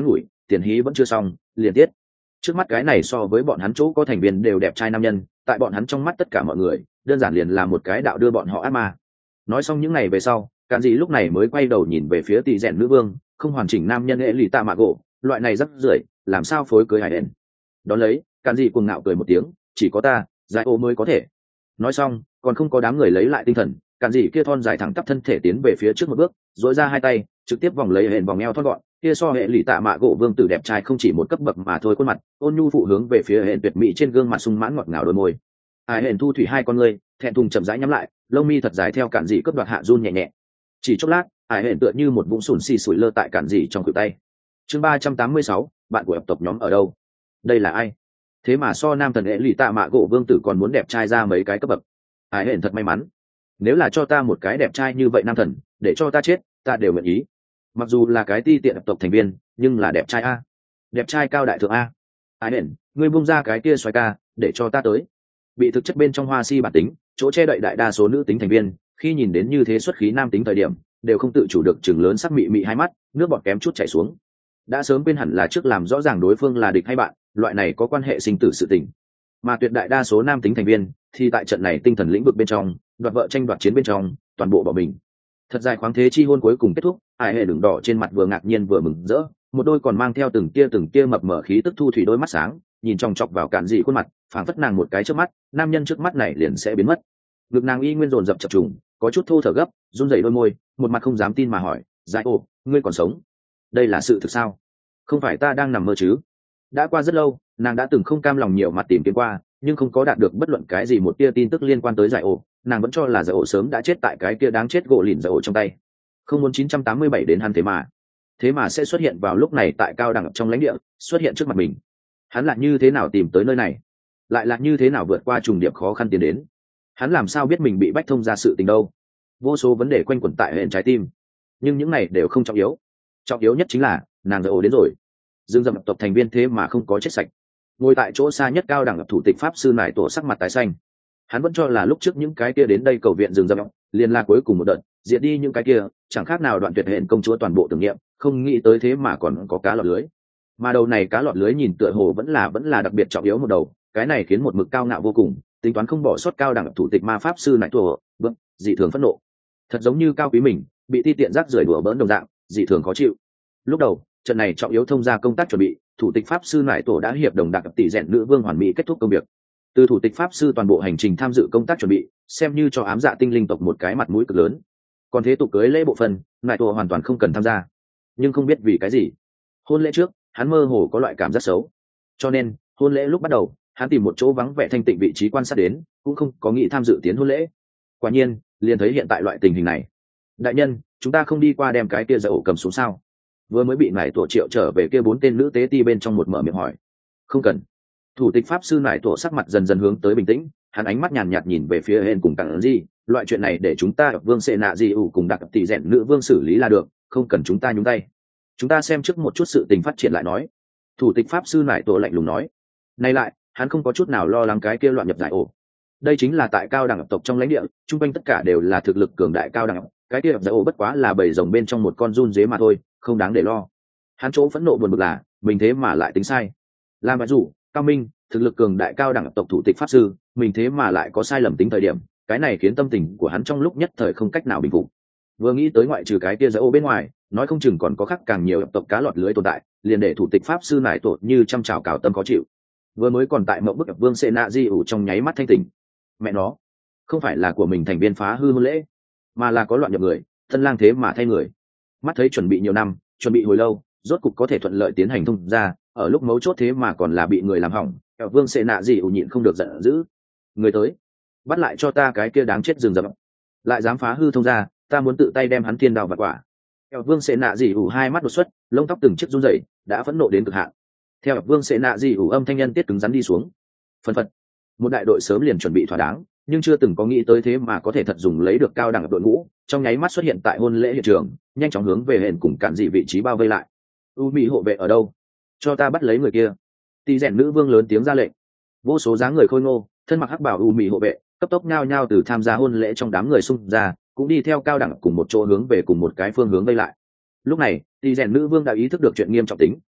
tiền hí vẫn chưa xong liền tiết. Trước mắt cái này so với bọn hắn chỗ có thành viên đều đẹp trai nam nhân, tại bọn hắn trong mắt tất cả mọi người đơn giản liền là một cái đạo đưa bọn họ ác ma. Nói xong những ngày về sau, Cản Dị lúc này mới quay đầu nhìn về phía tỷ rèn nữ vương, không hoàn chỉnh nam nhân hệ lì tạ mạ gỗ, loại này rất rưởi, làm sao phối cưới hải đen. Đón lấy, Cản Dị cuồng ngạo cười một tiếng, chỉ có ta, giải ô mới có thể. Nói xong, còn không có đám người lấy lại tinh thần, Cản Dị kia thon dài thẳng tắp thân thể tiến về phía trước một bước, duỗi ra hai tay, trực tiếp vòng lấy hẹn vòng eo thon gọn, kia so hệ lì tạ mạ gỗ vương tử đẹp trai không chỉ một cấp bậc mà thôi, khuôn mặt ôn nhu phụ hướng về phía hẹn tuyệt mỹ trên gương mặt sung mãn ngọt ngào đôi môi. Hải hẹn thu thủy hai con ngươi, thẹn thùng chậm rãi nhắm lại, lông mi thật dài theo Cản Dị cấp đoạt hạ run nhẹ nhẹ. Chỉ chốc lát, Hải hẹn tựa như một vũng sủn xì sủi lơ tại Cản Dị trong khuỷu tay. Chương ba trăm tám mươi sáu, bạn của ập tộc nhóm ở đâu? Đây là ai? Thế mà so nam thần hệ lì tạ mạ gỗ vương tử còn muốn đẹp trai ra mấy cái cấp bậc. Hải hẹn thật may mắn. Nếu là cho ta một cái đẹp trai như vậy nam thần, để cho ta chết, ta đều nguyện ý. Mặc dù là cái ti tiện ập tộc thành viên, nhưng là đẹp trai a, đẹp trai cao đại thượng a. Hải hẹn, ngươi buông ra cái kia xoay ca, để cho ta tới. Bị thực chất bên trong hoa si bản tính, chỗ che đậy đại đa số nữ tính thành viên, khi nhìn đến như thế xuất khí nam tính thời điểm, đều không tự chủ được chừng lớn sắc mị mị hai mắt, nước bọt kém chút chảy xuống. Đã sớm quên hẳn là trước làm rõ ràng đối phương là địch hay bạn, loại này có quan hệ sinh tử sự tình. Mà tuyệt đại đa số nam tính thành viên thì tại trận này tinh thần lĩnh vực bên trong, đoạt vợ tranh đoạt chiến bên trong, toàn bộ bỏ mình. Thật dài khoáng thế chi hôn cuối cùng kết thúc, Hải hệ đường đỏ trên mặt vừa ngạc nhiên vừa mừng rỡ, một đôi còn mang theo từng tia từng tia mập mờ khí tức thu thủy đôi mắt sáng, nhìn chòng chọc vào Cản Dị khuôn mặt, phảng phất nàng một cái trước mắt, nam nhân trước mắt này liền sẽ biến mất. Ngực nàng y nguyên dồn dập chập trùng, có chút thô thở gấp, run rẩy đôi môi, một mặt không dám tin mà hỏi, "Giải ô, ngươi còn sống? Đây là sự thực sao? Không phải ta đang nằm mơ chứ?" Đã qua rất lâu, nàng đã từng không cam lòng nhiều mặt tìm kiếm qua, nhưng không có đạt được bất luận cái gì một tia tin tức liên quan tới Giải ô, nàng vẫn cho là Giải ô sớm đã chết tại cái kia đáng chết gỗ lìn Giải ô trong tay. Không muốn chín trăm tám mươi bảy đến hắn thế mà, thế mà sẽ xuất hiện vào lúc này tại cao đẳng trong lãnh địa, xuất hiện trước mặt mình. Hắn lại như thế nào tìm tới nơi này? Lại là như thế nào vượt qua trùng điệp khó khăn tiến đến? Hắn làm sao biết mình bị bách thông ra sự tình đâu? Vô số vấn đề quanh quẩn tại hệ trái tim, nhưng những này đều không trọng yếu. Trọng yếu nhất chính là nàng Giải ô đến rồi. Dương dầm tộc thành viên thế mà không có chết sạch. Ngồi tại chỗ xa nhất cao đẳng thủ tịch pháp sư nải tổ sắc mặt tái xanh. Hắn vẫn cho là lúc trước những cái kia đến đây cầu viện Dương dầm liền là cuối cùng một đợt diệt đi những cái kia, chẳng khác nào đoạn tuyệt hẹn công chúa toàn bộ tưởng niệm, không nghĩ tới thế mà còn có cá lọt lưới. Mà đầu này cá lọt lưới nhìn tựa hồ vẫn là vẫn là đặc biệt trọng yếu một đầu, cái này khiến một mực cao ngạo vô cùng, tính toán không bỏ sót cao đẳng thủ tịch ma pháp sư nải tổ, vâng, dị thường phẫn nộ. Thật giống như cao quý mình bị ti tiện rác rưởi đùa bỡn đồng dạng, dị thường khó chịu. Lúc đầu trận này trọng yếu thông ra công tác chuẩn bị, thủ tịch pháp sư nải tổ đã hiệp đồng đặc tỷ rèn nữ vương hoàn mỹ kết thúc công việc. Từ thủ tịch pháp sư toàn bộ hành trình tham dự công tác chuẩn bị, xem như cho ám dạ tinh linh tộc một cái mặt mũi cực lớn. Còn thế tục cưới lễ bộ phần, nải tổ hoàn toàn không cần tham gia. Nhưng không biết vì cái gì, hôn lễ trước hắn mơ hồ có loại cảm giác xấu, cho nên hôn lễ lúc bắt đầu hắn tìm một chỗ vắng vẻ thanh tịnh vị trí quan sát đến, cũng không có nghĩ tham dự tiến hôn lễ. Quả nhiên liền thấy hiện tại loại tình hình này. Đại nhân, chúng ta không đi qua đem cái kia Giải ô cầm xuống sao? Vừa mới bị nải tổ triệu trở về kia bốn tên nữ tế ti bên trong một mở miệng hỏi. Không cần. Thủ tịch pháp sư nải tổ sắc mặt dần dần hướng tới bình tĩnh, hắn ánh mắt nhàn nhạt nhìn về phía hên cùng Cản Dị, loại chuyện này để chúng ta vương sệ nạ dị ủ cùng đặc tỷ rèn nữ vương xử lý là được, không cần chúng ta nhúng tay. Chúng ta xem trước một chút sự tình phát triển lại nói. Thủ tịch pháp sư nải tổ lạnh lùng nói. Nay lại, hắn không có chút nào lo lắng cái kia loạn nhập Giải ô. Đây chính là tại cao đẳng tộc trong lãnh địa, chung quanh tất cả đều là thực lực cường đại cao đẳng, cái kia Giải ô bất quá là bầy rồng bên trong một con run dế mà thôi, không đáng để lo. Hắn chỗ phẫn nộ buồn bực là mình thế mà lại tính sai. Làm vậy dù cao minh thực lực cường đại cao đẳng tộc thủ tịch pháp sư, mình thế mà lại có sai lầm tính thời điểm, cái này khiến tâm tình của hắn trong lúc nhất thời không cách nào bình phục. Vừa nghĩ tới ngoại trừ cái kia Giải ô bên ngoài, nói không chừng còn có khác càng nhiều tộc cá lọt lưới tồn tại, liền để thủ tịch pháp sư nải tổ như chăm chào cào tâm khó chịu. Vừa mới còn tại mộng bức vương sệ nạ di ủ trong nháy mắt thanh tỉnh. Mẹ nó, không phải là của mình thành viên phá hư hôn lễ, mà là có loạn nhập người, thân lang thế mà thay người. Mắt thấy chuẩn bị nhiều năm, chuẩn bị hồi lâu, rốt cục có thể thuận lợi tiến hành thông ra, ở lúc mấu chốt thế mà còn là bị người làm hỏng. Vương sệ nạ di ủ nhịn không được giận dữ. Người tới, bắt lại cho ta cái kia đáng chết rừng rậm, lại dám phá hư thông ra, ta muốn tự tay đem hắn thiên đao vặt quả. Theo vương sệ nạ dị ủ hai mắt đột xuất, lông tóc từng chiếc run rẩy, đã phẫn nộ đến cực hạn. Theo vương sệ nạ dị ủ âm thanh nhân tiết cứng rắn đi xuống. Phần phật, một đại đội sớm liền chuẩn bị thỏa đáng, nhưng chưa từng có nghĩ tới thế mà có thể thật dùng lấy được cao đẳng đội ngũ, trong nháy mắt xuất hiện tại hôn lễ hiện trường, nhanh chóng hướng về hẹn cùng Cản Dị vị trí bao vây lại. U mỹ hộ vệ ở đâu? Cho ta bắt lấy người kia. Tỷ rèn nữ vương lớn tiếng ra lệnh. Vô số dáng người khôi ngô, thân mặc hắc bào u mỹ hộ vệ, cấp tốc nhao nhao từ tham gia hôn lễ trong đám người xung ra, cũng đi theo cao đẳng cùng một chỗ hướng về cùng một cái phương hướng vây lại. Lúc này, tỷ rèn nữ vương đã ý thức được chuyện nghiêm trọng tính,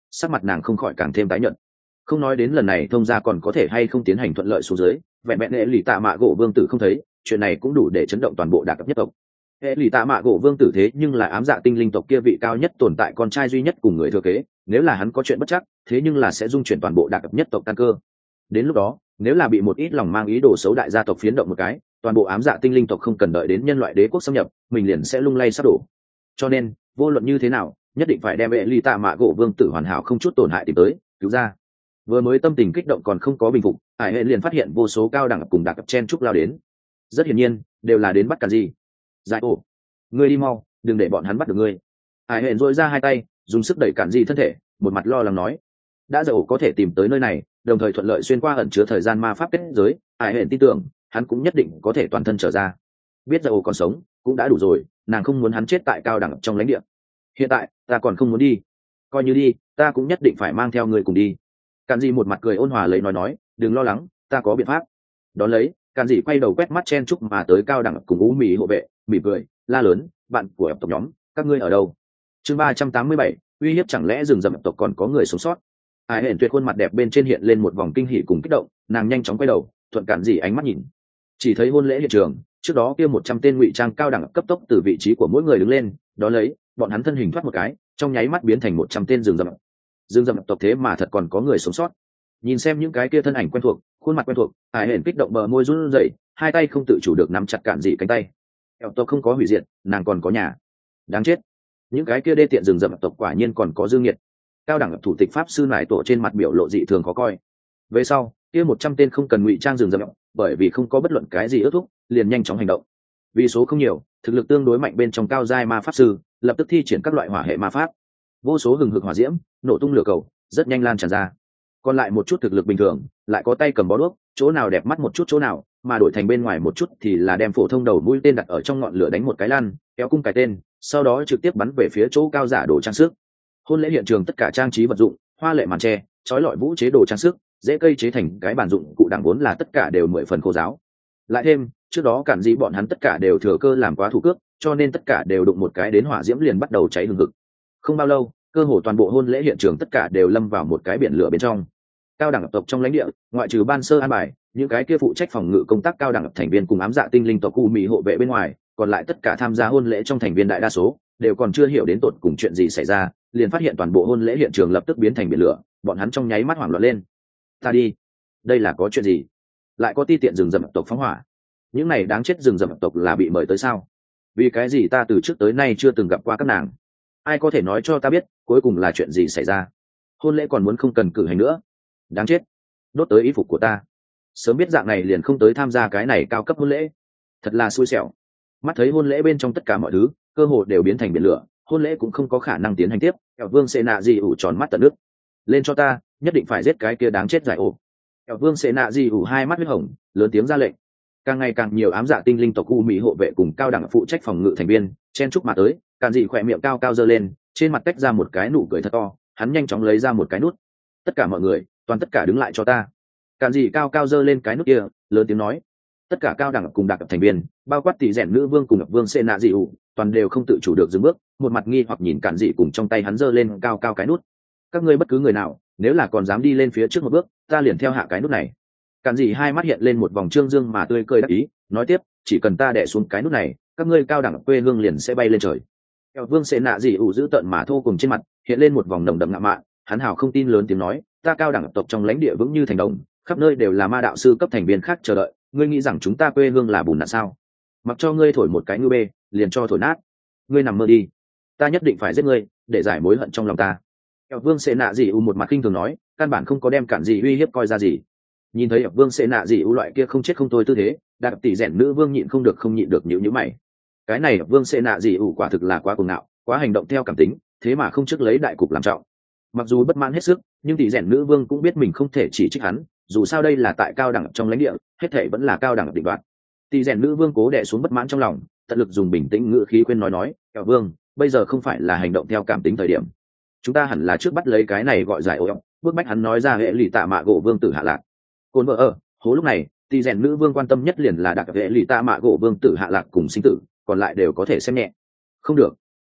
sắc mặt nàng không khỏi càng thêm tái nhợt. Không nói đến lần này thông gia còn có thể hay không tiến hành thuận lợi xuống dưới, vẹn vẹn hệ lì tạ mạ gỗ vương tử không thấy, chuyện này cũng đủ để chấn động toàn bộ đa cấp nhất tộc. Hệ lì tạ mạ gỗ vương tử thế nhưng là ám dạ tinh linh tộc kia vị cao nhất tồn tại con trai duy nhất cùng người thừa kế, nếu là hắn có chuyện bất chắc, thế nhưng là sẽ dung chuyển toàn bộ đa cấp nhất tộc căn cơ. Đến lúc đó, nếu là bị một ít lòng mang ý đồ xấu đại gia tộc phiến động một cái, toàn bộ ám dạ tinh linh tộc không cần đợi đến nhân loại đế quốc xâm nhập, mình liền sẽ lung lay sắp đổ. Cho nên, vô luận như thế nào, nhất định phải đem hệ lì tạ mạ gỗ vương tử hoàn hảo không chút tổn hại tìm tới, cứu ra. Vừa mới tâm tình kích động còn không có bình phục, Hải Hệ liền phát hiện vô số cao đẳng cùng đặc cấp chen trúc lao đến. Rất hiển nhiên, đều là đến bắt Cản Dị. Giải ổ, ngươi đi mau, đừng để bọn hắn bắt được ngươi. Hải Hệ dội ra hai tay, dùng sức đẩy Cản Dị thân thể, một mặt lo lắng nói: đã Giải ổ có thể tìm tới nơi này, đồng thời thuận lợi xuyên qua ẩn chứa thời gian ma pháp kết giới, Hải Hệ tin tưởng hắn cũng nhất định có thể toàn thân trở ra. Biết Giải ổ còn sống, cũng đã đủ rồi, nàng không muốn hắn chết tại cao đẳng trong lãnh địa. Hiện tại, ta còn không muốn đi, coi như đi, ta cũng nhất định phải mang theo người cùng đi. Cản Dị một mặt cười ôn hòa lấy nói nói, đừng lo lắng, ta có biện pháp. Đón lấy, Cản Dị quay đầu quét mắt chen chúc mà tới cao đẳng cùng U Mị hộ vệ, mỉm cười, la lớn, bạn của tộc nhóm, các ngươi ở đâu? Chương ba trăm tám mươi bảy, uy hiếp chẳng lẽ rừng rậm tộc còn có người sống sót? Hải Hển Tuyệt khuôn mặt đẹp bên trên hiện lên một vòng kinh hỉ cùng kích động, nàng nhanh chóng quay đầu, thuận Cản Dị ánh mắt nhìn. Chỉ thấy hôn lễ hiện trường, trước đó kia một trăm tên ngụy trang cao đẳng cấp tốc từ vị trí của mỗi người đứng lên, đó lấy, bọn hắn thân hình thoát một cái, trong nháy mắt biến thành một trăm tên rừng rậm. Rừng rậm tộc thế mà thật còn có người sống sót. Nhìn xem những cái kia thân ảnh quen thuộc, khuôn mặt quen thuộc, Hải Hển kích động bờ môi run rẩy, hai tay không tự chủ được nắm chặt Cản Dị cánh tay. Eo tộc không có hủy diệt, nàng còn có nhà. Đáng chết, những cái kia đê tiện rừng rậm tộc quả nhiên còn có dư nghiệt. Cao đẳng thủ tịch pháp sư nải tổ trên mặt biểu lộ dị thường khó coi. Về sau, kia một trăm tên không cần ngụy trang rừng rậm, bởi vì không có bất luận cái gì ước thúc, liền nhanh chóng hành động. Vì số không nhiều, thực lực tương đối mạnh bên trong cao giai ma pháp sư, lập tức thi triển các loại hỏa hệ ma pháp. Vô số hừng hực hỏa diễm, nổ tung lửa cầu, rất nhanh lan tràn ra. Còn lại một chút thực lực bình thường, lại có tay cầm bó đuốc, chỗ nào đẹp mắt một chút chỗ nào, mà đổi thành bên ngoài một chút thì là đem phổ thông đầu mũi tên đặt ở trong ngọn lửa đánh một cái lăn, kéo cung cái tên, sau đó trực tiếp bắn về phía chỗ cao giả đồ trang sức. Hôn lễ hiện trường tất cả trang trí vật dụng, hoa lệ màn tre, trói lọi vũ chế đồ trang sức, dễ cây chế thành cái bàn dụng cụ đẳng vốn là tất cả đều mười phần khô giáo. Lại thêm, trước đó Cản Dị bọn hắn tất cả đều thừa cơ làm quá thủ cước, cho nên tất cả đều đụng một cái đến hỏa diễm liền bắt đầu cháy hừng hực. Không bao lâu, cơ hồ toàn bộ hôn lễ hiện trường tất cả đều lâm vào một cái biển lửa bên trong. Cao đẳng tộc trong lãnh địa, ngoại trừ ban sơ an bài, những cái kia phụ trách phòng ngự công tác cao đẳng thành viên cùng ám dạ tinh linh tộc U Mị hộ vệ bên ngoài, còn lại tất cả tham gia hôn lễ trong thành viên đại đa số đều còn chưa hiểu đến tột cùng chuyện gì xảy ra, liền phát hiện toàn bộ hôn lễ hiện trường lập tức biến thành biển lửa, bọn hắn trong nháy mắt hoảng loạn lên. Ta đi, đây là có chuyện gì? Lại có ti tiện rừng rậm tộc phóng hỏa? Những này đáng chết rừng rậm tộc là bị mời tới sao? Vì cái gì ta từ trước tới nay chưa từng gặp qua các nàng? Ai có thể nói cho ta biết cuối cùng là chuyện gì xảy ra? Hôn lễ còn muốn không cần cử hành nữa? Đáng chết, đốt tới y phục của ta. Sớm biết dạng này liền không tới tham gia cái này cao cấp hôn lễ, thật là xui xẻo. Mắt thấy hôn lễ bên trong tất cả mọi thứ cơ hồ đều biến thành biển lửa, hôn lễ cũng không có khả năng tiến hành tiếp. Kẻo Vương Xê Nạ Dị ủ tròn mắt tận nước, lên cho ta, nhất định phải giết cái kia đáng chết giải ổ. Kẻo Vương Xê Nạ Dị ủ hai mắt huyết hồng, lớn tiếng ra lệnh. Càng ngày càng nhiều ám dạ tinh linh tộc U Mị hộ vệ cùng cao đẳng phụ trách phòng ngự thành viên chen chúc mà tới. Cản Dị khỏe miệng cao cao giơ lên, trên mặt tách ra một cái nụ cười thật to, hắn nhanh chóng lấy ra một cái nút. Tất cả mọi người, toàn tất cả đứng lại cho ta. Cản Dị cao cao giơ lên cái nút kia, lớn tiếng nói. Tất cả cao đẳng cùng đặc thành viên, bao quát tỷ rèn nữ vương cùng Vương Xê Nạ Dị ủ, toàn đều không tự chủ được dừng bước, một mặt nghi hoặc nhìn Cản Dị cùng trong tay hắn giơ lên cao cao cái nút. Các ngươi bất cứ người nào, nếu là còn dám đi lên phía trước một bước, ta liền theo hạ cái nút này. Cản Dị hai mắt hiện lên một vòng trương dương mà tươi cười đắc ý, nói tiếp, chỉ cần ta đè xuống cái nút này, các ngươi cao đẳng quê hương liền sẽ bay lên trời. Kẻo Vương Xê Nạ Dị ủ giữ tận mà thô cùng trên mặt hiện lên một vòng nồng đậm ngạo mạn, hắn hào không tin lớn tiếng nói, ta cao đẳng tộc trong lãnh địa vững như thành đồng, khắp nơi đều là ma đạo sư cấp thành viên khác chờ đợi, ngươi nghĩ rằng chúng ta quê hương là bùn nặn sao? Mặc cho ngươi thổi một cái ngư bê, liền cho thổi nát. Ngươi nằm mơ đi, ta nhất định phải giết ngươi để giải mối hận trong lòng ta. Kẻo Vương Xê Nạ Dị ủ một mặt khinh thường nói, căn bản không có đem Cản Dị uy hiếp coi ra gì. Nhìn thấy Vương Xê Nạ Dị ủ loại kia không chết không thôi tư thế, Đạt tỷ rèn nữ vương nhịn không được không nhịn được nhíu nhíu mày. Cái này Vương Xê Nạ Dị ủ quả thực là quá cuồng ngạo, quá hành động theo cảm tính, thế mà không trước lấy đại cục làm trọng. Mặc dù bất mãn hết sức, nhưng tỷ rèn nữ vương cũng biết mình không thể chỉ trích hắn, dù sao đây là tại cao đẳng trong lãnh địa, hết thảy vẫn là cao đẳng định đoạt. Tỷ rèn nữ vương cố đè xuống bất mãn trong lòng, tận lực dùng bình tĩnh ngữ khí khuyên nói nói, "Kẻo Vương, bây giờ không phải là hành động theo cảm tính thời điểm. Chúng ta hẳn là trước bắt lấy cái này gọi giải ổ, bước bách hắn nói ra hệ lụy tạ mạ gỗ vương tử hạ lạc." Côn vợ ở, hố lúc này, tỷ rèn nữ vương quan tâm nhất liền là đặc hệ lụy tạ mạ gỗ vương tử hạ lạc cùng sinh tử, còn lại đều có thể xem nhẹ. Không được,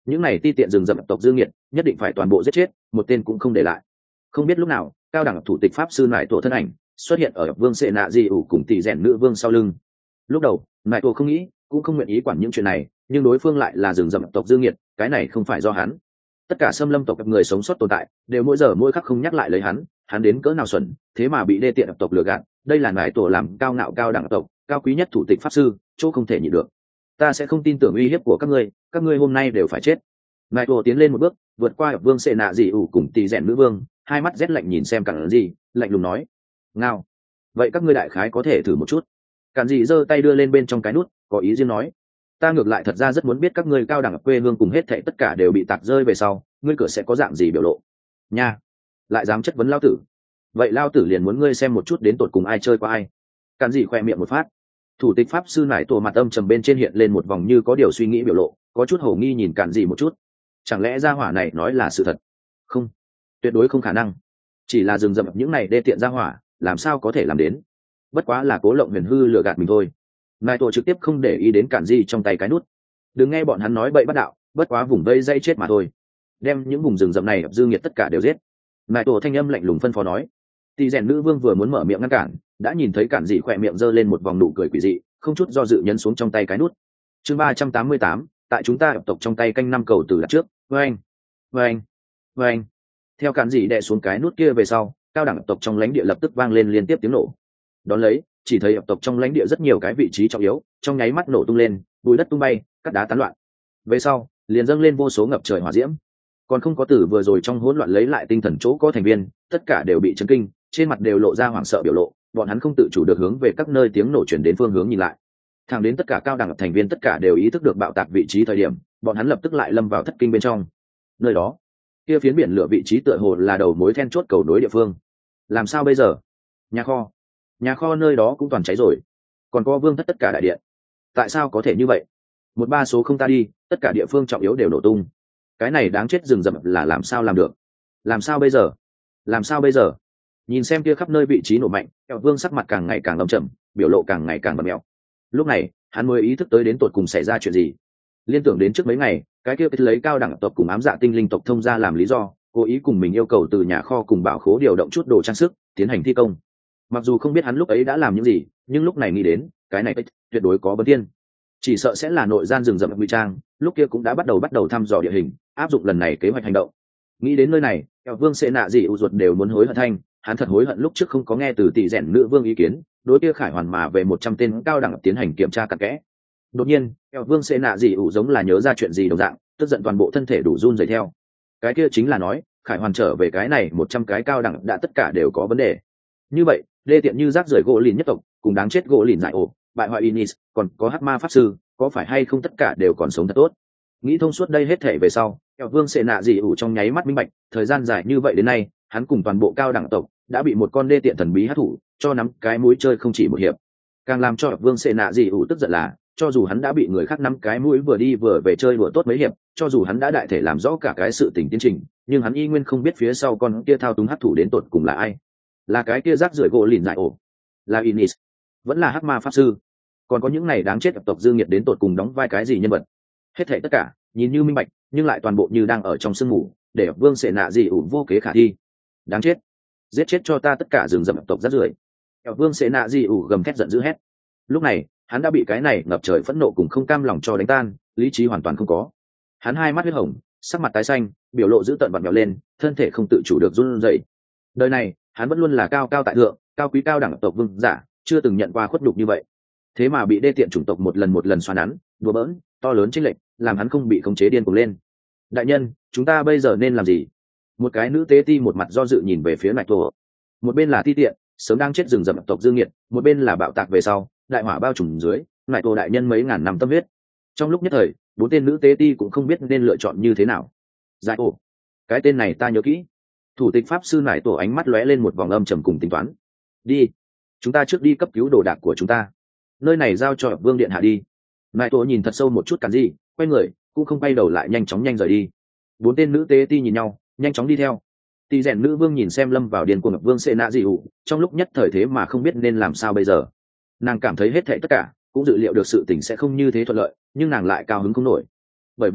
những này ti tiện rừng rậm tộc dương nghiệt nhất định phải toàn bộ giết chết, một tên cũng không để lại. Không biết lúc nào cao đẳng thủ tịch pháp sư nải tổ thân ảnh xuất hiện ở vương sệ nạ di ủ cùng tỷ rèn nữ vương sau lưng. Lúc đầu nải tổ không nghĩ cũng không nguyện ý quản những chuyện này, nhưng đối phương lại là rừng rậm tộc dương nghiệt, cái này không phải do hắn. Tất cả xâm lâm tộc người sống sót tồn tại đều mỗi giờ mỗi khắc không nhắc lại lấy hắn, hắn đến cỡ nào xuẩn, thế mà bị đê tiện tộc lừa gạt. Đây là nải tổ làm cao ngạo cao đẳng tộc cao quý nhất thủ tịch pháp sư, chỗ không thể nhịn được. Ta sẽ không tin tưởng uy hiếp của các ngươi, các ngươi hôm nay đều phải chết. Nải tổ tiến lên một bước, vượt qua vương sệ nạ dị ủ cùng tỷ rèn nữ vương, hai mắt rét lạnh nhìn xem cản gì, lạnh lùng nói: ngao, vậy các ngươi đại khái có thể thử một chút. Cản gì giơ tay đưa lên bên trong cái nút, có ý riêng nói: ta ngược lại thật ra rất muốn biết các ngươi cao đẳng quê hương cùng hết thảy tất cả đều bị tạc rơi về sau, ngươi cửa sẽ có dạng gì biểu lộ nha. Lại dám chất vấn lao tử, vậy lao tử liền muốn ngươi xem một chút đến tột cùng ai chơi qua ai. Cản gì khoe miệng một phát, thủ tịch pháp sư nải tổ mặt âm trầm bên trên hiện lên một vòng như có điều suy nghĩ biểu lộ, có chút hổ nghi nhìn Cản gì một chút. Chẳng lẽ gia hỏa này nói là sự thật? Không, tuyệt đối không khả năng. Chỉ là rừng rậm những này đê tiện gia hỏa làm sao có thể làm đến, bất quá là cố lộng huyền hư lừa gạt mình thôi. Nải tổ trực tiếp không để ý đến Cản gì trong tay cái nút, đừng nghe bọn hắn nói bậy bắt đạo, bất quá vùng vây dây chết mà thôi. Đem những vùng rừng rậm này dư nghiệt tất cả đều giết. Nải tổ thanh âm lạnh lùng phân phó nói. Tỷ rèn nữ vương vừa muốn mở miệng ngăn cản, đã nhìn thấy Cản dị khỏe miệng giơ lên một vòng nụ cười quỷ dị, không chút do dự nhấn xuống trong tay cái nút. Chương ba trăm tám mươi tám, tại chúng ta tộc trong tay canh năm cầu từ đặt trước. Vâng, vâng, vâng. Theo Cản dị đè xuống cái nút kia về sau, cao đẳng tộc trong lãnh địa lập tức vang lên liên tiếp tiếng nổ. Đón lấy, chỉ thấy tộc trong lãnh địa rất nhiều cái vị trí trọng yếu, trong nháy mắt nổ tung lên, bùi đất tung bay, cát đá tán loạn. Về sau, liền dâng lên vô số ngập trời hỏa diễm. Còn không có tử vừa rồi trong hỗn loạn lấy lại tinh thần chỗ có thành viên, tất cả đều bị chấn kinh, trên mặt đều lộ ra hoảng sợ biểu lộ, bọn hắn không tự chủ được hướng về các nơi tiếng nổ truyền đến phương hướng nhìn lại. Thẳng đến tất cả cao đẳng thành viên tất cả đều ý thức được bạo tạc vị trí thời điểm, bọn hắn lập tức lại lâm vào thất kinh bên trong. Nơi đó, kia phiến biển lửa vị trí tựa hồ là đầu mối then chốt cầu nối địa phương. Làm sao bây giờ? Nhà kho, nhà kho nơi đó cũng toàn cháy rồi, còn có vương thất tất cả đại điện. Tại sao có thể như vậy? Một ba số không ta đi, tất cả địa phương trọng yếu đều nổ tung. Cái này đáng chết rừng rậm là làm sao làm được? Làm sao bây giờ? Làm sao bây giờ? Nhìn xem kia khắp nơi vị trí nổ mạnh, Kẹo Vương sắc mặt càng ngày càng âm trầm, biểu lộ càng ngày càng bầm mèo. Lúc này, hắn mới ý thức tới đến tột cùng xảy ra chuyện gì. Liên tưởng đến trước mấy ngày, cái kia lấy cao đẳng tộc cùng ám dạ tinh linh tộc thông ra làm lý do, cố ý cùng mình yêu cầu từ nhà kho cùng bảo khố điều động chút đồ trang sức, tiến hành thi công. Mặc dù không biết hắn lúc ấy đã làm những gì, nhưng lúc này nghĩ đến, cái này tuyệt đối có vấn tiên. Chỉ sợ sẽ là nội gian rừng rậm ngụy trang, lúc kia cũng đã bắt đầu bắt đầu thăm dò địa hình, áp dụng lần này kế hoạch hành động. Nghĩ đến nơi này, Kẹo Vương sẽ nạ gì u ruột đều muốn hối hận thanh, hắn thật hối hận lúc trước không có nghe từ tỷ rèn nữ vương ý kiến, đối kia khải hoàn mà về một trăm tên cao đẳng tiến hành kiểm tra cặn kẽ. Đột nhiên, Kẹo Vương sẽ nạ gì u giống là nhớ ra chuyện gì đồng dạng, tức giận toàn bộ thân thể đủ run rẩy theo. Cái kia chính là nói, khải hoàn trở về cái này một trăm cái cao đẳng đã tất cả đều có vấn đề. Như vậy, đê tiện như rác rưởi gỗ lìn nhất tộc, cùng đáng chết gỗ lìn dại ổ, bại hoại Inis, còn có hắc ma pháp sư, có phải hay không tất cả đều còn sống thật tốt. Nghĩ thông suốt đây hết thể về sau, Kẹo Vương sẽ nạ gì ủ trong nháy mắt minh bạch, thời gian dài như vậy đến nay, hắn cùng toàn bộ cao đẳng tộc đã bị một con đê tiện thần bí hắc thủ cho nắm cái mũi chơi không chỉ một hiệp. Càng làm cho Vương sẽ nạ gì ủ tức giận là, cho dù hắn đã bị người khác nắm cái mũi vừa đi vừa về chơi đùa tốt mấy hiệp, cho dù hắn đã đại thể làm rõ cả cái sự tình tiến trình, nhưng hắn y nguyên không biết phía sau con kia thao túng hắc thủ đến tột cùng là ai. Là cái kia rác rưởi gỗ lìn dại ổ, là Inis, vẫn là hắc ma pháp sư, còn có những này đáng chết tộc dương nhiệt đến tột cùng đóng vai cái gì nhân vật. Hết thảy tất cả nhìn như minh bạch, nhưng lại toàn bộ như đang ở trong sương mù, để Vương sẽ nạ gì ủ vô kế khả thi. Đáng chết, giết chết cho ta tất cả rừng rậm tộc rác rưởi. Vương sẽ nạ gì ủ gầm thét giận dữ hét. Lúc này hắn đã bị cái này ngập trời phẫn nộ cùng không cam lòng cho đánh tan, lý trí hoàn toàn không có. Hắn hai mắt huyết hồng, sắc mặt tái xanh, biểu lộ dữ tợn vặn vẹo lên, thân thể không tự chủ được run rẩy. Đời này hắn vẫn luôn là cao cao tại thượng, cao quý cao đẳng tộc vương giả, chưa từng nhận qua khuất nhục như vậy. Thế mà bị đê tiện chủng tộc một lần một lần xoắn nắn, đùa bỡn, to lớn chênh lệch, làm hắn không bị khống chế điên cuồng lên. Đại nhân, chúng ta bây giờ nên làm gì? Một cái nữ tế ti một mặt do dự nhìn về phía Nại Tổ. Một bên là ti tiện, sớm đang chết rừng rậm tộc dương nghiệt, một bên là bạo tạc về sau, đại hỏa bao trùm dưới, Nại Tổ đại nhân mấy ngàn năm tâm huyết. Trong lúc nhất thời, bốn tên nữ tế ti cũng không biết nên lựa chọn như thế nào. Giải ổ, cái tên này ta nhớ kỹ. Thủ tịch pháp sư Nại Tổ ánh mắt lóe lên một vòng âm trầm cùng tính toán. Đi, chúng ta trước đi cấp cứu đồ đạc của chúng ta. Nơi này giao cho Vương điện hạ đi. Nại Tổ nhìn thật sâu một chút Cản gì, quay người, cũng không quay đầu lại nhanh chóng nhanh rời đi. Bốn tên nữ tế ti nhìn nhau, nhanh chóng đi theo. Tỷ rèn nữ vương nhìn xem lâm vào điên cuồng Vương sẽ nạ dị ủ, trong lúc nhất thời thế mà không biết nên làm sao bây giờ. Nàng cảm thấy hết thảy tất cả cũng dự liệu được sự tình sẽ không như thế thuận lợi, nhưng nàng lại cao hứng không nổi. Bởi vì,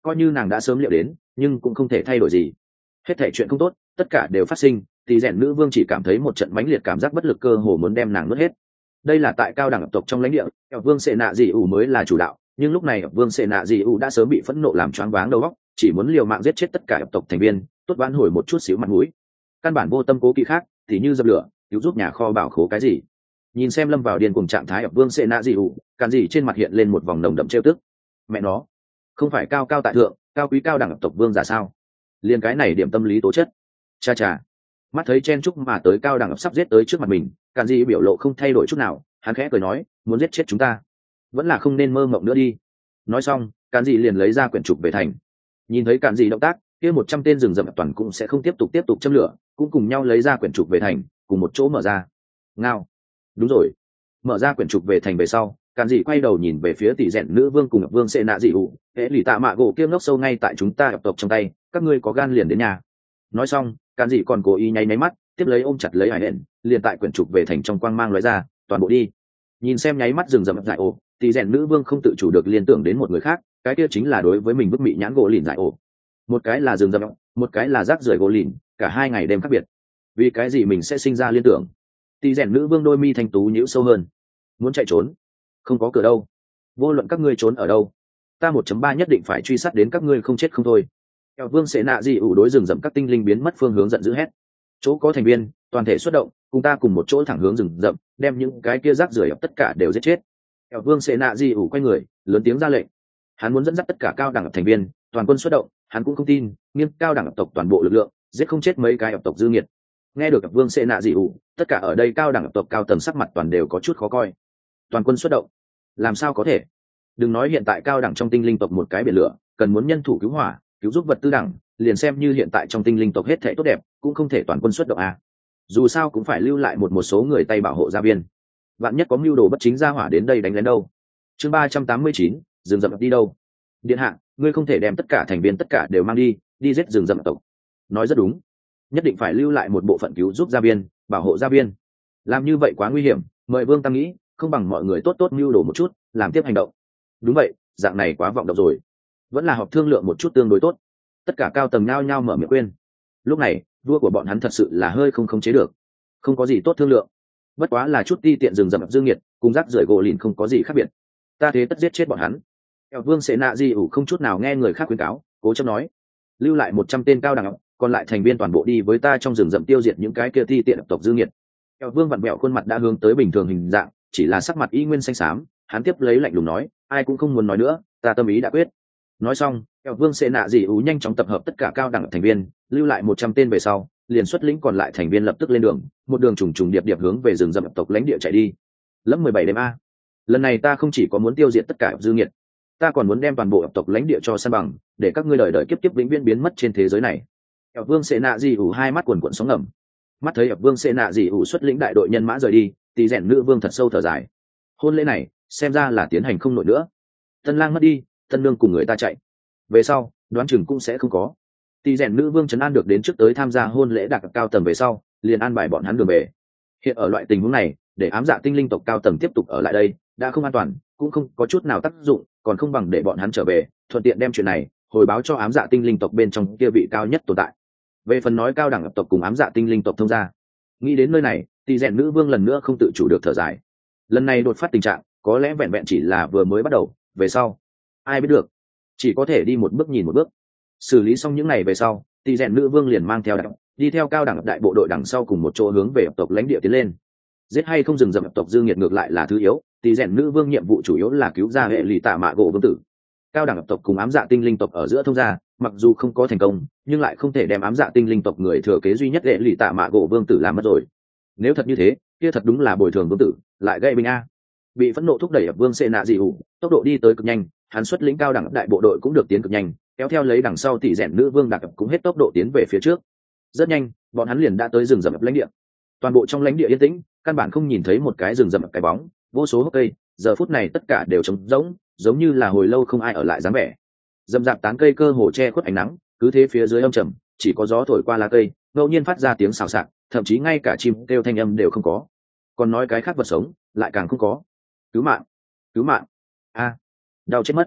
coi như nàng đã sớm liệu đến nhưng cũng không thể thay đổi gì. Hết thể chuyện không tốt tất cả đều phát sinh, thì rèn nữ vương chỉ cảm thấy một trận mãnh liệt cảm giác bất lực, cơ hồ muốn đem nàng nuốt hết. Đây là tại cao đẳng tộc trong lãnh địa, vương sệ nạ dị ủ mới là chủ đạo, nhưng lúc này vương sệ nạ dị ủ đã sớm bị phẫn nộ làm choáng váng đầu óc, chỉ muốn liều mạng giết chết tất cả tộc thành viên, tốt vãn hồi một chút xíu mặt mũi. Căn bản vô tâm cố kỵ khác, thì như dập lửa cứu giúp nhà kho bảo khố cái gì. Nhìn xem lâm vào điên cuồng trạng thái vương sệ nạ dị ủ, càn dị trên mặt hiện lên một vòng nồng đậm trêu tức. Mẹ nó, không phải cao cao tại thượng, cao quý cao đẳng tộc vương giả sao? Liên cái này điểm tâm lý tố chất. Cha cha. Mắt thấy chen chúc mà tới cao đẳng sắp giết tới trước mặt mình, càn dị biểu lộ không thay đổi chút nào, hắn khẽ cười nói, muốn giết chết chúng ta vẫn là không nên mơ mộng nữa đi. Nói xong càn dị liền lấy ra quyển trục về thành. Nhìn thấy càn dị động tác, kia một trăm tên rừng rậm toàn cũng sẽ không tiếp tục tiếp tục châm lửa, cũng cùng nhau lấy ra quyển trục về thành, cùng một chỗ mở ra. Ngao. Đúng rồi. Mở ra quyển trục về thành về sau, càn dị quay đầu nhìn về phía tỷ rèn nữ vương cùng vương sệ nạ dị ủ, hễ lì tạ mạ gỗ kiêm ngốc sâu ngay tại chúng ta ập tộc trong tay, các ngươi có gan liền đến nhà. Nói xong càn dị còn cố ý nháy nháy mắt, tiếp lấy ôm chặt lấy hải hẹn, liền tại quyển trục về thành trong quang mang lóe ra, toàn bộ đi. Nhìn xem nháy mắt rừng rậm dại ổ, tỷ rèn nữ vương không tự chủ được liên tưởng đến một người khác, cái kia chính là đối với mình bức mị nhãn gỗ lìn dại ổ. Một cái là rừng rậm, một cái là rác rưởi gỗ lìn, cả hai ngày đêm khác biệt. Vì cái gì mình sẽ sinh ra liên tưởng? Tỷ rèn nữ vương đôi mi thanh tú nhíu sâu hơn. Muốn chạy trốn, không có cửa đâu. Vô luận các ngươi trốn ở đâu, ta một chấm ba nhất định phải truy sát đến các ngươi không chết không thôi. Kẻo vương sẽ nạ gì ủ đối rừng rậm các tinh linh biến mất phương hướng giận dữ hét. Chỗ có thành viên toàn thể xuất động, cùng ta cùng một chỗ thẳng hướng rừng rậm, đem những cái kia rác rưởi tất cả đều giết chết. Kẻo vương sẽ nạ gì ủ quay người lớn tiếng ra lệnh. Hắn muốn dẫn dắt tất cả cao đẳng thành viên toàn quân xuất động, hắn cũng không tin nghiêng cao đẳng tộc toàn bộ lực lượng giết không chết mấy cái tộc dư nghiệt. Nghe được vương sẽ nạ gì ủ, tất cả ở đây cao đẳng tộc cao tầng sắc mặt toàn đều có chút khó coi. Toàn quân xuất động, làm sao có thể? Đừng nói hiện tại cao đẳng trong tinh linh tộc một cái biển lửa cần muốn nhân thủ cứu hỏa cứu giúp vật tư đẳng, liền xem như hiện tại trong tinh linh tộc hết thể tốt đẹp cũng không thể toàn quân xuất động à. Dù sao cũng phải lưu lại một một số người tay bảo hộ gia viên, vạn nhất có mưu đồ bất chính ra hỏa đến đây đánh lén đâu. Chương ba trăm tám mươi chín, rừng rậm đi đâu? Điện hạ, ngươi không thể đem tất cả thành viên tất cả đều mang đi đi giết rừng rậm tộc. Nói rất đúng, nhất định phải lưu lại một bộ phận cứu giúp gia viên, bảo hộ gia viên. Làm như vậy quá nguy hiểm, mời vương tăng nghĩ không bằng mọi người tốt tốt mưu đồ một chút làm tiếp hành động. Đúng vậy, dạng này quá vọng động rồi, vẫn là họp thương lượng một chút tương đối tốt. Tất cả cao tầng nhao nhao mở miệng khuyên. Lúc này vua của bọn hắn thật sự là hơi không khống chế được. Không có gì tốt thương lượng, bất quá là chút ti tiện rừng rậm dương nhiệt cùng rác rưởi gỗ lìn không có gì khác biệt. Ta thế tất giết chết bọn hắn. Kẻo vương sẽ nạ di ủ không chút nào nghe người khác khuyên cáo, cố chấp nói, lưu lại một trăm tên cao đẳng, còn lại thành viên toàn bộ đi với ta trong rừng rậm tiêu diệt những cái kia ti tiện tộc dương nhiệt. Kẻo vương vặn vẹo khuôn mặt đã hướng tới bình thường hình dạng, chỉ là sắc mặt y nguyên xanh xám. Hắn tiếp lấy lạnh lùng nói, ai cũng không muốn nói nữa, ta tâm ý đã quyết. Nói xong kẻo vương sẽ nạ dị ú nhanh chóng tập hợp tất cả cao đẳng thành viên, lưu lại một trăm tên về sau liền xuất lĩnh còn lại thành viên lập tức lên đường, một đường trùng trùng điệp điệp hướng về rừng rậm tộc lãnh địa chạy đi. Lớp mười bảy đêm a, lần này ta không chỉ có muốn tiêu diệt tất cả dư nghiệt, ta còn muốn đem toàn bộ tộc lãnh địa cho san bằng, để các ngươi đời đời kiếp kiếp vĩnh viễn biến mất trên thế giới này. Kẻo vương sẽ nạ dị ú hai mắt quần quần sóng ngầm. Mắt thấy ập vương sẽ nạ dị ú xuất lĩnh đại đội nhân mã rời đi, tỷ rèn nữ vương thật sâu thở dài. Hôn lễ này xem ra là tiến hành không nổi nữa. Tân lang mất đi, tân nương cùng người ta chạy, về sau đoán chừng cũng sẽ không có. Tỷ rèn nữ vương trấn an được đến trước tới tham gia hôn lễ đặc cao tầng về sau liền an bài bọn hắn đường về. Hiện ở loại tình huống này, để ám dạ tinh linh tộc cao tầng tiếp tục ở lại đây đã không an toàn, cũng không có chút nào tác dụng, còn không bằng để bọn hắn trở về, thuận tiện đem chuyện này hồi báo cho ám dạ tinh linh tộc bên trong kia vị cao nhất tồn tại. Về phần nói cao đẳng tộc cùng ám dạ tinh linh tộc thông gia, nghĩ đến nơi này tỷ rèn nữ vương lần nữa không tự chủ được thở dài. Lần này đột phát tình trạng có lẽ vẹn vẹn chỉ là vừa mới bắt đầu, về sau ai biết được, chỉ có thể đi một bước nhìn một bước. Xử lý xong những ngày về sau, tỷ rèn nữ vương liền mang theo đẳng, đi theo cao đẳng đại bộ đội đằng sau cùng một chỗ hướng về tộc lãnh địa tiến lên. Giết hay không dừng dậm tộc dư nghiệt ngược lại là thứ yếu, tỷ rèn nữ vương nhiệm vụ chủ yếu là cứu ra hệ lì tạ mạ gỗ vương tử. Cao đẳng tộc cùng ám dạ tinh linh tộc ở giữa thông gia, mặc dù không có thành công, nhưng lại không thể đem ám dạ tinh linh tộc người thừa kế duy nhất hệ lì tạ mạ gỗ vương tử làm mất rồi. Nếu thật như thế, kia thật đúng là bồi thường vương tử, lại gây binh a. Bị phẫn nộ thúc đẩy ập vương sệ nạ dị ủ, tốc độ đi tới cực nhanh, hắn xuất lĩnh cao đẳng đại bộ đội cũng được tiến cực nhanh, kéo theo lấy đằng sau tỷ rèn nữ vương đặc cũng hết tốc độ tiến về phía trước. Rất nhanh bọn hắn liền đã tới rừng rậm lãnh địa. Toàn bộ trong lãnh địa yên tĩnh, căn bản không nhìn thấy một cái rừng rậm cái bóng, vô số hốc cây giờ phút này tất cả đều trống rỗng, giống như là hồi lâu không ai ở lại dáng vẻ. Rậm rạp tán cây cơ hồ che khuất ánh nắng, cứ thế phía dưới âm trầm, chỉ có gió thổi qua lá cây ngẫu nhiên phát ra tiếng xào xạc, thậm chí ngay cả chim kêu thanh âm đều không có. Còn nói cái khác vật sống lại càng không có. Cứu mạng, cứu mạng, a đau chết mất.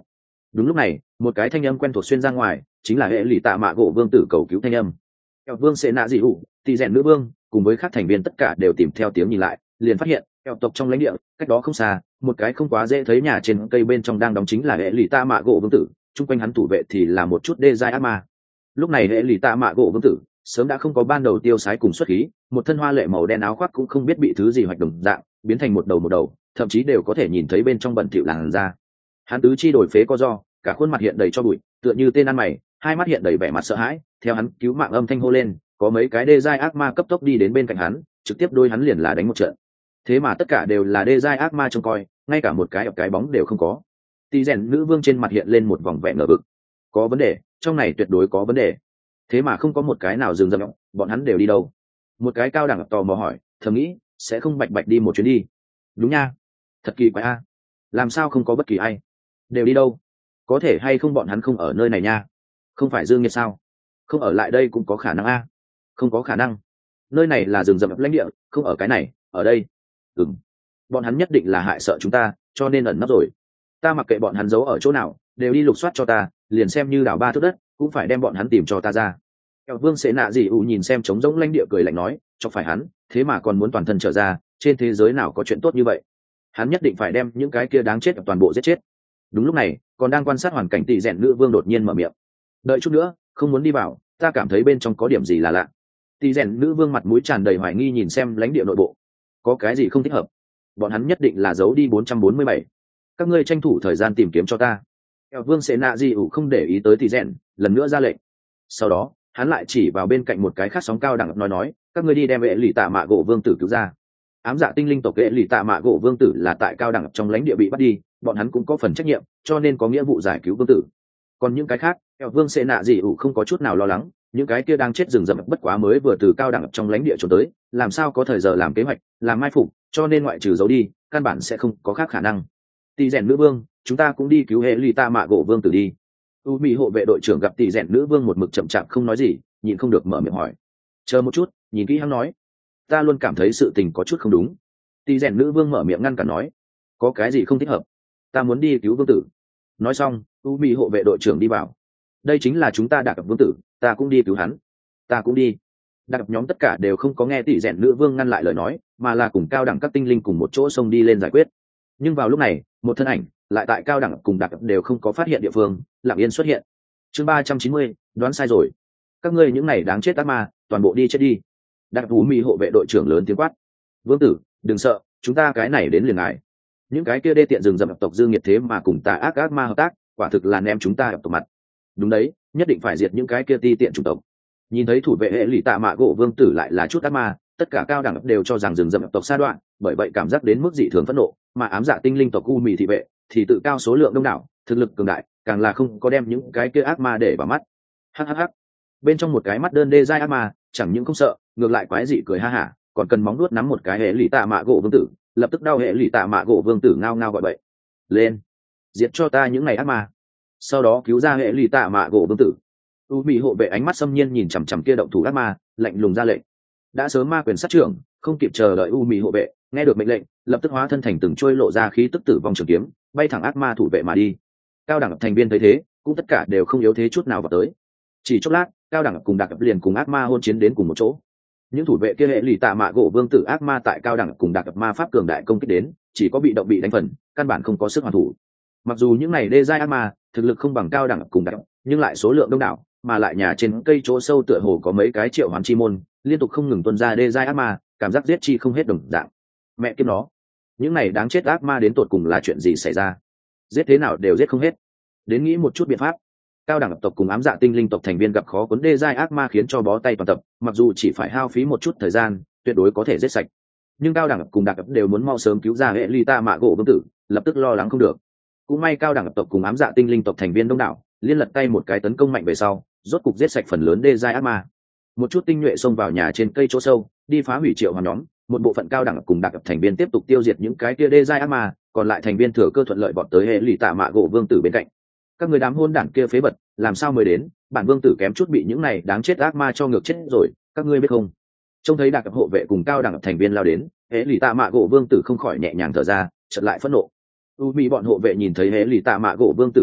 Đúng lúc này một cái thanh âm quen thuộc xuyên ra ngoài, chính là hệ lụy tạ mạ gỗ vương tử cầu cứu thanh âm. Eo vương sẽ nạ dị hụ tỳ rèn nữ vương cùng với các thành viên tất cả đều tìm theo tiếng nhìn lại, liền phát hiện eo tộc trong lãnh địa cách đó không xa, một cái không quá dễ thấy nhà trên cây bên trong đang đóng chính là hệ lụy tạ mạ gỗ vương tử, chung quanh hắn thủ vệ thì là một chút đê giai ác ma. Lúc này hệ lụy tạ mạ gỗ vương tử sớm đã không có ban đầu tiêu sái cùng xuất khí, một thân hoa lệ màu đen áo khoác cũng không biết bị thứ gì hoạch đồng dạng biến thành một đầu một đầu, thậm chí đều có thể nhìn thấy bên trong bẩn thỉu làn da. Hắn tứ chi đổi phế co do, cả khuôn mặt hiện đầy cho bụi, tựa như tên ăn mày, hai mắt hiện đầy vẻ mặt sợ hãi. Theo hắn cứu mạng âm thanh hô lên, có mấy cái đê giai ác ma cấp tốc đi đến bên cạnh hắn, trực tiếp đôi hắn liền là đánh một trận. Thế mà tất cả đều là đê giai ác ma trông coi, ngay cả một cái cái bóng đều không có. Tỷ rèn nữ vương trên mặt hiện lên một vòng vẻ ngờ vực. Có vấn đề, trong này tuyệt đối có vấn đề. Thế mà không có một cái nào dừng dậm, bọn hắn đều đi đâu? Một cái cao đẳng tò mò hỏi, thầm nghĩ, sẽ không bạch bạch đi một chuyến đi. Đúng nha, thật kỳ quái a. Làm sao không có bất kỳ ai? Đều đi đâu? Có thể hay không bọn hắn không ở nơi này nha? Không phải Dương Nghiệt sao? Không ở lại đây cũng có khả năng a. Không có khả năng. Nơi này là rừng rậm lãnh địa, không ở cái này, ở đây. Ừm. Bọn hắn nhất định là hại sợ chúng ta, cho nên ẩn nấp rồi. Ta mặc kệ bọn hắn giấu ở chỗ nào, đều đi lục soát cho ta, liền xem như đào ba thước đất, cũng phải đem bọn hắn tìm cho ta ra. Eo vương sẽ nạ gì ủ nhìn xem trống rỗng lãnh địa cười lạnh nói, cho phải hắn, thế mà còn muốn toàn thân trở ra, trên thế giới nào có chuyện tốt như vậy? Hắn nhất định phải đem những cái kia đáng chết toàn bộ giết chết. Đúng lúc này, còn đang quan sát hoàn cảnh tỷ rèn nữ vương đột nhiên mở miệng, đợi chút nữa, không muốn đi vào, ta cảm thấy bên trong có điểm gì là lạ. Tỷ rèn nữ vương mặt mũi tràn đầy hoài nghi nhìn xem lãnh địa nội bộ, có cái gì không thích hợp? Bọn hắn nhất định là giấu đi bốn trăm bốn mươi bảy. Các ngươi tranh thủ thời gian tìm kiếm cho ta. Eo vương sẽ nạ gì ủ không để ý tới tỷ rèn, lần nữa ra lệnh. Sau đó hắn lại chỉ vào bên cạnh một cái khác sóng cao đẳng nói nói, các ngươi đi đem vệ lì tạ mạ gỗ vương tử cứu ra. Ám dạ tinh linh tộc vệ lì tạ mạ gỗ vương tử là tại cao đẳng trong lãnh địa bị bắt đi, bọn hắn cũng có phần trách nhiệm, cho nên có nghĩa vụ giải cứu vương tử. Còn những cái khác, Eo vương sẽ nạ gì ủ không có chút nào lo lắng, những cái kia đang chết rừng rậm bất quá mới vừa từ cao đẳng trong lãnh địa trốn tới, làm sao có thời giờ làm kế hoạch, làm mai phục, cho nên ngoại trừ giấu đi, căn bản sẽ không có khác khả năng. Tỷ rèn nữ vương, chúng ta cũng đi cứu hệ lì tạ mạ gỗ vương tử đi. U Mỹ hộ vệ đội trưởng gặp tỷ rèn nữ vương một mực chậm chạp không nói gì, nhịn không được mở miệng hỏi, chờ một chút, nhìn kỹ hắn nói, ta luôn cảm thấy sự tình có chút không đúng. Tỷ rèn nữ vương mở miệng ngăn cản nói, có cái gì không thích hợp? Ta muốn đi cứu vương tử. Nói xong, U Mỹ hộ vệ đội trưởng đi vào. Đây chính là chúng ta đả cập vương tử, ta cũng đi cứu hắn. Ta cũng đi. Đả cập nhóm tất cả đều không có nghe tỷ rèn nữ vương ngăn lại lời nói, mà là cùng cao đẳng các tinh linh cùng một chỗ xông đi lên giải quyết. Nhưng vào lúc này, một thân ảnh lại tại cao đẳng cùng đả cập đều không có phát hiện địa phương, lặng yên xuất hiện. Chương ba trăm chín mươi, đoán sai rồi. Các ngươi những này đáng chết ác ma, toàn bộ đi chết đi. Đả cập U Mỹ hộ vệ đội trưởng lớn tiếng quát. Vương tử, đừng sợ, chúng ta cái này đến liền ngài. Những cái kia đê tiện rừng rậm tộc dương nhiệt thế mà cùng tà ác ác ma hợp tác, quả thực là ném chúng ta ở tộc mặt. Đúng đấy, nhất định phải diệt những cái kia ti tiện chủng tộc. Nhìn thấy thủ vệ hệ lụy tạ mạ gỗ vương tử lại là chút ác ma, tất cả cao đẳng đều cho rằng rừng rậm tộc sa đoạn, bởi vậy cảm giác đến mức dị thường phẫn nộ, mà ám dạ tinh linh tộc u mì thị vệ thì tự cao số lượng đông đảo, thực lực cường đại, càng là không có đem những cái kia ác ma để vào mắt. Hắc hắc, bên trong một cái mắt đơn đê giai ác ma, chẳng những không sợ, ngược lại quái dị cười ha hả, còn cần móng nuốt nắm một cái hệ lụy tạ mạ gỗ vương tử, lập tức đau hệ lụy tạ mạ gỗ vương tử ngao ngao gọi bậy, lên, diệt cho ta những ngày ác ma, sau đó cứu ra hệ lụy tạ mạ gỗ vương tử. U Mỹ hộ vệ ánh mắt xâm nhiên nhìn chằm chằm kia động thủ ác ma, lạnh lùng ra lệnh. Đã sớm ma quyền sát trưởng, không kịp chờ đợi U Mỹ hộ vệ, nghe được mệnh lệnh, lập tức hóa thân thành từng trôi lộ ra khí tức tử vong trường kiếm, bay thẳng ác ma thủ vệ mà đi. Cao đẳng thành viên thấy thế, cũng tất cả đều không yếu thế chút nào vào tới. Chỉ chốc lát, cao đẳng cùng đặc liền cùng ác ma hôn chiến đến cùng một chỗ. Những thủ vệ kia hệ lụy tạ mạ gỗ vương tử ác ma tại cao đẳng cùng đặc ma pháp cường đại công kích đến, chỉ có bị động bị đánh phần, căn bản không có sức hoàn thủ. Mặc dù những này đê giai ác ma thực lực không bằng cao đẳng cùng đặc, nhưng lại số lượng đông đảo, mà lại nhà trên cây chỗ sâu tựa hồ có mấy cái triệu hoán chi môn liên tục không ngừng tuân ra đê giai ác ma, cảm giác giết chi không hết đồng dạng. Mẹ kiếp nó, những này đáng chết ác ma đến tột cùng là chuyện gì xảy ra? Giết thế nào đều giết không hết. Đến nghĩ một chút biện pháp. Cao đẳng tộc cùng ám dạ tinh linh tộc thành viên gặp khó cuốn đê giai ác ma khiến cho bó tay toàn tập, mặc dù chỉ phải hao phí một chút thời gian, tuyệt đối có thể giết sạch. Nhưng cao đẳng cùng đặc đều muốn mau sớm cứu ra hệ ly ta mạ gỗ vương tử, lập tức lo lắng không được. Cũng may cao đẳng tộc cùng ám dạ tinh linh tộc thành viên đông đảo, liên lật tay một cái tấn công mạnh về sau, rốt cục giết sạch phần lớn đê giai ác ma. Một chút tinh nhuệ xông vào nhà trên cây chỗ sâu, đi phá hủy triệu hoàn nhóm, một bộ phận cao đẳng cùng đặc thành viên tiếp tục tiêu diệt những cái kia đê giai ác ma, còn lại thành viên thừa cơ thuận lợi bọn tới hệ lụy tạ mạ gỗ vương tử bên cạnh. Các người đám hôn đản kia phế vật, làm sao mới đến, bản vương tử kém chút bị những này đáng chết ác ma cho ngược chết rồi, các ngươi biết không? Trông thấy đặc hộ vệ cùng cao đẳng thành viên lao đến, hệ lụy tạ mạ gỗ vương tử không khỏi nhẹ nhàng thở ra, chợt lại phẫn nộ. U Mỹ bọn hộ vệ nhìn thấy hệ lụy tạ mạ gỗ vương tử tức giận,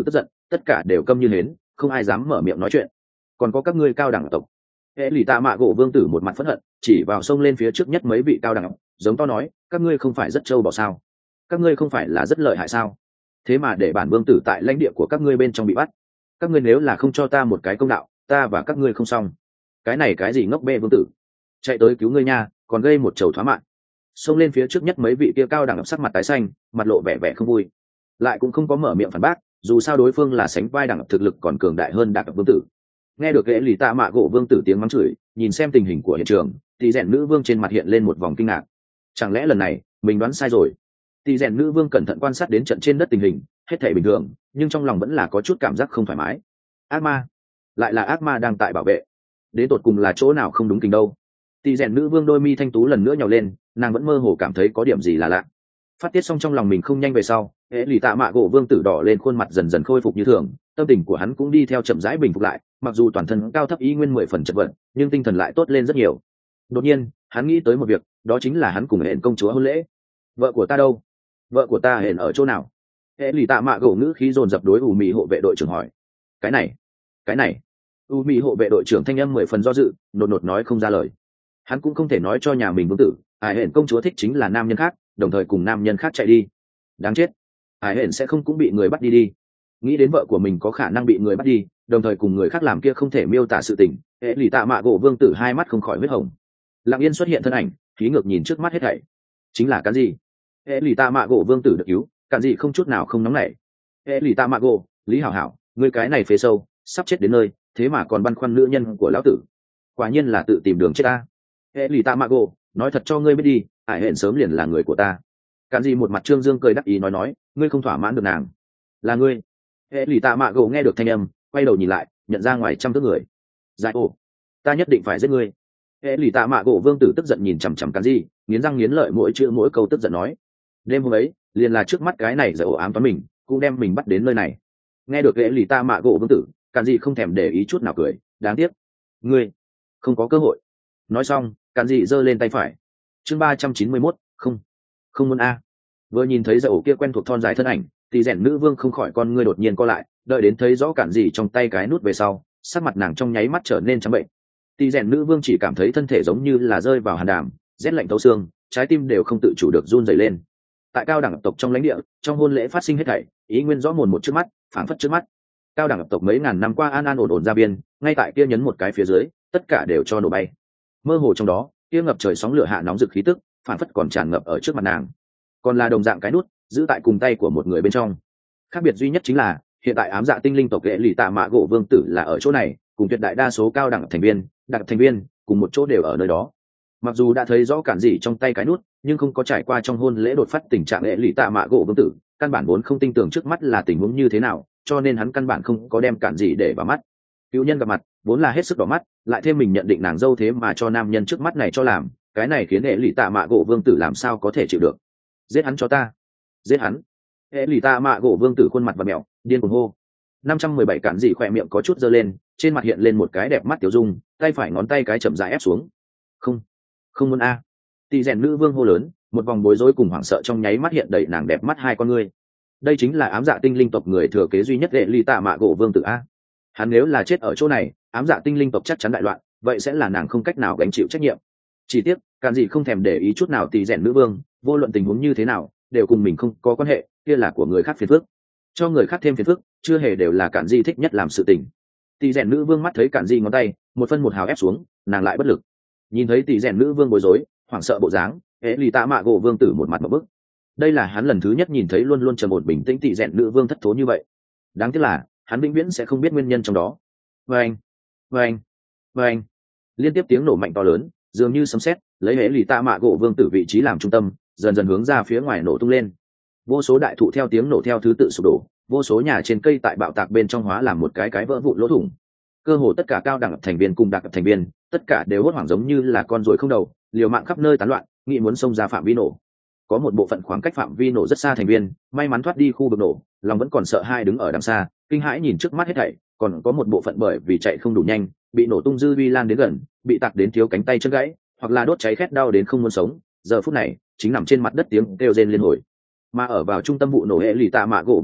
tất cả đều câm như hến, không ai dám mở miệng nói chuyện. Còn có các ngươi cao đẳng tộc. Hệ lì tạ mạ gỗ vương tử một mặt phẫn hận, chỉ vào sông lên phía trước nhất mấy vị cao đẳng, giống to nói, các ngươi không phải rất trâu bò sao? Các ngươi không phải là rất lợi hại sao? Thế mà để bản vương tử tại lãnh địa của các ngươi bên trong bị bắt. Các ngươi nếu là không cho ta một cái công đạo, ta và các ngươi không xong. Cái này cái gì ngốc bê vương tử? Chạy tới cứu ngươi nha, còn gây một chầu thoá mạng. Xông lên phía trước nhất mấy vị kia cao đẳng sắc mặt tái xanh, mặt lộ vẻ vẻ không vui, lại cũng không có mở miệng phản bác, dù sao đối phương là sánh vai đẳng thực lực còn cường đại hơn đẳng vương tử. Nghe được ghế lì tạ mạ gỗ vương tử tiếng mắng chửi, nhìn xem tình hình của hiện trường, thì rèn nữ vương trên mặt hiện lên một vòng kinh ngạc. Chẳng lẽ lần này mình đoán sai rồi? Thì rèn nữ vương cẩn thận quan sát đến trận trên đất tình hình, hết thảy bình thường, nhưng trong lòng vẫn là có chút cảm giác không thoải mái. Ác ma, lại là ác ma đang tại bảo vệ. Đến tột cùng là chỗ nào không đúng tình đâu? Thì rèn nữ vương đôi mi thanh tú lần nữa nhào lên, nàng vẫn mơ hồ cảm thấy có điểm gì là lạ. Phát tiết xong trong lòng mình không nhanh về sau, hễ lì tạ mạ gỗ vương tử đỏ lên khuôn mặt dần dần khôi phục như thường, tâm tình của hắn cũng đi theo chậm rãi bình phục lại, mặc dù toàn thân cao thấp ý nguyên mười phần chật vật, nhưng tinh thần lại tốt lên rất nhiều. Đột nhiên hắn nghĩ tới một việc, đó chính là hắn cùng hẹn công chúa hôn lễ. Vợ của ta đâu? Vợ của ta hẹn ở chỗ nào? Hễ lì tạ mạ gỗ ngữ khí dồn dập đối ủ mì hộ vệ đội trưởng hỏi. Cái này cái này u mì hộ vệ đội trưởng thanh âm mười phần do dự, nột nột nói không ra lời. Hắn cũng không thể nói cho nhà mình vương tử ai hẹn công chúa thích chính là nam nhân khác, đồng thời cùng nam nhân khác chạy đi. Đáng chết, ai hẹn sẽ không cũng bị người bắt đi đi. Nghĩ đến vợ của mình có khả năng bị người bắt đi, đồng thời cùng người khác làm kia không thể miêu tả sự tình, hệ lì tạ mạ gỗ vương tử hai mắt không khỏi huyết hồng. Lặng yên xuất hiện thân ảnh, khí ngược nhìn trước mắt hết thảy. Chính là cái gì? Hệ lì tạ mạ gỗ vương tử được cứu, cản gì không chút nào không nóng nảy. Hệ lì tạ mạ gỗ, lý hảo hảo, ngươi cái này phế sâu, sắp chết đến nơi, thế mà còn băn khoăn nữ nhân của lão tử. Quả nhiên là tự tìm đường chết ta. Hệ lì tạ mạ gỗ, nói thật cho ngươi biết đi, ải hẹn sớm liền là người của ta. Cản gì một mặt trương dương cười đắc ý nói nói, ngươi không thỏa mãn được nàng, là ngươi. Hệ lì tạ mạ gỗ nghe được thanh âm, quay đầu nhìn lại, nhận ra ngoài trăm thước người. Giải ổ, ta nhất định phải giết ngươi. Hệ lì tạ mạ gỗ vương tử tức giận nhìn chằm chằm Cản gì, nghiến răng nghiến lợi mỗi chữ mỗi câu tức giận nói. Đêm hôm ấy, liền là trước mắt cái này giải ổ ám toán mình, cũng đem mình bắt đến nơi này. Nghe được hệ lì tạ mạ gỗ vương tử, Cản gì không thèm để ý chút nào cười, đáng tiếc, ngươi không có cơ hội. Nói xong, Cản gì giơ lên tay phải. Chương ba trăm chín mươi mốt, không, không muốn a. Vừa nhìn thấy giải ổ kia quen thuộc thon dài thân ảnh, thì rèn nữ vương không khỏi con ngươi đột nhiên co lại, đợi đến thấy rõ Cản gì trong tay cái nút về sau, sắc mặt nàng trong nháy mắt trở nên trắng bệnh. Thì rèn nữ vương chỉ cảm thấy thân thể giống như là rơi vào hàn đàm, rét lạnh thấu xương, trái tim đều không tự chủ được run rẩy lên. Tại cao đẳng tộc trong lãnh địa, trong hôn lễ phát sinh hết thảy, ý nguyên rõ mồn một trước mắt, phảng phất trước mắt. Cao đẳng tộc mấy ngàn năm qua an an ổn ổn ra biên, ngay tại kia nhấn một cái phía dưới, tất cả đều cho nổ bay. Mơ hồ trong đó, kia ngập trời sóng lửa hạ nóng rực khí tức, phảng phất còn tràn ngập ở trước mặt nàng. Còn là đồng dạng cái nút, giữ tại cùng tay của một người bên trong. Khác biệt duy nhất chính là, hiện tại ám dạ tinh linh tộc ghệ lì tạ mạ gỗ vương tử là ở chỗ này, cùng tuyệt đại đa số cao đẳng thành viên, đặc thành viên, cùng một chỗ đều ở nơi đó. Mặc dù đã thấy rõ Cản gì trong tay cái nút, nhưng không có trải qua trong hôn lễ đột phát tình trạng ghệ lì tạ mạ gỗ vương tử, căn bản vốn không tin tưởng trước mắt là tình huống như thế nào, cho nên hắn căn bản không có đem Cản gì để vào mắt. Cựu nhân gặp mặt, vốn là hết sức đỏ mắt, lại thêm mình nhận định nàng dâu thế mà cho nam nhân trước mắt này cho làm, cái này khiến ghệ lì tạ mạ gỗ vương tử làm sao có thể chịu được. Giết hắn cho ta, giết hắn. Hệ lì tạ mạ gỗ vương tử khuôn mặt và mẹo điên cuồng hô. Năm trăm mười bảy Cản dị khỏe miệng có chút giơ lên, trên mặt hiện lên một cái đẹp mắt tiểu dung, tay phải ngón tay cái chậm rãi ép xuống. Không, không muốn a. À. Tỷ rèn nữ vương hô lớn, một vòng bối rối cùng hoảng sợ trong nháy mắt hiện đầy nàng đẹp mắt hai con ngươi. Đây chính là ám dạ tinh linh tộc người thừa kế duy nhất hệ lì tạ mạ gỗ vương tử a. Hắn nếu là chết ở chỗ này, ám dạ tinh linh tộc chắc chắn đại loạn, vậy sẽ là nàng không cách nào gánh chịu trách nhiệm. Chỉ tiếc, Cản dị không thèm để ý chút nào tỷ rèn nữ vương, vô luận tình huống như thế nào, đều cùng mình không có quan hệ, kia là của người khác phiền phức. Cho người khác thêm phiền phức, chưa hề đều là Cản dị thích nhất làm sự tình. Tỷ rèn nữ vương mắt thấy Cản dị ngón tay, một phân một hào ép xuống, nàng lại bất lực. Nhìn thấy tỷ rèn nữ vương bối rối, hoảng sợ bộ dáng, hệ lì tạ mạ gỗ vương tử một mặt một bức. Đây là hắn lần thứ nhất nhìn thấy luôn luôn trầm ổn bình tĩnh tỷ rèn nữ vương thất thố như vậy. Đáng tiếc là, hắn vĩnh viễn sẽ không biết nguyên nhân trong đó. Vâng, vâng, vâng. Liên tiếp tiếng nổ mạnh to lớn, dường như sấm sét, lấy hệ lì tạ mạ gỗ vương tử vị trí làm trung tâm, dần dần hướng ra phía ngoài nổ tung lên. Vô số đại thụ theo tiếng nổ theo thứ tự sụp đổ, vô số nhà trên cây tại bạo tạc bên trong hóa làm một cái cái vỡ vụn lỗ thủng. Cơ hồ tất cả cao đẳng thành viên cùng đặc thành viên, tất cả đều hốt hoảng giống như là con ruồi không đầu, liều mạng khắp nơi tán loạn, nghĩ muốn xông ra phạm vi nổ. Có một bộ phận khoảng cách phạm vi nổ rất xa thành viên, may mắn thoát đi khu vực nổ, lòng vẫn còn sợ hai đứng ở đằng xa, kinh hãi nhìn trước mắt hết thảy, còn có một bộ phận bởi vì chạy không đủ nhanh, bị nổ tung dư vi lan đến gần, bị tạc đến thiếu cánh tay chân gãy, hoặc là đốt cháy khét đau đến không muốn sống, giờ phút này chính nằm trên mặt đất tiếng kêu rên liên hồi. Mà ở vào trung tâm vụ nổ hệ lì tạ mạ gỗ vương tử,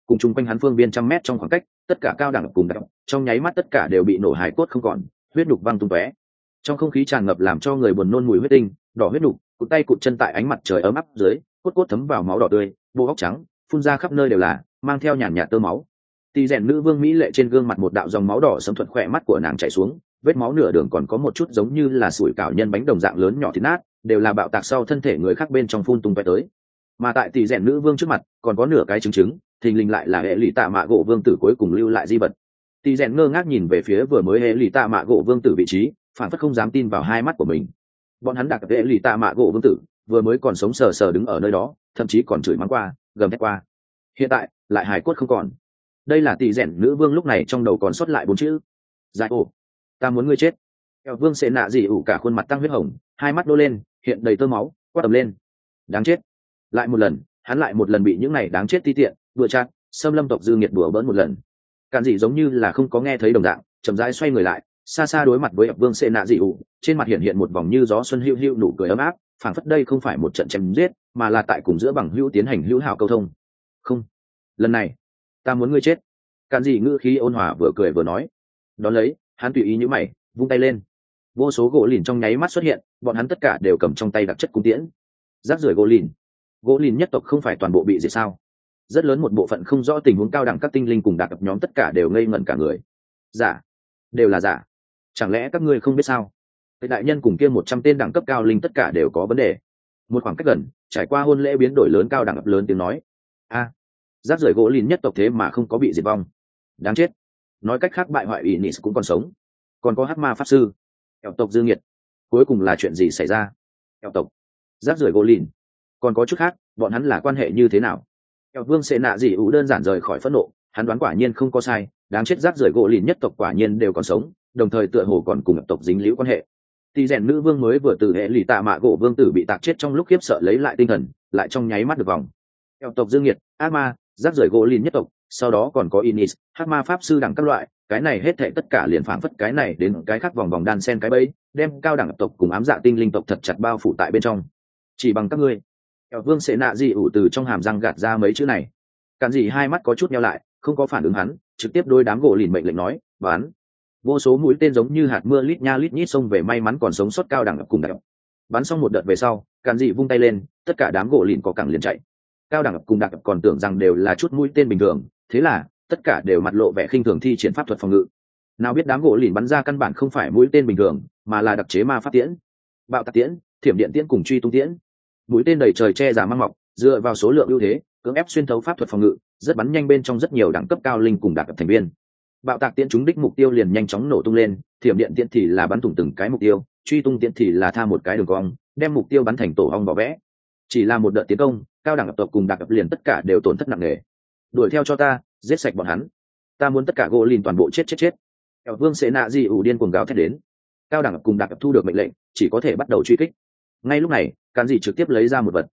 cùng chung quanh hắn phương viên trăm mét trong khoảng cách tất cả cao đẳng cùng đặc trong nháy mắt tất cả đều bị nổ hài cốt không còn, huyết đục văng tung tóe. Trong không khí tràn ngập làm cho người buồn nôn mùi huyết tinh, đỏ huyết đục, cụt tay cụt chân tại ánh mặt trời ấm áp dưới, cốt cốt thấm vào máu đỏ tươi, bộ óc trắng phun ra khắp nơi đều là, mang theo nhàn nhạt tơ máu. Tỷ rèn nữ vương mỹ lệ trên gương mặt một đạo dòng máu đỏ sẫm thuận khỏe mắt của nàng chảy xuống, vết máu nửa đường còn có một chút giống như là sủi cảo nhân bánh đồng dạng lớn nhỏ thịt nát, đều là bạo tạc sau thân thể người khác bên trong phun tung tóe tới. Mà tại tỷ rèn nữ vương trước mặt còn có nửa cái trứng trứng, thình lình lại là hệ lụy tạ mạ gỗ vương tử cuối cùng lưu lại di vật. Tỷ rèn ngơ ngác nhìn về phía vừa mới hệ lụy tạ mạ gỗ vương tử vị trí, phản phất không dám tin vào hai mắt của mình. Bọn hắn đặc hệ lụy tạ mạ gỗ vương tử vừa mới còn sống sờ sờ đứng ở nơi đó, thậm chí còn chửi mắng qua, gầm thét qua. Hiện tại lại hài cốt không còn. Đây là tỷ rèn nữ vương lúc này trong đầu còn sót lại bốn chữ: giải ổ. Ta muốn ngươi chết. Eo vương sẽ nạ gì ủ cả khuôn mặt tăng huyết hồng, hai mắt đô lên, hiện đầy tơ máu, quát tầm lên: đáng chết. Lại một lần, hắn lại một lần bị những này đáng chết ti tiện vừa chát xâm lâm tộc dư nghiệt đùa bỡn một lần. Càn dị giống như là không có nghe thấy đồng dạng, chậm rãi xoay người lại, xa xa đối mặt với ập vương sệ nạ dị ủ, trên mặt hiện hiện một vòng như gió xuân hữu hữu nụ cười ấm áp, phảng phất đây không phải một trận chém giết, mà là tại cùng giữa bằng hữu tiến hành hữu hảo câu thông. Không, lần này ta muốn ngươi chết. Càn dị ngữ khí ôn hòa vừa cười vừa nói. Đón lấy, hắn tùy ý nhíu mày, vung tay lên, vô số gỗ lìn trong nháy mắt xuất hiện, bọn hắn tất cả đều cầm trong tay đặc chất cung tiễn. Rác rưởi gỗ lìn. Gỗ lìn nhất tộc không phải toàn bộ bị diệt sao? Rất lớn một bộ phận không rõ tình huống cao đẳng các tinh linh cùng đặc cấp nhóm tất cả đều ngây ngẩn cả người. Giả, đều là giả. Chẳng lẽ các ngươi không biết sao? Cái đại nhân cùng kia một trăm tên đẳng cấp cao linh tất cả đều có vấn đề. Một khoảng cách gần, trải qua hôn lễ biến đổi lớn cao đẳng cấp lớn tiếng nói. A, à, rác rưởi gỗ lìn nhất tộc thế mà không có bị diệt vong. Đáng chết. Nói cách khác bại hoại ủy nị cũng còn sống. Còn có hắc ma pháp sư. Kẹo tộc dư nghiệt. Cuối cùng là chuyện gì xảy ra? Kẹo tộc, rác rưởi gỗ lìn. Còn có chút khác, bọn hắn là quan hệ như thế nào? Kẹo vương sẽ nạ gì ủ đơn giản rời khỏi phẫn nộ, hắn đoán quả nhiên không có sai, đáng chết rác rưởi gỗ lìn nhất tộc quả nhiên đều còn sống, đồng thời tựa hồ còn cùng tộc dính liễu quan hệ. Tỷ rèn nữ vương mới vừa từ hệ lì tạ mạ gỗ vương tử bị tạc chết trong lúc khiếp sợ lấy lại tinh thần, lại trong nháy mắt được vòng. Kẹo tộc dương nghiệt, ác ma, rác rưởi gỗ lìn nhất tộc, sau đó còn có Inis, hắc ma pháp sư đẳng các loại, cái này hết thảy tất cả liền phảng phất cái này đến cái khác vòng vòng đan sen cái bẫy, đem cao đẳng tộc cùng ám dạ tinh linh tộc thật chặt bao phủ tại bên trong. Chỉ bằng các ngươi. Kẹo vương sẽ nạ dị ủ từ trong hàm răng gạt ra mấy chữ này. Càn dị hai mắt có chút nheo lại, không có phản ứng hắn, trực tiếp đôi đám gỗ lìn mệnh lệnh nói: bắn. Vô số mũi tên giống như hạt mưa lít nha lít nhít xông về may mắn còn sống sót cao đẳng cùng đặc. Bắn xong một đợt về sau, Càn dị vung tay lên, tất cả đám gỗ lìn có cẳng liền chạy. Cao đẳng cùng đặc còn tưởng rằng đều là chút mũi tên bình thường, thế là tất cả đều mặt lộ vẻ khinh thường thi triển pháp thuật phòng ngự. Nào biết đám gỗ lìn bắn ra căn bản không phải mũi tên bình thường, mà là đặc chế ma pháp tiễn, bạo tạc tiễn, thiểm điện tiễn cùng truy tung tiễn. Mũi tên đầy trời che giả mang mọc, dựa vào số lượng ưu thế cưỡng ép xuyên thấu pháp thuật phòng ngự, rất bắn nhanh bên trong rất nhiều đẳng cấp cao linh cùng đặc cấp thành viên. Bạo tạc tiễn trúng đích mục tiêu liền nhanh chóng nổ tung lên, thiểm điện tiễn thì là bắn thủng từng cái mục tiêu, truy tung tiễn thì là tha một cái đường cong, đem mục tiêu bắn thành tổ ong vỏ vẽ. Chỉ là một đợt tiến công, cao đẳng tộc cùng đặc cấp liền tất cả đều tổn thất nặng nề. Đuổi theo cho ta, giết sạch bọn hắn. Ta muốn tất cả gỗ lìn toàn bộ chết chết chết. Kẹo vương sẽ nạ gì ủ điên cuồng gào thét đến. Cao đẳng cùng đặc cấp thu được mệnh lệnh, chỉ có thể bắt đầu truy kích. Ngay lúc này, Càn dị trực tiếp lấy ra một vật.